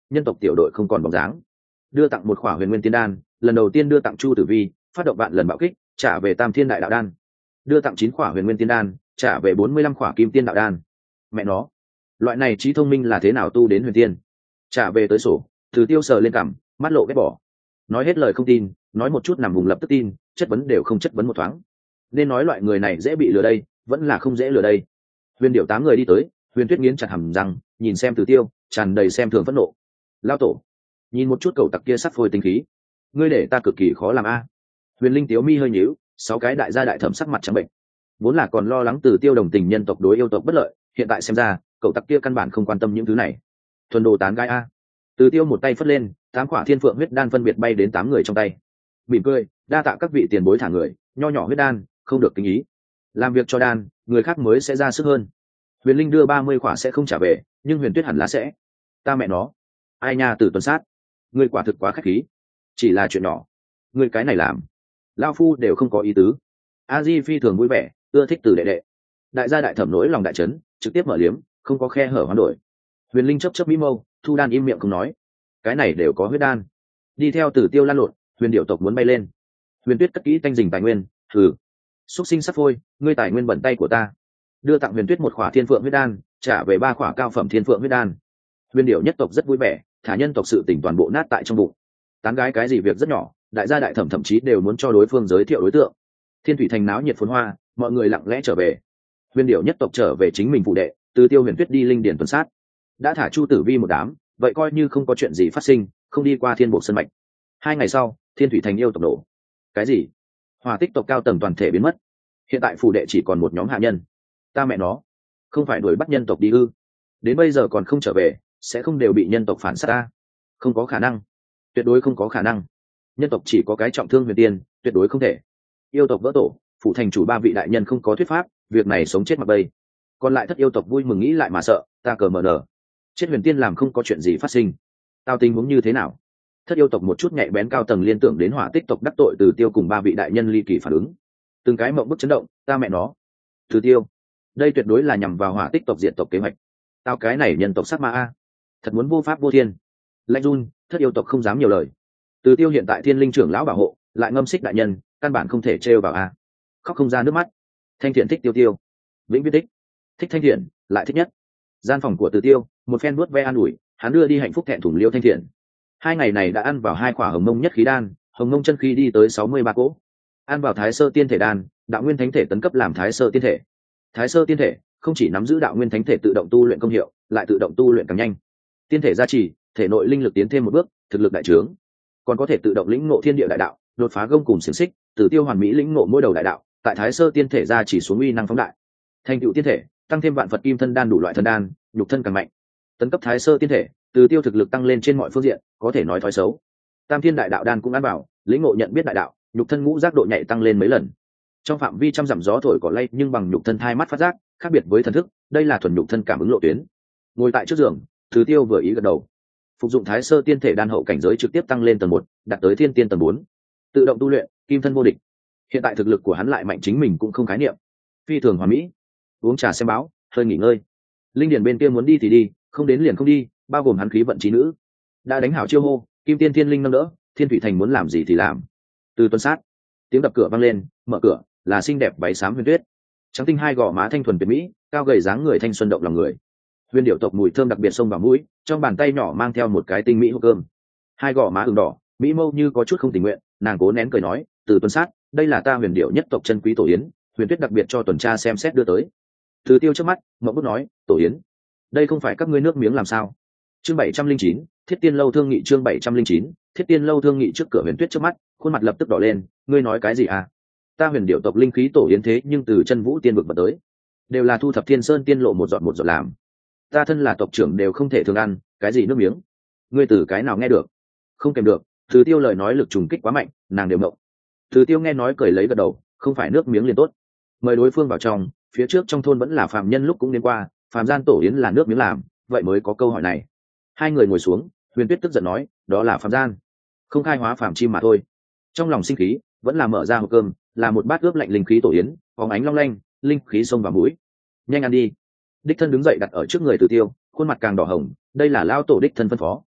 nhân tộc tiểu đội không còn bóng dáng. Đưa tặng một khỏa huyền nguyên tiên đan, lần đầu tiên đưa tặng Chu Tử Vi, phát động vạn lần bạo kích, trả về Tam Thiên Đại Đạo Đan. Đưa tặng 9 khỏa huyền nguyên tiên đan, trả về 45 khỏa kim tiên đạo đan. Mẹ nó, loại này trí thông minh là thế nào tu đến huyền tiên? Trả về tới sổ, Từ Tiêu sờ lên cằm, mắt lộ ghét bỏ. Nói hết lời không tin, nói một chút nằm vùng lập tức tin, chất vấn đều không chất vấn một thoáng. Nên nói loại người này dễ bị lừa đây, vẫn là không dễ lừa đây. Huyền Điểu 8 người đi tới, Huyền Tuyết nghiến chặt hàm răng, nhìn xem Từ Tiêu, tràn đầy xem thường phẫn nộ. Lao tổ, nhìn một chút cậu tặc kia sắp phôi tinh khí, ngươi để ta cực kỳ khó làm a. Huyền Linh Tiếu mi hơi nhíu, 6 cái đại gia đại thẩm sắc mặt trắng bệnh. Vốn là còn lo lắng Từ Tiêu đồng tình nhân tộc đối yêu tộc bất lợi, hiện tại xem ra, cậu tặc kia căn bản không quan tâm những thứ này. Thuần đồ tán gái a. Từ Tiêu một tay phất lên, 8 quả thiên phượng huyết đan phân biệt bay đến 8 người trong tay. Mỉm cười, đa tạ các vị tiền bối thả người, nho nhỏ huyết đan, không được kính ý. Làm việc cho đan, người khác mới sẽ ra sức hơn. Huyền Linh đưa 30 quả sẽ không trả về, nhưng Huyền Tuyết hẳn là sẽ. Ta mẹ nó, ai nha Tử Tuần Sát, ngươi quả thực quá khách khí. Chỉ là chuyện nhỏ, ngươi cái này làm, lão phu đều không có ý tứ. A Di phi thường vui vẻ, ưa thích Từ đệ đệ. Đại gia đại thẩm nỗi lòng đại chấn, trực tiếp mở liếm, không có khe hở hoán đổi. Huyền Linh chớp chớp mỹ mâu, thu đan im miệng không nói. Cái này đều có huyết đan. Đi theo Tử Tiêu lan lộn, Huyền Điểu tộc muốn bay lên. Huyền Tuyết cất kỹ tanh dình tài nguyên, thử. Xúc sinh sắp phôi, ngươi tài nguyên bẩn tay của ta. Đưa tặng Huyền Tuyết một khỏa thiên phượng huyết đan, trả về 3 khỏa cao phẩm thiên phượng huyết đan. Huyền Điểu nhất tộc rất vui vẻ, thả nhân tộc sự tỉnh toàn bộ nát tại trong bụng. Tán gái cái gì việc rất nhỏ, đại gia đại thẩm thậm chí đều muốn cho đối phương giới thiệu đối tượng. Thiên thủy thành náo nhiệt phồn hoa, mọi người lặng lẽ trở về. Huyền Điểu nhất tộc trở về chính mình phụ đệ, Từ Tiêu Huyền Tuyết đi linh điển tuần sát. Đã thả Chu Tử Vi một đám, vậy coi như không có chuyện gì phát sinh, không đi qua thiên bộ sân mạch. 2 ngày sau, thiên thủy thành yêu tộc đổ. Cái gì? Hỏa tích tộc cao tầng toàn thể biến mất. Hiện tại phủ đệ chỉ còn một nhóm hạ nhân. Ta mẹ nó, không phải đuổi bắt nhân tộc đi ư? Đến bây giờ còn không trở về, sẽ không đều bị nhân tộc phản sát ta? Không có khả năng, tuyệt đối không có khả năng. Nhân tộc chỉ có cái trọng thương huyền tiên, tuyệt đối không thể. Yêu tộc vỡ tổ, phủ thành chủ 3 vị đại nhân không có thuyết pháp, việc này sống chết mặc bay. Còn lại thất yêu tộc vui mừng nghĩ lại mà sợ, ta cờ mờ nở. Chết huyền tiên làm không có chuyện gì phát sinh. Tao tình huống như thế nào? Thất yêu tộc một chút nhạy bén cao tầng liên tưởng đến hỏa tích tộc đắc tội Từ Tiêu cùng 3 vị đại nhân ly kỳ phản ứng. Từng cái mộng bức chấn động, ta mẹ nó. Từ Tiêu, đây tuyệt đối là nhằm vào hỏa tích tộc diện tộc kế hoạch. Tao cái này nhân tộc sát ma a, thật muốn vô pháp vô thiên. Lạnh run, thất yêu tộc không dám nhiều lời. Từ Tiêu hiện tại thiên linh trưởng lão bảo hộ, lại ngâm xích đại nhân, căn bản không thể trêu vào a. Khóc không ra nước mắt. Thanh Thiện thích Tiêu Tiêu, vĩnh viễn thích Thanh Thiện, lại thích nhất. Gian phòng của Từ Tiêu, một phen vuốt ve an ủi, hắn đưa đi hạnh phúc thẹn thùng Liêu Thanh Thiện. 2 ngày này đã ăn vào 2 quả hồng mông nhất khí đan, hồng mông chân khí đi tới 63 cỗ. Ăn vào thái sơ tiên thể đan, đạo nguyên thánh thể tấn cấp làm thái sơ tiên thể. Thái sơ tiên thể không chỉ nắm giữ đạo nguyên thánh thể tự động tu luyện công hiệu, lại tự động tu luyện càng nhanh. Tiên thể gia trì, thể nội linh lực tiến thêm một bước, thực lực đại trướng. Còn có thể tự động lĩnh ngộ thiên địa đại đạo, đột phá gông cùng xiển xích, Từ Tiêu hoàn mỹ lĩnh ngộ mỗi đầu đại đạo, tại thái sơ tiên thể gia chỉ xuống uy năng phóng đại. Thành tựu tiên thể, tăng thêm vạn Phật kim thân đan đủ loại thân đan, nhục thân càng mạnh. Tấn cấp thái sơ tiên thể, Từ Tiêu thực lực tăng lên trên mọi phương diện, có thể nói thói xấu. Tam thiên đại đạo đan cũng ăn bảo, lĩnh ngộ nhận biết đại đạo, nhục thân ngũ giác độ nhạy tăng lên mấy lần. Trong phạm vi trăm dặm gió thổi cỏ lay, nhưng bằng nhục thân hai mắt phát giác, khác biệt với thần thức, đây là thuần nhục thân cảm ứng lộ tuyến. Ngồi tại trước giường, Từ Tiêu vừa ý gật đầu. Phục dụng thái sơ tiên thể đan hậu cảnh giới trực tiếp tăng lên tầng 1, đạt tới thiên tiên tầng 4. Tự động tu luyện, kim thân vô địch. Hiện tại thực lực của hắn lại mạnh chính mình cũng không khái niệm. Phi thường hoàn mỹ. Uống trà xem báo, hơi nghỉ ngơi. Linh điển bên kia muốn đi thì đi, không đến liền không đi, bao gồm hắn khí vận trí nữ. Đã đánh hảo chiêu hô, kim tiên thiên linh nâng đỡ, thiên thủy thành muốn làm gì thì làm. Từ tuần sát, tiếng đập cửa vang lên, mở cửa là xinh đẹp váy xám Huyền Tuyết. Trắng tinh hai gò má thanh thuần tuyệt mỹ, cao gầy dáng người thanh xuân động lòng người. Huyền Điểu tộc mùi thơm đặc biệt xông vào mũi, trong bàn tay nhỏ mang theo một cái tinh mỹ hộp cơm. Hai gò má ửng đỏ, mỹ mâu như có chút không tình nguyện, nàng cố nén cười nói, từ tuần sát, đây là ta Huyền Điểu nhất tộc chân quý tổ yến, Huyền Tuyết đặc biệt cho tuần tra xem xét đưa tới. Từ Tiêu trước mắt ngậm bút nói, tổ yến, đây không phải các ngươi nước miếng làm sao? Chương 709, Thiết Tiên lâu thương nghị. Chương 709, Thiết Tiên lâu thương nghị. Trước cửa Huyền Tuyết trước mắt, khuôn mặt lập tức đỏ lên, ngươi nói cái gì à? Ta Huyền Điểu tộc linh khí tổ yến thế nhưng từ chân vũ tiên vực bật tới, đều là thu thập thiên sơn tiên lộ một giọt làm. Ta thân là tộc trưởng đều không thể thường ăn, cái gì nước miếng? Ngươi từ cái nào nghe được? Không kèm được. Từ Tiêu lời nói lực trùng kích quá mạnh, nàng đều ngộng. Từ Tiêu nghe nói cười lấy gật đầu, không phải nước miếng liền tốt. Mời đối phương vào trong, phía trước trong thôn vẫn là phàm nhân lúc cũng đến qua, phàm gian tổ yến là nước miếng làm, vậy mới có câu hỏi này. Hai người ngồi xuống, Huyền Tuyết tức giận nói, đó là phàm gian, không khai hóa phàm chim mà thôi. Trong lòng sinh khí, vẫn là mở ra hộp cơm, là một bát ướp lạnh linh khí tổ yến, phóng ánh long lanh, linh khí xông vào mũi. Nhanh ăn đi. Đích thân đứng dậy đặt ở trước người Từ Tiêu, khuôn mặt càng đỏ hồng, đây là lao tổ đích thân phân phó.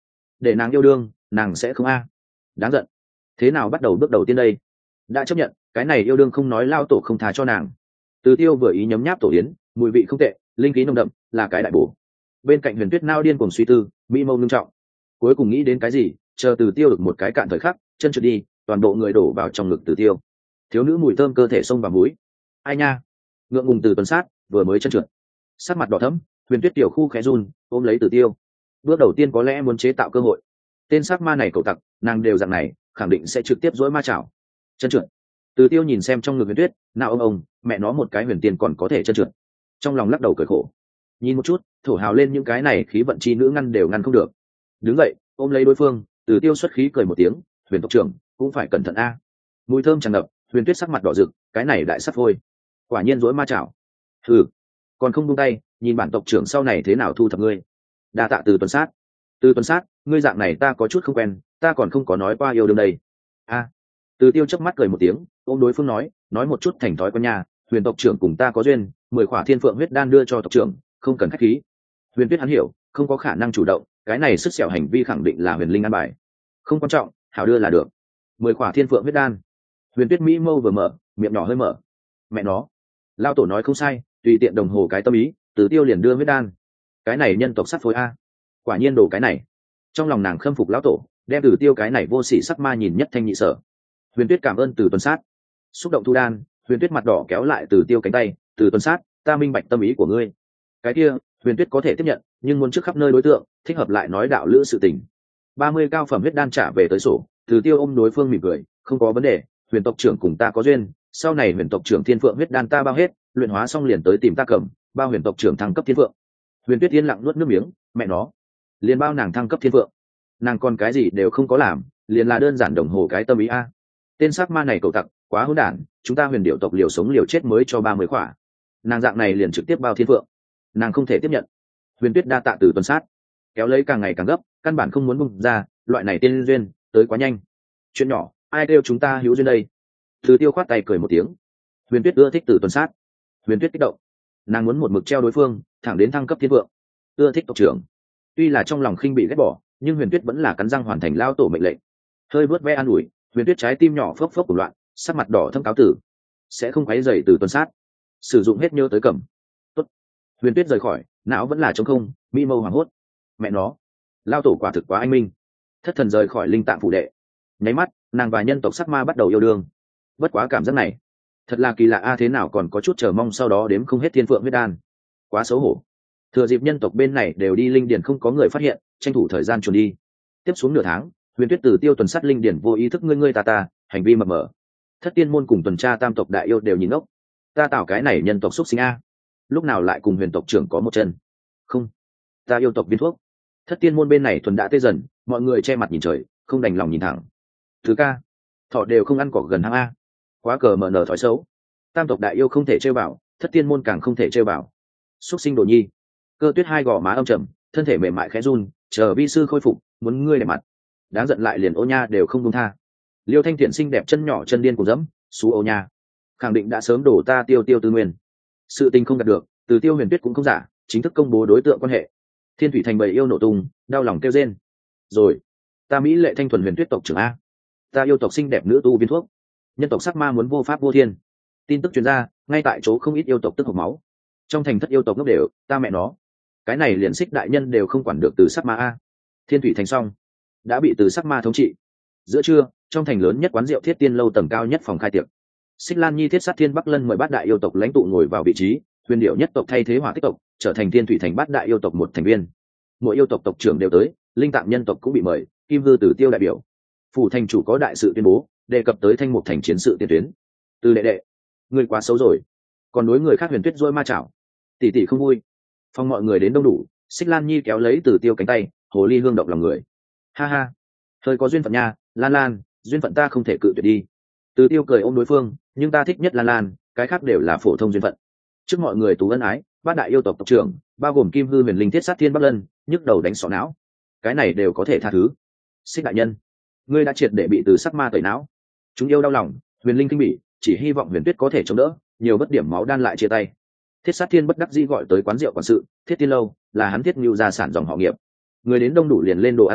để nàng yêu đương nàng sẽ không a. Đáng giận. Thế nào bắt đầu bước đầu tiên đây? Đã chấp nhận cái này yêu đương không nói lao tổ không thà cho nàng. Từ Tiêu vừa ý nhấm nháp tổ yến, mùi vị không tệ, linh khí nồng đậm, là cái đại bổ. Bên cạnh Huyền Tuyết nao điên cuồng suy tư, mỹ mâu nghiêm trọng. Cuối cùng nghĩ đến cái gì, chờ Từ Tiêu được một cái cạn thời khắc, chân trượt đi, toàn bộ người đổ vào trong ngực Từ Tiêu. Thiếu nữ mùi thơm cơ thể xông vào mũi. Ai nha, ngượng ngùng Từ Tuần Sát vừa mới chân trượt, sắc mặt đỏ thẫm. Huyền Tuyết tiểu khu khẽ run, ôm lấy Từ Tiêu. Bước đầu tiên có lẽ muốn chế tạo cơ hội. Tên sát ma này cậu tặc, nàng đều dạng này, khẳng định sẽ trực tiếp dỗi ma chảo. Chân trượt. Từ Tiêu nhìn xem trong ngực Huyền Tuyết, nào ông, mẹ nó một cái huyền tiên còn có thể chân trượt. Trong lòng lắc đầu cười khổ. Nhìn một chút, thổ hào lên những cái này khí vận chi nữ ngăn đều ngăn không được. Đứng dậy, ôm lấy đối phương, Từ Tiêu xuất khí cười một tiếng, Huyền tộc trưởng cũng phải cẩn thận a. Mùi thơm tràn ngập, Huyền Tuyết sắc mặt đỏ rực, cái này đại sắp thôi. Quả nhiên dỗi ma chảo. Còn không buông tay, nhìn bản tộc trưởng sau này thế nào thu thập ngươi. Đa tạ Từ Tuần Sát. Từ Tuần Sát, ngươi dạng này ta có chút không quen, ta còn không có nói qua yêu đương đây. Từ Tiêu chớp mắt cười một tiếng, ôm đối phương nói một chút thành thói quen nhà, Huyền tộc trưởng cùng ta có duyên, 10 khỏa thiên phượng huyết đan đưa cho tộc trưởng, không cần khách khí. Huyền Tuyết hắn hiểu, không có khả năng chủ động, cái này sức sẹo hành vi khẳng định là Huyền Linh an bài. Không quan trọng, hảo đưa là được. 10 khỏa thiên phượng huyết đan. Huyền Tuyết mỹ mâu vừa mở, miệng nhỏ hơi mở. Mẹ nó, lao tổ nói không sai, tùy tiện đồng hồ cái tâm ý, Từ Tiêu liền đưa huyết đan. Cái này nhân tộc sắt phối a. Quả nhiên đồ cái này. Trong lòng nàng khâm phục lão tổ, đem Từ Tiêu cái này vô sỉ sắc ma nhìn nhất thanh nhị sở. Huyền Tuyết cảm ơn Từ Tuần Sát. Xúc động thu đan, Huyền Tuyết mặt đỏ kéo lại Từ Tiêu cánh tay, Từ Tuần Sát, ta minh bạch tâm ý của ngươi. Cái kia, Huyền Tuyết có thể tiếp nhận, nhưng muốn trước khắp nơi đối tượng, thích hợp lại nói đạo lữ sự tình. 30 cao phẩm huyết đan trả về tới sổ, Từ Tiêu ôm đối phương mỉm cười, không có vấn đề, Huyền tộc trưởng cùng ta có duyên, sau này Huyền tộc trưởng thiên phượng huyết đan ta bao hết, luyện hóa xong liền tới tìm ta cầm, bao Huyền tộc trưởng thăng cấp thiên phượng. Huyền Tuyết yên lặng nuốt nước miếng, mẹ nó, liền bao nàng thăng cấp thiên phượng. Nàng còn cái gì đều không có làm, liền là đơn giản đồng hồ cái tâm ý a. Tên sát ma này cậu tặc, quá hỗn đản, chúng ta Huyền điệu tộc liều sống liều chết mới cho 30 khỏa. Nàng dạng này liền trực tiếp bao thiên phượng. Nàng không thể tiếp nhận. Huyền Tuyết đa tạ Từ Tuần Sát, kéo lấy càng ngày càng gấp, căn bản không muốn bung ra, loại này tiên duyên tới quá nhanh. Chuyện nhỏ, ai kêu chúng ta hữu duyên đây. Từ Tiêu khoát tay cười một tiếng. Huyền Tuyết ưa thích Từ Tuần Sát. Huyền Tuyết kích động, nàng muốn một mực treo đối phương thẳng đến thăng cấp thiên vượng. Ưa thích tộc trưởng, tuy là trong lòng khinh bị ghét bỏ, nhưng Huyền Tuyết vẫn là cắn răng hoàn thành lao tổ mệnh lệnh. Hơi vớt ve an ủi, Huyền Tuyết trái tim nhỏ phốc phốc của loạn, sắc mặt đỏ thâm cáo tử. Sẽ không quấy rầy Từ Tuần Sát, sử dụng hết nhớ tới cầm. Tốt. Huyền Tuyết rời khỏi, não vẫn là trống không, mỹ mâu hoảng hốt. Mẹ nó, lao tổ quả thực quá anh minh. Thất thần rời khỏi linh tạng phủ đệ, nháy mắt nàng và nhân tộc sắc ma bắt đầu yêu đương. Bất quá cảm giác này thật là kỳ lạ a, thế nào còn có chút chờ mong sau đó đếm không hết thiên phượng huyết đan. Quá xấu hổ. Thừa dịp nhân tộc bên này đều đi linh điền không có người phát hiện, tranh thủ thời gian chuồn đi. Tiếp xuống nửa tháng, Huyền Tuyết Từ Tiêu tuần sát linh điền vô ý thức ngươi ta, hành vi mập mờ. Thất tiên môn cùng tuần tra tam tộc đại yêu đều nhìn ngốc. Ta tạo cái này nhân tộc xuất sinh a, lúc nào lại cùng Huyền tộc trưởng có một chân. Không, ta yêu tộc viên thuốc. Thất tiên môn bên này thuần đã tê dần, mọi người che mặt nhìn trời, không đành lòng nhìn thẳng. Thứ ca, thọ đều không ăn cỏ gần hang a, quá cờ mở nở thói xấu. Tam tộc đại yêu không thể chơi vào, thất tiên môn càng không thể chơi vào. Xuất sinh đồ nhi. Cơ Tuyết hai gò má âm trầm, thân thể mềm mại khẽ run, chờ vi sư khôi phục, muốn ngươi để mặt. Đáng giận lại liền ô nha đều không buông tha. Liêu Thanh Thiện xinh đẹp chân nhỏ chân điên cùng dẫm, xú ô nha, khẳng định đã sớm đổ ta Tiêu Tiêu tư nguyên. Sự tình không đạt được, Từ Tiêu Huyền Tuyết cũng không giả, chính thức công bố đối tượng quan hệ. Thiên Thủy Thành bầy yêu nổ tung, đau lòng kêu rên. Rồi, ta Mỹ Lệ Thanh thuần Huyền Tuyết tộc trưởng a, ta yêu tộc xinh đẹp nữ tu viên thuốc, nhân tộc sắc ma muốn vô pháp vô thiên. Tin tức truyền ra, ngay tại chỗ không ít yêu tộc tức hộc máu. Trong thành thất yêu tộc ngốc đều, ta mẹ nó, cái này liền Xích đại nhân đều không quản được Từ sắc ma a. Thiên Thủy Thành xong, đã bị Từ sắc ma thống trị. Giữa trưa, trong thành lớn nhất quán rượu Thiết Tiên lâu tầng cao nhất phòng khai tiệc. Xích Lan Nhi Thiết Sát Thiên Bắc Lân mời bát đại yêu tộc lãnh tụ ngồi vào vị trí, Huyền Điệu nhất tộc thay thế Hỏa Tích tộc, trở thành Thiên Thủy Thành bát đại yêu tộc một thành viên. Mỗi yêu tộc tộc trưởng đều tới, linh tạng nhân tộc cũng bị mời, Kim Hư Tử Tiêu đại biểu. Phủ thành chủ có đại sự tuyên bố, đề cập tới Thanh Mục thành chiến sự tiền tuyến. Từ đệ, ngươi quá xấu rồi, còn đối người khác Huyền Tuyết dôi ma chảo, tỷ tỷ không vui. Phong mọi người đến đông đủ, Xích Lan Nhi kéo lấy Tử Tiêu cánh tay, hồ ly hương động lòng người. Ha ha, hơi có duyên phận nha, Lan Lan, duyên phận ta không thể cự tuyệt đi. Tử Tiêu cười ôm đối phương, nhưng ta thích nhất Lan Lan, cái khác đều là phổ thông duyên phận. Trước mọi người tú ân ái, bát đại yêu tộc tộc trưởng, bao gồm Kim Hư Huyền Linh Thiết Sát Thiên Bắc Lân, nhức đầu đánh sọ não. Cái này đều có thể tha thứ. Xích đại nhân, ngươi đã triệt để bị Từ sắc ma tẩy não. Chúng yêu đau lòng, Huyền Linh kinh bỉ, chỉ hy vọng Huyền Tuyết có thể chống đỡ, nhiều bất điểm máu đan lại chia tay. Thiết Sát Thiên bất đắc dĩ gọi tới quán rượu quản sự, Thiết Tiên lâu, là hắn Thiết Nưu gia sản dòng họ nghiệp. Người đến đông đủ liền lên đồ ăn a,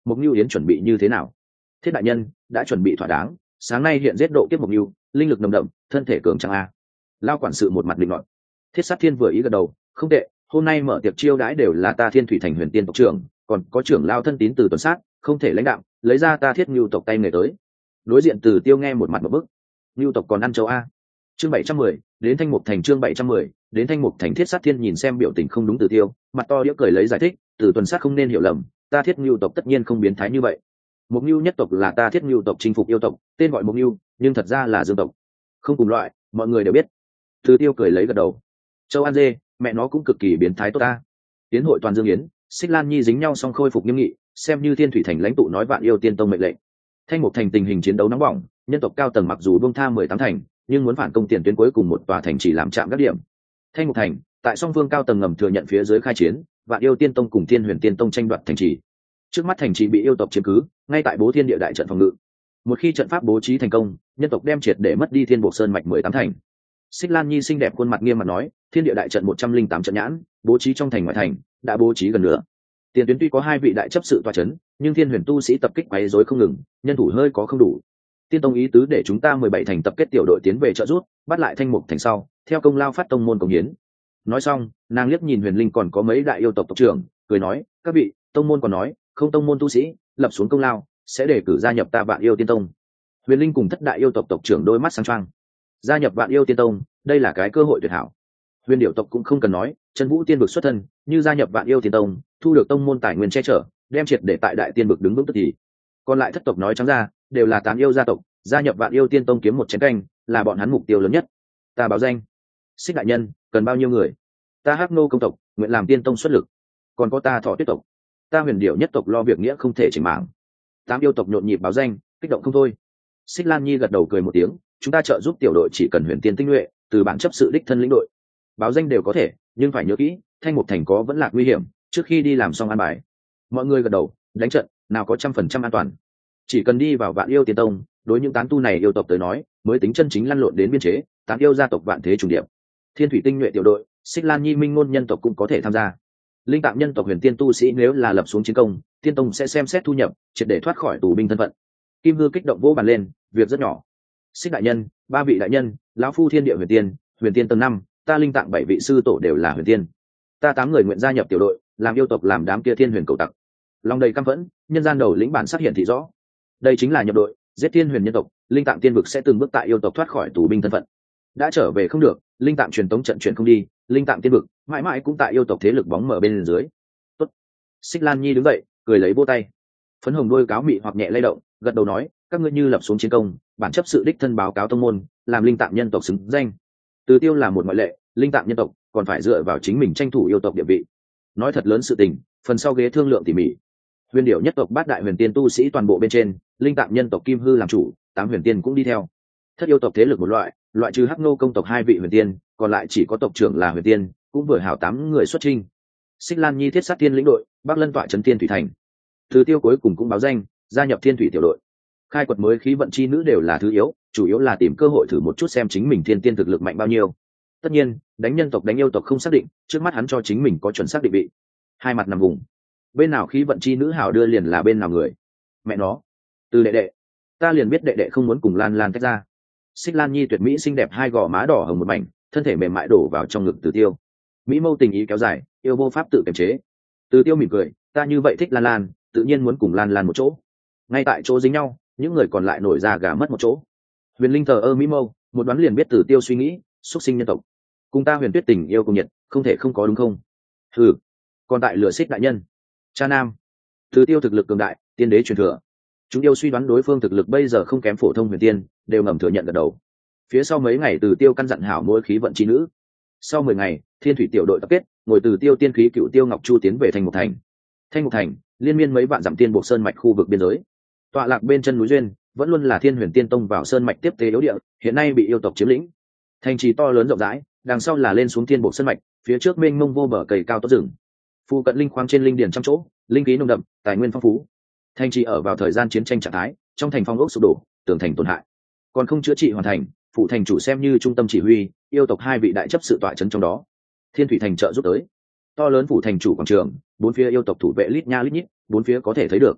Mục Nưu Yến chuẩn bị như thế nào? Thiết đại nhân đã chuẩn bị thỏa đáng, sáng nay hiện giết độ kiếp Mục Nưu, linh lực nồng đậm, thân thể cường tráng a. Lao quản sự một mặt định luận. Thiết Sát Thiên vừa ý gật đầu, không tệ, hôm nay mở tiệc chiêu đãi đều là ta Thiên Thủy Thành Huyền Tiên tộc trưởng, còn có trưởng lao thân tín từ tuần sát, không thể lãnh đạo, lấy ra ta Thiết Nưu tộc tay người tới. Đối diện Từ Tiêu nghe một mặt một bức. Nưu tộc còn ăn châu a. Chương 710, đến Thanh Mục Thành chương 710, đến Thanh Mục Thành. Thiết Sát Thiên nhìn xem biểu tình không đúng Từ Tiêu, mặt to đĩa cười lấy giải thích, từ tuần sát không nên hiểu lầm, ta Thiết Nưu tộc tất nhiên không biến thái như vậy. Mục Nưu nhất tộc là ta Thiết Nưu tộc chinh phục yêu tộc, tên gọi Mục Nưu, nhưng thật ra là Dương tộc. Không cùng loại, mọi người đều biết. Từ Tiêu cười lấy gật đầu. Châu An Dê, mẹ nó cũng cực kỳ biến thái tốt ta. Tiến hội toàn Dương Yến, Xích Lan Nhi dính nhau xong khôi phục nghiêm nghị, xem như Thiên Thủy Thành lãnh tụ nói vạn yêu tiên tông mệnh lệnh. Thanh Mục Thành tình hình chiến đấu nóng bỏng, nhân tộc cao tầng mặc dù buông tha 18 thành, nhưng muốn phản công tiền tuyến cuối cùng một tòa thành chỉ làm chạm các điểm. Thanh Mục Thành, tại song phương cao tầng ngầm thừa nhận phía dưới khai chiến, vạn yêu tiên tông cùng Thiên Huyền tiên tông tranh đoạt thành trì. Trước mắt thành trì bị yêu tộc chiếm cứ, ngay tại Bố Thiên địa đại trận phòng ngự. Một khi trận pháp bố trí thành công, nhân tộc đem triệt để mất đi Thiên Bộ Sơn mạch 18 thành. Xích Lan Nhi xinh đẹp khuôn mặt nghiêm mặt nói, Thiên địa đại trận 108 trận nhãn, bố trí trong thành ngoại thành, đã bố trí gần nữa. Tiền tuyến tuy có 2 vị đại chấp sự tọa chấn, nhưng Thiên Huyền tu sĩ tập kích quấy rối không ngừng, nhân thủ hơi có không đủ. Tiên tông ý tứ để chúng ta 17 thành tập kết tiểu đội tiến về trợ giúp, bắt lại Thanh Mục Thành sau, theo công lao phát tông môn cống hiến. Nói xong, nàng liếc nhìn Huyền Linh còn có mấy đại yêu tộc tộc trưởng, cười nói, các vị, tông môn còn nói, không tông môn tu sĩ, lập xuống công lao, sẽ đề cử gia nhập ta Vạn Yêu Tiên Tông. Huyền Linh cùng thất đại yêu tộc tộc trưởng đôi mắt sáng choang. Gia nhập Vạn Yêu Tiên Tông, đây là cái cơ hội tuyệt hảo. Huyền Điểu tộc cũng không cần nói, Chân Vũ Tiên vực xuất thân, như gia nhập Vạn Yêu Tiên Tông, thu được tông môn tài nguyên che chở, đem triệt để tại đại tiên vực đứng vững tức thì. Còn lại thất tộc nói trắng ra, đều là tán yêu gia tộc, gia nhập Vạn Yêu Tiên Tông kiếm một chén canh, là bọn hắn mục tiêu lớn nhất. Ta báo danh. Xích đại nhân, cần bao nhiêu người? Ta Hắc Nô công tộc, nguyện làm tiên tông xuất lực. Còn có ta Thọ Tuyết tộc, ta Huyền Điểu nhất tộc lo việc nghĩa không thể chỉnh mảng. 8 yêu tộc nhộn nhịp báo danh, kích động không thôi. Xích Lan Nhi gật đầu cười một tiếng, chúng ta trợ giúp tiểu đội chỉ cần huyền tiên tinh nhuệ, từ bản chấp sự đích thân lĩnh đội. Báo danh đều có thể, nhưng phải nhớ kỹ, Thanh Mục Thành có vẫn là nguy hiểm, trước khi đi làm xong an bài. Mọi người gật đầu, đánh trận, nào có 100% an toàn. Chỉ cần đi vào Vạn Yêu Tiên Tông, đối những tán tu này yêu tộc tới nói, mới tính chân chính lăn lộn đến biên chế, tán yêu gia tộc vạn thế trùng điệp. Thiên Thủy tinh nhuệ tiểu đội, Xích Lan Nhi minh ngôn nhân tộc cũng có thể tham gia. Linh tạng nhân tộc huyền tiên tu sĩ nếu là lập xuống chiến công, Tiên Tông sẽ xem xét thu nhập, triệt để thoát khỏi tù binh thân phận. Kim Hư kích động vỗ bàn lên, việc rất nhỏ. Xích đại nhân, 3 vị đại nhân, lão phu Thiên Địa huyền tiên tầng 5, ta linh tạng 7 vị sư tổ đều là huyền tiên. Ta 8 người nguyện gia nhập tiểu đội, làm yêu tộc làm đám kia thiên huyền cầu tặc. Lòng đầy căm phẫn, nhân gian đầu lĩnh bản sắc hiện thị rõ. Đây chính là nhập đội, giết thiên huyền nhân tộc, linh tạng tiên vực sẽ từng bước tại yêu tộc thoát khỏi tù binh thân phận. Đã trở về không được, linh tạng truyền tống trận chuyển không đi, linh tạng tiên vực mãi mãi cũng tại yêu tộc thế lực bóng mở bên dưới. Tốt. Xích Lan Nhi đứng dậy, cười lấy vỗ tay. Phấn hồng đôi cáo mị hoặc nhẹ lay động, gật đầu nói, các ngươi như lập xuống chiến công, bản chấp sự đích thân báo cáo tông môn, làm linh tạng nhân tộc xứng danh. Từ Tiêu là một ngoại lệ, linh tạng nhân tộc còn phải dựa vào chính mình tranh thủ yêu tộc địa vị. Nói thật lớn sự tình, phần sau ghế thương lượng tỉ mỉ. Huyền Điểu nhất tộc 8 đại huyền tiên tu sĩ toàn bộ bên trên, linh tạng nhân tộc Kim Hư làm chủ, 8 huyền tiên cũng đi theo. Thất yêu tộc thế lực một loại, loại trừ Hắc Nô công tộc 2 vị huyền tiên, còn lại chỉ có tộc trưởng là huyền tiên, cũng vừa hảo 8 người xuất chinh. Xích Lan Nhi thiết sát tiên lĩnh đội, Bắc Lân tọa trấn Thiên Thủy Thành. Từ Tiêu cuối cùng cũng báo danh, gia nhập Thiên Thủy tiểu đội. Khai quật mới khí vận chi nữ đều là thứ yếu, chủ yếu là tìm cơ hội thử một chút xem chính mình thiên tiên thực lực mạnh bao nhiêu. Tất nhiên, đánh nhân tộc đánh yêu tộc không xác định, trước mắt hắn cho chính mình có chuẩn xác định vị. Hai mặt nằm vùng. Bên nào khí vận chi nữ hảo đưa liền là bên nào người. Mẹ nó, từ đệ đệ, ta liền biết đệ đệ không muốn cùng Lan Lan tách ra. Xích Lan Nhi tuyệt mỹ xinh đẹp, hai gò má đỏ hồng một mảnh, thân thể mềm mại đổ vào trong ngực Từ Tiêu. Mỹ mâu tình ý kéo dài, yêu vô pháp tự kiềm chế. Từ Tiêu mỉm cười, ta như vậy thích Lan Lan, tự nhiên muốn cùng Lan Lan một chỗ. Ngay tại chỗ dính nhau, những người còn lại nổi ra gà mất một chỗ. Huyền Linh thờ ơ mỹ mâu, một đoán liền biết Từ Tiêu suy nghĩ, xuất sinh nhân tộc. Cùng ta Huyền Tuyết tình yêu cùng nhiệt, không thể không có đúng không? Ừ. Còn tại lửa Xích đại nhân, cha nam. Từ Tiêu thực lực cường đại, tiên đế truyền thừa. Chúng yêu suy đoán đối phương thực lực bây giờ không kém phổ thông huyền tiên, đều ngầm thừa nhận gật đầu. Phía sau mấy ngày Từ Tiêu căn dặn hảo mỗi khí vận chi nữ. Sau 10 ngày, Thiên Thủy tiểu đội tập kết, ngồi Từ Tiêu tiên khí cựu Tiêu Ngọc Chu tiến về Thanh Mục Thành. Thanh Mục Thành, liên miên mấy vạn dặm tiên bộ sơn mạch khu vực biên giới. Tọa lạc bên chân núi duyên, vẫn luôn là Thiên Huyền Tiên Tông vào sơn mạch tiếp tế yếu địa, hiện nay bị yêu tộc chiếm lĩnh. Thành trì to lớn rộng rãi, đằng sau là lên xuống tiên bộ sơn mạch, phía trước mênh mông vô bờ cây cao tốt rừng. Phu cận linh khoáng trên linh điển trăm chỗ, linh khí nồng đậm, tài nguyên phong phú. Thành trì ở vào thời gian chiến tranh trạng thái, trong thành phong ốc sụp đổ, tường thành tổn hại, còn không chữa trị hoàn thành. Phụ thành chủ xem như trung tâm chỉ huy, yêu tộc 2 vị đại chấp sự tọa trấn trong đó. Thiên Thủy thành trợ giúp tới. To lớn phủ thành chủ quảng trường, 4 phía yêu tộc thủ vệ lít nha lít nhít, 4 phía có thể thấy được.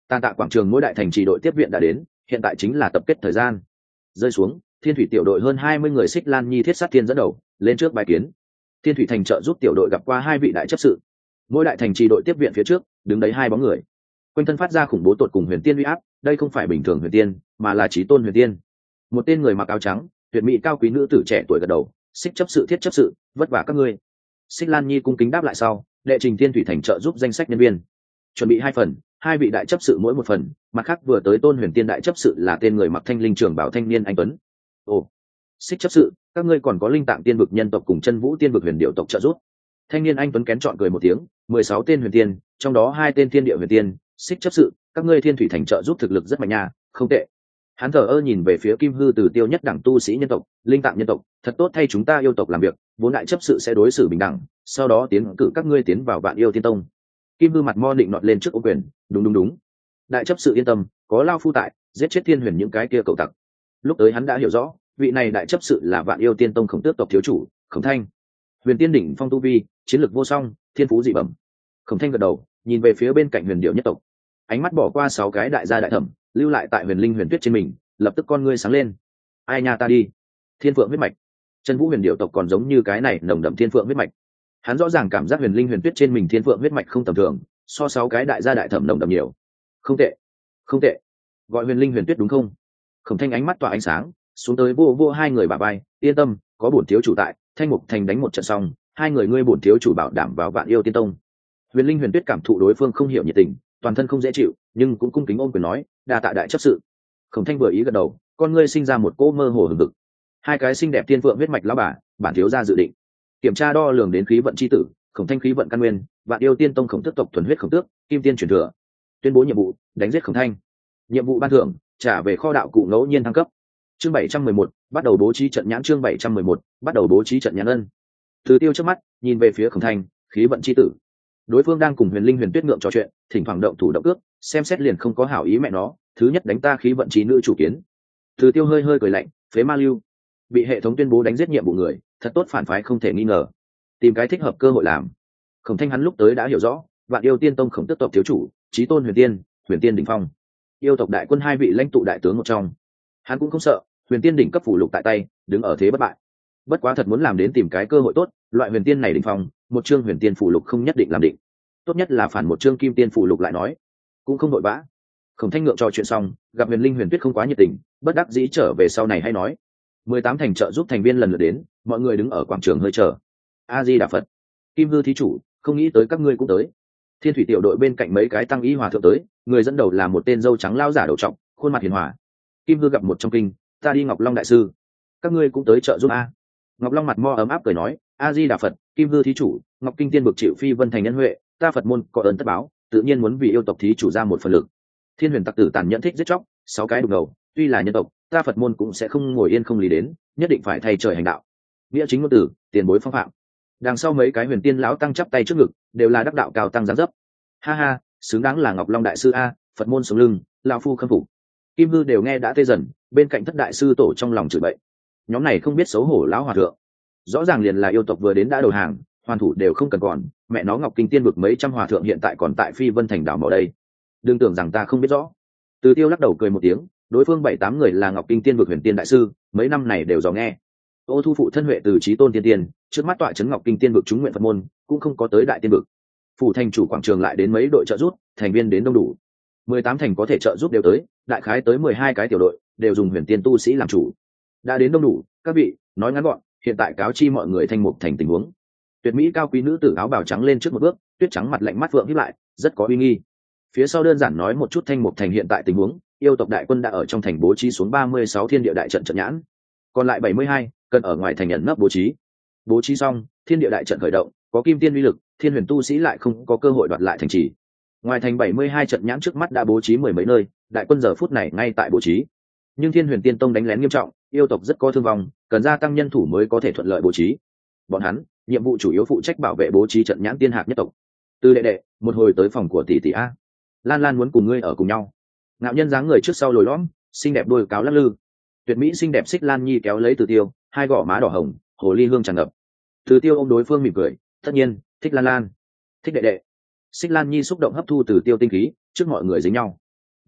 Tàn tạ quảng trường mỗi đại thành trì đội tiếp viện đã đến, hiện tại chính là tập kết thời gian. Rơi xuống, Thiên Thủy tiểu đội hơn 20 người Xích Lan Nhi Thiết Sát Thiên dẫn đầu, lên trước bài kiến. Thiên Thủy thành trợ giúp tiểu đội gặp qua hai vị đại chấp sự. Mỗi đại thành trì đội tiếp viện phía trước, đứng đấy hai bóng người. Quanh thân phát ra khủng bố tột cùng huyền tiên uy áp, đây không phải bình thường huyền tiên, mà là chí tôn huyền tiên. Một tên người mặc áo trắng, tuyệt mỹ cao quý nữ tử trẻ tuổi gật đầu, Xích chấp sự Thiết chấp sự, vất vả các ngươi. Xích Lan Nhi cung kính đáp lại sau, đệ trình Thiên Thủy thành trợ giúp danh sách nhân viên. Chuẩn bị 2 phần, hai vị đại chấp sự mỗi một phần, mặt khác vừa tới tôn huyền tiên đại chấp sự là tên người mặc thanh linh trường bảo thanh niên anh tuấn. Ồ, Xích chấp sự, các ngươi còn có linh tạng tiên vực nhân tộc cùng chân vũ tiên vực huyền điệu tộc trợ giúp. Thanh niên anh tuấn kén chọn cười một tiếng, 16 tên huyền tiên, trong đó 2 tên thiên địa huyền tiên. Xích chấp sự, các ngươi Thiên Thủy thành trợ giúp thực lực rất mạnh nha, không tệ. Hắn thờ ơ nhìn về phía Kim Hư Từ Tiêu nhất đẳng tu sĩ nhân tộc, linh tạng nhân tộc, thật tốt thay chúng ta yêu tộc làm việc, vốn đại chấp sự sẽ đối xử bình đẳng, sau đó tiến cử các ngươi tiến vào Vạn Yêu Tiên Tông. Kim Hư mặt mo định nọt lên trước ô quyền, đúng. Đại chấp sự yên tâm, có lao phu tại, giết chết thiên huyền những cái kia cậu tặc. Lúc tới hắn đã hiểu rõ, vị này đại chấp sự là Vạn Yêu Tiên Tông Khổng Tước tộc thiếu chủ, Khổng Thanh. Huyền Tiên đỉnh phong tu vi, chiến lược vô song, thiên phú dị bẩm. Khổng Thanh gật đầu, nhìn về phía bên cạnh Huyền Điệu nhất tộc, ánh mắt bỏ qua 6 cái đại gia đại thẩm, lưu lại tại Huyền Linh Huyền Tuyết trên mình, lập tức con ngươi sáng lên. Ai nha ta đi, Thiên Phượng huyết mạch. Chân Vũ Huyền Điệu tộc còn giống như cái này nồng đậm Thiên Phượng huyết mạch. Hắn rõ ràng cảm giác Huyền Linh Huyền Tuyết trên mình Thiên Phượng huyết mạch không tầm thường, so 6 cái đại gia đại thẩm nồng đậm nhiều. Không tệ, gọi Huyền Linh Huyền Tuyết đúng không? Khổng Thanh ánh mắt tỏa ánh sáng, xuống tới vô hai người bả vai, yên tâm, có bổn thiếu chủ tại, Thanh Mục Thành đánh một trận xong, hai người ngươi bổn thiếu chủ bảo đảm vào Vạn Yêu Tiên Tông. Huyền Linh Huyền Tuyết cảm thụ đối phương không hiểu nhiệt tình, toàn thân không dễ chịu, nhưng cũng cung kính ôm quyền nói, đa tạ đại chấp sự. Khổng Thanh vừa ý gật đầu, con ngươi sinh ra một cỗ mơ hồ hừng hực. Hai cái xinh đẹp thiên phượng huyết mạch lão bà, bản thiếu gia dự định kiểm tra đo lường đến khí vận chi tử, Khổng Thanh khí vận căn nguyên, Vạn Yêu Tiên Tông Khổng Tước tộc thuần huyết Khổng Tước, kim tiên truyền thừa. Tuyên bố nhiệm vụ, đánh giết Khổng Thanh. Nhiệm vụ ban thưởng, trả về kho đạo cụ ngẫu nhiên thăng cấp. Chương 711, bắt đầu bố trí trận nhãn. Chương 711, bắt đầu bố trí trận nhãn ân. Từ Tiêu trước mắt, nhìn về phía Khổng Thanh, khí vận chi tử. Đối phương đang cùng Huyền Linh Huyền Tuyết ngượng trò chuyện, thỉnh thoảng động thủ động cước, xem xét liền không có hảo ý mẹ nó, thứ nhất đánh ta khí vận trí nữ chủ kiến. Từ Tiêu hơi cười lạnh, phế ma lưu. Bị hệ thống tuyên bố đánh giết nhiệm vụ người, thật tốt phản phái không thể nghi ngờ. Tìm cái thích hợp cơ hội làm. Khổng Thanh hắn lúc tới đã hiểu rõ, Vạn Yêu Tiên Tông Khổng Tước tộc thiếu chủ, chí tôn Huyền Tiên đỉnh phong. Yêu tộc đại quân 2 vị lãnh tụ đại tướng một trong. Hắn cũng không sợ, Huyền Tiên đỉnh cấp phủ lục tại tay, đứng ở thế bất bại. Bất quá thật muốn làm đến tìm cái cơ hội tốt, loại Huyền Tiên này đỉnh phong, một chương Huyền Tiên phủ lục không nhất định làm định. Tốt nhất là phản một chương Kim Tiên phủ lục lại nói. Cũng không đội vã. Khổng Thanh ngượng trò chuyện xong, gặp Huyền Linh Huyền Tuyết không quá nhiệt tình, bất đắc dĩ trở về sau này hay nói. 18 thành trợ giúp thành viên lần lượt đến, mọi người đứng ở quảng trường hơi chờ. A Di Đà Phật. Kim Hư thí chủ, không nghĩ tới các ngươi cũng tới. Thiên Thủy tiểu đội bên cạnh mấy cái tăng y hòa thượng tới, người dẫn đầu là một tên dâu trắng lao giả đầu trọc, khuôn mặt hiền hòa. Kim Hư gặp một trong kinh, ta đi Ngọc Long đại sư, các ngươi cũng tới trợ giúp a. Ngọc Long mặt mo ấm áp cười nói, A Di Đà Phật, Kim Hư thí chủ, Ngọc Kinh Tiên vực chịu phi vân thành nhân huệ, ta Phật môn có ơn tất báo, tự nhiên muốn vì yêu tộc thí chủ ra một phần lực. Thiên Huyền tặc tử tàn nhẫn thích giết chóc, 6 cái đục ngầu, tuy là nhân tộc, ta Phật môn cũng sẽ không ngồi yên không lý đến, nhất định phải thay trời hành đạo. Nghĩa chính ngôn tử, tiền bối phong phạm. Đằng sau mấy cái huyền tiên lão tăng chắp tay trước ngực, đều là đắc đạo cao tăng giáng dấp. Ha ha, xứng đáng là Ngọc Long đại sư a, Phật môn sống lưng, lão phu khâm phục. Kim Hư đều nghe đã tê dần, bên cạnh thất đại sư tổ trong lòng chửi bậy. Nhóm này không biết xấu hổ lão hòa thượng, rõ ràng liền là yêu tộc vừa đến đã đầu hàng, hoàn thủ đều không cần còn, mẹ nó Ngọc Kinh Tiên vực mấy trăm hòa thượng hiện tại còn tại Phi Vân thành đảo mỏ đây. Đừng tưởng rằng ta không biết rõ. Từ Tiêu lắc đầu cười một tiếng, đối phương 7-8 người là Ngọc Kinh Tiên vực huyền tiên đại sư, mấy năm này đều dò nghe. Ô thu phụ thân huệ từ chí tôn tiên tiên, trước mắt tọa trấn Ngọc Kinh Tiên vực chúng nguyện Phật môn, cũng không có tới đại tiên vực. Phủ thành chủ quảng trường lại đến mấy đội trợ giúp, thành viên đến đông đủ. 18 thành có thể trợ giúp đều tới, đại khái tới 12 cái tiểu đội, đều dùng huyền tiên tu sĩ làm chủ. Đã đến đông đủ, các vị, nói ngắn gọn, hiện tại cáo chi mọi người Thanh Mục thành tình huống. Tuyệt mỹ cao quý nữ tử áo bào trắng lên trước một bước, tuyết trắng mặt lạnh mắt vượng híp lại, rất có uy nghi. Phía sau đơn giản nói một chút Thanh Mục thành hiện tại tình huống, yêu tộc đại quân đã ở trong thành bố trí xuống 36 thiên địa đại trận trận nhãn, còn lại 72 cần ở ngoài thành nhận nấp bố trí. Bố trí xong, thiên địa đại trận khởi động, có kim tiên uy lực, thiên huyền tu sĩ lại không có cơ hội đoạt lại thành trì. Ngoài thành 72 trận nhãn trước mắt đã bố trí 10 mấy nơi, đại quân giờ phút này ngay tại bố trí. Nhưng Thiên Huyền Tiên Tông đánh lén nghiêm trọng, yêu tộc rất có thương vong, cần gia tăng nhân thủ mới có thể thuận lợi bố trí. Bọn hắn, nhiệm vụ chủ yếu phụ trách bảo vệ bố trí trận nhãn tiên hạc nhất tộc. Từ đệ đệ, một hồi tới phòng của tỷ tỷ a. Lan Lan muốn cùng ngươi ở cùng nhau. Ngạo nhân dáng người trước sau lồi lõm, xinh đẹp đôi cáo lắc lư. Tuyệt mỹ xinh đẹp Xích Lan Nhi kéo lấy Từ Tiêu, hai gò má đỏ hồng, hồ ly hương tràn ngập. Từ Tiêu ôm đối phương mỉm cười, tất nhiên, thích Lan Lan, thích đệ đệ. Xích Lan Nhi xúc động hấp thu Từ Tiêu tinh khí, trước mọi người dính nhau.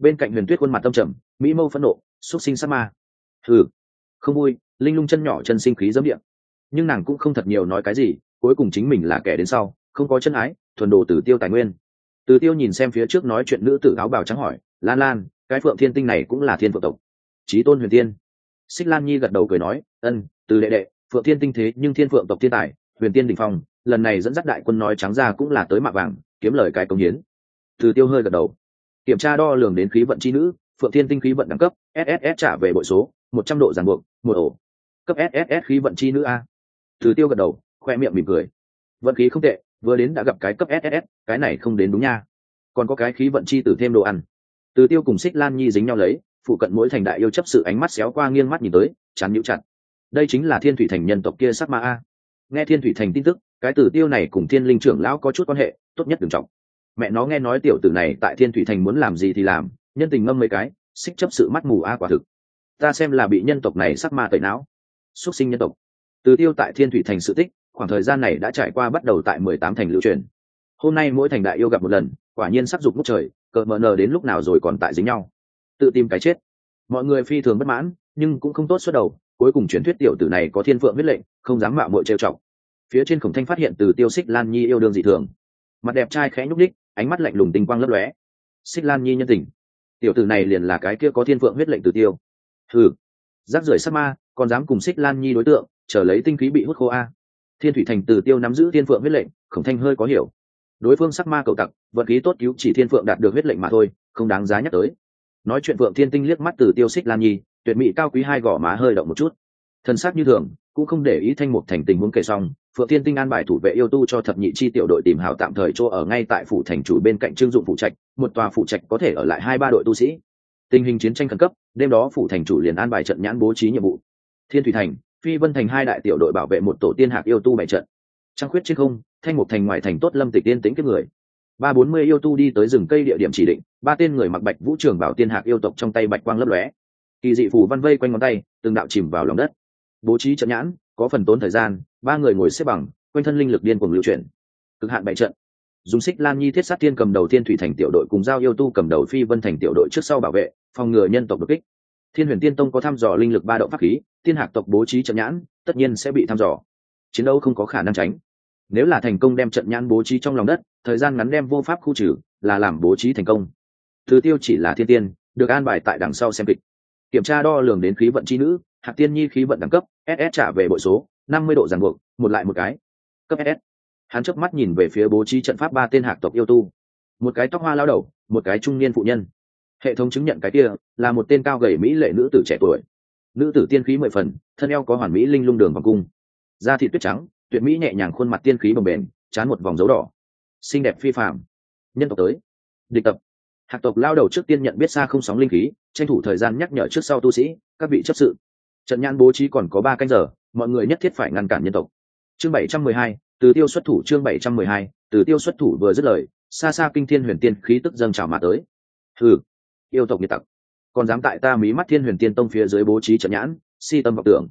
Bên cạnh Huyền Tuyết khuôn mặt tâm trầm, mỹ mâu phẫn nộ, xúc sinh sát ma. Hừ, không vui. Linh lung chân nhỏ chân sinh khí giẫm điện, nhưng nàng cũng không thật nhiều nói cái gì, cuối cùng chính mình là kẻ đến sau, không có chân ái, thuần đồ Tử Tiêu tài nguyên. Tử Tiêu nhìn xem phía trước nói chuyện nữ tử áo bào trắng hỏi, Lan Lan, cái Phượng Thiên Tinh này cũng là thiên phượng tộc? Chí tôn huyền tiên. Xích Lan Nhi gật đầu cười nói, ân, từ đệ đệ, Phượng Thiên Tinh thế nhưng thiên phượng tộc thiên tài, huyền tiên đỉnh phong, lần này dẫn dắt đại quân nói trắng ra cũng là tới mạ vàng, kiếm lời cái công hiến. Tử Tiêu hơi gật đầu. Kiểm tra đo lường đến khí vận chi nữ, Phượng Thiên Tinh khí vận đẳng cấp, SSS trả về bội số, 100 độ ràng buộc, một ổ. Cấp SSS khí vận chi nữ a. Tử Tiêu gật đầu, khoe miệng mỉm cười. Vận khí không tệ, vừa đến đã gặp cái cấp SSS, cái này không đến đúng nha. Còn có cái khí vận chi tử thêm đồ ăn. Tử Tiêu cùng Xích Lan Nhi dính nhau lấy, phụ cận mỗi thành đại yêu chấp sự ánh mắt xéo qua nghiêng mắt nhìn tới, chán nhíu chặt. Đây chính là Thiên Thủy Thành nhân tộc kia sắc ma a. Nghe Thiên Thủy Thành tin tức, cái Tử Tiêu này cùng Thiên Linh trưởng lão có chút quan hệ, tốt nhất đừng trọng. Mẹ nó nghe nói tiểu tử này tại Thiên Thủy Thành muốn làm gì thì làm, nhân tình ngâm mấy cái, xích chấp sự mắt mù a quả thực. Ta xem là bị nhân tộc này sắc ma tẩy não. Xuất sinh nhân tộc. Tử Tiêu tại Thiên Thủy Thành sự tích, khoảng thời gian này đã trải qua bắt đầu tại 18 thành lưu truyền. Hôm nay mỗi thành đại yêu gặp một lần, quả nhiên sắc dục ngút trời, cờ mờ nờ đến lúc nào rồi còn tại dính nhau, tự tìm cái chết. Mọi người phi thường bất mãn, nhưng cũng không tốt xuất đầu, cuối cùng truyền thuyết tiểu tử này có thiên phượng huyết lệnh, không dám mạo muội trêu chọc. Phía trên Khổng Thanh phát hiện Từ Tiêu Xích Lan Nhi yêu đương dị thường, mặt đẹp trai khẽ nhúc nhích, ánh mắt lạnh lùng tinh quang lấp lóe. Xích Lan Nhi nhân tình, tiểu tử này liền là cái kia có thiên phượng huyết lệnh Từ Tiêu. Hừ, rác rưởi sát ma, còn dám cùng Xích Lan Nhi đối tượng, chờ lấy tinh khí bị hút khô a. Thiên Thủy Thành Từ Tiêu nắm giữ thiên phượng huyết lệnh, Khổng Thanh hơi có hiểu. Đối phương sắc ma cậu tặc, vận khí tốt cứu chỉ thiên phượng đạt được huyết lệnh mà thôi, không đáng giá nhắc tới. Nói chuyện Phượng Thiên Tinh liếc mắt Từ Tiêu Xích Lan Nhi, tuyệt mỹ cao quý hai gò má hơi động một chút, thần sắc như thường, cũng không để ý Thanh Mục Thành tình huống kể xong. Phượng Thiên Tinh an bài thủ vệ yêu tu cho thập nhị chi tiểu đội tìm hào tạm thời chỗ ở ngay tại phủ thành chủ bên cạnh Trương Dụng phủ trạch, một tòa phủ trạch có thể ở lại 2-3 đội tu sĩ. Tình hình chiến tranh khẩn cấp, đêm đó phủ thành chủ liền an bài trận nhãn bố trí nhiệm vụ. Thiên Thủy Thành, Phi Vân Thành hai đại tiểu đội bảo vệ một tổ tiên hạc yêu tu bày trận. Trăng khuyết trên không, Thanh Mục Thành ngoài thành tốt lâm tịch tiên tĩnh kiếp người. 30-40 yêu tu đi tới rừng cây địa điểm chỉ định, 3 tên người mặc bạch vũ trường bảo tiên hạc yêu tộc trong tay bạch quang lấp lóe, kỳ dị phù văn vây quanh ngón tay, từng đạo chìm vào lòng đất. Bố trí trận nhãn có phần tốn thời gian, 3 người ngồi xếp bằng, quanh thân linh lực điên cuồng lưu chuyển, cực hạn bày trận. Dùng Xích Lan Nhi Thiết Sát Tiên cầm đầu Thiên Thủy Thành tiểu đội cùng giao yêu tu cầm đầu Phi Vân Thành tiểu đội trước sau bảo vệ, phòng ngừa nhân tộc đột kích. Thiên Huyền Tiên Tông có thăm dò linh lực 3 động pháp khí, tiên hạc tộc bố trí trận nhãn, tất nhiên sẽ bị thăm dò. Chiến đấu không có khả năng tránh. Nếu là thành công đem trận nhãn bố trí trong lòng đất, thời gian ngắn đem vô pháp khu trừ, là làm bố trí thành công. Từ Tiêu chỉ là thiên tiên, được an bài tại đằng sau xem kịch. Kiểm tra đo lường đến khí vận chi nữ, Hạc Tiên Nhi khí vận đẳng cấp, SS trả về bội số, 50 độ ràng buộc, một lại một cái. Cấp SS. Hắn chớp mắt nhìn về phía bố trí trận pháp 3 tên hạc tộc yêu tu. Một cái tóc hoa lão đầu, một cái trung niên phụ nhân. Hệ thống chứng nhận cái kia là một tên cao gầy mỹ lệ nữ tử trẻ tuổi. Nữ tử tiên khí 10 phần, thân eo có hoàn mỹ linh lung đường vòng cung. Da thịt tuyết trắng, tuyệt mỹ nhẹ nhàng, khuôn mặt tiên khí bồng bềnh, trán một vòng dấu đỏ. Xinh đẹp phi phàm. Nhân tộc tới. Địch tập. Hạc tộc lao đầu trước tiên nhận biết xa không sóng linh khí, tranh thủ thời gian nhắc nhở trước sau tu sĩ, các vị chấp sự. Trận nhãn bố trí còn có 3 canh giờ, mọi người nhất thiết phải ngăn cản nhân tộc. Chương 712, Từ Tiêu xuất thủ. Chương 712, Từ Tiêu xuất thủ vừa dứt lời, xa xa kinh thiên huyền tiên khí tức dâng trào mà tới. Hừ, yêu tộc nghiệt tặc, còn dám tại ta mí mắt Thiên Huyền Tiên Tông phía dưới bố trí trận nhãn, si tâm vọng tưởng.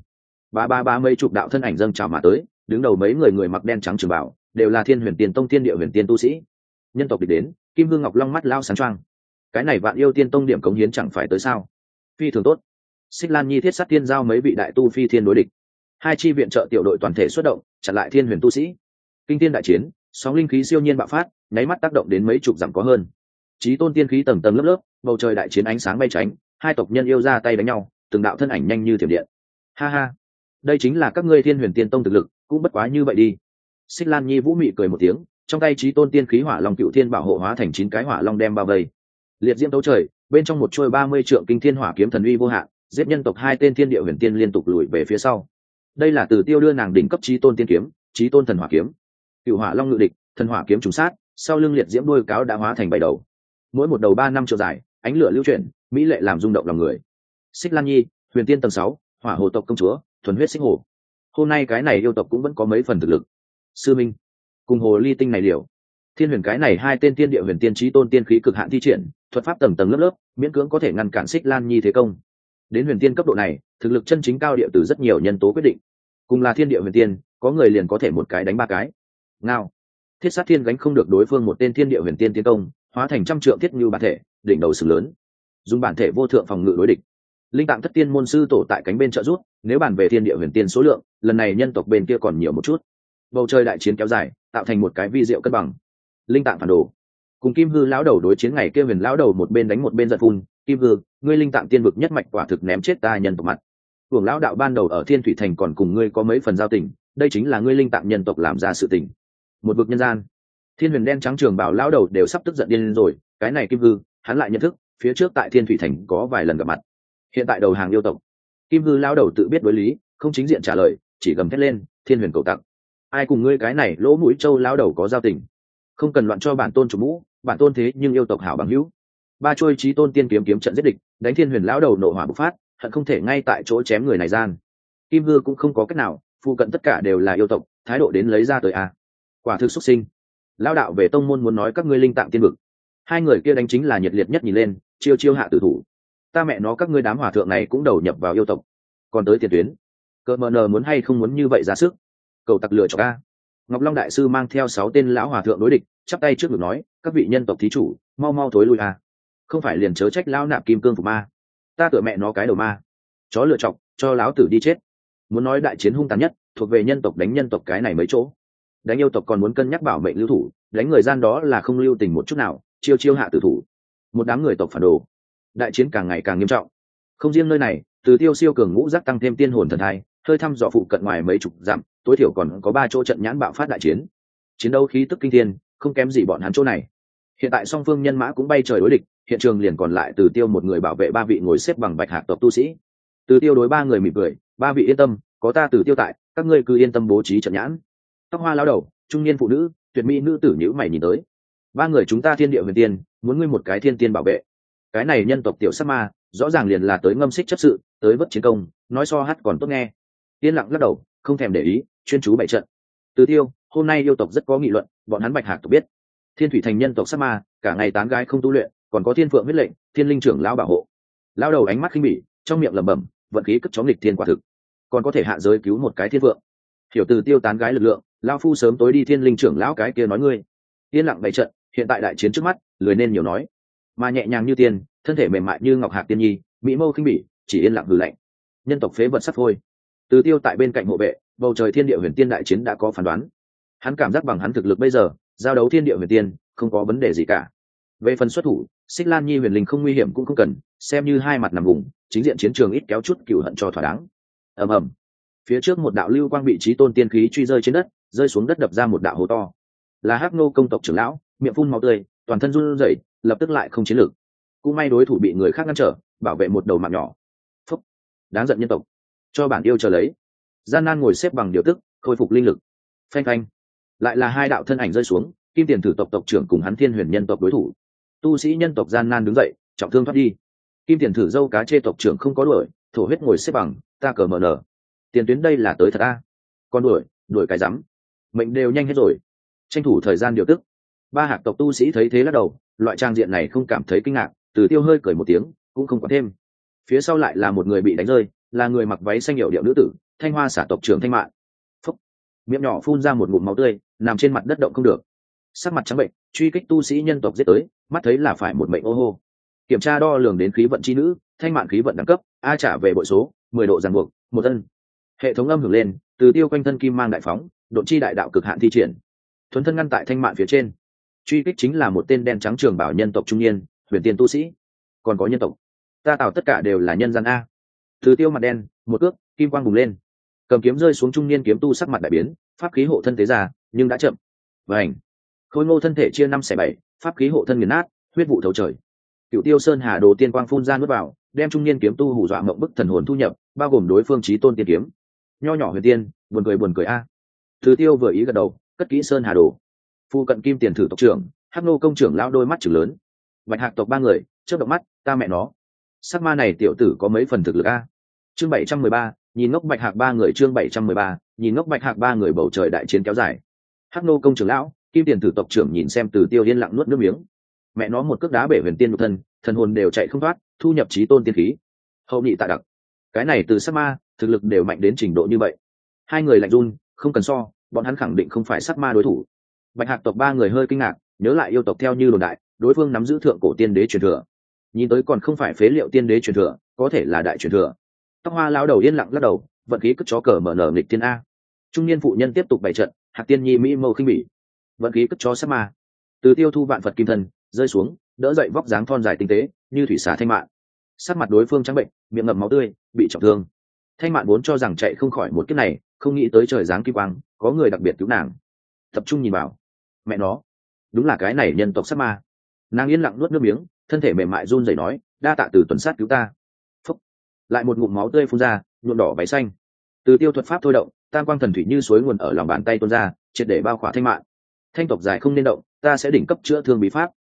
Ba mấy chục đạo thân ảnh dâng trào mà tới, đứng đầu mấy người mặc đen trắng trường bảo, đều là Thiên Huyền Tiên Tông Thiên Địa Huyền Tiên tu sĩ. Nhân tộc địch đến, Kim Hương Ngọc Long mắt lao sáng choang. Cái này Vạn Yêu Tiên Tông điểm cống hiến chẳng phải tới sao? Phi thường tốt. Xích Lan Nhi Thiết Sát Tiên giao mấy vị đại tu phi thiên đối địch. 2 chi viện trợ tiểu đội toàn thể xuất động, chặn lại Thiên Huyền tu sĩ. Kinh thiên đại chiến, sóng linh khí siêu nhiên bạo phát, nháy mắt tác động đến mấy chục dặm có hơn. Chí tôn tiên khí tầng tầng lớp lớp, bầu trời đại chiến ánh sáng bay tránh, 2 tộc nhân yêu ra tay đánh nhau, từng đạo thân ảnh nhanh như thiểm điện. Ha ha, đây chính là các ngươi Thiên Huyền Tiên Tông thực lực, cũng bất quá như vậy đi. Xích Lan Nhi vũ mị cười một tiếng, trong tay chí tôn tiên khí hỏa long cựu thiên bảo hộ hóa thành 9 cái hỏa long đem bao vây. Liệt diễm tấu trời, bên trong một trôi 30 trượng kinh thiên hỏa kiếm thần uy vô hạn, giết nhân tộc 2 tên Thiên Địa Huyền Tiên liên tục lùi về phía sau. Đây là Từ Tiêu đưa nàng đỉnh cấp chí tôn tiên kiếm, chí tôn thần hỏa kiếm. Cựu hỏa long ngự địch, thần hỏa kiếm trùng sát, sau lưng liệt diễm đuôi cáo đã hóa thành 7 đầu. Mỗi một đầu 3 năm chiều dài, ánh lửa lưu chuyển, mỹ lệ làm rung động lòng người. Xích Lan Nhi, Huyền Tiên tầng 6, Hỏa Hồ tộc công chúa, thuần huyết xích hồ. Hôm nay cái này yêu tộc cũng vẫn có mấy phần thực lực. Sư minh, cùng hồ ly tinh này liều. Thiên Huyền cái này 2 tên Thiên Địa Huyền Tiên chí tôn tiên khí cực hạn thi triển, thuật pháp tầng tầng lớp lớp, miễn cưỡng có thể ngăn cản Xích Lan Nhi thế công. Đến Huyền Tiên cấp độ này, thực lực chân chính cao địa từ rất nhiều nhân tố quyết định. Cùng là Thiên Địa Huyền Tiên, có người liền có thể một cái đánh 3 cái. Ngao. Thiết Sát Thiên gánh không được đối phương một tên Thiên Địa Huyền Tiên tiến công, hóa thành trăm trượng thiết như bản thể, đỉnh đầu sừng lớn. dùng bản thể vô thượng phòng ngự đối địch. Linh tạng thất tiên môn sư tổ tại cánh bên trợ rút, nếu bàn về thiên địa huyền tiên số lượng, lần này nhân tộc bên kia còn nhiều một chút. Bầu trời đại chiến kéo dài, tạo thành một cái vi diệu cân bằng. Linh tạng phản đồ cùng Kim Hư lão đầu đối chiến, ngày kia huyền lão đầu một bên đánh một bên giận phun: Kim Hư, ngươi linh tạng tiên vực nhất mạch quả thực ném chết ta nhân tộc mặt. Hưởng lão đạo ban đầu ở Thiên Thủy Thành còn cùng ngươi có mấy phần giao tình, đây chính là ngươi linh tạng nhân tộc làm ra sự tình. Một vực nhân gian, Thiên Huyền đen trắng trường bảo lão đầu đều sắp tức giận điên lên rồi. Cái này Kim Hư, hắn lại nhận thức, phía trước tại Thiên Thủy Thành có vài lần gặp mặt, hiện tại đầu hàng yêu tộc. Kim Hư lão đầu tự biết đối lý, không chính diện trả lời, chỉ gầm thét lên: Thiên Huyền cầu tặc, ai cùng ngươi cái này lỗ mũi trâu lão đầu có giao tình? Không cần loạn cho bản tôn chủ mũ, bản tôn thế nhưng yêu tộc hảo bằng hữu. Ba chuôi chí tôn tiên kiếm kiếm trận giết địch, đánh Thiên Huyền lão đầu nộ hỏa bộc phát, hận không thể ngay tại chỗ chém người này gian. Kim Hư cũng không có cách nào, phụ cận tất cả đều là yêu tộc, thái độ đến lấy ra tới a. Quả thực xuất sinh. Lão đạo về tông môn muốn nói các ngươi linh tạng tiên vực. Hai người kia đánh chính là nhiệt liệt nhất, nhìn lên chiêu chiêu hạ tử thủ. Ta mẹ nó, các ngươi đám hòa thượng này cũng đầu nhập vào yêu tộc, còn tới tiền tuyến, cỡ mờ nờ muốn hay không muốn như vậy ra sức? Cầu tặc lựa chọc a. Ngọc Long đại sư mang theo 6 tên lão hòa thượng đối địch, chắp tay trước ngực nói: các vị nhân tộc thí chủ, mau mau thối lui a. Không phải liền chớ trách lão nạp kim cương phục ma, ta tựa mẹ nó cái đầu ma, chó lựa chọc, cho lão tử đi chết. Muốn nói đại chiến hung tàn nhất, thuộc về nhân tộc đánh nhân tộc cái này mấy chỗ. Đánh yêu tộc còn muốn cân nhắc bảo mệnh lưu thủ, đánh người gian đó là không lưu tình một chút nào, chiêu chiêu hạ tử thủ. Một đám người tộc phản đồ. Đại chiến càng ngày càng nghiêm trọng. Không riêng nơi này, Từ Tiêu siêu cường ngũ giác tăng thêm tiên hồn thần thai, hơi thăm dò phụ cận ngoài mấy chục dặm, tối thiểu còn có 3 chỗ trận nhãn bạo phát đại chiến. Chiến đấu khí tức kinh thiên, không kém gì bọn hắn chỗ này. Hiện tại song phương nhân mã cũng bay trời đối địch, hiện trường liền còn lại Từ Tiêu một người bảo vệ 3 vị ngồi xếp bằng bạch hạc tộc tu sĩ. Từ Tiêu đối 3 người mỉm cười: 3 vị yên tâm, có ta Từ Tiêu tại, các ngươi cứ yên tâm bố trí trận nhãn. Tóc hoa lão đầu, trung niên phụ nữ, tuyệt mỹ nữ tử nhíu mày nhìn tới. 3 người chúng ta thiên địa huyền tiên, muốn ngươi một cái thiên tiên bảo vệ. Cái này nhân tộc tiểu sát ma, rõ ràng liền là tới ngâm xích chấp sự, tới vất chiến công, nói so hát còn tốt nghe. Yên lặng lắc đầu, không thèm để ý, chuyên chú bày trận. Từ Tiêu, hôm nay yêu tộc rất có nghị luận, bọn hắn bạch hạc tộc biết, Thiên Thủy Thành nhân tộc sát ma, cả ngày tán gái không tu luyện, còn có thiên phượng huyết lệnh, thiên linh trưởng lão bảo hộ. Lão đầu ánh mắt khinh bỉ, trong miệng lẩm bẩm, vận khí cất chó nghịch thiên quả thực, còn có thể hạ giới cứu một cái thiên vượng. Hiểu Từ Tiêu tán gái lực lượng, lão phu sớm tối đi thiên linh trưởng lão cái kia nói ngươi. Yên lặng bày trận, hiện tại đại chiến trước mắt, lười nên nhiều nói, mà nhẹ nhàng như tiên, thân thể mềm mại như ngọc hạc tiên nhi, mỹ mâu khinh bỉ, chỉ yên lặng hừ lạnh. Nhân tộc phế vật sắp thôi. Từ Tiêu tại bên cạnh hộ vệ, bầu trời thiên địa huyền tiên đại chiến đã có phán đoán. Hắn cảm giác bằng hắn thực lực bây giờ, giao đấu thiên địa huyền tiên không có vấn đề gì cả. Về phần xuất thủ, Xích Lan Nhi huyền linh không nguy hiểm cũng không cần, xem như hai mặt nằm vùng, chính diện chiến trường ít kéo chút cừu hận cho thỏa đáng. Ầm ầm. Phía trước một đạo lưu quang bị chí tôn tiên khí truy rơi trên đất, rơi xuống đất đập ra một đạo hố to. Là Hắc Nô công tộc trưởng lão, miệng phun máu tươi, toàn thân run rẩy, lập tức lại không chiến lực. Cũng may đối thủ bị người khác ngăn trở, bảo vệ một đầu mạng nhỏ. Phúc, đáng giận nhân tộc, cho bản yêu chờ lấy. Gian nan ngồi xếp bằng điều tức, khôi phục linh lực. Phanh phanh, lại là 2 đạo thân ảnh rơi xuống, Kim Tiền Thử tộc tộc trưởng cùng hắn Thiên Huyền nhân tộc đối thủ. Tu sĩ nhân tộc gian nan đứng dậy, trọng thương thoát đi. Kim Tiền Thử dâu cá chê tộc trưởng không có đuổi, thổ huyết ngồi xếp bằng, ta cờ mở nở. Tiền tuyến đây là tới thật a. Con đuổi cái rắm, mệnh đều nhanh hết rồi, tranh thủ thời gian điều tức. 3 hạc tộc tu sĩ thấy thế lắc đầu, loại trang diện này không cảm thấy kinh ngạc, Từ Tiêu hơi cười một tiếng, cũng không quản thêm. Phía sau lại là một người bị đánh rơi, là người mặc váy xanh hiệu điệu nữ tử, Thanh Hoa xả tộc trưởng Thanh Mạn. Phúc, miệng nhỏ phun ra một ngụm máu tươi, nằm trên mặt đất động không được. Sắc mặt trắng bệnh, truy kích tu sĩ nhân tộc giết tới, mắt thấy là phải một mệnh ô hô. Kiểm tra đo lường đến khí vận chi nữ, Thanh Mạn khí vận đẳng cấp, a trả về bội số, 10 độ ràng buộc, 1 ân. Hệ thống âm hưởng lên, Từ Tiêu quanh thân kim mang đại phóng, độn chi đại đạo cực hạn thi triển. Thuấn thân ngăn tại Thanh Mạn phía trên. Truy kích chính là một tên đen trắng trường bảo nhân tộc trung niên, huyền tiên tu sĩ. Còn có nhân tộc, ta tạo tất cả đều là nhân gian a. Từ Tiêu mặt đen, một cước, kim quang bùng lên, cầm kiếm rơi xuống, trung niên kiếm tu sắc mặt đại biến, pháp khí hộ thân tế ra, nhưng đã chậm. Vành, khôi ngô thân thể chia 5/7, pháp khí hộ thân nghiền nát, huyết vụ thấu trời. Cựu Tiêu Sơn Hà Đồ tiên quang phun ra nuốt vào, đem trung niên kiếm tu hù dọa mộng bức thần hồn thu nhập, bao gồm đối phương chí tôn tiên kiếm. Nho nhỏ huyền tiên, buồn cười a. Từ Tiêu vừa ý gật đầu, cất kỹ Sơn Hà Đồ. Phu cận Kim Tiền Thử tộc trưởng, Hắc Nô công trưởng lao đôi mắt trừng lớn. Bạch hạc tộc 3 người, chớp động mắt, ta mẹ nó, sắc ma này tiểu tử có mấy phần thực lực a. Chương 713, nhìn ngốc bạch hạc 3 người, chương 713, nhìn ngốc bạch hạc 3 người. Bầu trời đại chiến kéo dài. Hắc Nô công trưởng lão, Kim Tiền Thử tộc trưởng nhìn xem Từ Tiêu yên lặng nuốt nước miếng. Mẹ nó một cước đá bể huyền tiên nhục thân, thần hồn đều chạy không thoát, thu nhập chí tôn tiên khí. Hậu nhị tạ đặc, cái này từ sắc ma, thực lực đều mạnh đến trình độ như vậy. 2 người lạnh run, không cần so, bọn hắn khẳng định không phải sắc ma đối thủ. Bạch hạc tộc 3 người hơi kinh ngạc, nhớ lại yêu tộc theo như đồn đại, đối phương nắm giữ thượng cổ tiên đế truyền thừa. nhìn tới còn không phải phế liệu tiên đế truyền thừa, có thể là đại truyền thừa. Tóc hoa lão đầu yên lặng lắc đầu, vận khí cất chó cờ mở nở nghịch tiên a. Trung niên phụ nhân tiếp tục bày trận, Hạc Tiên Nhi mỹ mâu khinh bỉ, vận khí cất chó sát ma. Từ Tiêu thu vạn Phật kim thân rơi xuống, đỡ dậy vóc dáng thon dài tinh tế như thủy xà Thanh Mạn. Sắc mặt đối phương trắng bệnh, miệng ngậm máu tươi, bị trọng thương. Thanh Mạn vốn cho rằng chạy không khỏi một kiếp này, không nghĩ tới trời giáng kim quang, có người đặc biệt cứu nàng. Tập trung nhìn vào, mẹ nó, đúng là cái này nhân tộc sát ma. Nàng yên lặng nuốt nước miếng, thân thể mềm mại run rẩy nói, đa tạ Từ tuần sát cứu ta. Phúc. Lại một ngụm máu tươi phun ra, nhuộm đỏ váy xanh. Từ Tiêu thuật pháp thôi động, tam quang thần thủy như suối nguồn ở lòng bàn tay tuôn ra, triệt để bao khỏa Thanh Mạn. Thanh tộc dài không nên động, ta sẽ đỉnh cấp chữa thương bí pháp.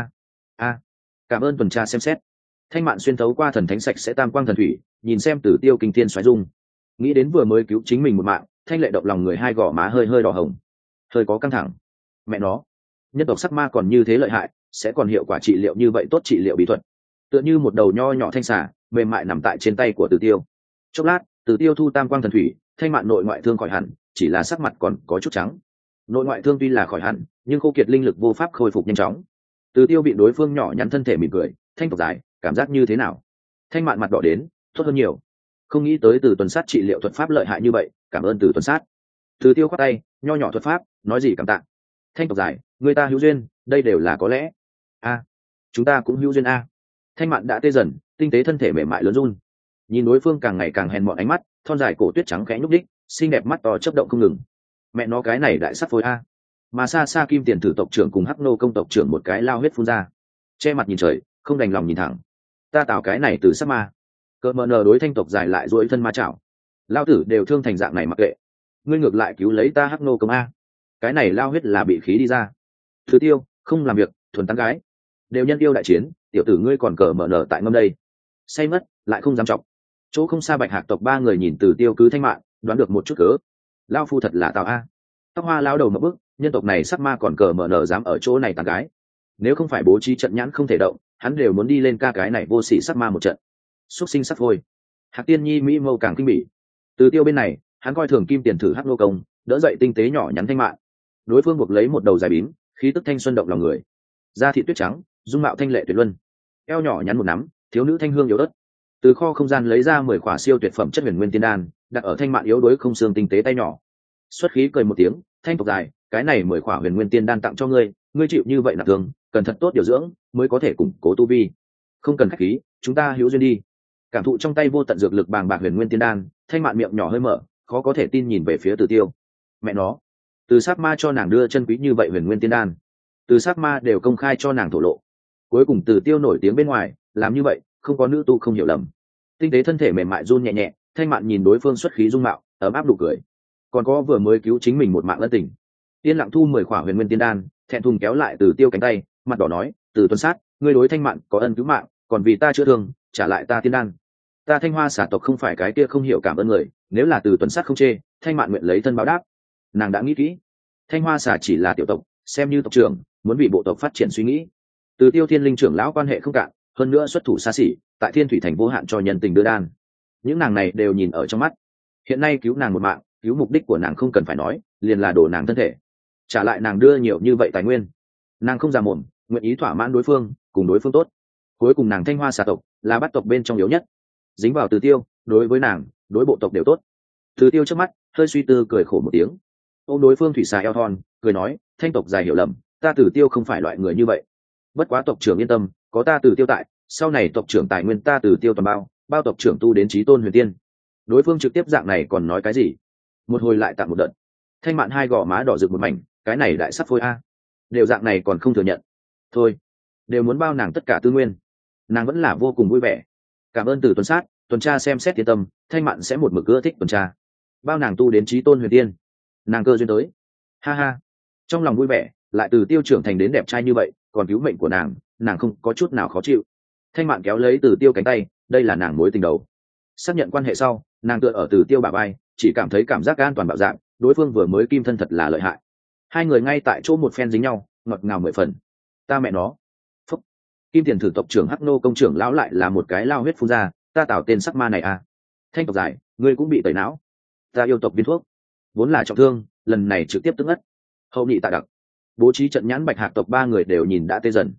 Cảm ơn tuần tra xem xét. Thanh Mạn xuyên thấu qua thần thánh sạch sẽ tam quang thần thủy, nhìn xem Tử Tiêu kinh thiên xoáy dung, nghĩ đến vừa mới cứu chính mình một mạng, thanh lệ động lòng người, hai gò má hơi hơi đỏ hồng, hơi có căng thẳng. Mẹ nó, nhân tộc sắc ma còn như thế lợi hại, sẽ còn hiệu quả trị liệu như vậy tốt, trị liệu bí thuật. Tựa như một đầu nho nhỏ thanh xà mềm mại nằm tại trên tay của Tử Tiêu. Chốc lát, Tử Tiêu thu tam quang thần thủy, Thanh Mạn nội ngoại thương khỏi hẳn, chỉ là sắc mặt còn có chút trắng. Nội ngoại thương tuy là khỏi hẳn, nhưng khô kiệt linh lực vô pháp khôi phục nhanh chóng. Tử Tiêu bị đối phương nhỏ nhắn thân thể mỉm cười, thanh tộc dài, cảm giác như thế nào? Thanh Mạn mặt đỏ đến, tốt hơn nhiều. Không nghĩ tới Từ tuần sát trị liệu thuật pháp lợi hại như vậy, cảm ơn Từ tuần sát. Tử Tiêu khoát tay, nho nhỏ thuật pháp, nói gì cảm tạ. Thanh tộc dài, người ta hữu duyên, đây đều là có lẽ. Chúng ta cũng hữu duyên a. Thanh Mạn đã tê dần, tinh tế thân thể mềm mại lớn run. Nhìn đối phương càng ngày càng hèn mọn ánh mắt, thon dài cổ tuyết trắng khẽ nhúc đích, xinh đẹp mắt to chớp động không ngừng. Mẹ nó cái này đại sắt phôi a. Mà xa xa Kim Tiền Thử tộc trưởng cùng Hắc Nô công tộc trưởng một cái lao huyết phun ra, che mặt nhìn trời, không đành lòng nhìn thẳng. Ta tạo cái này từ sắc ma. Cỡ mờ nờ đối thanh tộc dài lại duỗi thân ma chảo. Lao tử đều thương thành dạng này mặc kệ. Ngươi ngược lại cứu lấy ta Hắc Nô công a. Cái này lao huyết là bị khí đi ra. Thứ Tiêu, không làm việc, thuần tán gái. Đều nhân yêu đại chiến, tiểu tử ngươi còn cờ mở nở tại ngâm đây. Say mất, lại không dám chọc. Chỗ không xa Bạch Hạc tộc ba người nhìn Từ Tiêu cứ Thanh Mạn, đoán được một chút cớ. Lao phu thật là tào a. Tóc hoa lao đầu một bước, nhân tộc này sắc ma còn cờ mở nở dám ở chỗ này tán gái. Nếu không phải bố trí trận nhãn không thể động, hắn đều muốn đi lên ca cái này vô sỉ sắc ma một trận. Xuất sinh sắc thôi. Hạc Tiên Nhi mỹ mâu càng kinh bỉ. Từ Tiêu bên này, hắn coi thường Kim Tiền Thử Hắc Nô công, đỡ dậy tinh tế nhỏ nhắn Thanh Mạn. Đối phương buộc lấy một đầu dài bím, khí tức thanh xuân động lòng người. Da thịt tuyết trắng, dung mạo thanh lệ tuyệt luân, eo nhỏ nhắn một nắm, thiếu nữ thanh hương yếu ớt. Từ kho không gian lấy ra 10 khỏa siêu tuyệt phẩm chất huyền nguyên tiên đan, đặt ở Thanh Mạn yếu đuối không xương tinh tế tay nhỏ. Xuất khí cười một tiếng, Thanh tộc dài, cái này 10 khỏa huyền nguyên tiên đan tặng cho ngươi, ngươi chịu như vậy nặng thương, cần thật tốt điều dưỡng, mới có thể củng cố tu vi. Không cần khách khí, chúng ta hữu duyên đi. Cảm thụ trong tay vô tận dược lực bàng bạc huyền nguyên tiên đan, Thanh Mạn miệng nhỏ hơi mở, khó có thể tin nhìn về phía Từ Tiêu. Mẹ nó, Từ sát ma cho nàng đưa chân quý như vậy huyền nguyên tiên đan, Từ sát ma đều công khai cho nàng thổ lộ. Cuối cùng Từ Tiêu nổi tiếng bên ngoài, làm như vậy không có nữ tu không hiểu lầm. Tinh tế thân thể mềm mại run nhẹ nhẹ, Thanh Mạn nhìn đối phương xuất khí dung mạo, ấm áp nụ cười. Còn có vừa mới cứu chính mình một mạng ân tình. Tiên lặng thu 10 khỏa huyền nguyên tiên đan, thẹn thùng kéo lại Từ Tiêu cánh tay, mặt đỏ nói, Từ tuần sát, ngươi đối Thanh Mạn có ân cứu mạng, còn vì ta chữa thương, trả lại ta tiên đan. Ta Thanh Hoa xả tộc không phải cái kia không hiểu cảm ơn người, nếu là Từ tuần sát không chê, Thanh Mạn nguyện lấy thân báo đáp. Nàng đã nghĩ kỹ, Thanh Hoa xả chỉ là tiểu tộc, xem như tộc trưởng, muốn bị bộ tộc phát triển suy nghĩ. Từ Tiêu Thiên Linh trưởng lão quan hệ không cạn, hơn nữa xuất thủ xa xỉ, tại Thiên Thủy Thành vô hạn cho nhân tình đưa đan. Những nàng này đều nhìn ở trong mắt. Hiện nay cứu nàng một mạng, cứu mục đích của nàng không cần phải nói, liền là đổ nàng thân thể, trả lại nàng đưa nhiều như vậy tài nguyên. Nàng không già mồm, nguyện ý thỏa mãn đối phương, cùng đối phương tốt. Cuối cùng nàng Thanh Hoa xà tộc là bắt tộc bên trong yếu nhất, dính vào Từ Tiêu, đối với nàng, đối bộ tộc đều tốt. Từ Tiêu trước mắt hơi suy tư cười khổ một tiếng, ôm đối phương thủy xà eo thon, cười nói, Thanh tộc dài hiểu lầm, ta Từ Tiêu không phải loại người như vậy. Bất quá tộc trưởng yên tâm, có ta Từ Tiêu tại, sau này tộc trưởng tài nguyên ta Từ Tiêu toàn bao tộc trưởng tu đến chí tôn huyền tiên. Đối phương trực tiếp dạng này còn nói cái gì? Một hồi lại tặng một đợt. Thanh Mạn hai gò má đỏ rực một mảnh, cái này đại sắp phôi a. Đều dạng này còn không thừa nhận. Thôi, đều muốn bao nàng tất cả tư nguyên. Nàng vẫn là vô cùng vui vẻ. Cảm ơn Từ tuần sát, tuần tra xem xét yên tâm, Thanh Mạn sẽ một mực ưa thích tuần tra. Bao nàng tu đến chí tôn huyền tiên. Nàng cơ duyên tới. Ha ha. Trong lòng vui vẻ, lại Từ Tiêu trưởng thành đến đẹp trai như vậy, còn cứu mệnh của nàng không có chút nào khó chịu. Thanh Mạn kéo lấy Từ Tiêu cánh tay, đây là nàng mối tình đầu. Xác nhận quan hệ sau, nàng tựa ở Từ Tiêu bả vai, chỉ cảm thấy cảm giác an toàn bạo dạng, đối phương vừa mới kim thân thật là lợi hại. Hai người ngay tại chỗ một phen dính nhau, ngọt ngào 10 phần. Ta mẹ nó. Phúc. Kim Tiền Thử tộc trưởng Hắc Nô công trưởng lão lại là một cái lao huyết phun ra, ta tạo tên sắc ma này à? Thanh tộc dài, ngươi cũng bị tẩy não. Ta yêu tộc viên thuốc, vốn là trọng thương, lần này trực tiếp tức ngất. Hậu nhị tạ đặc, bố trí trận nhãn Bạch Hạc tộc ba người đều nhìn đã tê dần.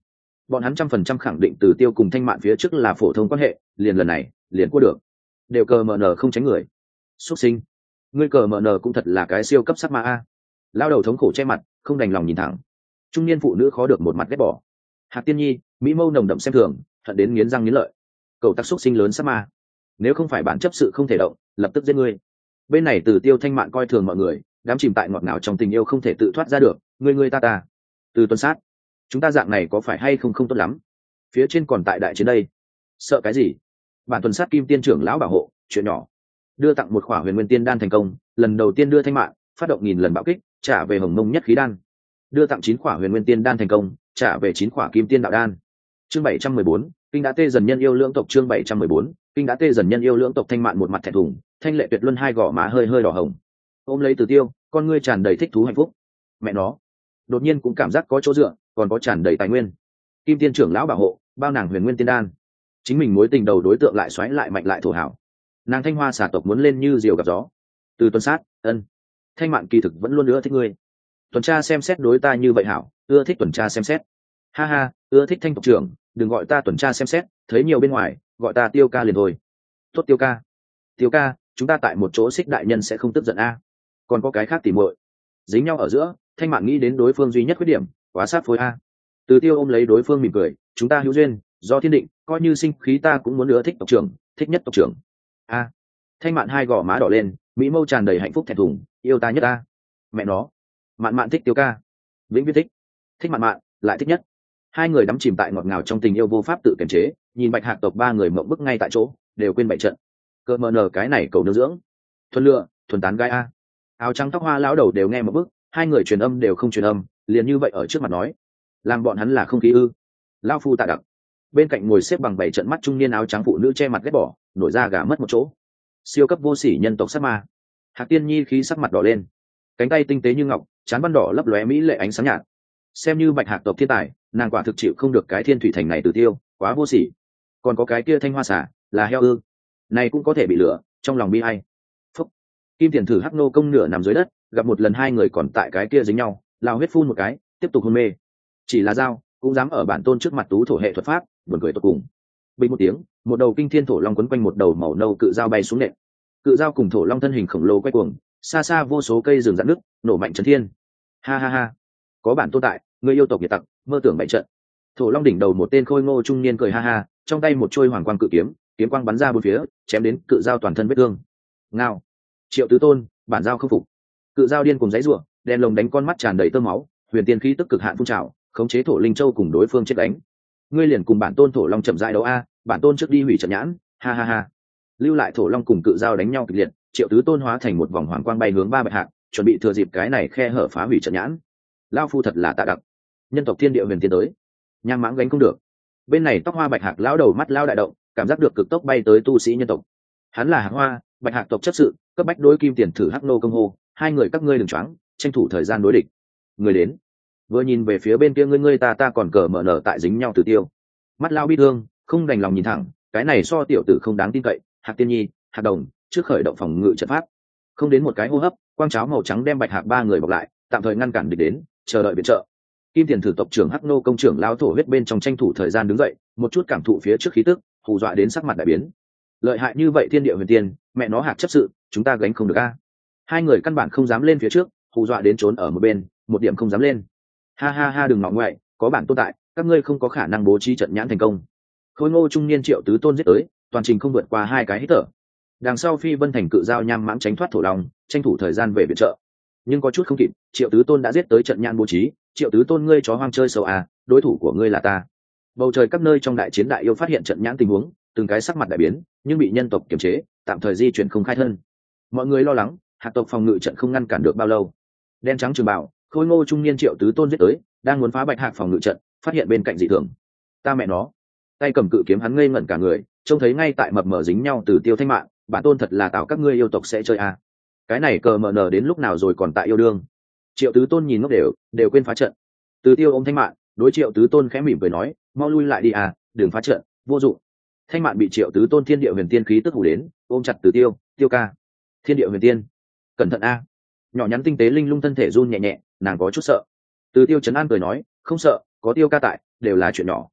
bọn hắn 100% khẳng định Từ Tiêu cùng Thanh Mạn phía trước là phổ thông quan hệ, liền lần này liền qua được, đều cờ mờ nờ không tránh người. Xuất sinh, ngươi cờ mờ nờ cũng thật là cái siêu cấp sắc ma a. Lao đầu thống khổ che mặt, không đành lòng nhìn thẳng. Trung niên phụ nữ khó được một mặt ghét bỏ. Hạc Tiên Nhi, mỹ mâu nồng đậm xem thường, hận đến nghiến răng nghiến lợi. Cậu tác xuất sinh lớn sắc ma, nếu không phải bản chấp sự không thể động, lập tức giết ngươi. Bên này Từ Tiêu Thanh Mạn coi thường mọi người, đám chìm tại ngọt ngào trong tình yêu không thể tự thoát ra được, ngươi ta. Từ Tuần Sát, chúng ta dạng này có phải hay không tốt lắm? Phía trên còn tại đại chiến đây, sợ cái gì? Bản Tuần Sát Kim Tiên trưởng lão bảo hộ, chuyện nhỏ. Đưa tặng một khỏa Huyền Nguyên Tiên đan thành công, lần đầu tiên đưa Thanh Mạn phát động 1000 lần bạo kích, trả về Hồng Mông nhất khí đan. Đưa tặng 9 khỏa Huyền Nguyên Tiên đan thành công, trả về 9 khỏa Kim Tiên đạo đan. Chương 714, kinh đã tê dần nhân yêu lưỡng tộc. Chương 714, kinh đã tê dần nhân yêu lưỡng tộc. Thanh Mạn một mặt thẹn thùng, thanh lệ tuyệt luân, hai gò má hơi hơi đỏ hồng, ôm lấy Từ Tiêu, con ngươi tràn đầy thích thú hạnh phúc. Mẹ nó, đột nhiên cũng cảm giác có chỗ dựa, còn có tràn đầy tài nguyên. Kim Tiên trưởng lão bảo hộ, bao nàng Huyền Nguyên Tiên đan, chính mình mối tình đầu đối tượng lại xoáy lại mạnh lại thổ hảo. Nàng Thanh Hoa xà tộc muốn lên như diều gặp gió. Từ Tuần Sát, ân, Thanh Mạn kỳ thực vẫn luôn ưa thích ngươi. Tuần tra xem xét đối ta như vậy hảo, ưa thích tuần tra xem xét. Ha ha, ưa thích Thanh tộc trưởng, đừng gọi ta tuần tra xem xét, thấy nhiều bên ngoài, gọi ta Tiêu ca liền thôi. Tốt Tiêu ca. Tiêu ca, chúng ta tại một chỗ Xích đại nhân sẽ không tức giận a. Còn có cái khác tỉ muội. Dính nhau ở giữa, Thanh Mạn nghĩ đến đối phương duy nhất khuyết điểm, quá sát phối a. Từ Tiêu ôm lấy đối phương mỉm cười, chúng ta hữu duyên, do thiên định, coi như sinh khí ta cũng muốn ưa thích tộc trưởng, thích nhất tộc trưởng. A. Thanh Mạn hai gò má đỏ lên, mỹ mâu tràn đầy hạnh phúc thẹn thùng, yêu ta nhất ta. Mẹ nó, Mạn Mạn thích Tiêu ca, vĩnh viễn thích, thích Mạn Mạn lại thích nhất. Hai người đắm chìm tại ngọt ngào trong tình yêu vô pháp tự kiềm chế, nhìn Bạch Hạc tộc ba người mộng bức ngay tại chỗ, đều quên bại trận. Cơ mờ nờ cái này cầu nương dưỡng, thuần lựa, thuần tán gai a. Áo trắng tóc hoa lão đầu đều nghe một bức, hai người truyền âm đều không truyền âm, liền như vậy ở trước mặt nói, làm bọn hắn là không khí ư? Lão phu tạ đặc. Bên cạnh ngồi xếp bằng bảy trận mắt trung niên áo trắng phụ nữ che mặt ghét bỏ, nổi ra gà mất một chỗ. Siêu cấp vô sỉ nhân tộc sát ma. Hạc Tiên Nhi khí sắc mặt đỏ lên, cánh tay tinh tế như ngọc, trán văn đỏ lấp lóe mỹ lệ ánh sáng nhạt. Xem như Bạch Hạc tộc thiên tài, nàng quả thực chịu không được cái Thiên Thủy Thành này Từ Tiêu, quá vô sỉ. Còn có cái kia Thanh Hoa xả, là heo ư? Này cũng có thể bị lửa, trong lòng bi ai. Phúc. Kim Tiền Thử Hắc Nô công nửa nằm dưới đất, gặp một lần hai người còn tại cái kia dính nhau, lao huyết phun một cái, tiếp tục hôn mê. Chỉ là dao, cũng dám ở bản tôn trước mặt tú thổ hệ thuật pháp, buồn cười tột cùng. Bình một tiếng, một đầu kinh thiên thổ long quấn quanh một đầu màu nâu cự dao bay xuống nện. Cự dao cùng thổ long thân hình khổng lồ quay cuồng, xa xa vô số cây rừng rạn nứt, nổ mạnh chấn thiên. Ha ha ha, có bản tôn tại, người yêu tộc nhiệt tặc, mơ tưởng bại trận. Thổ long đỉnh đầu một tên khôi ngô trung niên cười ha ha, trong tay một trôi hoàng quang cự kiếm, kiếm quang bắn ra bốn phía, chém đến cự dao toàn thân vết thương. Ngao, Triệu Tứ Tôn, bản dao không phục. Cự dao điên cùng giãy giụa, đen lồng đánh con mắt tràn đầy tơ máu, huyền tiên khí tức cực hạn phun trào, khống chế thổ linh châu cùng đối phương chết đánh. Ngươi liền cùng bản tôn thổ long chậm rãi đấu a, bản tôn trước đi hủy trận nhãn, ha ha ha. Lưu lại thổ long cùng cự dao đánh nhau kịch liệt, Triệu Tứ Tôn hóa thành một vòng hoàng quang bay hướng ba Bạch Hạc, chuẩn bị thừa dịp cái này khe hở phá hủy trận nhãn. Lao phu thật là tạ đặc. Nhân tộc thiên địa huyền tiên tới, nhang mãng gánh không được. Bên này tóc hoa Bạch Hạc lão đầu mắt lao đại động, cảm giác được cực tốc bay tới tu sĩ nhân tộc. Hắn là Hạc Hoa, Bạch Hạc tộc chấp sự, cấp bách đối Kim Tiền Thử Hắc Nô công hô, hai người các ngươi đừng choáng, tranh thủ thời gian đối địch. Người đến. Vừa nhìn về phía bên kia ngươi ta còn cờ mở nở tại dính nhau Từ Tiêu. Mắt lao bi thương, không đành lòng nhìn thẳng, cái này so tiểu tử không đáng tin cậy. Hạc Tiên Nhi, Hạc Đồng, trước khởi động phòng ngự trận pháp. Không đến một cái hô hấp, quang cháo màu trắng đem Bạch Hạc ba người bọc lại, tạm thời ngăn cản địch đến, chờ đợi viện trợ. Kim Tiền Thử tộc trưởng Hắc Nô công trưởng lao thổ huyết bên trong tranh thủ thời gian đứng dậy, một chút cảm thụ phía trước khí tức, hù dọa đến sắc mặt đại biến. Lợi hại như vậy thiên địa huyền tiên, mẹ nó Hạc chấp sự, chúng ta gánh không được a. Hai người căn bản không dám lên phía trước, hù dọa đến trốn ở một bên, một điểm không dám lên. Ha ha ha, đừng ngọ ngoại, có bản tồn tại, các ngươi không có khả năng bố trí trận nhãn thành công. Khôi ngô trung niên Triệu Tứ Tôn giết tới, toàn trình không vượt qua hai cái hít thở. Đằng sau Phi Vân Thành cự giao nham mãng tránh thoát thổ long, tranh thủ thời gian về viện trợ. Nhưng có chút không kịp, Triệu Tứ Tôn đã giết tới trận nhãn bố trí. Triệu Tứ Tôn, ngươi chó hoang chơi xấu à, đối thủ của ngươi là ta. Bầu trời các nơi trong đại chiến đại yêu phát hiện trận nhãn tình huống, từng cái sắc mặt đại biến, nhưng bị nhân tộc kiềm chế, tạm thời di chuyển không khai thân. Mọi người lo lắng, Hạc tộc phòng ngự trận không ngăn cản được bao lâu. Đen trắng trường bảo, khôi ngô trung niên Triệu Tứ Tôn giết tới, đang muốn phá Bạch Hạc phòng ngự trận, phát hiện bên cạnh dị thường. Ta mẹ nó, tay cầm cự kiếm hắn ngây ngẩn cả người, trông thấy ngay tại mập mờ dính nhau Từ Tiêu Thanh Mạn, bản tôn thật là tạo các ngươi yêu tộc sẽ chơi à. Cái này cờ mờ nở đến lúc nào rồi còn tại yêu đương. Triệu Tứ Tôn nhìn ngốc đều quên phá trận. Từ Tiêu ôm Thanh Mạn, đối Triệu Tứ Tôn khẽ mỉm cười nói, mau lui lại đi à, đừng phá trận, vô dụng. Thanh Mạn bị Triệu Tứ Tôn thiên địa huyền tiên khí tức hù đến, ôm chặt Từ Tiêu, Tiêu ca, thiên địa huyền tiên, cẩn thận a. Nhỏ nhắn tinh tế linh lung thân thể run nhẹ nhẹ, nàng có chút sợ. Từ Tiêu trấn an cười nói, không sợ, có Tiêu ca tại, đều là chuyện nhỏ,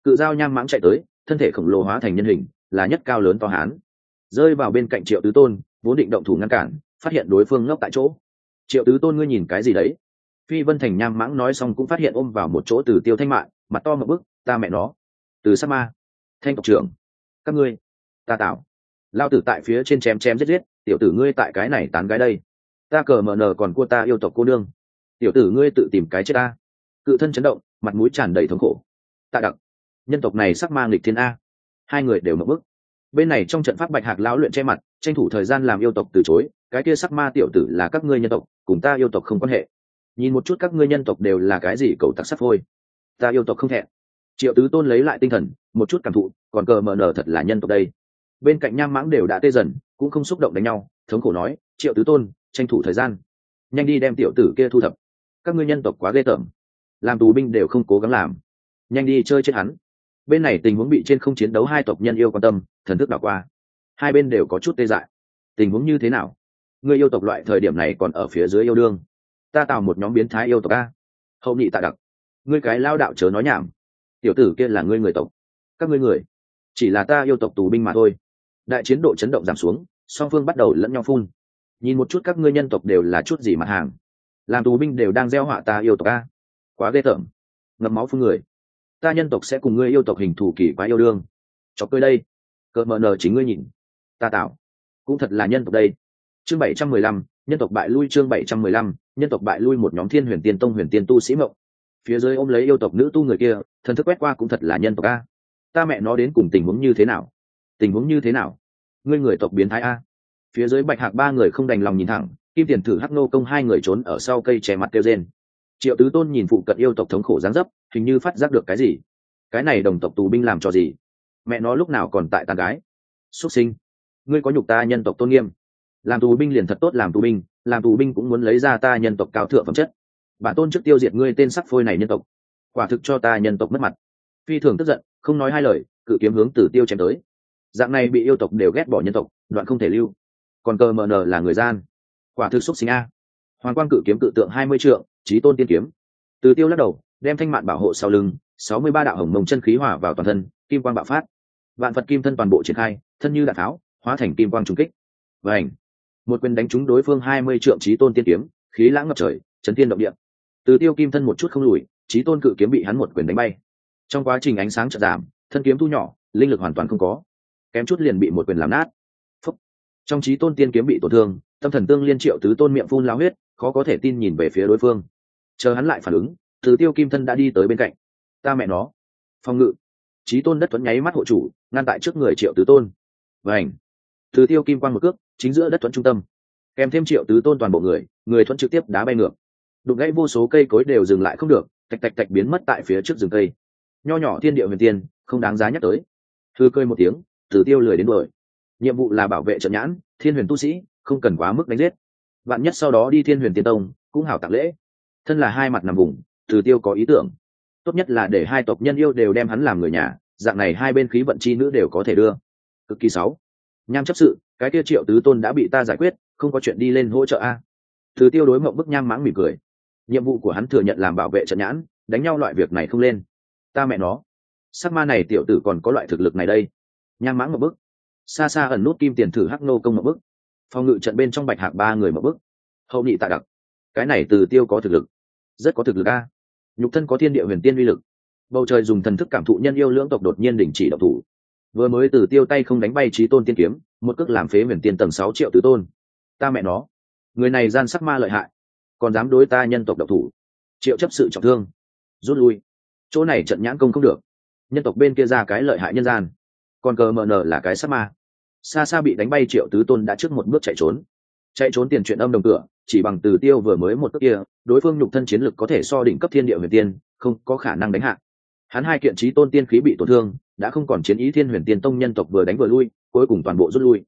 Cự dao nham mãng chạy tới, thân thể khổng lồ hóa thành nhân hình, là nhất cao lớn to hán, rơi vào bên cạnh Triệu Tứ Tôn, vốn định động thủ ngăn cản, phát hiện đối phương ngốc tại chỗ. Triệu Tứ Tôn, ngươi nhìn cái gì đấy? Phi Vân Thành nham mãng nói xong cũng phát hiện ôm vào một chỗ Từ Tiêu Thanh Mạn, mặt to một bức, ta mẹ nó, Từ Sát Ma, Thanh tộc trưởng, các ngươi, ta tạo, lao tử tại phía trên chém chém giết giết, tiểu tử ngươi tại cái này tán gái đây, ta cờ mờ nờ còn cua ta yêu tộc cô nương, tiểu tử ngươi tự tìm cái chết ta. Cự thân chấn động, mặt mũi tràn đầy thống khổ. Tạ Đặc, nhân tộc này sắc mang lịch thiên a. Hai người đều một bức. Bên này trong trận pháp Bạch Hạc lão luyện che mặt, tranh thủ thời gian làm yêu tộc từ chối, cái kia sắc ma tiểu tử là các ngươi nhân tộc, cùng ta yêu tộc không quan hệ. Nhìn một chút các ngươi nhân tộc đều là cái gì cầu tặc sắt phôi, ta yêu tộc không thẹn. Triệu Tứ Tôn lấy lại tinh thần, một chút cảm thụ, còn cờ mờ nở thật là nhân tộc đây. Bên cạnh nham mãng đều đã tê dần, cũng không xúc động đánh nhau, thống khổ nói, Triệu Tứ Tôn, tranh thủ thời gian, nhanh đi đem tiểu tử kia thu thập. Các ngươi nhân tộc quá ghê tởm, làm tù binh đều không cố gắng làm, nhanh đi chơi chết hắn. Bên này tình huống bị trên không chiến đấu hai tộc nhân yêu quan tâm, thần thức đảo qua, hai bên đều có chút tê dại. Tình huống như thế nào? Ngươi yêu tộc loại thời điểm này còn ở phía dưới yêu đương, ta tạo một nhóm biến thái yêu tộc a. Hậu nhị Tạ Đặc, ngươi cái lao đạo chớ nói nhảm, tiểu tử kia là ngươi người tộc, các ngươi người chỉ là ta yêu tộc tù binh mà thôi. Đại chiến độ chấn động giảm xuống, song phương bắt đầu lẫn nhau phun. Nhìn một chút các ngươi nhân tộc đều là chút gì mặt hàng, làm tù binh đều đang gieo họa ta yêu tộc a, quá ghê tởm, ngậm máu phun người. Ta nhân tộc sẽ cùng ngươi yêu tộc hình thù kỳ quá yêu đương, chọc cười đây, cờ mờ nờ chính ngươi nhìn, ta tạo cũng thật là nhân tộc đây. Chương 715, nhân tộc bại lui. Chương 715, nhân tộc bại lui. Một nhóm Thiên Huyền Tiên Tông huyền tiên tu sĩ mộng, phía dưới ôm lấy yêu tộc nữ tu người kia, thần thức quét qua cũng thật là nhân tộc a. Ta mẹ nó đến cùng tình huống như thế nào? Tình huống như thế nào? Ngươi người tộc biến thái a. Phía dưới Bạch Hạc ba người không đành lòng nhìn thẳng, Kim Tiền Thử Hắc Nô Công hai người trốn ở sau cây che mặt kêu rên. Triệu Tứ Tôn nhìn phụ cận yêu tộc thống khổ dáng dấp, hình như phát giác được cái gì. Cái này đồng tộc tù binh làm cho gì? Mẹ nó lúc nào còn tại tàn gái? Xuất sinh, ngươi có nhục ta nhân tộc tôn nghiêm. Làm tù binh liền thật tốt làm tù binh, làm tù binh cũng muốn lấy ra ta nhân tộc cao thượng phẩm chất. Bản tôn trước tiêu diệt ngươi tên sắc phôi này nhân tộc, quả thực cho ta nhân tộc mất mặt. Phi thường tức giận, không nói hai lời, cự kiếm hướng Tử Tiêu chém tới. Dạng này bị yêu tộc đều ghét bỏ nhân tộc, đoạn không thể lưu. Còn cờ mờ nờ là người gian, quả thực xúc sinh a. Hoàng quang cự kiếm cự tượng 20 trượng, chí tôn tiên kiếm. Tử Tiêu lắc đầu, đem thanh mạn bảo hộ sau lưng, 63 đạo hồng mông chân khí hòa vào toàn thân, kim quang bạo phát. Vạn Phật kim thân toàn bộ triển khai, thân như đạn tháo, hóa thành kim quang trùng kích. Vành, một quyền đánh trúng đối phương 20 trượng chí tôn tiên kiếm, khí lãng ngập trời, chấn thiên động địa. Tử Tiêu kim thân một chút không lùi, chí tôn cự kiếm bị hắn một quyền đánh bay. Trong quá trình ánh sáng chợt giảm, thân kiếm thu nhỏ, linh lực hoàn toàn không có, kém chút liền bị một quyền làm nát. Phúc. Trong chí tôn tiên kiếm bị tổn thương, tâm thần tương liên. Triệu Tứ Tôn miệng phun lao huyết, khó có thể tin nhìn về phía đối phương. Chờ hắn lại phản ứng, Tử Tiêu kim thân đã đi tới bên cạnh. Ta mẹ nó, phòng ngự. Chí tôn đất thuẫn nháy mắt hộ chủ, ngăn tại trước người Triệu Tứ Tôn. Vành, Tử Tiêu kim quang một cước, chính giữa đất thuẫn trung tâm, kèm thêm Triệu Tứ Tôn toàn bộ người thuẫn trực tiếp đá bay ngược, đụng gãy vô số cây cối đều dừng lại không được, tạch tạch tạch biến mất tại phía trước rừng cây. Nho nhỏ thiên địa huyền tiên, không đáng giá nhắc tới. Thư cười một tiếng, Tử Tiêu lười đến đuổi. Nhiệm vụ là bảo vệ trận nhãn, thiên huyền tu sĩ, không cần quá mức đánh giết. Vạn nhất sau đó đi Thiên Huyền Tiên Tông, cũng hảo tặng lễ. Thân là hai mặt nằm vùng, Tử Tiêu có ý tưởng, tốt nhất là để hai tộc nhân yêu đều đem hắn làm người nhà, dạng này hai bên khí vận chi nữ đều có thể đưa. Cực kỳ 6. Nham chấp sự, cái kia Triệu Tứ Tôn đã bị ta giải quyết, không có chuyện đi lên hỗ trợ a. Tử Tiêu đối Mộng Bức Nham mãng mỉm cười. Nhiệm vụ của hắn thừa nhận làm bảo vệ trận nhãn, đánh nhau loại việc này không lên. Ta mẹ nó, sắc ma này tiểu tử còn có loại thực lực này đây. Nham mãng Mộng Bức, xa xa ẩn nút Kim Tiền Thử Hắc Nô Công Mộng Bức, phòng ngự trận bên trong Bạch Hạc ba người Mộng Bức, hậu nhị Tạ Đặc. Cái này Tử Tiêu có thực lực, rất có thực lực a. Nhục thân có thiên địa huyền tiên uy lực. Bầu trời dùng thần thức cảm thụ nhân yêu lưỡng tộc đột nhiên đình chỉ động thủ. Vừa mới Tử Tiêu tay không đánh bay chí tôn tiên kiếm, một cước làm phế huyền tiên tầng 6 Triệu Tứ Tôn. Ta mẹ nó, người này gian sắc ma lợi hại, còn dám đối ta nhân tộc động thủ. Triệu chấp sự trọng thương, rút lui. Chỗ này trận nhãn công không được, nhân tộc bên kia ra cái lợi hại nhân gian, còn cờ mờ nở là cái sắc ma. Xa xa bị đánh bay Triệu Tứ Tôn đã trước một bước chạy trốn tiền chuyện âm đồng cửa, chỉ bằng Tử Tiêu vừa mới một cước kia, đối phương nhục thân chiến lực có thể so đỉnh cấp thiên địa huyền tiên, không có khả năng đánh hạ. Hắn hai kiện chí tôn tiên khí bị tổn thương, đã không còn chiến ý. Thiên Huyền Tiên Tông nhân tộc vừa đánh vừa lui, cuối cùng toàn bộ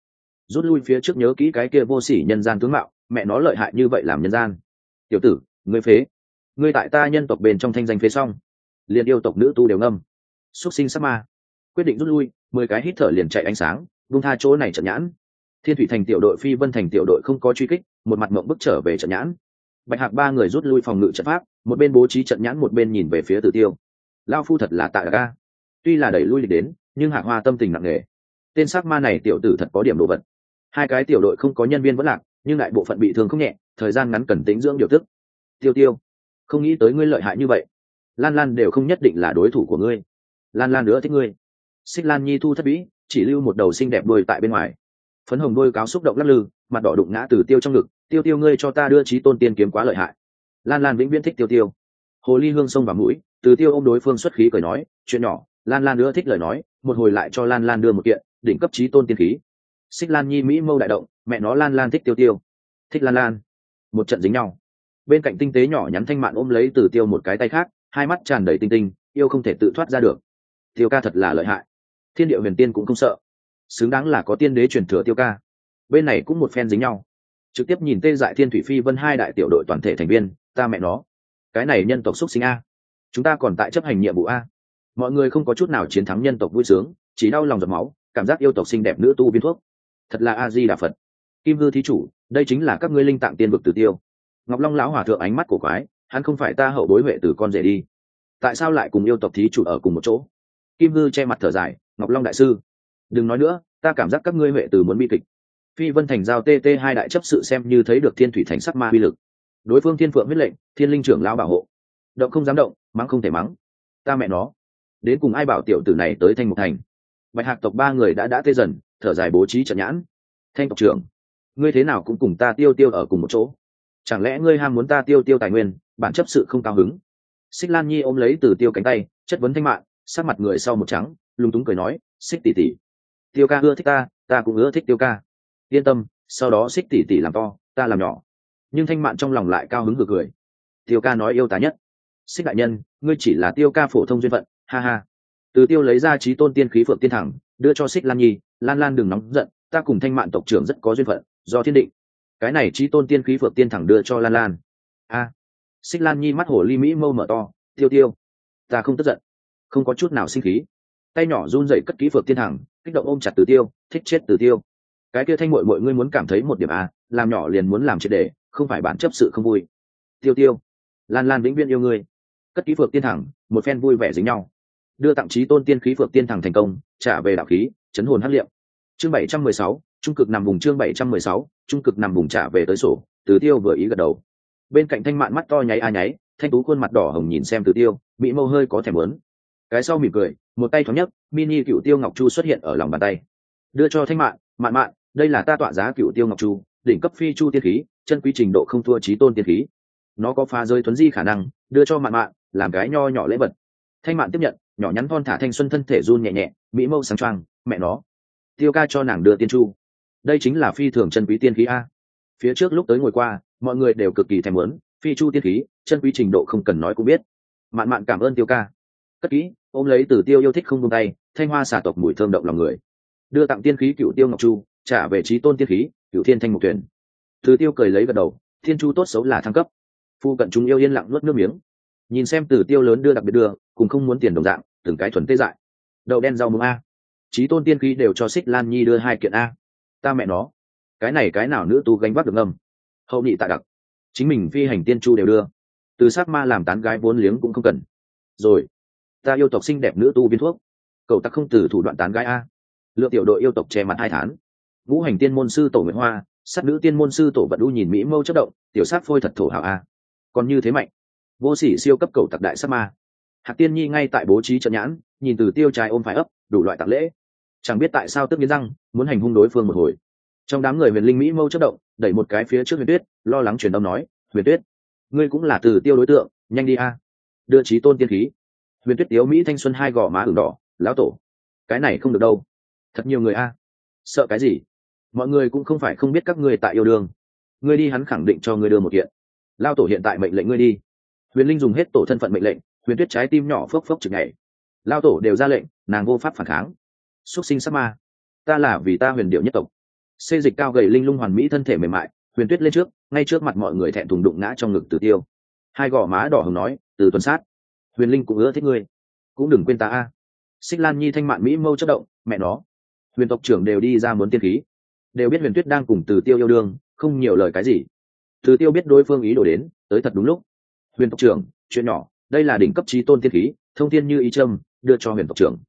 rút lui phía trước. Nhớ kỹ cái kia vô sỉ nhân gian tướng mạo, mẹ nó lợi hại như vậy làm nhân gian. Tiểu tử, ngươi phế, ngươi tại ta nhân tộc bên trong thanh danh phế xong, liền yêu tộc nữ tu đều ngâm. Xuất sinh sắc ma, quyết định rút lui. 10 cái hít thở liền chạy ánh sáng, buông tha chỗ này trận nhãn. Thiên Thủy Thành tiểu đội, Phi Vân Thành tiểu đội không có truy kích, một mặt mộng bức trở về trận nhãn. Bạch Hạc ba người rút lui phòng ngự trận pháp, một bên bố trí trận nhãn một bên nhìn về phía Tử Tiêu. Lao phu thật là Tạ Ga, Tuy là đẩy lui địch đến, nhưng Hạc Hoa tâm tình nặng nề. Tên sắc ma này tiểu tử thật có điểm đồ vật. Hai cái tiểu đội không có nhân viên vẫn lạc, nhưng đại bộ phận bị thương không nhẹ, thời gian ngắn cần tĩnh dưỡng điều tức. Tiêu Tiêu, không nghĩ tới ngươi lợi hại như vậy. Lan Lan đều không nhất định là đối thủ của ngươi. Lan Lan nữa thích ngươi. Xích Lan Nhi thu thất bĩ, chỉ lưu một đầu xinh đẹp đuôi tại bên ngoài. Phấn hồng đuôi cáo xúc động lắc lư, mặt đỏ đụng ngã Từ Tiêu trong ngực. Tiêu Tiêu ngươi cho ta đưa chí tôn tiên kiếm quá lợi hại. Lan Lan vĩnh viễn thích Tiêu Tiêu. Hồ ly hương sông vào mũi, Từ Tiêu ôm đối phương xuất khí cười nói, chuyện nhỏ. Lan Lan nữa thích lời nói, một hồi lại cho Lan Lan đưa một kiện đỉnh cấp chí tôn tiên khí. Xích Lan Nhi mỹ mâu đại động, mẹ nó Lan Lan thích Tiêu Tiêu, thích Lan Lan. Một trận dính nhau. Bên cạnh tinh tế nhỏ nhắn Thanh Mạn ôm lấy Từ Tiêu một cái tay khác, hai mắt tràn đầy tinh tinh, yêu không thể tự thoát ra được. Tiêu ca thật là lợi hại, thiên địa huyền tiên cũng không sợ, xứng đáng là có tiên đế truyền thừa Tiêu ca. Bên này cũng một phen dính nhau, trực tiếp nhìn Tê Dại Thiên Thủy Phi Vân hai đại tiểu đội toàn thể thành viên, ta mẹ nó, cái này nhân tộc xuất sinh a, chúng ta còn tại chấp hành nhiệm vụ a. Mọi người không có chút nào chiến thắng nhân tộc vui sướng, chỉ đau lòng giọt máu, cảm giác yêu tộc xinh đẹp nữ tu viên thuốc. Thật là A Di Đà Phật. Kim Hư thí chủ, đây chính là các ngươi linh tạng tiên vực Từ Tiêu. Ngọc Long lão hòa thượng ánh mắt của quái, hắn không phải ta hậu bối huệ từ con rể đi, tại sao lại cùng yêu tộc thí chủ ở cùng một chỗ? Kim Hư che mặt thở dài, Ngọc Long đại sư, đừng nói nữa, ta cảm giác các ngươi huệ từ muốn bi kịch. Phi Vân Thành giao TT hai đại chấp sự xem như thấy được Thiên Thủy Thành sắc ma uy lực. Đối phương Thiên Phượng huyết lệnh, Thiên Linh trưởng lão bảo hộ, động không dám động, mắng không thể mắng. Ta mẹ nó, đến cùng ai bảo tiểu tử này tới Thanh Mục Thành? Bạch Hạc tộc ba người đã tê dần, thở dài bố trí trận nhãn. Thanh tộc trưởng, ngươi thế nào cũng cùng ta Tiêu Tiêu ở cùng một chỗ, chẳng lẽ ngươi ham muốn ta Tiêu Tiêu tài nguyên? Bản chấp sự không cao hứng. Xích Lan Nhi ôm lấy Từ Tiêu cánh tay, chất vấn Thanh Mạn, sát mặt người sau một trắng, lúng túng cười nói, Xích tỷ tỷ, Tiêu ca ưa thích ta, ta cũng ưa thích Tiêu ca, yên tâm. Sau đó Xích tỷ tỷ làm to, ta làm nhỏ. Nhưng Thanh Mạn trong lòng lại cao hứng cười. Tiêu ca nói yêu ta nhất. Xích đại nhân, ngươi chỉ là Tiêu ca phổ thông duyên phận, ha ha. Từ Tiêu lấy ra chí tôn tiên khí Phượng Tiên Thẳng, đưa cho Xích Lan Nhi, Lan Lan đừng nóng giận, ta cùng Thanh Mạn tộc trưởng rất có duyên phận, do thiên định. Cái này chí tôn tiên khí Phượng Tiên Thẳng đưa cho Lan Lan. A. Xích Lan Nhi mắt hổ ly mỹ mâu mở to, Tiêu Tiêu, ta không tức giận, không có chút nào sinh khí. Tay nhỏ run rẩy cất kỹ Phượng Tiên Thẳng, kích động ôm chặt Từ Tiêu, thích chết Từ Tiêu. Cái kia Thanh muội muội ngươi muốn cảm thấy một điểm a, làm nhỏ liền muốn làm triệt để, không phải bản chấp sự không vui. Tiêu Tiêu, Lan Lan vĩnh viễn yêu ngươi. Cất kỹ Phượng Tiên Thẳng, một phen vui vẻ dính nhau. Đưa tặng chí tôn tiên khí Phượng Tiên Thẳng thành công, trả về đạo khí, chấn hồn hắc liệm. Chương 716, trung cực nằm vùng chương 716, trung cực nằm vùng trả về tới sổ. Từ Tiêu vừa ý gật đầu. Bên cạnh Thanh Mạn mắt to nháy a nháy, Thanh Tú khuôn mặt đỏ hồng nhìn xem Từ Tiêu, mỹ mâu hơi có thèm muốn. Cái sau mỉm cười, một tay thoáng nhấc, mini Cựu Tiêu Ngọc Chu xuất hiện ở lòng bàn tay, đưa cho Thanh Mạn, Mạn Mạn, đây là ta tọa giá Cựu Tiêu Ngọc Chu, đỉnh cấp phi chu tiên khí, chân quý trình độ không thua chí tôn tiên khí. Nó có phá rơi thuấn di khả năng, đưa cho Mạn Mạn, làm cái nho nhỏ lễ vật. Thanh Mạn tiếp nhận, nhỏ nhắn thon thả thanh xuân thân thể run nhẹ nhẹ, mỹ mâu sáng choang, mẹ nó. Tiêu ca cho nàng đưa tiên chu. Đây chính là phi thường chân quý tiên khí a. Phía trước lúc tới ngồi qua, mọi người đều cực kỳ thèm muốn, phi chu tiên khí, chân quý trình độ không cần nói cũng biết. Mạn Mạn cảm ơn Tiêu ca. Cất kỹ, ôm lấy Từ Tiêu yêu thích không buông tay, thanh hoa xả tộc mùi thơm động lòng người. Đưa tặng tiên khí Cựu Tiêu Ngọc Chu, trả về chí tôn tiên khí, Cựu Thiên Thanh Mục Tuyển. Từ Tiêu cười lấy gật đầu, thiên chu tốt xấu là thăng cấp. Phu cận chúng yêu yên lặng nuốt nước miếng, nhìn xem Từ Tiêu lớn đưa đặc biệt đưa, cùng không muốn tiền đồng dạng, từng cái thuần tê dại. Đậu đen rau muống a, chí tôn tiên khí đều cho Xích Lan Nhi đưa hai kiện a. Ta mẹ nó, cái này cái nào nữ tu gánh vác được ngâm. Hậu nhị tạ đặc, chính mình phi hành tiên chu đều đưa, từ sát ma làm tán gái vốn liếng cũng không cần. Rồi, ta yêu tộc xinh đẹp nữ tu viên thuốc, cậu ta không từ thủ đoạn tán gái a. Lượng tiểu đội yêu tộc che mặt hai tháng. Ngũ hành tiên môn sư tổ Nguyễn Hoa, sát nữ tiên môn sư tổ Vận U nhìn mỹ mâu chất động, tiểu sát phôi thật thổ hảo a. Còn như thế mạnh, vô sỉ siêu cấp cầu tặc đại sát ma. Hạc Tiên Nhi ngay tại bố trí trận nhãn, nhìn Từ Tiêu trái ôm phải ấp, đủ loại tặng lễ. Chẳng biết tại sao tức nghiến răng, muốn hành hung đối phương một hồi. Trong đám người Huyền Linh mỹ mâu chất động, đẩy một cái phía trước Huyền Tuyết, lo lắng truyền âm nói, Huyền Tuyết, ngươi cũng là Từ Tiêu đối tượng, nhanh đi a, đưa chí tôn tiên khí. Huyền Tuyết tiếu mỹ thanh xuân hai gò má ửng đỏ, lão tổ, cái này không được đâu, thật nhiều người a. Sợ cái gì? Mọi người cũng không phải không biết các ngươi tại yêu đương, ngươi đi hắn khẳng định cho ngươi đưa một kiện. Lao tổ hiện tại mệnh lệnh ngươi đi. Huyền Linh dùng hết tổ thân phận mệnh lệnh, Huyền Tuyết trái tim nhỏ phốc phốc chực nhảy. Lao tổ đều ra lệnh, nàng vô pháp phản kháng. Xuất sinh sát ma, ta là vì ta Huyền Điệu nhất tộc. Xê Dịch cao gầy linh lung hoàn mỹ thân thể mềm mại, Huyền Tuyết lên trước, ngay trước mặt mọi người thẹn thùng đụng ngã trong ngực Từ Tiêu. Hai gò má đỏ hồng nói, Từ tuần sát, Huyền Linh cũng ưa thích ngươi, cũng đừng quên ta a. Xích Lan Nhi thanh mạn mỹ mâu chất động, mẹ nó, Huyền tộc trưởng đều đi ra muốn tiên khí, đều biết Huyền Tuyết đang cùng Từ Tiêu yêu đương, không nhiều lời cái gì. Từ Tiêu biết đối phương ý đồ đến, tới thật đúng lúc. Huyền tộc trưởng, chuyện nhỏ, đây là đỉnh cấp chí tôn tiên khí, thông thiên như ý châm, đưa cho Huyền tộc trưởng.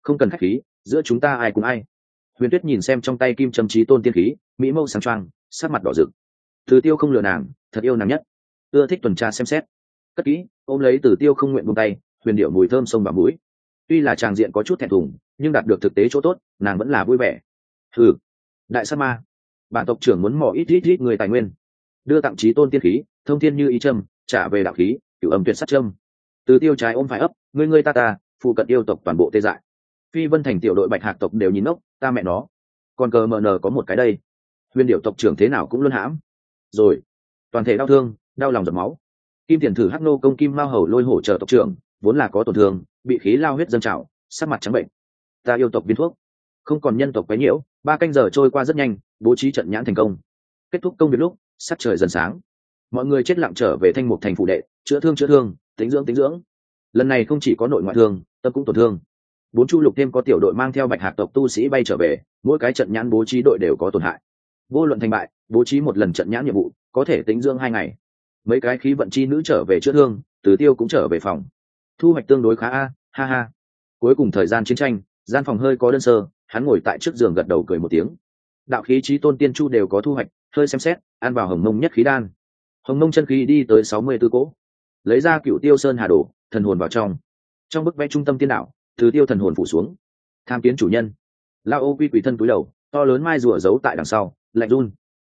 Không cần khách khí, giữa chúng ta ai cùng ai. Huyền Tuyết nhìn xem trong tay kim châm trí tôn tiên khí, mỹ mâu sáng choang, sắc mặt đỏ rực. Từ Tiêu không lừa nàng, thật yêu nàng nhất, ưa thích tuần tra xem xét. Cất kỹ, ôm lấy Từ Tiêu không nguyện buông tay, huyền điệu mùi thơm sông vào mũi. Tuy là tràng diện có chút thẹn thùng, nhưng đạt được thực tế chỗ tốt, nàng vẫn là vui vẻ. Hừ, đại sát ma, bản tộc trưởng muốn mò ít người tài nguyên, đưa tặng trí tôn tiên khí, thông thiên như ý châm, trả về đạo khí, cửu âm tuyệt sát châm. Từ Tiêu trái ôm phải ấp, ngươi ta, phụ cận yêu tộc toàn bộ tê dại. Phi Vân thành tiểu đội Bạch Hạc tộc đều nhìn ngốc, ta mẹ nó, còn cờ mờ nờ có một cái đây. Huyền điệu tộc trưởng thế nào cũng luôn hãm, rồi toàn thể đau thương, đau lòng giọt máu. Kim Tiền Thử Hắc Nô công Kim Mao Hầu lôi hổ trợ tộc trưởng, vốn là có tổn thương, bị khí lao huyết dâng trào, sắc mặt trắng bệnh. Ta yêu tộc viên thuốc, không còn nhân tộc quấy nhiễu. 3 canh giờ trôi qua rất nhanh, bố trí trận nhãn thành công. Kết thúc công việc lúc sắc trời dần sáng, mọi người chết lặng trở về Thanh Mục thành phụ đệ, chữa thương, tĩnh dưỡng. Lần này không chỉ có nội ngoại thương, tâm cũng tổn thương. 4 chu lục thêm có tiểu đội mang theo Bạch Hạc tộc tu sĩ bay trở về, mỗi cái trận nhãn bố trí đội đều có tổn hại. Vô luận thành bại, bố trí một lần trận nhãn nhiệm vụ, có thể tĩnh dưỡng 2 ngày. Mấy cái khí vận chi nữ trở về chữa thương, Từ Tiêu cũng trở về phòng. Thu hoạch tương đối khá ha ha. Cuối cùng thời gian chiến tranh, gian phòng hơi có đơn sơ, hắn ngồi tại trước giường gật đầu cười một tiếng. Đạo khí chí tôn tiên chu đều có thu hoạch, hơi xem xét, ăn vào hồng mông nhất khí đan. Hồng mông chân khí đi tới 64 cỗ. Lấy ra Cựu Tiêu Sơn Hà Đồ, thần hồn vào trong bức vẽ trung tâm tiên đạo, Từ Tiêu thần hồn phủ xuống. Tham kiến chủ nhân. Lao Ô Quy quỷ thân cúi đầu, to lớn mai rùa giấu tại đằng sau, lạnh run.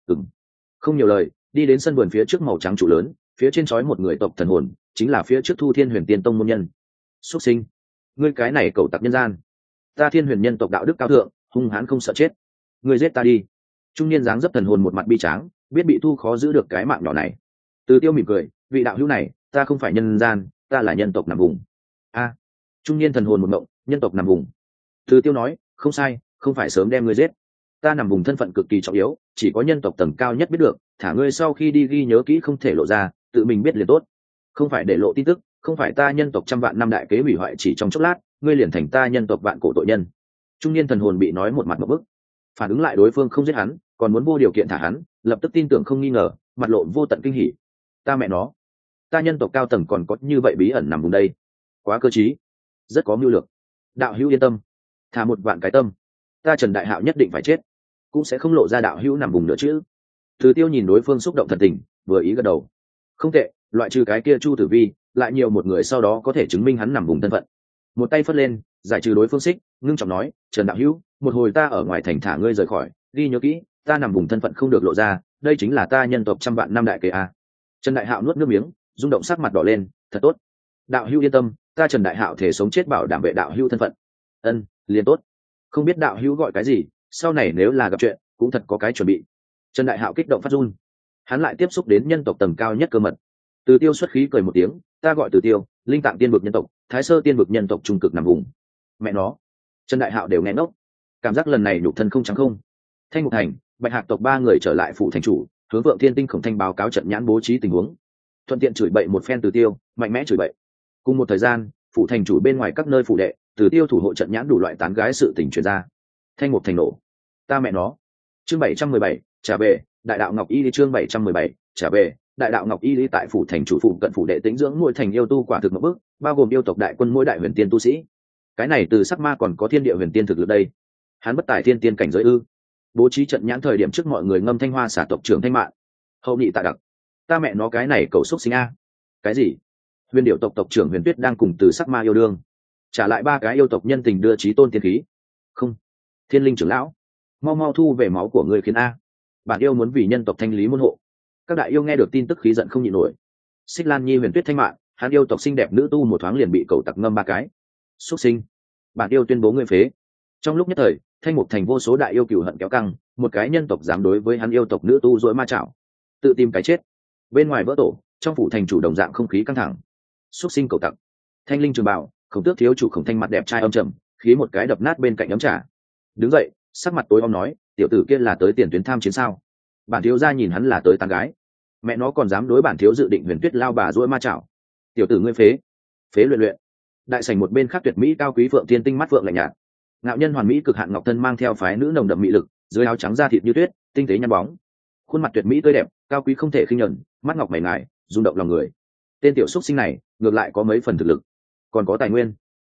Không nhiều lời, đi đến sân vườn phía trước màu trắng trụ lớn, phía trên trói một người tộc thần hồn, chính là phía trước Thu Thiên Huyền Tiên tông môn nhân. Xuất sinh, ngươi cái này cầu tặc nhân gian, ta Thiên Huyền nhân tộc đạo đức cao thượng, hung hãn không sợ chết, ngươi giết ta đi. Trung niên dáng dấp thần hồn một mặt bi tráng, biết bị thu khó giữ được cái mạng nhỏ này. Từ Tiêu mỉm cười, vị đạo hữu này, ta không phải nhân gian, ta là nhân tộc nằm vùng. Trung niên thần hồn một ngộng, nhân tộc nằm vùng. Từ Tiêu nói, không sai, không phải sớm đem ngươi giết, ta nằm vùng thân phận cực kỳ trọng yếu, chỉ có nhân tộc tầng cao nhất biết được, thả ngươi sau khi đi ghi nhớ kỹ không thể lộ ra, tự mình biết liền tốt, không phải để lộ tin tức, không phải ta nhân tộc trăm vạn năm đại kế hủy hoại chỉ trong chốc lát, ngươi liền thành ta nhân tộc vạn cổ tội nhân. Trung niên thần hồn bị nói một mặt một bức, phản ứng lại đối phương không giết hắn, còn muốn vô điều kiện thả hắn, lập tức tin tưởng không nghi ngờ, mặt lộ vô tận kinh hỉ. Ta mẹ nó, ta nhân tộc cao tầng còn có như vậy bí ẩn nằm vùng đây, quá cơ trí, rất có mưu lược. Đạo hữu yên tâm, thả một vạn cái tâm, ta Trần Đại Hạo nhất định phải chết, cũng sẽ không lộ ra đạo hữu nằm vùng nữa chứ. Từ Tiêu nhìn đối phương xúc động thật tình, vừa ý gật đầu. Không tệ, loại trừ cái kia Chu Tử Vi, lại nhiều một người sau đó có thể chứng minh hắn nằm vùng thân phận. Một tay phất lên, giải trừ đối phương xích, ngưng trọng nói, Trần đạo hữu, một hồi ta ở ngoài thành thả ngươi rời khỏi, ghi nhớ kỹ, ta nằm vùng thân phận không được lộ ra, đây chính là ta nhân tộc trăm vạn năm đại kế a. Trần Đại Hạo nuốt nước miếng, rung động sắc mặt đỏ lên, thật tốt. Đạo hữu yên tâm, ta Trần Đại Hạo thể sống chết bảo đảm vệ đạo hữu thân phận. Ân, liền tốt. Không biết đạo hữu gọi cái gì, sau này nếu là gặp chuyện cũng thật có cái chuẩn bị. Trần Đại Hạo kích động phát run, hắn lại tiếp xúc đến nhân tộc tầng cao nhất cơ mật. Từ Tiêu xuất khí cười một tiếng, ta gọi Từ Tiêu, linh tạng tiên vực nhân tộc, thái sơ tiên vực nhân tộc trung cực nằm vùng. Mẹ nó, Trần Đại Hạo đều nghe ngốc, cảm giác lần này nhục thân không trắng không. Thanh Mục thành, Bạch Hạc tộc 3 người trở lại phủ thành chủ, hướng Vượng Thiên Tinh Khổng Thanh báo cáo trận nhãn bố trí tình huống, thuận tiện chửi bậy một phen Từ Tiêu, mạnh mẽ chửi bậy. Cùng một thời gian, phủ thành chủ bên ngoài các nơi phủ đệ, Từ Tiêu thủ hộ trận nhãn đủ loại tán gái sự tình truyền ra. Thanh Mục thành nổ, ta mẹ nó. Chương 717, trả về, Đại đạo Ngọc Y đi. Chương 717, trả về, Đại đạo Ngọc Y đi. Tại phủ thành chủ phủ cận phủ đệ tĩnh dưỡng mỗi thành yêu tu quả thực một bước, bao gồm yêu tộc đại quân mỗi đại huyền tiên tu sĩ. Cái này từ sắc ma còn có thiên địa huyền tiên thực lực đây, hắn bất tài thiên tiên cảnh giới ư? Bố trí trận nhãn thời điểm trước mọi người ngâm thanh hoa xả tộc trưởng Thanh Mạn, hậu nhị tạ đặc, ta mẹ nó cái này cầu xúc sinh a. Cái gì? Huyền điệu tộc tộc trưởng Huyền Tuyết đang cùng từ sắc ma yêu đương, trả lại 3 cái yêu tộc nhân tình đưa chí tôn tiên khí. Không, Thiên Linh trưởng lão, mau thu về máu của ngươi khiến a, bản yêu muốn vì nhân tộc thanh lý môn hộ. Các đại yêu nghe được tin tức khí giận không nhịn nổi. Xích Lan Nhi, Huyền Tuyết, Thanh Mạn, hắn yêu tộc xinh đẹp nữ tu một thoáng liền bị cầu tặc ngâm 3 cái. Xuất sinh, bản yêu tuyên bố ngươi phế. Trong lúc nhất thời, Thanh Mục thành vô số đại yêu cừu hận kéo căng, một cái nhân tộc dám đối với hắn yêu tộc nữ tu dỗi ma chảo, tự tìm cái chết. Bên ngoài vỡ tổ, trong phủ thành chủ đồng dạng không khí căng thẳng. Xuất sinh cầu tặc. Thanh Linh trường bảo, Khổng Tước thiếu chủ Khổng Thanh mặt đẹp trai âm trầm, khí một cái đập nát bên cạnh ấm trà. Đứng dậy, sắc mặt tối om nói, tiểu tử kia là tới tiền tuyến tham chiến sao? Bản thiếu gia nhìn hắn là tới tán gái, mẹ nó còn dám đối bản thiếu dự định Huyền Tuyết lao bà dỗi ma chảo. Tiểu tử ngươi phế, phế luyện. Đại sảnh một bên khác tuyệt mỹ cao quý Phượng Tiên Tinh mắt phượng lạnh nhạt, ngạo nhân hoàn mỹ cực hạn ngọc thân mang theo phái nữ nồng đậm mỹ lực, dưới áo trắng da thịt như tuyết, tinh tế nhăn bóng, khuôn mặt tuyệt mỹ tươi đẹp, cao quý không thể khinh nhẫn, mắt ngọc mày ngài, rung động lòng người. Tên tiểu xuất sinh này ngược lại có mấy phần thực lực, còn có tài nguyên.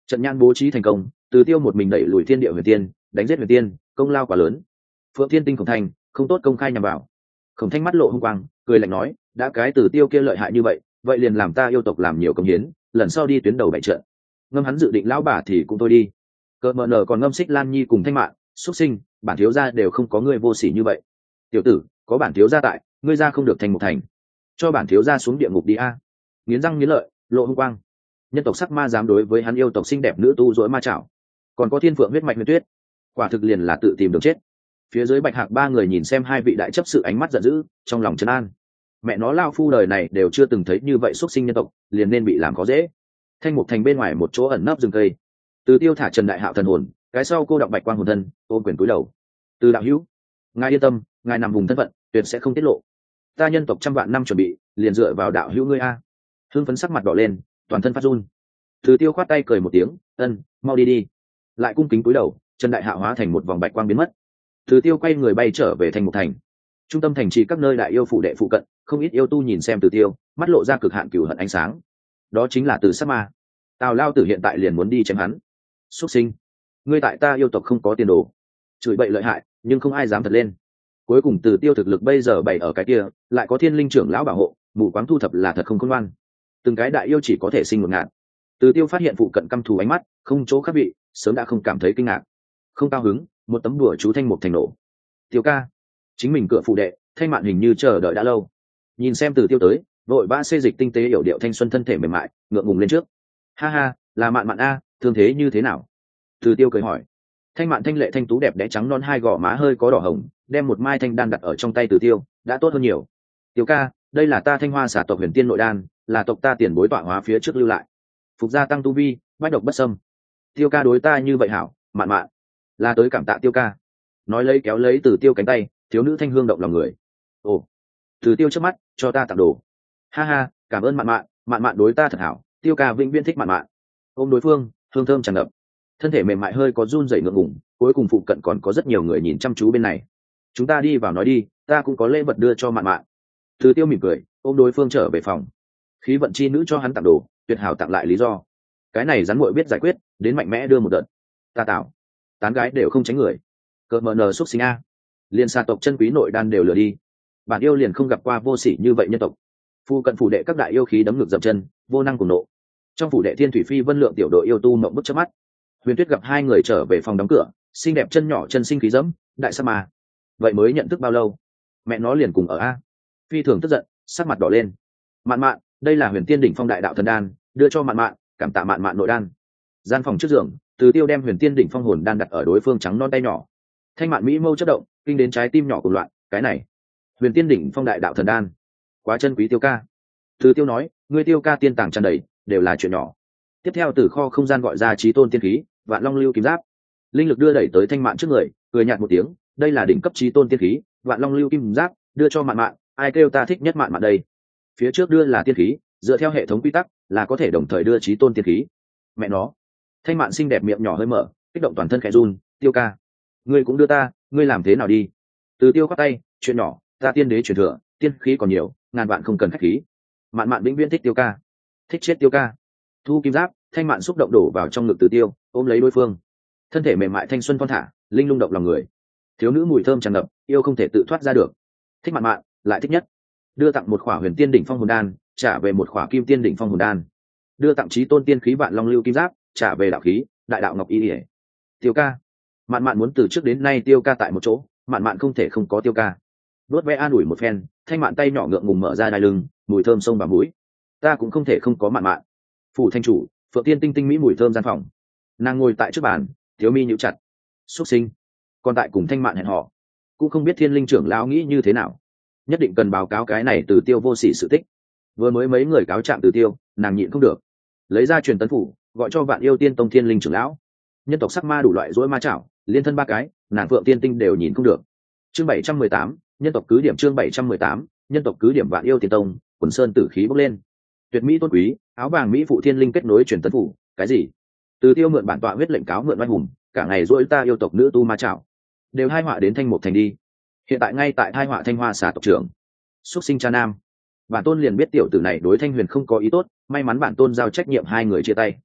Trận nhãn bố trí thành công, Từ Tiêu một mình đẩy lùi thiên địa huyền tiên, đánh giết huyền tiên, công lao quá lớn. Phượng Thiên Tinh Khổng Thanh không tốt công khai nhằm vào. Khổng Thanh mắt lộ hung quang, cười lạnh nói, đã cái Từ Tiêu kia lợi hại như vậy, vậy liền làm ta yêu tộc làm nhiều công hiến, lần sau đi tuyến đầu bại trận. Ngâm hắn dự định lão bà thì cũng thôi đi. Cờ mờ nở còn ngâm Xích Lan Nhi cùng Thanh Mạn, xuất sinh, bản thiếu gia đều không có người vô sỉ như vậy. Tiểu tử, có bản thiếu gia tại, ngươi ra không được thành một thành. Cho bản thiếu gia xuống địa ngục đi a. Nghiến răng nghiến lợi, lộ hung quang. Nhân tộc sắc ma dám đối với hắn yêu tộc xinh đẹp nữ tu dỗi ma chảo. Còn có thiên phượng huyết mạch huyền tuyết, quả thực liền là tự tìm đường chết. Phía dưới Bạch Hạc ba người nhìn xem hai vị đại chấp sự ánh mắt giận dữ, trong lòng trấn an. Mẹ nó lao phu đời này đều chưa từng thấy như vậy xuất sinh nhân tộc, liền nên bị làm khó dễ. Thanh mục thành bên ngoài một chỗ ẩn nấp rừng cây, Từ Tiêu thả Trần Đại Hạo thần hồn, cái sau cô đọng bạch quang hồn thân, ôm quyền cúi đầu. Từ đạo hữu, ngài yên tâm, ngài nằm vùng thân phận, tuyệt sẽ không tiết lộ. Ta nhân tộc trăm vạn năm chuẩn bị, liền dựa vào đạo hữu ngươi a. Hưng phấn sắc mặt đỏ lên, toàn thân phát run. Từ Tiêu khoát tay cười một tiếng, ân, mau đi đi. Lại cung kính cúi đầu, Trần Đại Hạo hóa thành một vòng bạch quang biến mất. Từ Tiêu quay người bay trở về thành một thành. Trung tâm thành trì các nơi đại yêu phụ đệ phụ cận, không ít yêu tu nhìn xem Từ Tiêu, mắt lộ ra cực hạn cừu hận ánh sáng. Đó chính là Từ Sát Ma. Tào Lao Tử hiện tại liền muốn đi chém hắn. Xuất sinh, ngươi tại ta yêu tộc không có tiền đồ. Chửi bậy lợi hại, nhưng không ai dám thật lên. Cuối cùng Từ Tiêu thực lực bây giờ bày ở cái kia, lại có Thiên Linh trưởng lão bảo hộ, mù quáng thu thập là thật không khôn ngoan. Từng cái đại yêu chỉ có thể sinh một ngạn. Từ Tiêu phát hiện phụ cận căm thù ánh mắt, không chỗ khác vị, sớm đã không cảm thấy kinh ngạc, không cao hứng. Một tấm đùa chú thanh một thành nổ. Tiêu ca, chính mình cửa phụ đệ, Thanh Mạn hình như chờ đợi đã lâu, nhìn xem Từ Tiêu tới, vội vã xê dịch tinh tế hiểu điệu thanh xuân thân thể mềm mại, ngượng ngùng lên trước. Ha ha, là Mạn Mạn a, thương thế như thế nào? Từ Tiêu cười hỏi. Thanh Mạn thanh lệ thanh tú đẹp đẽ trắng non, hai gò má hơi có đỏ hồng, đem một mai thanh đan đặt ở trong tay Từ Tiêu, đã tốt hơn nhiều. Tiêu ca, đây là ta Thanh Hoa xả tộc huyền tiên nội đan, là tộc ta tiền bối tọa hóa phía trước lưu lại, phục gia tăng tu vi, bách độc bất xâm. Tiêu ca đối ta như vậy hảo, Mạn Mạn là tới cảm tạ Tiêu ca. Nói lấy kéo lấy Từ Tiêu cánh tay, thiếu nữ thanh hương động lòng người. Ồ, Từ Tiêu trước mắt, cho ta tặng đồ. Ha ha, cảm ơn Mạn Mạn, Mạn Mạn đối ta thật hảo, Tiêu ca vĩnh viễn thích Mạn Mạn. Ôm đối phương, hương thơm tràn ngập, thân thể mềm mại hơi có run rẩy ngượng ngùng. Cuối cùng phụ cận còn có rất nhiều người nhìn chăm chú bên này. Chúng ta đi vào nói đi, ta cũng có lễ vật đưa cho Mạn Mạn. Từ Tiêu mỉm cười, ôm đối phương trở về phòng. Khí vận chi nữ cho hắn tặng đồ, tuyệt hảo tặng lại lý do. Cái này rắn muội biết giải quyết, đến mạnh mẽ đưa một đợt. Ta tạo, tán gái đều không tránh người. Cờ mờ nờ xuất sinh a, liên xa tộc chân quý nội đan đều lừa đi. Bản yêu liền không gặp qua vô sỉ như vậy nhân tộc. Phu cận phủ đệ các đại yêu khí đấm ngược dậm chân, vô năng cùng nộ. Trong phủ đệ Thiên Thủy Phi Vân Lượng tiểu đội yêu tu mộng bức chớp mắt. Huyền Tuyết gặp hai người trở về phòng đóng cửa, xinh đẹp chân nhỏ chân sinh khí dẫm, đại sa mà. Vậy mới nhận thức bao lâu? Mẹ nó liền cùng ở a. Phi thường tức giận, sắc mặt đỏ lên. Mạn Mạn, đây là Huyền Tiên đỉnh phong đại đạo thần đan, đưa cho Mạn Mạn, cảm tạ Mạn Mạn nội đan. Gian phòng trước giường, Từ Tiêu đem Huyền Tiên đỉnh phong hồn đan đặt ở đối phương trắng non tay nhỏ. Thanh Mạn mỹ mâu chớp động, kinh đến trái tim nhỏ cuồng loạn, cái này, Huyền Tiên đỉnh phong đại đạo thần đan, quá chân quý Tiêu ca. Từ Tiêu nói, ngươi Tiêu ca tiên tàng tràn đầy, đều là chuyện nhỏ. Tiếp theo từ kho không gian gọi ra chí tôn tiên khí, Vạn Long Lưu Kim Giáp. Linh lực đưa đẩy tới Thanh Mạn trước người, cười nhạt một tiếng, đây là đỉnh cấp chí tôn tiên khí, Vạn Long Lưu Kim Giáp, đưa cho Mạn Mạn, ai kêu ta thích nhất Mạn Mạn đây. Phía trước đưa là tiên khí, dựa theo hệ thống quy tắc là có thể đồng thời đưa chí tôn tiên khí. Mẹ nó. Thanh Mạn xinh đẹp miệng nhỏ hơi mở, kích động toàn thân khẽ run, Tiêu ca, ngươi cũng đưa ta, ngươi làm thế nào đi? Từ Tiêu khoát tay, chuyện nhỏ, ta tiên đế truyền thừa, tiên khí còn nhiều, ngàn vạn không cần khách khí. Mạn Mạn vĩnh viễn thích Tiêu ca, thích chết Tiêu ca. Thu kim giáp, Thanh Mạn xúc động đổ vào trong ngực Từ Tiêu, ôm lấy đối phương. Thân thể mềm mại thanh xuân thon thả, linh lung động lòng người. Thiếu nữ mùi thơm tràn ngập, yêu không thể tự thoát ra được. Thích Mạn Mạn, lại thích nhất. Đưa tặng một khỏa Huyền Tiên đỉnh phong hồn đan, trả về một khỏa Kim Tiên đỉnh phong hồn đan. Đưa tặng chí tôn tiên khí Vạn Long Lưu Kim Giáp, trả về đạo khí, Đại đạo Ngọc Y Điệp. Tiêu ca. Mạn Mạn muốn từ trước đến nay Tiêu ca tại một chỗ, Mạn Mạn không thể không có Tiêu ca. Đốt vẽ an ủi một phen, Thanh Mạn tay nhỏ ngượng ngùng mở ra đai lưng, mùi thơm sông vào mũi. Ta cũng không thể không có Mạn Mạn. Phủ thanh chủ, Phượng Tiên tinh tinh mỹ mùi thơm gian phòng. Nàng ngồi tại trước bàn, thiếu mi nhíu chặt. Xuất sinh, còn tại cùng Thanh Mạn hẹn hò, cũng không biết Thiên Linh trưởng lão nghĩ như thế nào. Nhất định cần báo cáo cái này Từ Tiêu vô sỉ sự tích. Vừa mới mấy người cáo trạng Từ Tiêu, nàng nhịn không được, lấy ra truyền tấn phủ, gọi cho Vạn Yêu Tiên Tông Thiên Linh trưởng lão. Nhân tộc sắc ma đủ loại rối ma chảo, liên thân ba cái, nàng Phượng Tiên tinh đều nhìn không được. Chương 718, nhân tộc cứ điểm. Chương 718, nhân tộc cứ điểm Vạn Yêu Tiên Tông, quần sơn tử khí bốc lên. Tuyệt mỹ tôn quý, áo vàng mỹ phụ Thiên Linh kết nối truyền tấn phủ, cái gì? Từ Tiêu mượn bản tọa huyết lệnh cáo mượn oai hùng, cả ngày dỗi ta yêu tộc nữ tu ma chảo, đều hai họa đến Thanh Mục thành đi. Hiện tại ngay tại hai họa Thanh Hoa xà tộc trưởng, xuất sinh cha nam. Bản tôn liền biết tiểu tử này đối Thanh Huyền không có ý tốt, may mắn bản tôn giao trách nhiệm hai người chia tay.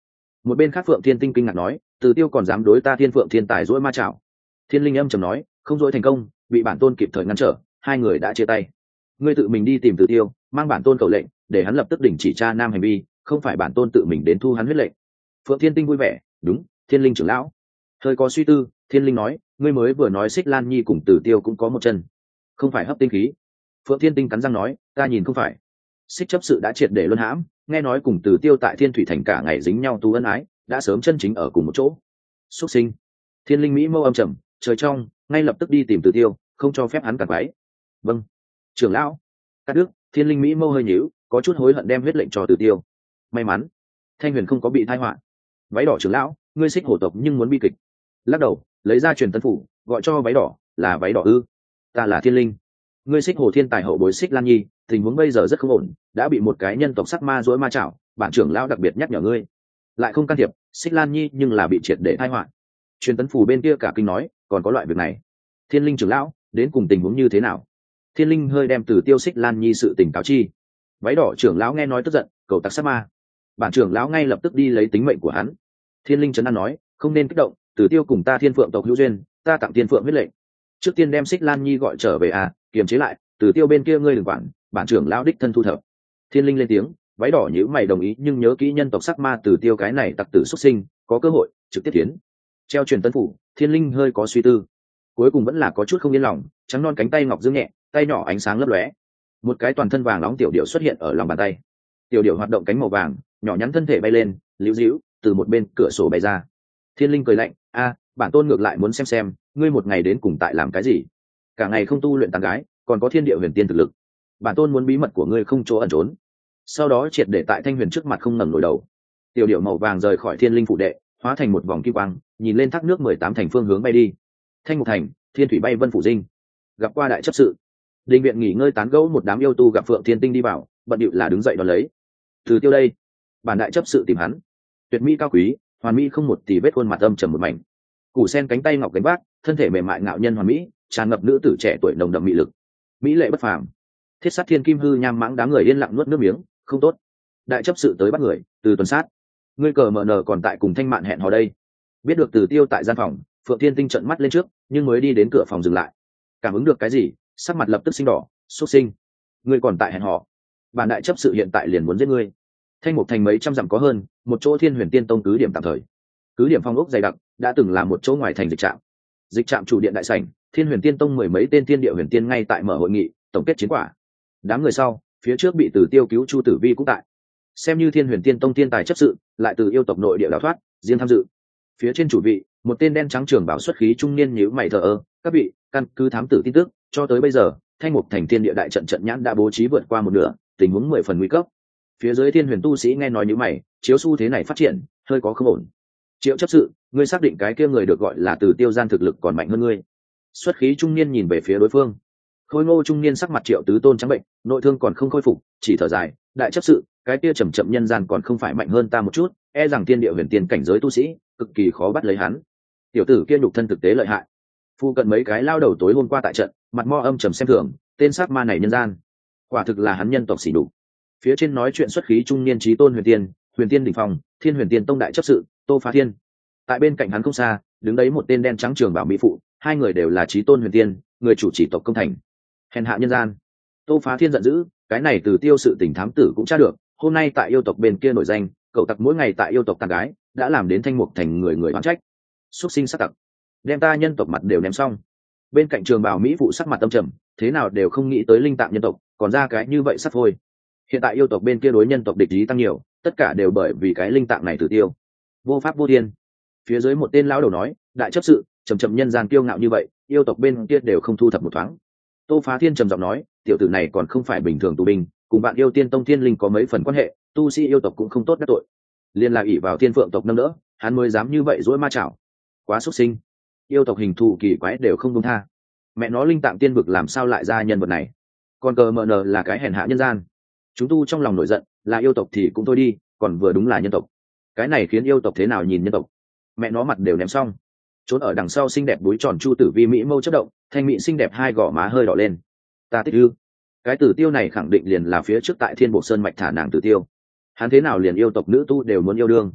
Một bên khác Phượng Thiên Tinh kinh ngạc nói, Từ Tiêu còn dám đối ta Thiên Phượng Thiên Tài dỗi ma chảo. Thiên Linh âm trầm nói, không dỗi thành công, bị bản tôn kịp thời ngăn trở, hai người đã chia tay. Ngươi tự mình đi tìm Từ Tiêu, mang bản tôn cầu lệnh, để hắn lập tức đình chỉ tra nam hành vi, không phải bản tôn tự mình đến thu hắn huyết lệnh. Phượng Thiên Tinh vui vẻ, đúng, Thiên Linh trưởng lão. Hơi có suy tư, Thiên Linh nói, ngươi mới vừa nói Xích Lan Nhi cùng Từ Tiêu cũng có một chân, không phải hấp tinh khí. Phượng Thiên Tinh cắn răng nói, ta nhìn không phải. Xích chấp sự đã triệt để luân hãm, nghe nói cùng Từ Tiêu tại Thiên Thủy Thành cả ngày dính nhau tu ân ái, đã sớm chân chính ở cùng một chỗ. Xuất sinh. Thiên Linh mỹ mâu âm trầm, trời trong, ngay lập tức đi tìm Từ Tiêu, không cho phép hắn cản quấy. Vâng, trưởng lão. Cát Đức, Thiên Linh mỹ mâu hơi nhíu, có chút hối hận đem huyết lệnh cho Từ Tiêu. May mắn, Thanh Huyền không có bị tai họa. Váy đỏ trưởng lão, ngươi Xích hổ tộc nhưng muốn bi kịch. Lắc đầu, lấy ra truyền tấn phủ, gọi cho váy đỏ, là váy đỏ ư? Ta là Thiên Linh. Ngươi Xích hổ thiên tài hậu bối Xích Lan Nhi, tình huống bây giờ rất không ổn, đã bị một cái nhân tộc sắc ma dối ma chảo, bản trưởng lão đặc biệt nhắc nhở ngươi, lại không can thiệp. Xích Lan Nhi nhưng là bị triệt để tai họa. Truyền tấn phủ bên kia cả kinh nói, còn có loại việc này. Thiên Linh trưởng lão, đến cùng tình huống như thế nào? Thiên Linh hơi đem Từ Tiêu Xích Lan Nhi sự tình cáo chi. Váy đỏ trưởng lão nghe nói tức giận, cầu tặc sát ma. Bản trưởng lão ngay lập tức đi lấy tính mệnh của hắn. Thiên Linh trấn an nói, không nên kích động, Từ Tiêu cùng ta Thiên Phượng tộc hữu duyên, ta tặng Thiên Phượng huyết lệnh. Trước tiên đem Xích Lan Nhi gọi trở về kiềm chế lại, Từ Tiêu bên kia ngươi đừng quản, bản trưởng lão đích thân thu thập. Thiên Linh lên tiếng, váy đỏ nhíu mày đồng ý, nhưng nhớ kỹ nhân tộc sắc ma Từ Tiêu cái này tặc tử xuất sinh, có cơ hội trực tiếp tiến. Treo truyền tấn phủ, Thiên Linh hơi có suy tư, cuối cùng vẫn là có chút không yên lòng, trắng non cánh tay ngọc dương nhẹ, tay nhỏ ánh sáng lấp lóe, một cái toàn thân vàng nóng tiểu điểu xuất hiện ở lòng bàn tay. Tiểu điểu hoạt động cánh màu vàng, nhỏ nhắn thân thể bay lên, liễu díu từ một bên cửa sổ bay ra. Thiên Linh cười lạnh, bản tôn ngược lại muốn xem ngươi một ngày đến cùng tại làm cái gì, cả ngày không tu luyện tán gái, còn có thiên địa huyền tiên thực lực. Bản tôn muốn bí mật của ngươi không chỗ ẩn trốn, sau đó triệt để tại Thanh Huyền trước mặt không ngẩng nổi đầu. Tiểu điểu màu vàng rời khỏi Thiên Linh phủ đệ, hóa thành một vòng kim quang, nhìn lên thác nước 18 thành phương hướng bay đi. Thanh Mục Thành, Thiên Thủy bay Vân phủ dinh. Gặp qua đại chấp sự. Đình viện nghỉ ngơi tán gẫu một đám yêu tu gặp Phượng Thiên Tinh đi vào, bận điệu là đứng dậy đón lấy. Từ Tiêu đây, bản đại chấp sự tìm hắn. Tuyệt mỹ cao quý, hoàn mỹ không một tì vết, khuôn mặt âm trầm một mảnh. Củ sen cánh tay ngọc cánh vác, thân thể mềm mại ngạo nhân hoàn mỹ, tràn ngập nữ tử trẻ tuổi nồng đậm mỹ lực. Mỹ lệ bất phàm. Thiết sát thiên kim hư nham mãng đám người yên lặng nuốt nước miếng, không tốt. Đại chấp sự tới bắt người, từ tuần sát. Ngươi cờ mờ nờ còn tại cùng Thanh Mạn hẹn hò đây. Biết được Từ Tiêu tại gian phòng, Phượng Thiên Tinh trợn mắt lên trước, nhưng mới đi đến cửa phòng dừng lại. Cảm ứng được cái gì, sắc mặt lập tức sinh đỏ, xuất sinh. Ngươi còn tại hẹn hò? Bản đại chấp sự hiện tại liền muốn giết ngươi. Thanh Mục Thành mấy trăm dặm có hơn, một chỗ Thiên Huyền Tiên Tông cứ điểm tạm thời. Cứ điểm phong ốc dày đặc, đã từng là một chỗ ngoài thành dịch trạm. Dịch trạm chủ điện đại sảnh, Thiên Huyền Tiên Tông mười mấy tên tiên địa huyền tiên ngay tại mở hội nghị, tổng kết chiến quả. Đám người sau, phía trước bị Từ Tiêu cứu Chu Tử Vi cũng tại. Xem như Thiên Huyền Tiên Tông tiên tài chấp sự, lại từ yêu tộc nội địa đào thoát, riêng tham dự. Phía trên chủ vị, một tên đen trắng trường bảo xuất khí trung niên nhíu mày thờ ơ, các vị, căn cứ thám tử tin tức, cho tới bây giờ, Thanh Mục Thành Thiên Địa đại trận trận nhãn đã bố trí vượt qua một nửa, tình huống 10 phần nguy cấp. Phía dưới Thiên Huyền tu sĩ nghe nói nhíu mày, chiếu xu thế này phát triển, hơi có không ổn. Triệu chấp sự, ngươi xác định cái kia người được gọi là Từ Tiêu gian thực lực còn mạnh hơn ngươi? Xuất khí trung niên nhìn về phía đối phương. Khôi ngô trung niên sắc mặt Triệu Tứ Tôn trắng bệnh, nội thương còn không khôi phục, chỉ thở dài, đại chấp sự, cái kia chậm chậm nhân gian còn không phải mạnh hơn ta một chút, e rằng Thiên Địa huyền tiên cảnh giới tu sĩ, cực kỳ khó bắt lấy hắn. Tiểu tử kia nhục thân thực tế lợi hại. Phu cận mấy cái lao đầu tối hôm qua tại trận, mặt mo âm trầm xem thường, tên sát ma này nhân gian, quả thực là hắn nhân tộc xỉ nhục. Phía trên nói chuyện xuất khí trung niên chí tôn huyền tiên đỉnh phong, Thiên Huyền Tiên Tông đại chấp sự Tô Phá Thiên. Tại bên cạnh hắn không xa, đứng đấy một tên đen trắng trường bảo mỹ phụ, hai người đều là chí tôn huyền tiên, người chủ chỉ tộc công thành. Hèn hạ nhân gian. Tô Phá Thiên giận dữ, cái này Từ Tiêu sự tình thám tử cũng tra được, hôm nay tại yêu tộc bên kia nổi danh, cậu tặc mỗi ngày tại yêu tộc tàn gái, đã làm đến Thanh Mục Thành người oán trách. Xuất sinh sát tặc, đem ta nhân tộc mặt đều ném xong. Bên cạnh trường bào mỹ phụ sắc mặt tâm trầm, thế nào đều không nghĩ tới linh tạng nhân tộc còn ra cái như vậy sắp thôi. Hiện tại yêu tộc bên kia đối nhân tộc địch ý tăng nhiều, tất cả đều bởi vì cái linh tạng này Từ Tiêu vô pháp vô thiên. Phía dưới một tên lão đầu nói, đại chấp sự, chậm nhân gian kiêu ngạo như vậy, yêu tộc bên kia đều không thu thập một thoáng. Tô Phá Thiên trầm giọng nói, tiểu tử này còn không phải bình thường tù binh, cùng bạn yêu tiên tông thiên linh có mấy phần quan hệ, tu sĩ yêu tộc cũng không tốt đắc tội, liên lạc ỷ vào thiên phượng tộc nâng đỡ, hắn mới dám như vậy dỗi ma chảo. Quá xuất sinh, yêu tộc hình thù kỳ quái đều không công tha. Mẹ nó linh tạng tiên vực làm sao lại ra nhân vật này, còn cờ mờ nờ là cái hèn hạ nhân gian. Chúng tu trong lòng nổi giận, là yêu tộc thì cũng thôi đi, còn vừa đúng là nhân tộc, cái này khiến yêu tộc thế nào nhìn nhân tộc. Mẹ nó mặt đều ném xong. Trốn ở đằng sau xinh đẹp búi tròn Chu Tử Vi mỹ mâu chất động, thanh mỹ xinh đẹp hai gò má hơi đỏ lên. Ta thích ư? Cái Tử Tiêu này khẳng định liền là phía trước tại Thiên Bộ Sơn mạch thả nàng Tử Tiêu. Hắn thế nào liền yêu tộc nữ tu đều muốn yêu đương.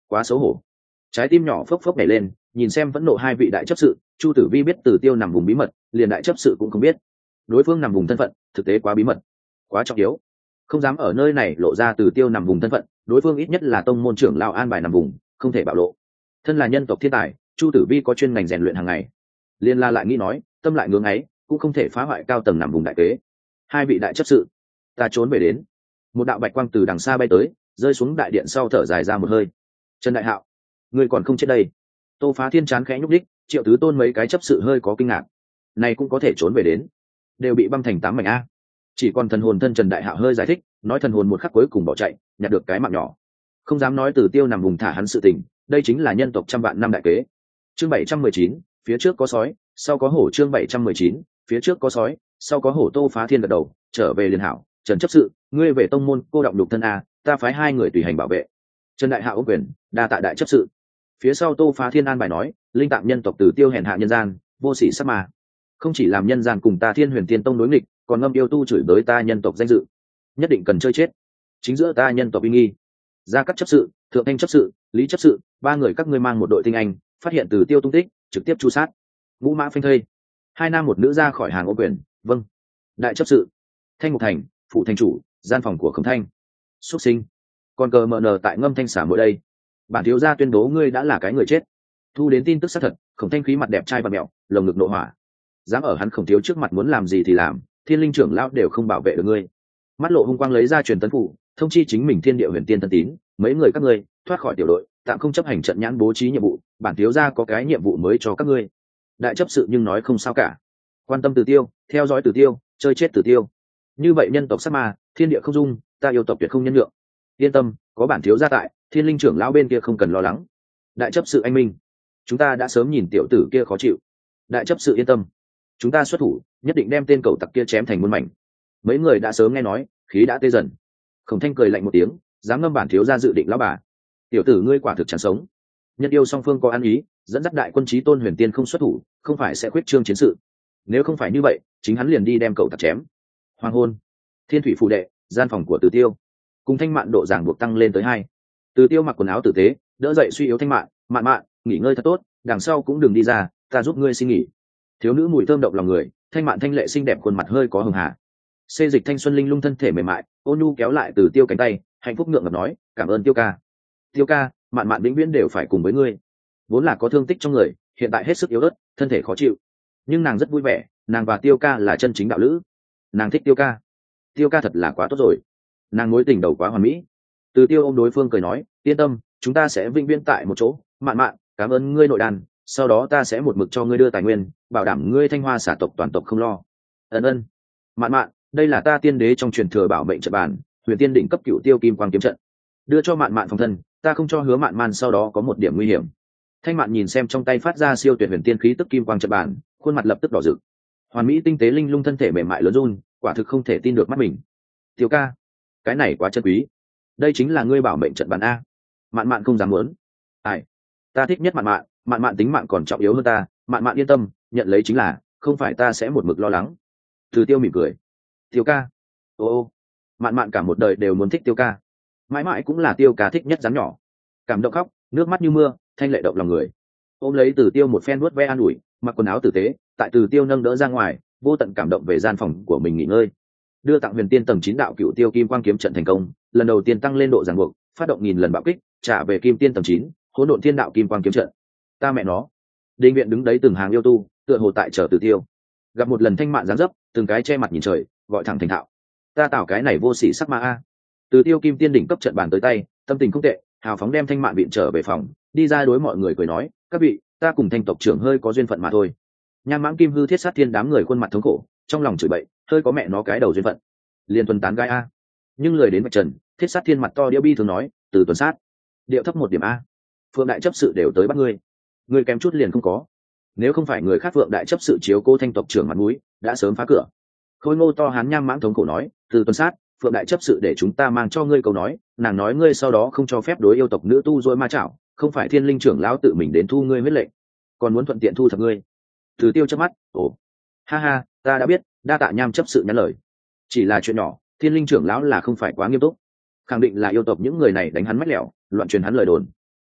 quá xấu hổ. Trái tim nhỏ phốc phốc nhảy lên, nhìn xem vẫn nộ hai vị đại chấp sự. Chu Tử Vi biết Từ Tiêu nằm vùng bí mật, liền đại chấp sự cũng không biết. Đối phương nằm vùng thân phận thực tế quá bí mật, quá trọng yếu, không dám ở nơi này lộ ra Từ Tiêu nằm vùng thân phận. Đối phương ít nhất là tông môn trưởng lão an bài nằm vùng, không thể bạo lộ. Thân là nhân tộc thiên tài, Chu Tử Vi có chuyên ngành rèn luyện hàng ngày, liên la lại nghĩ nói, tâm lại ngưỡng ấy, cũng không thể phá hoại cao tầng nằm vùng đại kế. Hai vị đại chấp sự, ta trốn về đến. Một đạo bạch quang từ đằng xa bay tới, rơi xuống đại điện sau thở dài ra một hơi. Trần Đại Hạo, ngươi còn không chết đây. Tô Phá Thiên chán khẽ nhúc đích, Triệu Tứ Tôn mấy cái chấp sự hơi có kinh ngạc. Này cũng có thể trốn về đến, đều bị băm thành 8 mảnh a. Chỉ còn thần hồn thân Trần Đại Hạo hơi giải thích, nói thần hồn một khắc cuối cùng bỏ chạy, nhặt được cái mạng nhỏ. Không dám nói Từ Tiêu nằm vùng thả hắn sự tình, đây chính là nhân tộc trăm vạn năm đại kế. Chương 719, phía trước có sói, sau có hổ. Chương 719, phía trước có sói, sau có hổ. Tô Phá Thiên gật đầu, trở về liền hảo. Trần chấp sự, ngươi về tông môn cô động lục thân a, ta phái 2 người tùy hành bảo vệ. Trần Đại Hạo ôm quyền, đa tạ đại chấp sự. Phía sau Tô Phá Thiên an bài nói, linh tạm nhân tộc Từ Tiêu hèn hạ nhân gian, vô sỉ sắc mà, không chỉ làm nhân gian cùng ta Thiên Huyền Tiên Tông đối nghịch, còn ngâm yêu tu chửi bới ta nhân tộc danh dự, nhất định cần chơi chết. Chính giữa ta nhân tộc uy nghi, gia các chấp sự, thượng thanh chấp sự, lý chấp sự, 3 người các ngươi mang một đội tinh anh, phát hiện Từ Tiêu tung tích, trực tiếp tru sát. Ngũ mã phanh thây, 2 nam 1 nữ ra khỏi hàng ô quyền. Vâng. Đại chấp sự. Thanh Mục Thành, phụ thành chủ, gian phòng của Khổng Thanh. Xuất sinh, còn cờ mờ nờ tại ngâm thanh xả mỗi đây. Bản thiếu gia tuyên bố ngươi đã là cái người chết. Thu đến tin tức xác thật, Khổng Thanh khí mặt đẹp trai và mẹo, lồng ngực nộ hỏa. Dám ở hắn Khổng thiếu trước mặt muốn làm gì thì làm, Thiên Linh trưởng lão đều không bảo vệ được ngươi. Mắt lộ hung quang lấy ra truyền tấn phủ, thông chi chính mình Thiên Địa Huyền Tiên thân tín, mấy người các ngươi thoát khỏi tiểu đội, tạm không chấp hành trận nhãn bố trí nhiệm vụ, bản thiếu gia có cái nhiệm vụ mới cho các ngươi. Đại chấp sự nhưng nói không sao cả, quan tâm Từ Tiêu, theo dõi Từ Tiêu, chơi chết Từ Tiêu. Như vậy nhân tộc sát ma, thiên địa không dung, ta yêu tộc tuyệt không nhân nhượng. Yên tâm, có bản thiếu gia tại, Thiên Linh trưởng lão bên kia không cần lo lắng. Đại chấp sự anh minh, chúng ta đã sớm nhìn tiểu tử kia khó chịu. Đại chấp sự yên tâm, chúng ta xuất thủ, nhất định đem tên cẩu tặc kia chém thành muôn mảnh. Mấy người đã sớm nghe nói, khí đã tê dần. Khổng Thanh cười lạnh một tiếng, dám ngâm bản thiếu gia dự định lão bà. Tiểu tử ngươi quả thực chẳng sống. Nhân yêu song phương có ăn ý, dẫn dắt đại quân chí tôn huyền tiên không xuất thủ, không phải sẽ khuyết trương chiến sự. Nếu không phải như vậy, chính hắn liền đi đem cậu tặc chém. Hoàng hôn, Thiên Thủy phủ đệ, gian phòng của Từ Tiêu, cùng Thanh Mạn độ ràng buộc tăng lên tới 2. Từ Tiêu mặc quần áo tử tế, đỡ dậy suy yếu Thanh Mạn, Mạn Mạn, nghỉ ngơi thật tốt, đằng sau cũng đừng đi ra, ta giúp ngươi xin nghỉ. Thiếu nữ mùi thơm động lòng người, Thanh Mạn thanh lệ xinh đẹp, khuôn mặt hơi có hường hà. Xê Dịch thanh xuân linh lung thân thể mềm mại, ôn nhu kéo lại Từ Tiêu cánh tay, hạnh phúc ngượng ngập nói, cảm ơn Tiêu ca. Tiêu ca, Mạn Mạn vĩnh viễn đều phải cùng với ngươi. Vốn là có thương tích trong người, hiện tại hết sức yếu ớt, thân thể khó chịu, nhưng nàng rất vui vẻ, nàng và Tiêu ca là chân chính đạo lữ. Nàng thích Tiêu ca. Tiêu ca thật là quá tốt rồi, nàng mối tình đầu quá hoàn mỹ. Từ Tiêu ôm đối phương cười nói, yên tâm, chúng ta sẽ vĩnh viễn tại một chỗ. Mạn Mạn, cảm ơn ngươi nội đàn, sau đó ta sẽ một mực cho ngươi đưa tài nguyên, bảo đảm ngươi Thanh Hoa xả tộc toàn tộc không lo. Ân ân. Mạn Mạn, đây là ta tiên đế trong truyền thừa bảo mệnh trận bàn, huyền tiên định cấp cựu tiêu kim quang kiếm trận, đưa cho Mạn Mạn phòng thân, ta không cho hứa Mạn Man sau đó có một điểm nguy hiểm. Thanh Mạn nhìn xem trong tay phát ra siêu tuyệt huyền tiên khí tức kim quang trận bàn, khuôn mặt lập tức đỏ rực. Hoàn mỹ tinh tế linh lung thân thể mềm mại lớn run, quả thực không thể tin được mắt mình. Tiêu ca, cái này quá chân quý, đây chính là ngươi bảo mệnh trận bàn a. Mạn Mạn không dám muốn. Ai, ta thích nhất Mạn Mạn, Mạn Mạn tính mạng còn trọng yếu hơn ta, Mạn Mạn yên tâm, nhận lấy chính là, không phải ta sẽ một mực lo lắng. Từ Tiêu mỉm cười. Tiêu ca, ô, Mạn Mạn cả một đời đều muốn thích Tiêu ca, mãi mãi cũng là Tiêu ca thích nhất rắn nhỏ. Cảm động khóc, nước mắt như mưa, thanh lệ động lòng người. Ôm lấy Từ Tiêu một phen vuốt ve an ủi, mặc quần áo tử tế, tại Từ Tiêu nâng đỡ ra ngoài, vô tận cảm động về gian phòng của mình nghỉ ngơi. Đưa tặng huyền tiên tầng 9 đạo cựu tiêu kim quang kiếm trận thành công, lần đầu tiên tăng lên độ ràng buộc, phát động 1000 lần bạo kích, trả về kim tiên tầng 9, hỗn độn thiên đạo kim quang kiếm trận. Ta mẹ nó. Đinh viện đứng đấy từng hàng yêu tu, tựa hồ tại chờ Từ Tiêu. Gặp một lần Thanh Mạn giáng dấp, từng cái che mặt nhìn trời, gọi thẳng thành thạo. Ta tạo cái này vô sỉ sắc ma a. Từ Tiêu kim tiên đỉnh cấp trận bàn tới tay, tâm tình không tệ, hào phóng đem Thanh Mạn viện trở về phòng, đi ra đối mọi người cười nói, các vị, ta cùng Thanh tộc trưởng hơi có duyên phận mà thôi. Nham Mãng Kim Hư Thiết Sát Thiên đám người khuôn mặt thống khổ, trong lòng chửi bậy, hơi có mẹ nó cái đầu duyên phận, liền tuần tán gai a. Nhưng lời đến vạch trần, Thiết Sát Thiên mặt to đĩa bi thường nói, từ tuần sát, điệu thấp một điểm a. Phượng đại chấp sự đều tới bắt ngươi, ngươi kém chút liền không có. Nếu không phải người khác Phượng đại chấp sự chiếu cô Thanh tộc trưởng mặt mũi, đã sớm phá cửa. Khôi Ngô to hán Nham Mãng thống khổ nói, từ tuần sát, Phượng đại chấp sự để chúng ta mang cho ngươi câu nói, nàng nói ngươi sau đó không cho phép đối yêu tộc nữ tu dối ma chảo, không phải Thiên Linh trưởng lão tự mình đến thu ngươi huyết lệnh, còn muốn thuận tiện thu thập ngươi. Từ Tiêu chớp mắt, ồ, ha ha, ta đã biết, đa tạ Nham chấp sự nhắn lời. Chỉ là chuyện nhỏ, Thiên Linh trưởng lão là không phải quá nghiêm túc, khẳng định là yêu tộc những người này đánh hắn mách lẻo, loạn truyền hắn lời đồn.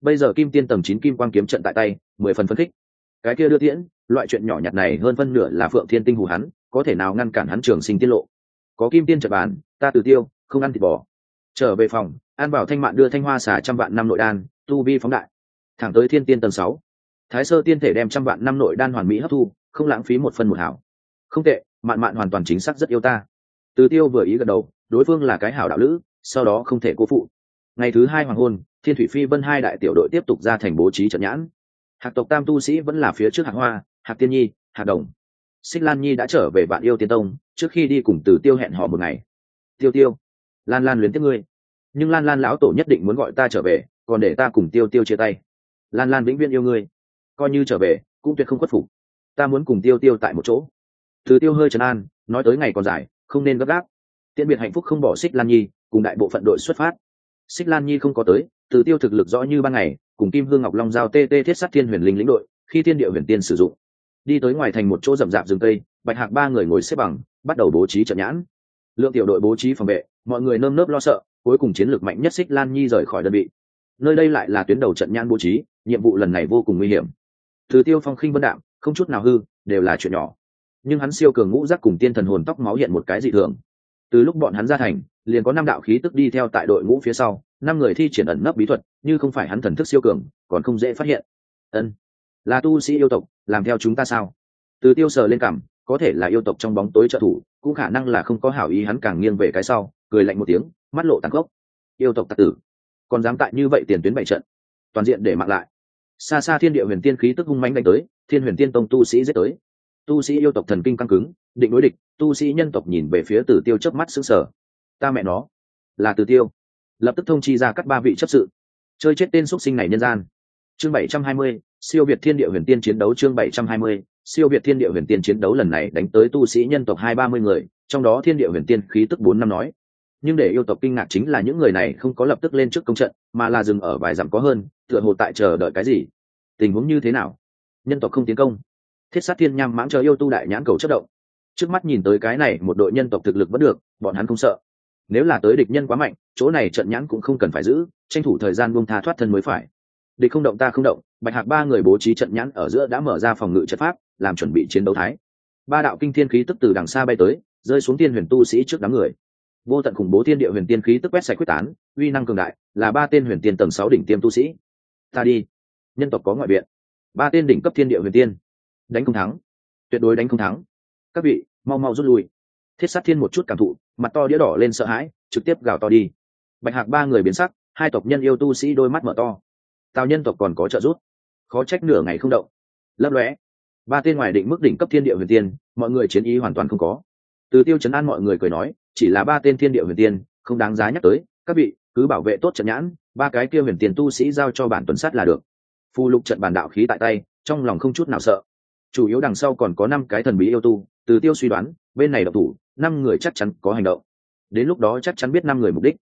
bây giờ kim tiên tầng 9 kim quang kiếm trận tại tay, 10 phần phấn khích. Cái kia đưa tiễn, loại chuyện nhỏ nhặt này hơn phân nửa là Phượng Thiên Tinh hù hắn, có thể nào ngăn cản hắn trường sinh tiết lộ. Có kim tiên trận bàn, ta Từ Tiêu không ăn thịt bò. Trở về phòng, An Bảo Thanh Mạn đưa thanh hoa xà 100 vạn năm nội đan, tu vi phóng đại, thẳng tới thiên tiên tầng 6. Thái Sơ tiên thể đem 100 vạn năm nội đan hoàn mỹ hấp thu, không lãng phí một phân một hào. Không tệ, Mạn Mạn hoàn toàn chính xác rất yêu ta. Từ Tiêu vừa ý gật đầu, đối phương là cái hảo đạo lữ, sau đó không thể cố phụ. Ngày thứ 2 hoàng hôn, Thiên Thủy Phi Vân hai đại tiểu đội tiếp tục ra thành bố trí trận nhãn. Hạc tộc tam tu sĩ vẫn là phía trước Hạc Hoa, Hạc Tiên Nhi, Hạc Đồng. Xích Lan Nhi đã trở về Vạn Yêu Tiên Tông, trước khi đi cùng Từ Tiêu hẹn hò một ngày. Tiêu Tiêu, Lan Lan luyến tiếc ngươi, nhưng Lan Lan lão tổ nhất định muốn gọi ta trở về, còn để ta cùng Tiêu Tiêu chia tay. Lan Lan vĩnh viễn yêu ngươi, coi như trở về cũng tuyệt không khuất phục. Ta muốn cùng Tiêu Tiêu tại một chỗ. Từ Tiêu hơi trấn an, nói tới ngày còn dài, không nên gấp gáp. Tiễn biệt hạnh phúc không bỏ Xích Lan Nhi, cùng đại bộ phận đội xuất phát. Xích Lan Nhi không có tới, Từ Tiêu thực lực rõ như ban ngày, cùng Kim Hương Ngọc Long giao TT thiết sát thiên huyền linh lĩnh đội, khi thiên địa huyền tiên sử dụng. Đi tới ngoài thành một chỗ rậm rạp rừng cây, Bạch Hạc ba người ngồi xếp bằng, bắt đầu bố trí trận nhãn. Lượng tiểu đội bố trí phòng vệ, mọi người nơm nớp lo sợ, cuối cùng chiến lược mạnh nhất Xích Lan Nhi rời khỏi đơn vị. Nơi đây lại là tuyến đầu trận nhãn bố trí, nhiệm vụ lần này vô cùng nguy hiểm. Từ Tiêu phong khinh vân đạm, không chút nào hư, đều là chuyện nhỏ. Nhưng hắn siêu cường ngũ giác cùng tiên thần hồn tóc máu hiện một cái dị thường. Từ lúc bọn hắn ra thành, liền có 5 đạo khí tức đi theo tại đội ngũ phía sau, 5 người thi triển ẩn nấp bí thuật, như không phải hắn thần thức siêu cường, còn không dễ phát hiện. Ân, là tu sĩ yêu tộc, làm theo chúng ta sao? Từ Tiêu sờ lên cằm, có thể là yêu tộc trong bóng tối trợ thủ, cũng khả năng là không có hảo ý, hắn càng nghiêng về cái sau, cười lạnh một tiếng, mắt lộ tàn khốc. Yêu tộc tặc tử, còn dám tại như vậy tiền tuyến bày trận, toàn diện để mạng lại. Xa xa thiên địa huyền tiên khí tức hung mãnh đánh tới, Thiên Huyền Tiên Tông tu sĩ giết tới. Tu sĩ yêu tộc thần kinh căng cứng, định đối địch, tu sĩ nhân tộc nhìn về phía Từ Tiêu chớp mắt sững sờ. Ta mẹ nó, là Từ Tiêu. Lập tức thông chi ra các 3 vị chấp sự. Chơi chết tên xuất sinh này nhân gian. Chương 720, siêu việt thiên địa huyền tiên chiến đấu. Chương 720, siêu việt thiên địa huyền tiên chiến đấu. Lần này đánh tới tu sĩ nhân tộc 230 người, trong đó thiên địa huyền tiên khí tức 4 năm nói. Nhưng để yêu tộc kinh ngạc chính là những người này không có lập tức lên trước công trận, mà là dừng ở vài dặm có hơn, tựa hồ tại chờ đợi cái gì. Tình huống như thế nào? Nhân tộc không tiến công. Thiết sát thiên nham mãng chờ yêu tu đại nhãn cầu chất động. Trước mắt nhìn tới cái này một đội nhân tộc thực lực vẫn được, bọn hắn không sợ. Nếu là tới địch nhân quá mạnh, chỗ này trận nhãn cũng không cần phải giữ, tranh thủ thời gian buông tha thoát thân mới phải. Địch không động ta không động, Bạch Hạc 3 người bố trí trận nhãn ở giữa đã mở ra phòng ngự trận pháp, làm chuẩn bị chiến đấu thái. 3 đạo kinh thiên khí tức từ đằng xa bay tới, rơi xuống tiên huyền tu sĩ trước đám người. Vô tận khủng bố thiên địa huyền tiên khí tức quét sạch quyết tán, uy năng cường đại, là 3 tên huyền tiên tầng 6 đỉnh tiêm tu sĩ. Ta đi, nhân tộc có ngoại viện. 3 tên đỉnh cấp thiên địa huyền tiên, đánh không thắng, tuyệt đối đánh không thắng. Các vị, mau mau rút lui. Thiết sát thiên một chút cảm thụ, mặt to đĩa đỏ lên sợ hãi, trực tiếp gào to đi. Bạch Hạc 3 người biến sắc, 2 tộc nhân yêu tu sĩ đôi mắt mở to. Tào nhân tộc còn có trợ giúp, khó trách nửa ngày không động. Lấp lóe, 3 tên ngoài định mức đỉnh cấp thiên địa huyền tiên, mọi người chiến ý hoàn toàn không có. Từ Tiêu trấn an mọi người cười nói, chỉ là 3 tên thiên địa huyền tiên, không đáng giá nhắc tới, các vị cứ bảo vệ tốt trận nhãn, 3 cái kia huyền tiên tu sĩ giao cho bản tuần sát là được. Phù lục trận bản đạo khí tại tay, trong lòng không chút nào sợ. Chủ yếu đằng sau còn có 5 cái thần bí yêu tu, Từ Tiêu suy đoán, bên này động thủ, 5 người chắc chắn có hành động. Đến lúc đó chắc chắn biết 5 người mục đích.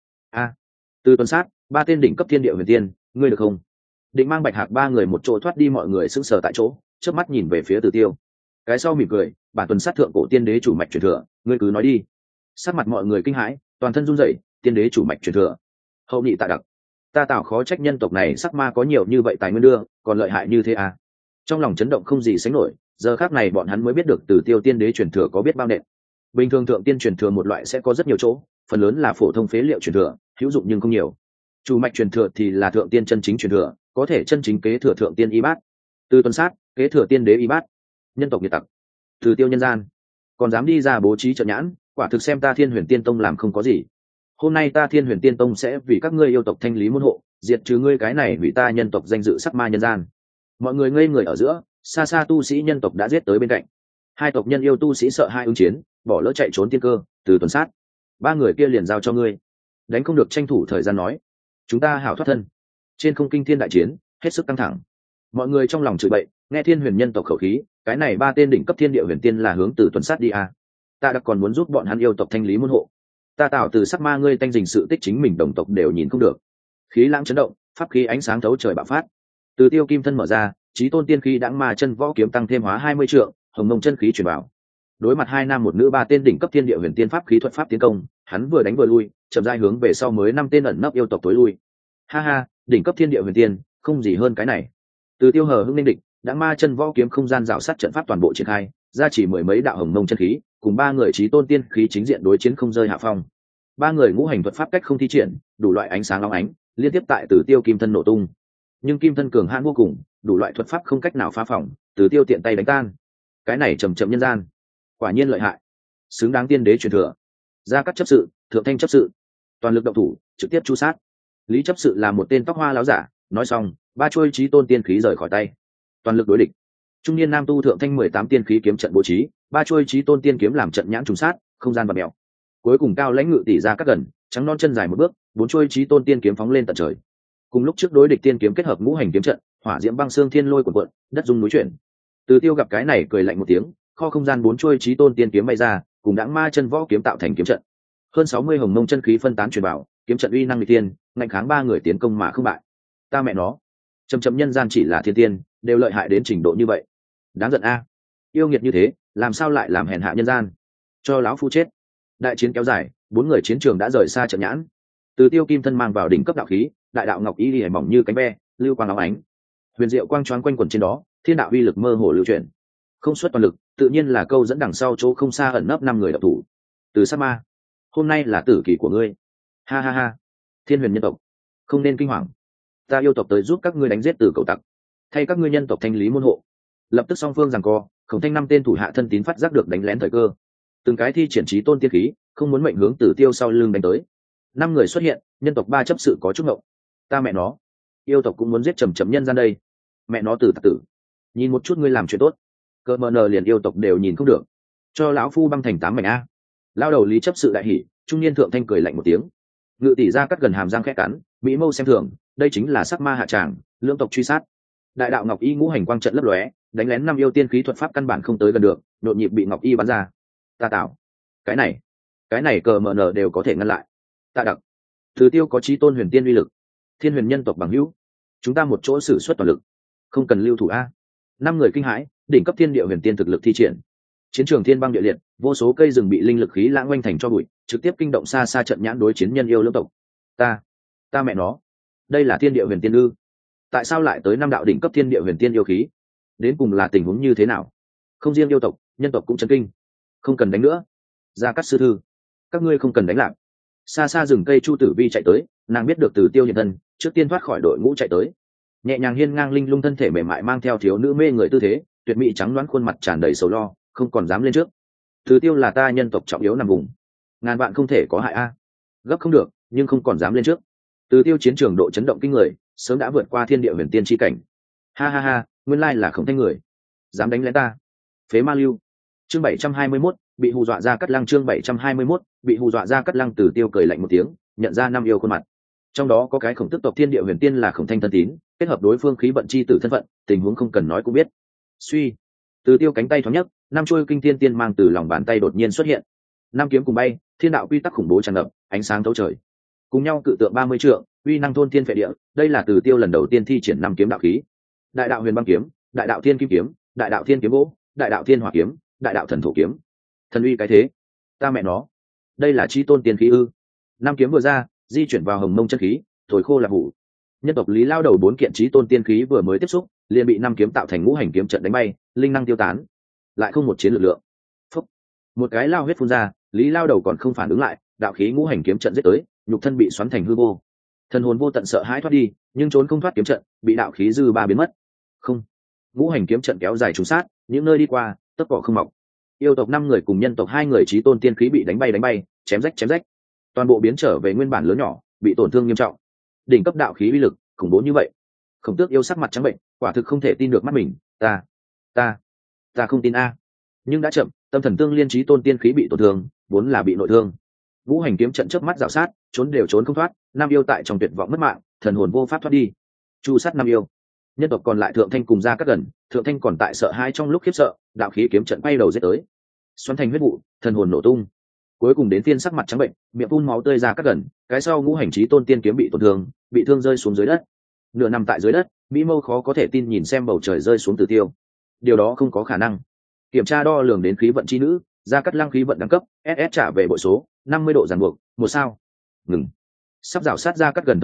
Từ tuần sát, 3 tên đỉnh cấp thiên địa huyền tiên, ngươi được không? Định mang Bạch Hạc 3 người một chỗ thoát đi, mọi người sững sờ tại chỗ, chớp mắt nhìn về phía Từ Tiêu. Cái sau mỉm cười, bản tuần sát thượng cổ tiên đế chủ mạch truyền thừa, ngươi cứ nói đi. Sắc mặt mọi người kinh hãi, toàn thân run rẩy, tiên đế chủ mạch truyền thừa. Hậu nhị tạ đặc, ta tạo khó trách nhân tộc này sắc ma có nhiều như vậy tài nguyên đưa, còn lợi hại như thế à? Trong lòng chấn động không gì sánh nổi, giờ khác này bọn hắn mới biết được Từ Tiêu tiên đế truyền thừa có biết bao nện. Bình thường thượng tiên truyền thừa một loại sẽ có rất nhiều chỗ, phần lớn là phổ thông phế liệu truyền thừa, hữu dụng nhưng không nhiều. Chủ mạch truyền thừa thì là thượng tiên chân chính truyền thừa, có thể chân chính kế thừa thượng tiên y bát. Từ tuần sát, kế thừa tiên đế y bát. Nhân tộc nhiệt tặc, Từ Tiêu nhân gian, còn dám đi ra bố trí trận nhãn, quả thực xem ta Thiên Huyền Tiên Tông làm không có gì. Hôm nay ta Thiên Huyền Tiên Tông sẽ vì các ngươi yêu tộc thanh lý môn hộ, diệt trừ ngươi cái này hủy ta nhân tộc danh dự sắc ma nhân gian. Mọi người ngây người ở giữa, xa xa tu sĩ nhân tộc đã giết tới bên cạnh. 2 tộc nhân yêu tu sĩ sợ hai ứng chiến, bỏ lỡ chạy trốn tiên cơ. Từ tuần sát, 3 người kia liền giao cho ngươi, đánh không được tranh thủ thời gian nói, chúng ta hảo thoát thân. Trên không kinh thiên đại chiến, hết sức căng thẳng. Mọi người trong lòng chửi bậy, nghe Thiên Huyền nhân tộc khẩu khí, cái này 3 tên đỉnh cấp thiên địa huyền tiên là hướng Từ tuần sát đi à? Ta đã còn muốn giúp bọn hắn yêu tộc thanh lý môn hộ. Ta tạo từ sắc ma ngươi tanh dình sự tích chính mình đồng tộc đều nhìn không được. Khí lãng chấn động, pháp khí ánh sáng thấu trời bạo phát. Từ Tiêu kim thân mở ra, chí tôn tiên khí đãng ma chân võ kiếm tăng thêm hóa 20 trượng, hồng mông chân khí truyền vào. Đối mặt 2 nam 1 nữ 3 tên đỉnh cấp thiên địa huyền tiên pháp khí thuật pháp tiến công, hắn vừa đánh vừa lui, chậm rãi hướng về sau mới 5 tên ẩn nấp yêu tộc tối lui. Ha ha, đỉnh cấp thiên địa huyền tiên, không gì hơn cái này. Từ Tiêu hờ hững ninh địch, đã ma chân võ kiếm không gian rào sát trận pháp toàn bộ triển khai, ra chỉ mười mấy đạo hồng mông chân khí, cùng ba người chí tôn tiên khí chính diện đối chiến không rơi hạ phong. Ba người ngũ hành thuật pháp cách không thi triển, đủ loại ánh sáng long ánh, liên tiếp tại Từ Tiêu kim thân nổ tung. Nhưng kim thân cường hãn vô cùng, đủ loại thuật pháp không cách nào phá phỏng, Từ Tiêu tiện tay đánh tan. Cái này trầm chậm nhân gian, quả nhiên lợi hại, xứng đáng tiên đế truyền thừa. Gia Cát chấp sự, Thượng Thanh chấp sự, toàn lực động thủ, trực tiếp chu sát. Lý chấp sự là một tên tóc hoa láo giả, nói xong, ba chuôi chí tôn tiên khí rời khỏi tay, toàn lực đối địch. Trung niên nam tu Thượng Thanh 18 tiên khí kiếm trận bố trí, ba chuôi chí tôn tiên kiếm làm trận nhãn trùng sát, không gian bạt mèo. Cuối cùng Cao Lãnh Ngự tỷ Gia Cát gần, trắng non chân dài một bước, bốn chuôi chí tôn tiên kiếm phóng lên tận trời. Cùng lúc trước đối địch tiên kiếm kết hợp ngũ hành kiếm trận, hỏa diễm băng xương thiên lôi cuộn cuộn, đất rung núi chuyển. Từ Tiêu gặp cái này cười lạnh một tiếng, kho không gian bốn chuôi chí tôn tiên kiếm bay ra, cùng đãng ma chân võ kiếm tạo thành kiếm trận. Hơn 60 hồng mông chân khí phân tán truyền vào, kiếm trận uy năng nghịch tiên, ngăn kháng ba người tiến công mà không bại. Ta mẹ nó, chậm nhân gian chỉ là thiên tiên, đều lợi hại đến trình độ như vậy. Đáng giận a. Yêu nghiệt như thế, làm sao lại làm hèn hạ nhân gian? Cho lão phu chết. Đại chiến kéo dài, bốn người chiến trường đã rời xa trận nhãn. Từ Tiêu kim thân mang vào đỉnh cấp đạo khí, đại đạo ngọc y liễu mỏng như cánh ve, lưu quang óng ánh. Huyền diệu quang choáng quanh quẩn trên đó, thiên đạo uy lực mơ hồ lưu chuyển. Không xuất toàn lực, tự nhiên là câu dẫn đằng sau chỗ không xa ẩn nấp năm người độc thủ. Từ Sát Ma, hôm nay là tử kỳ của ngươi. Ha ha ha. Thiên Huyền nhân tộc, không nên kinh hoàng. Ta yêu tộc tới giúp các ngươi đánh giết Tử Cẩu tặc, thay các ngươi nhân tộc thanh lý môn hộ. Lập tức song phương giằng co, Khổng Thanh năm tên thủ hạ thân tín phát giác được đánh lén thời cơ, từng cái thi triển chí tôn tiên khí, không muốn mệnh hướng Tử Tiêu sau lưng đánh tới. Năm người xuất hiện, nhân tộc ba chấp sự có chút ngộng. Ta mẹ nó, yêu tộc cũng muốn giết trầm nhân gian đây. Mẹ nó Tử tặc tử, nhìn một chút ngươi làm chuyện tốt, cỡ mờ nờ liền yêu tộc đều nhìn không được, cho lão phu băng thành 8 mảnh a. Lao đầu Lý chấp sự đại hỉ, trung niên Thượng Thanh cười lạnh một tiếng. Ngự tỷ Gia Cát gần hàm răng khẽ cắn, mỹ mâu xem thường, đây chính là sắc ma hạ tràng, lưỡng tộc truy sát. Đại đạo ngọc y ngũ hành quang trận lấp lóe, đánh lén năm yêu tiên khí thuật pháp căn bản không tới gần được, nhộn nhịp bị ngọc y bắn ra. Ta tạo, cái này cờ mờ nờ đều có thể ngăn lại. Ta đặc, Từ Tiêu có chí tôn huyền tiên uy lực, thiên huyền nhân tộc bằng hữu, chúng ta một chỗ sử xuất toàn lực, không cần lưu thủ a. Năm người kinh hãi, đỉnh cấp thiên địa huyền tiên thực lực thi triển. Chiến trường thiên băng địa liệt, vô số cây rừng bị linh lực khí lãng oanh thành cho bụi, trực tiếp kinh động xa xa trận nhãn đối chiến nhân yêu lưỡng tộc. Ta mẹ nó, đây là thiên địa huyền tiên ư? Tại sao lại tới năm đạo đỉnh cấp thiên địa huyền tiên yêu khí? Đến cùng là tình huống như thế nào? Không riêng yêu tộc, nhân tộc cũng chấn kinh. Không cần đánh nữa. Gia Cát sư thư, các ngươi không cần đánh lạc. Xa xa rừng cây Chu Tử Vi chạy tới, nàng biết được Từ Tiêu hiện thân, trước tiên thoát khỏi đội ngũ chạy tới. Nhẹ nhàng hiên ngang linh lung thân thể mềm mại mang theo thiếu nữ mê người tư thế, tuyệt mỹ trắng đoán khuôn mặt tràn đầy sầu lo, không còn dám lên trước. Từ Tiêu là ta nhân tộc trọng yếu nằm vùng, ngàn vạn không thể có hại a. Gấp không được, nhưng không còn dám lên trước. Từ Tiêu chiến trường độ chấn động kinh người, sớm đã vượt qua thiên địa huyền tiên chi cảnh. Ha ha ha, nguyên lai là Khổng Thanh người, dám đánh lén ta. Phế ma lưu. Chương 721, bị hù dọa Gia Cát Lăng. Chương 721, bị hù dọa Gia Cát Lăng. Từ Tiêu cười lạnh một tiếng, nhận ra năm yêu khuôn mặt. Trong đó có cái Khổng Tức tộc thiên địa huyền tiên là Khổng Thanh thân tín, kết hợp đối phương khí vận chi tử thân phận, tình huống không cần nói cũng biết. Suy, Từ Tiêu cánh tay thoáng nhấc, năm chuôi kinh thiên tiên mang từ lòng bàn tay đột nhiên xuất hiện. Năm kiếm cùng bay, thiên đạo quy tắc khủng bố tràn ngập, ánh sáng thấu trời. Cùng nhau cự tượng 30 trượng, uy năng thôn thiên phệ địa, đây là Từ Tiêu lần đầu tiên thi triển năm kiếm đạo khí. Đại đạo huyền băng kiếm, đại đạo thiên kim kiếm, đại đạo thiên kiếm gỗ, đại đạo thiên hỏa kiếm, đại đạo thần thổ kiếm. Thần uy cái thế, ta mẹ nó, đây là chi tôn tiên khí ư? Năm kiếm vừa ra, di chuyển vào hồng mông chân khí, thổi khô là hủ. Nhân tộc Lý lao đầu 4 kiện chí tôn tiên khí vừa mới tiếp xúc, liền bị năm kiếm tạo thành ngũ hành kiếm trận đánh bay, linh năng tiêu tán, lại không một chiến lực lượng. Phúc. Một cái lao huyết phun ra, Lý lao đầu còn không phản ứng lại, đạo khí ngũ hành kiếm trận giết tới, nhục thân bị xoắn thành hư vô. Thần hồn vô tận sợ hãi thoát đi, nhưng trốn không thoát kiếm trận, bị đạo khí dư ba biến mất. Không. Ngũ hành kiếm trận kéo dài trùng sát, những nơi đi qua, tất cỏ không mọc. Yêu tộc 5 người cùng nhân tộc 2 người chí tôn tiên khí bị đánh bay, chém rách. Toàn bộ biến trở về nguyên bản lớn nhỏ, bị tổn thương nghiêm trọng. Đỉnh cấp đạo khí uy lực khủng bố như vậy. Khổng Tước yêu sắc mặt trắng bệnh, quả thực không thể tin được mắt mình. Ta không tin a. Nhưng đã chậm, tâm thần tương liên chí tôn tiên khí bị tổn thương, vốn là bị nội thương. Ngũ hành kiếm trận chớp mắt rào sát, trốn đều trốn không thoát. Nam yêu tại trong tuyệt vọng mất mạng, thần hồn vô pháp thoát đi. Chu sát Nam yêu. Nhân tộc còn lại Thượng Thanh cùng Gia Cát gần, Thượng Thanh còn tại sợ hãi trong lúc khiếp sợ, đạo khí kiếm trận quay đầu giết tới, xoắn thành huyết vụ, thần hồn nổ tung. Cuối cùng đến phiên sắc mặt trắng bệnh, miệng phun máu tươi Gia Cát gần, cái sau ngũ hành chí tôn tiên kiếm bị tổn thương, bị thương rơi xuống dưới đất. Nửa nằm tại dưới đất, mỹ mâu khó có thể tin nhìn xem bầu trời rơi xuống Từ Tiêu. Điều đó không có khả năng. Kiểm tra đo lường đến khí vận chi nữ, Gia Cát Lăng khí vận đẳng cấp, SS trả về bội số, 50 độ ràng buộc, 1 sao. Ngừng. Sắp rào sát Gia Cát gần thời khắc,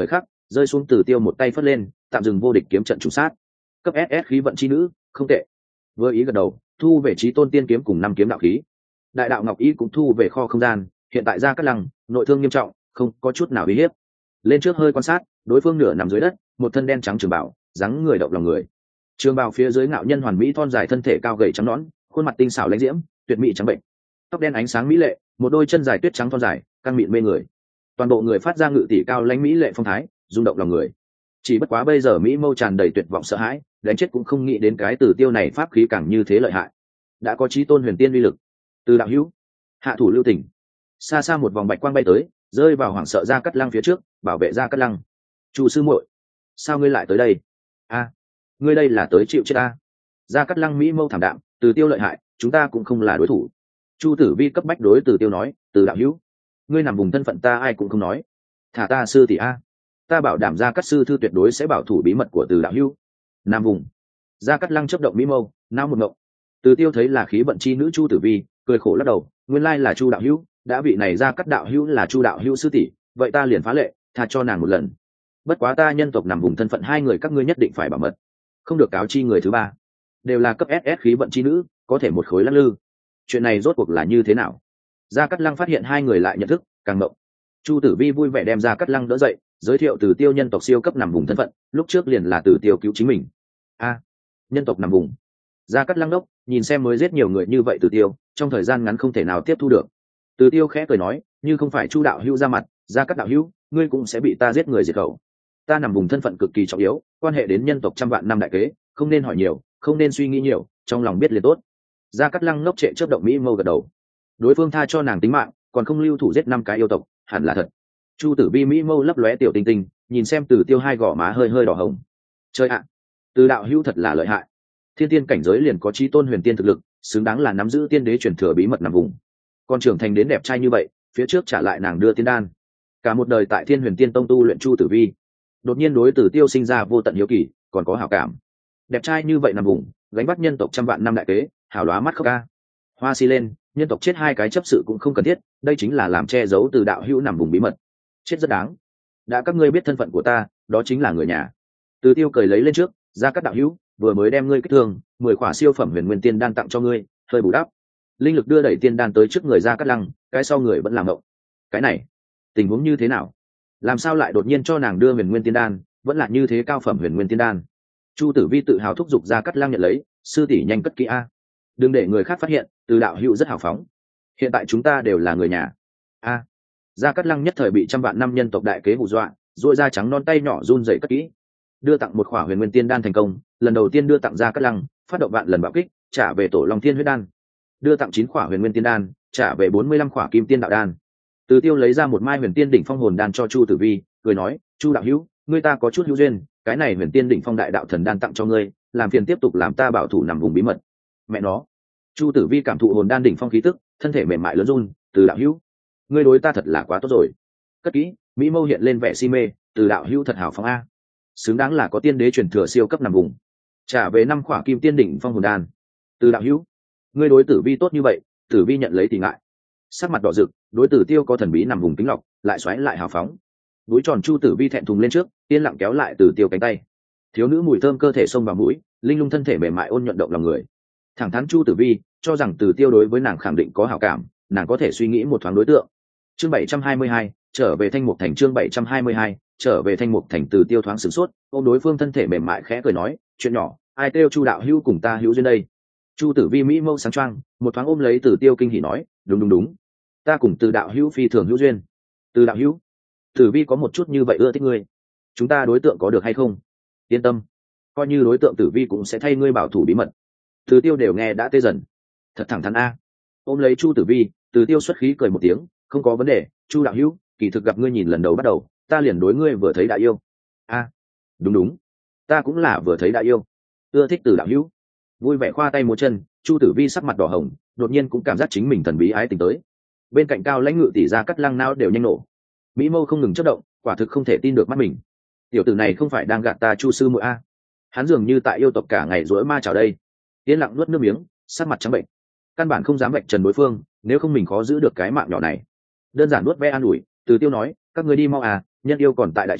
rơi xuống Từ Tiêu một tay phất lên, tạm dừng vô địch kiếm trận chủ sát. Cấp SS khí vận chi nữ, không tệ. Vừa ý gật đầu, thu về Chí Tôn tiên kiếm cùng 5 kiếm đạo khí. Đại đạo ngọc ý cũng thu về kho không gian, hiện tại Gia Cát Lăng nội thương nghiêm trọng, không có chút nào uy hiếp. Lên trước hơi quan sát, đối phương nửa nằm dưới đất, một thân đen trắng trường bảo, dáng người động lòng người. Trường bào phía dưới ngạo nhân hoàn mỹ thon dài thân thể cao gầy trắng nõn, khuôn mặt tinh xảo lãnh diễm, tuyệt mỹ trắng bệnh. Tóc đen ánh sáng mỹ lệ, một đôi chân dài tuyết trắng thon dài, căng mịn mê người. Toàn bộ người phát ra ngự tỷ cao lãnh mỹ lệ phong thái, rung động lòng người. Chỉ bất quá bây giờ mỹ mâu tràn đầy tuyệt vọng sợ hãi, đánh chết cũng không nghĩ đến cái Từ Tiêu này pháp khí càng như thế lợi hại. Đã có Chí Tôn huyền tiên uy lực. Từ đạo hữu, hạ thủ lưu tình. Xa xa một vòng bạch quang bay tới, rơi vào hoảng sợ Gia Cát Lăng phía trước, bảo vệ Gia Cát Lăng. Chu sư muội, sao ngươi lại tới đây? A, ngươi đây là tới chịu chết a? Gia Cát Lăng mỹ mâu thảm đạm, Từ Tiêu lợi hại, chúng ta cũng không là đối thủ. Chu Tử Vi cấp bách đối Từ Tiêu nói, Từ đạo hữu, ngươi nằm vùng thân phận ta ai cũng không nói, thả ta sư tỷ a, ta bảo đảm Gia Cát sư thư tuyệt đối sẽ bảo thủ bí mật của Từ đạo hữu. Nam vùng. Gia Cát Lăng chớp động mỹ mâu, nao một ngộng. Từ Tiêu thấy là khí vận chi nữ Chu Tử Vi, cười khổ lắc đầu, nguyên lai là Chu đạo hữu, đã vị này Gia Cát đạo hữu là Chu đạo hữu sư tỷ, vậy ta liền phá lệ, tha cho nàng một lần. Bất quá ta nhân tộc nằm vùng thân phận hai người các ngươi nhất định phải bảo mật, không được cáo chi người thứ ba. Đều là cấp SS khí vận chi nữ, có thể một khối lắc lư. Chuyện này rốt cuộc là như thế nào? Gia Cát Lăng phát hiện hai người lại nhận thức, càng mộng. Chu Tử Vi vui vẻ đem Gia Cát Lăng đỡ dậy, giới thiệu Từ Tiêu nhân tộc siêu cấp nằm vùng thân phận, lúc trước liền là Từ Tiêu cứu chính mình. A, nhân tộc nằm vùng. Gia Cát Lăng đốc, nhìn xem mới giết nhiều người như vậy Từ Tiêu, trong thời gian ngắn không thể nào tiếp thu được. Từ Tiêu khẽ cười nói, như không phải Chu đạo hữu ra mặt, Gia Cát đạo hữu, ngươi cũng sẽ bị ta giết người diệt khẩu. Ta nằm vùng thân phận cực kỳ trọng yếu, quan hệ đến nhân tộc trăm vạn năm đại kế, không nên hỏi nhiều, không nên suy nghĩ nhiều, trong lòng biết liền tốt. Gia Cát Lăng ngốc trệ chớp động mỹ mâu gật đầu. Đối phương tha cho nàng tính mạng, còn không lưu thủ giết 5 cái yêu tộc, hẳn là thật. Chu Tử Vi mỹ mâu lấp lóe tiểu tinh tinh, nhìn xem Từ Tiêu hai gò má hơi hơi đỏ hồng. Chơi ạ, Từ đạo hữu thật là lợi hại. Thiên tiên cảnh giới liền có Chí Tôn huyền tiên thực lực, xứng đáng là nắm giữ tiên đế truyền thừa bí mật nằm vùng. Con trưởng thành đến đẹp trai như vậy, phía trước trả lại nàng đưa tiên đan. Cả một đời tại Thiên Huyền Tiên Tông tu luyện Chu Tử Vi, đột nhiên đối Từ Tiêu sinh ra vô tận hiếu kỳ, còn có hảo cảm. Đẹp trai như vậy nằm vùng, gánh bắt nhân tộc trăm vạn năm đại kế, hảo lóa mắt khóc ca. Hoa si lên, nhân tộc chết 2 cái chấp sự cũng không cần thiết, đây chính là làm che giấu Từ đạo hữu nằm vùng bí mật. Chết rất đáng. Đã các ngươi biết thân phận của ta, đó chính là người nhà. Từ Tiêu cười lấy lên trước, Gia Cát đạo hữu, vừa mới đem ngươi kích thương, 10 khỏa siêu phẩm huyền nguyên tiên đan tặng cho ngươi, hơi bù đắp. Linh lực đưa đẩy tiên đan tới trước người Gia Cát Lăng, cái sau người vẫn làm ngộng. Cái này, tình huống như thế nào? Làm sao lại đột nhiên cho nàng đưa huyền nguyên tiên đan, vẫn là như thế cao phẩm huyền nguyên tiên đan? Chu Tử Vi tự hào thúc giục Gia Cát Lăng nhận lấy, sư tỷ nhanh cất kỹ a, đừng để người khác phát hiện, Từ đạo hữu rất hào phóng. Hiện tại chúng ta đều là người nhà. A. Gia Cát Lăng nhất thời bị trăm vạn năm nhân tộc đại kế hù dọa, duỗi ra trắng non tay nhỏ run rẩy cất kỹ. Đưa tặng một khỏa huyền nguyên tiên đan thành công, lần đầu tiên đưa tặng Gia Cát Lăng, phát động vạn lần bạo kích, trả về tổ Long Thiên huyết đan. Đưa tặng 9 khỏa huyền nguyên tiên đan, trả về 45 khỏa kim tiên đạo đan. Từ Tiêu lấy ra một mai huyền tiên đỉnh phong hồn đan cho Chu Tử Vi, cười nói, Chu đạo hữu, ngươi ta có chút hữu duyên, cái này huyền tiên đỉnh phong đại đạo thần đan tặng cho ngươi, làm phiền tiếp tục làm ta bảo thủ nằm vùng bí mật. Mẹ nó. Chu Tử Vi cảm thụ hồn đan đỉnh phong khí tức, thân thể mềm mại lớn run, Từ đạo hữu, ngươi đối ta thật là quá tốt rồi. Cất kỹ, mỹ mâu hiện lên vẻ si mê, Từ đạo hữu thật hảo phóng a, xứng đáng là có tiên đế truyền thừa siêu cấp nằm vùng. Trả về 5 khỏa kim tiên đỉnh phong hồn đan. Từ đạo hữu, ngươi đối Tử Vi tốt như vậy, Tử Vi nhận lấy thì ngại. Sắc mặt đỏ rực, đối Tử Tiêu có thần bí nằm vùng kính lọc, lại xoáy lại hào phóng. Núi tròn Chu Tử Vi thẹn thùng lên trước, yên lặng kéo lại Tử Tiêu cánh tay. Thiếu nữ mùi thơm cơ thể xông vào mũi, linh lung thân thể mềm mại ôn nhuận động lòng người. Thẳng thắn Chu Tử Vi cho rằng Tử Tiêu đối với nàng khẳng định có hảo cảm, nàng có thể suy nghĩ một thoáng đối tượng. Chương 722, trở về Thanh Mục Thành. Chương 722, trở về Thanh Mục Thành. Tử Tiêu thoáng sửng sốt, ôm đối phương thân thể mềm mại khẽ cười nói, chuyện nhỏ, ai kêu Chu đạo hữu cùng ta hữu duyên đây. Chu Tử Vi mỹ mâu sáng choang, một thoáng ôm lấy Tử Tiêu kinh hỉ nói, đúng, ta cùng Từ đạo hữu phi thường hữu duyên. Từ đạo hữu, Tử Vi có một chút như vậy ưa thích ngươi, chúng ta đối tượng có được hay không? Yên tâm, coi như đối tượng Tử Vi cũng sẽ thay ngươi bảo thủ bí mật. Tử Tiêu đều nghe đã tê dần, thật thẳng thắn a. Ôm lấy Chu Tử Vi, Tử Tiêu xuất khí cười một tiếng, không có vấn đề, Chu đạo hữu, kỳ thực gặp ngươi nhìn lần đầu bắt đầu, ta liền đối ngươi vừa thấy đã yêu. A, đúng, ta cũng là vừa thấy đã yêu, ưa thích Từ đạo hữu. Vui vẻ khoa tay múa chân, Chu Tử Vi sắc mặt đỏ hồng, đột nhiên cũng cảm giác chính mình thần bí ái tình tới. Bên cạnh cao lãnh ngự tỷ Gia Cát Lăng não đều nhanh nổ, mỹ mâu không ngừng chớp động, quả thực không thể tin được mắt mình. Tiểu tử này không phải đang gạt ta Chu sư muội a? Hắn dường như tại yêu tộc cả ngày rỗi ma chảo đây. Yên lặng nuốt nước miếng, sắc mặt trắng bệnh, căn bản không dám vạch trần đối phương, nếu không mình khó giữ được cái mạng nhỏ này. Đơn giản nuốt ve an ủi, Từ Tiêu nói, các ngươi đi mau à, nhân yêu còn tại đại chiến,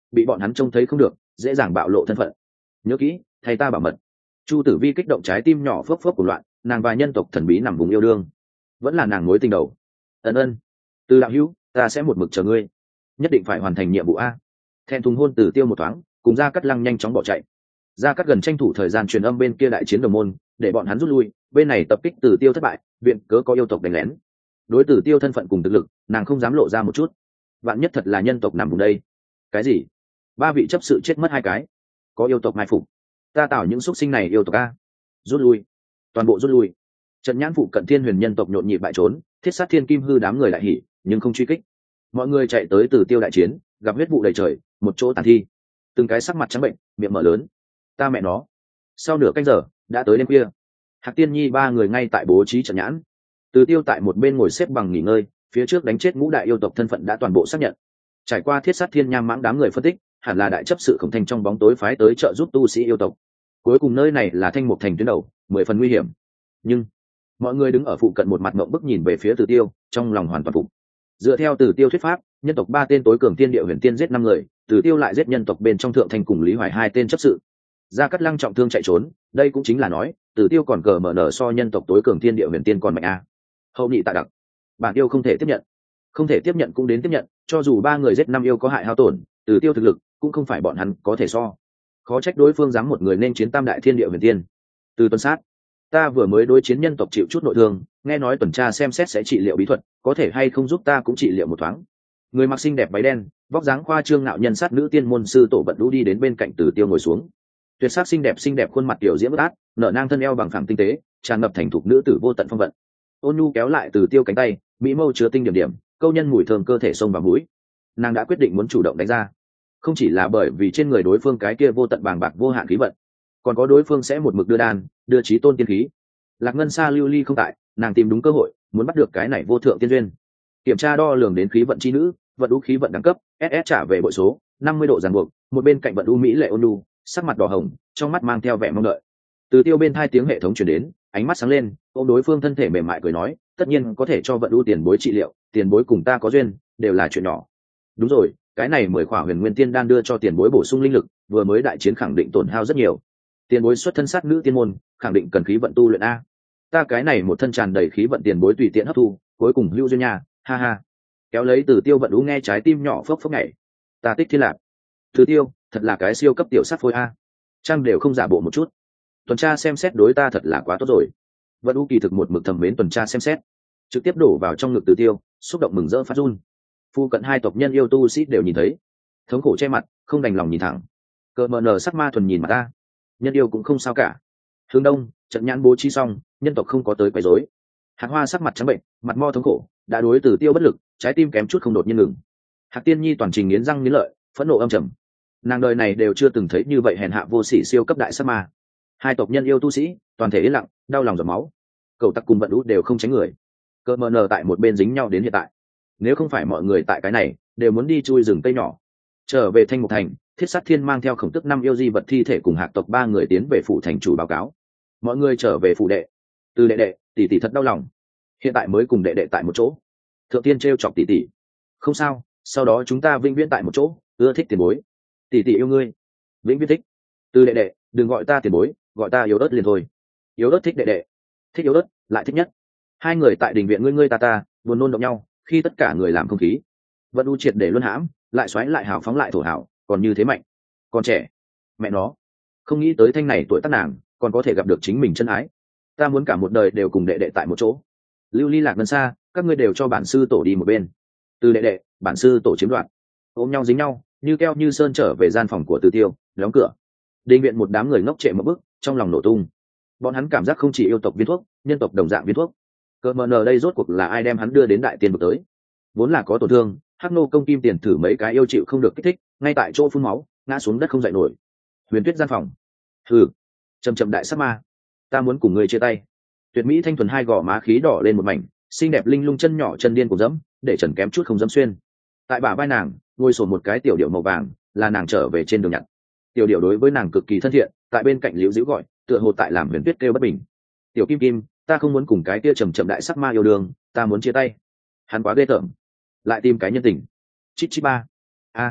bị bọn hắn trông thấy không được, dễ dàng bạo lộ thân phận. Nhớ kỹ, thầy ta bảo mật. Chu Tử Vi kích động, trái tim nhỏ phốc phốc của loạn, nàng và nhân tộc thần bí nằm vùng yêu đương, vẫn là nàng mối tình đầu. Ân, Từ đạo hữu, ta sẽ một mực chờ ngươi, nhất định phải hoàn thành nhiệm vụ a. Thẹn thùng hôn Tử Tiêu một thoáng, cùng Gia Cát Lăng nhanh chóng bỏ chạy. Gia Cát gần tranh thủ thời gian truyền âm bên kia đại chiến đồng môn, để bọn hắn rút lui, bên này tập kích Tử Tiêu thất bại, viện cớ có yêu tộc đánh lén. Đối Tử Tiêu thân phận cùng thực lực, nàng không dám lộ ra một chút. Vạn nhất thật là nhân tộc nằm vùng đây. Cái gì? 3 vị chấp sự chết mất 2 cái, có yêu tộc mai phục. Ta tạo những xuất sinh này yêu tộc a. Rút lui, toàn bộ rút lui. Trận Nhãn phụ cận Thiên Huyền nhân tộc nhộn nhịp bại trốn, Thiết Sát Thiên Kim Hư đám người lại hỉ, nhưng không truy kích. Mọi người chạy tới Tử Tiêu đại chiến, gặp huyết vụ đầy trời, một chỗ tàn thi, từng cái sắc mặt trắng bệnh, miệng mở lớn. Ta mẹ nó. Sau nửa canh giờ, đã tới đêm khuya. Hạc Tiên Nhi 3 người ngay tại bố trí trận nhãn. Tử Tiêu tại một bên ngồi xếp bằng nghỉ ngơi, phía trước đánh chết ngũ đại yêu tộc thân phận đã toàn bộ xác nhận. Trải qua Thiết Sát Thiên Nham Mãng đám người phân tích, hẳn là đại chấp sự Khổng Thanh trong bóng tối phái tới trợ giúp tu sĩ yêu tộc. Cuối cùng nơi này là Thanh Mục thành tuyến đầu, 10 phần nguy hiểm. Nhưng mọi người đứng ở phụ cận một mặt ngậm bức nhìn về phía Tử Tiêu, trong lòng hoàn toàn phục. Dựa theo Tử Tiêu thuyết pháp, nhân tộc 3 tên tối cường tiên địa huyền tiên giết 5 người, Tử Tiêu lại giết nhân tộc bên trong Thượng Thanh cùng Lý Hoài 2 tên chấp sự. Gia Cát Lăng trọng thương chạy trốn, đây cũng chính là nói, Tử Tiêu còn cờ mở nở so nhân tộc tối cường tiên địa huyền tiên còn mạnh a. Hậu nhị tạ đặc, bản yêu không thể tiếp nhận. Không thể tiếp nhận cũng đến tiếp nhận, cho dù 3 người giết 5 yêu có hại hao tổn, Tử Tiêu thực lực cũng không phải bọn hắn có thể so. Khó trách đối phương dám một người nên chiến tam đại thiên địa huyền tiên. Từ tuần sát, ta vừa mới đối chiến nhân tộc chịu chút nội thương, nghe nói tuần tra xem xét sẽ trị liệu bí thuật, có thể hay không giúp ta cũng trị liệu một thoáng. Người mặc xinh đẹp váy đen, vóc dáng khoa trương ngạo nhân sát nữ tiên môn sư Tổ Vận Lũ đi đến bên cạnh Tử Tiêu ngồi xuống. Tuyệt sắc xinh đẹp khuôn mặt tiểu diễm át, nở nang thân eo bằng phẳng tinh tế, tràn ngập thành thục nữ tử vô tận phong vận. Ôn nhu kéo lại Tử Tiêu cánh tay, mỹ mâu chứa tinh điểm điểm, câu nhân mùi thơm cơ thể xông vào mũi. Nàng đã quyết định muốn chủ động đánh ra, không chỉ là bởi vì trên người đối phương cái kia vô tận bàng bạc vô hạn khí vận, còn có đối phương sẽ một mực đưa đan, đưa chí tôn tiên khí. Lạc Ngân Sa lưu ly không tại, nàng tìm đúng cơ hội, muốn bắt được cái này vô thượng tiên duyên. Kiểm tra đo lường đến khí vận chi nữ, vận u khí vận đẳng cấp, SS trả về bội số 50 độ ràng buộc, một bên cạnh vận u mỹ lệ ôn nhu, sắc mặt đỏ hồng, trong mắt mang theo vẻ mong đợi. Từ Tiêu bên 2 tiếng hệ thống truyền đến, ánh mắt sáng lên, ôm đối phương thân thể mềm mại cười nói, tất nhiên có thể cho vận u tiền bối trị liệu, tiền bối cùng ta có duyên, đều là chuyện nhỏ. Đúng rồi, cái này 10 khỏa huyền nguyên tiên đan đưa cho tiền bối bổ sung linh lực, vừa mới đại chiến khẳng định tổn hao rất nhiều. Tiền bối xuất thân sát nữ tiên môn, khẳng định cần khí vận tu luyện a. Ta cái này một thân tràn đầy khí vận, tiền bối tùy tiện hấp thu, cuối cùng hữu duyên nha, ha ha. Kéo lấy Tử Tiêu vận u nghe trái tim nhỏ phốc phốc nhảy. Ta tích thiên lạc. Tử Tiêu, thật là cái siêu cấp tiểu sát phôi a. Trang đều không giả bộ một chút. Tuần tra xem xét đối ta thật là quá tốt rồi. Vận u kỳ thực một mực thầm mến tuần tra xem xét, trực tiếp đổ vào trong ngực Tử Tiêu, xúc động mừng rỡ phát run. Phu cận 2 tộc nhân yêu tu sĩ đều nhìn thấy, thống khổ che mặt, không đành lòng nhìn thẳng. Cờ mờ nờ sắc ma thuần nhìn mặt ta, nhân yêu cũng không sao cả. Hướng đông, trận nhãn bố trí xong, nhân tộc không có tới quấy rối. Hạc Hoa sắc mặt trắng bệnh, mặt mo thống khổ, đã đối Tử Tiêu bất lực, trái tim kém chút không đột nhiên ngừng. Hạc Tiên Nhi toàn trình nghiến răng nghiến lợi, phẫn nộ âm trầm. Nàng đời này đều chưa từng thấy như vậy hèn hạ vô sỉ siêu cấp đại sát ma. 2 tộc nhân yêu tu sĩ toàn thể yên lặng, đau lòng giọt máu. Cậu tặc cùng Vận Lũ đều không tránh người. Cờ mờ nờ tại một bên dính nhau đến hiện tại. Nếu không phải mọi người tại cái này đều muốn đi chui rừng cây nhỏ. Trở về Thanh Mục thành, Thiết Sát Thiên mang theo Khổng Tức 5 yêu di vật thi thể cùng Hạc tộc 3 người tiến về phủ thành chủ báo cáo. Mọi người trở về phủ đệ. Từ đệ đệ, tỷ tỷ thật đau lòng, hiện tại mới cùng đệ đệ tại một chỗ. Thượng tiên trêu chọc tỷ tỷ. Không sao, sau đó chúng ta vĩnh viễn tại một chỗ, ưa thích tiền bối. Tỷ tỷ yêu ngươi, vĩnh viễn thích. Từ đệ đệ, đừng gọi ta tiền bối, gọi ta yếu ớt liền thôi. Yếu ớt thích đệ đệ, thích yếu ớt lại thích nhất. 2 người tại đình viện ngươi ta buồn nôn động nhau, khi tất cả người làm không khí. Vận u triệt để luân hãm, lại xoáy lại hào phóng lại thổ hảo, còn như thế mạnh, còn trẻ. Mẹ nó, không nghĩ tới thanh này tuổi tác nàng còn có thể gặp được chính mình chân ái. Ta muốn cả một đời đều cùng đệ đệ tại một chỗ. Lưu ly Lạc Ngân Sa, các ngươi đều cho bản sư tổ đi một bên. Từ đệ đệ, bản sư tổ chiếm đoạt. Ôm nhau dính nhau, như keo như sơn trở về gian phòng của Tử Tiêu, đóng cửa. Đình viện một đám người ngốc trệ một bức, trong lòng nổ tung. Bọn hắn cảm giác không chỉ yêu tộc viên thuốc, nhân tộc đồng dạng viên thuốc. Cờ mờ nờ đây rốt cuộc là ai đem hắn đưa đến đại tiên vực tới? Vốn là có tổn thương, Hắc Nô công kim tiền thử mấy cái yêu chịu không được kích thích, ngay tại chỗ phun máu, ngã xuống đất không dậy nổi. Huyền Tuyết gian phòng. Hừ, chậm đại sát ma, ta muốn cùng ngươi chia tay. Tuyệt mỹ thanh thuần 2 gò má khí đỏ lên một mảnh, xinh đẹp linh lung chân nhỏ chân điên của dẫm, để trần kém chút không dẫm xuyên. Tại bả vai nàng ngồi sồn một cái tiểu điệu màu vàng, là nàng trở về trên đường nhặt. Tiểu điệu đối với nàng cực kỳ thân thiện, tại bên cạnh liễu dĩu gọi, tựa hồ tại làm Huyền Tuyết kêu bất bình. Tiểu Kim Kim, ta không muốn cùng cái kia chậm đại sắc ma yêu đương, ta muốn chia tay. Hắn quá ghê tởm, lại tìm cái nhân tình. Chít chít ba. A.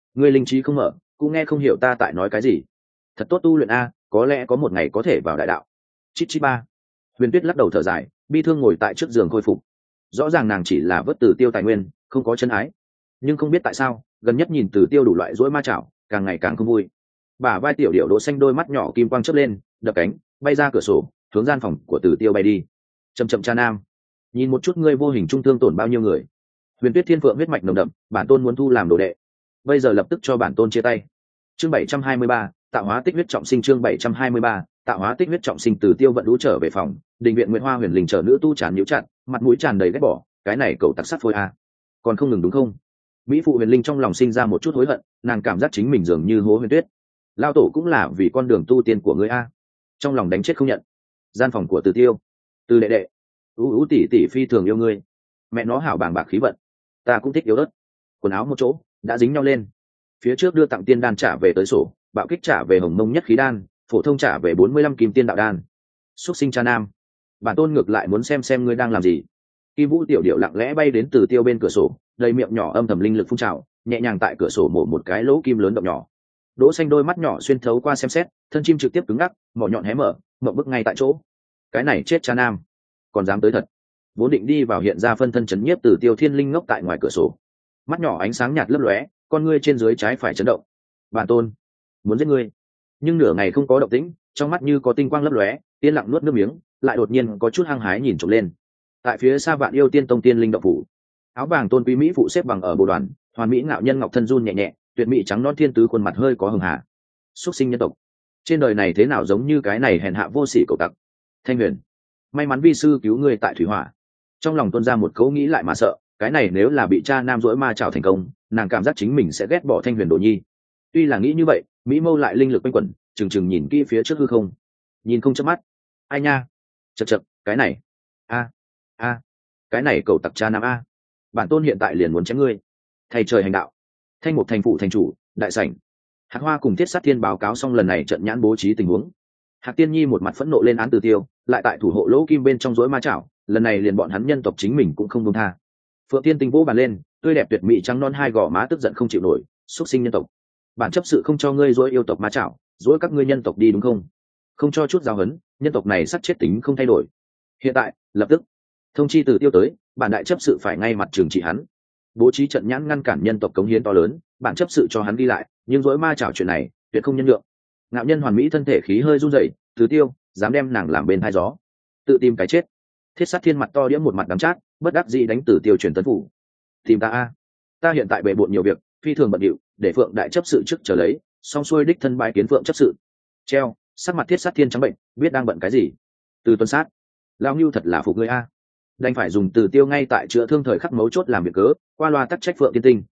Ngươi linh trí không mở, cũng nghe không hiểu ta tại nói cái gì. Thật tốt tu luyện a, có lẽ có một ngày có thể vào đại đạo. Chít chít ba. Huyền Tuyết lắc đầu thở dài, bi thương ngồi tại trước giường khôi phục. Rõ ràng nàng chỉ là vớt Từ Tiêu tài nguyên, không có chân ái, nhưng không biết tại sao gần nhất nhìn Từ Tiêu đủ loại rỗi ma chảo, càng ngày càng không vui. Bả vai tiểu điệu đỗ xanh đôi mắt nhỏ kim quang chớp lên, đập cánh bay ra cửa sổ, hướng gian phòng của Từ Tiêu bay đi. Chậm chậm cha nam, nhìn một chút ngươi vô hình trung thương tổn bao nhiêu người. Huyền Tuyết Thiên Phượng huyết mạch nồng đậm, bản tôn muốn thu làm đồ đệ, bây giờ lập tức cho bản tôn chia tay. Chương 723, tạo hóa tích huyết trọng sinh. Chương 723, tạo hóa tích huyết trọng sinh. Từ Tiêu vận lũ trở về phòng, đình viện Nguyệt Hoa Huyền Linh chờ nữ tu tràn nhíu chặt, mặt mũi tràn đầy ghét bỏ, cái này cậu tặc sắt phôi a, còn không ngừng đúng không? Mỹ phụ Huyền Linh trong lòng sinh ra một chút hối hận, nàng cảm giác chính mình dường như hố Huyền Tuyết. Lao tổ cũng là vì con đường tu tiên của ngươi a, trong lòng đánh chết không nhận. Gian phòng của Từ Tiêu, Từ đệ đệ, ú tỷ tỷ phi thường yêu ngươi, mẹ nó hảo bàng bạc khí vận, ta cũng thích yếu ớt. Quần áo một chỗ đã dính nhau lên, phía trước đưa tặng tiên đan trả về tới sổ, bạo kích trả về hồng mông nhất khí đan, phổ thông trả về 45 kim tiên đạo đan. Xuất sinh cha nam, bản tôn ngược lại muốn xem ngươi đang làm gì. Kim Vũ tiểu điệu lặng lẽ bay đến Từ Tiêu bên cửa sổ, đầy miệng nhỏ âm thầm linh lực phun trào, nhẹ nhàng tại cửa sổ mổ một cái lỗ kim lớn động nhỏ. Đỗ Xanh đôi mắt nhỏ xuyên thấu qua xem xét, thân chim trực tiếp cứng ngắc, mỏ nhọn hé mở, ngậm bức ngay tại chỗ. Cái này chết cha nam, còn dám tới thật. Vốn định đi vào hiện ra phân thân chấn nhiếp Từ Tiêu thiên linh ngốc tại ngoài cửa sổ, mắt nhỏ ánh sáng nhạt lấp lóe, con ngươi trên dưới trái phải chấn động. Bản tôn muốn giết ngươi. Nhưng nửa ngày không có động tĩnh, trong mắt như có tinh quang lấp lóe, yên lặng nuốt nước miếng, lại đột nhiên có chút hăng hái nhìn trộm lên. Tại phía xa Vạn Yêu Tiên Tông tiên linh động phủ, áo vàng tôn quý mỹ phụ xếp bằng ở bộ đoàn, hoàn mỹ ngạo nhân ngọc thân run nhẹ nhẹ, tuyệt mỹ trắng non thiên tứ khuôn mặt hơi có hường hà. Xuất sinh nhân tộc, trên đời này thế nào giống như cái này hèn hạ vô sỉ cậu tặc. Thanh Huyền, may mắn vi sư cứu ngươi tại thủy hỏa. Trong lòng tuôn ra một câu nghĩ lại mà sợ, cái này nếu là bị cha nam dỗi ma trảo thành công, nàng cảm giác chính mình sẽ ghét bỏ Thanh Huyền Đồ Nhi. Tuy là nghĩ như vậy, mỹ mâu lại linh lực quanh quẩn, chừng nhìn kỹ phía trước hư không, nhìn không chớp mắt. Ai nha, chật chật, cái này, a, cái này cậu tặc cha nam a, bản tôn hiện tại liền muốn chém ngươi. Thầy trời hành đạo, Thanh Mục thành phụ thành chủ, đại sảnh. Hạc Hoa cùng Thiết Sát Thiên báo cáo xong lần này trận nhãn bố trí tình huống. Hạc Tiên Nhi một mặt phẫn nộ lên án Từ Tiêu, lại tại thủ hộ lỗ kim bên trong rối ma chảo, lần này liền bọn hắn nhân tộc chính mình cũng không buông tha. Phượng Tiên Tinh vỗ bàn lên, tươi đẹp tuyệt mỹ trắng non hai gò má tức giận không chịu nổi, xuất sinh nhân tộc, bản chấp sự không cho ngươi dối yêu tộc ma chảo, dối các ngươi nhân tộc đi đúng không? Không cho chút giáo huấn, nhân tộc này sắp chết tính không thay đổi. Hiện tại, lập tức thông chi Từ Tiêu tới, bản đại chấp sự phải ngay mặt trừng trị hắn, bố trí trận nhãn ngăn cản nhân tộc cống hiến to lớn, bản chấp sự cho hắn đi lại, nhưng dối ma chảo chuyện này tuyệt không nhân lượng. Ngạo nhân hoàn mỹ thân thể khí hơi run rẩy, Từ Tiêu dám đem nàng làm bên hai gió, tự tìm cái chết. Thiết Sát Thiên mặt to đĩa một mặt đắng chát, bất đắc dĩ đánh Từ Tiêu truyền tấn phủ. Tìm ta a, ta hiện tại bề bộn nhiều việc, phi thường bận rộn, để Phượng đại chấp sự trước chờ lấy, xong xuôi đích thân bái kiến Phượng chấp sự. Treo, sắc mặt Thiết Sát Thiên trắng bệnh, biết đang bận cái gì. Từ Tuần Sát, lão Nưu thật là phục ngươi a, đành phải dùng Từ Tiêu ngay tại chữa thương thời khắc mấu chốt làm việc cớ, qua loa tắc trách Phượng Tiên Tinh.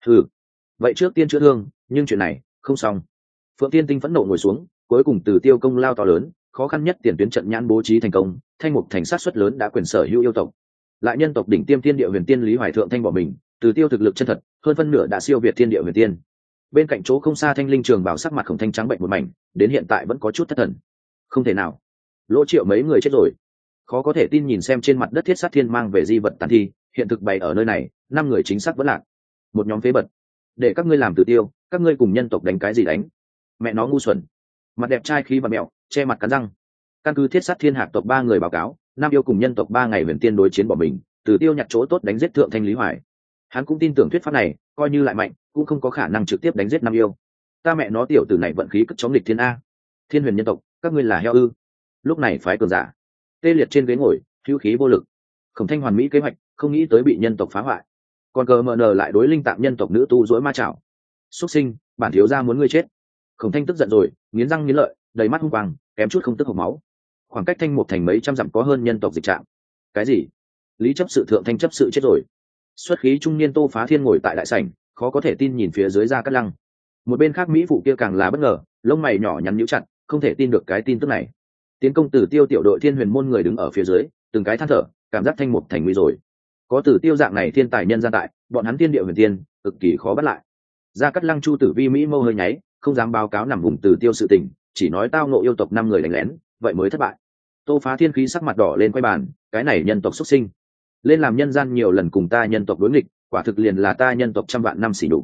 Vậy trước tiên chữa thương, nhưng chuyện này không xong. Phượng Tiên Tinh phẫn nộ ngồi xuống, cuối cùng Từ Tiêu công lao to lớn, khó khăn nhất tiền tuyến trận nhãn bố trí thành công, Thanh Mục thành sát suất lớn đã quyền sở hữu yêu tộc. Lại nhân tộc đỉnh tiêm thiên địa huyền tiên Lý Hoài Thượng thanh bỏ mình, Từ Tiêu thực lực chân thật, hơn phân nửa đã siêu việt thiên địa huyền tiên. Bên cạnh chỗ không xa Thanh Linh Trường bảo sắc mặt Khổng Thanh trắng bệnh một mảnh, đến hiện tại vẫn có chút thất thần. Không thể nào, Lỗ Triệu mấy người chết rồi. Khó có thể tin nhìn xem trên mặt đất Thiết Sát Thiên mang về di vật tàn thi, hiện thực bày ở nơi này, 5 người chính xác vẫn lạc. Một nhóm phế bật. Để các ngươi làm Từ Tiêu, các ngươi cùng nhân tộc đánh cái gì đánh? Mẹ nó ngu xuẩn. Mặt đẹp trai khí và mẹo, che mặt cắn răng. Căn cứ Thiết Sát Thiên Hạc tộc 3 người báo cáo, Nam yêu cùng nhân tộc 3 ngày huyền tiên đối chiến bỏ mình, Từ Tiêu nhặt chỗ tốt đánh giết Thượng Thanh Lý Hoài. Hắn cũng tin tưởng thuyết pháp này, coi như lại mạnh, cũng không có khả năng trực tiếp đánh giết Nam yêu. Ta mẹ nó tiểu tử này vận khí cất chống lịch thiên a. Thiên huyền nhân tộc, các ngươi là heo ư? Lúc này phái cường giả tê liệt trên ghế ngồi, hữu khí vô lực. Khổng Thanh hoàn mỹ kế hoạch, không nghĩ tới bị nhân tộc phá hoại. Còn cờ mờ nờ lại đối linh tạm nhân tộc nữ tu dối ma chảo. Xuất sinh, bản thiếu gia muốn ngươi chết. Khổng Thanh tức giận rồi, nghiến răng nghiến lợi, đầy mắt hung quang, kém chút không tức hộc máu. Khoảng cách Thanh Mục thành mấy trăm dặm có hơn nhân tộc dịch trạm. Cái gì? Lý chấp sự Thượng Thanh chấp sự chết rồi. Xuất khí trung niên Tô Phá Thiên ngồi tại đại sảnh, khó có thể tin nhìn phía dưới Gia Cát Lăng. Một bên khác mỹ phụ kia càng là bất ngờ, lông mày nhỏ nhắn nhíu chặt, không thể tin được cái tin tức này. Tiến công Tử Tiêu tiểu đội Thiên Huyền môn người đứng ở phía dưới, từng cái than thở, cảm giác Thanh Mục thành nguy rồi. Có Tử Tiêu dạng này thiên tài nhân gian tại, bọn hắn thiên địa huyền tiên, cực kỳ khó bắt lại. Gia Cát Lăng Chu Tử Vi mỹ mâu hơi nháy, không dám báo cáo nằm vùng Tử Tiêu sự tình, chỉ nói tao ngộ yêu tộc 5 người đánh lén, vậy mới thất bại. Tô Phá Thiên khí sắc mặt đỏ lên quay bàn, cái này nhân tộc xuất sinh, lên làm nhân gian nhiều lần cùng ta nhân tộc đối nghịch, quả thực liền là ta nhân tộc trăm vạn năm xỉ nhục.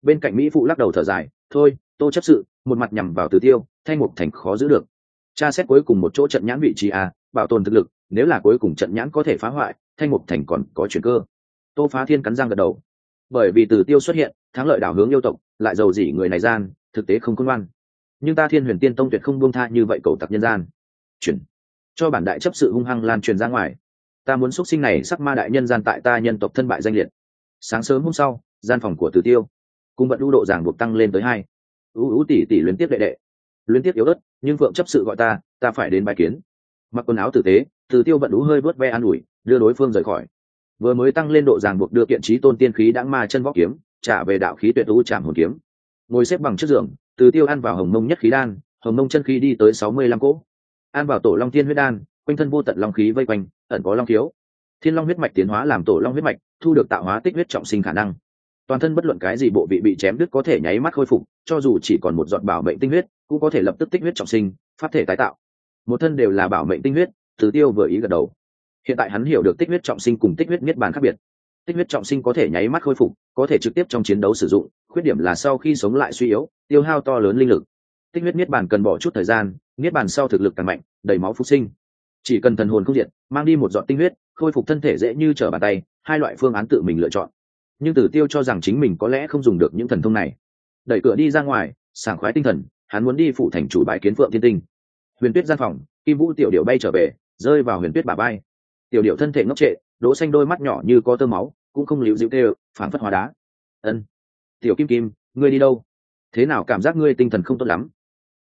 Bên cạnh mỹ phụ lắc đầu thở dài, thôi tô chấp sự, một mặt nhằm vào Từ Tiêu, Thanh Mục Thành khó giữ được. Tra xét cuối cùng một chỗ trận nhãn vị trí bảo tồn thực lực, nếu là cuối cùng trận nhãn có thể phá hoại, Thanh Mục Thành còn có chuyển cơ. Tô Phá Thiên cắn răng gật đầu. Bởi vì Từ Tiêu xuất hiện, thắng lợi đảo hướng yêu tộc, lại giàu dỉ người này gian, thực tế không khôn ngoan. Nhưng ta Thiên Huyền Tiên Tông tuyệt không buông tha như vậy cầu tặc nhân gian. Chuyển cho bản đại chấp sự hung hăng lan truyền ra ngoài. Ta muốn xuất sinh này sắc ma đại nhân gian tại ta nhân tộc thân bại danh liệt. Sáng sớm hôm sau, gian phòng của Từ Tiêu, cung vận ưu độ giảng buộc tăng lên tới 2. Ú tỷ tỷ luyến tiếp đệ đệ, luyến tiếp yếu ớt, nhưng Phượng chấp sự gọi ta phải đến bài kiến. Mặc quần áo tử tế, Từ Tiêu vận ú hơi vớt ve an ủi, đưa đối phương rời khỏi. Vừa mới tăng lên độ ràng buộc đưa kiện trí tôn tiên khí đãng ma chân võ kiếm trả về đạo khí tuyệt ú chạm hồn kiếm. Ngồi xếp bằng trước giường, Từ Tiêu ăn vào hồng mông nhất khí đan, hồng mông chân khí đi tới 65 cỗ. Ăn vào tổ long thiên huyết đan, quanh thân vô tận long khí vây quanh, ẩn có long khiếu. Thiên long huyết mạch tiến hóa làm tổ long huyết mạch, thu được tạo hóa tích huyết trọng sinh khả năng. Toàn thân bất luận cái gì bộ vị bị chém đứt có thể nháy mắt khôi phục, cho dù chỉ còn một giọt bảo mệnh tinh huyết, cũng có thể lập tức tích huyết trọng sinh, pháp thể tái tạo. Một thân đều là bảo mệnh tinh huyết, Từ Tiêu vừa ý gật đầu. Hiện tại hắn hiểu được tích huyết trọng sinh cùng tích huyết niết bàn khác biệt. Tích huyết trọng sinh có thể nháy mắt khôi phục, có thể trực tiếp trong chiến đấu sử dụng, khuyết điểm là sau khi sống lại suy yếu, tiêu hao to lớn linh lực. Tích huyết niết bàn cần bỏ chút thời gian, niết bàn sau thực lực càng mạnh, đầy máu phục sinh. Chỉ cần thần hồn không diệt, mang đi một giọt tinh huyết, khôi phục thân thể dễ như trở bàn tay, hai loại phương án tự mình lựa chọn. Nhưng Tử Tiêu cho rằng chính mình có lẽ không dùng được những thần thông này. Đẩy cửa đi ra ngoài, sảng khoái tinh thần, hắn muốn đi phụ thành chủ bái kiến Phượng Thiên Tinh. Huyền Tuyết gian phòng, Kim Vũ tiểu điểu bay trở về, rơi vào Huyền Tuyết bả vai. Tiểu điểu thân thể ngốc trệ, đỗ xanh đôi mắt nhỏ như có tơ máu, cũng không liễu dịu kêu, phảng phất hóa đá. Ân, tiểu Kim Kim, ngươi đi đâu? Thế nào cảm giác ngươi tinh thần không tốt lắm?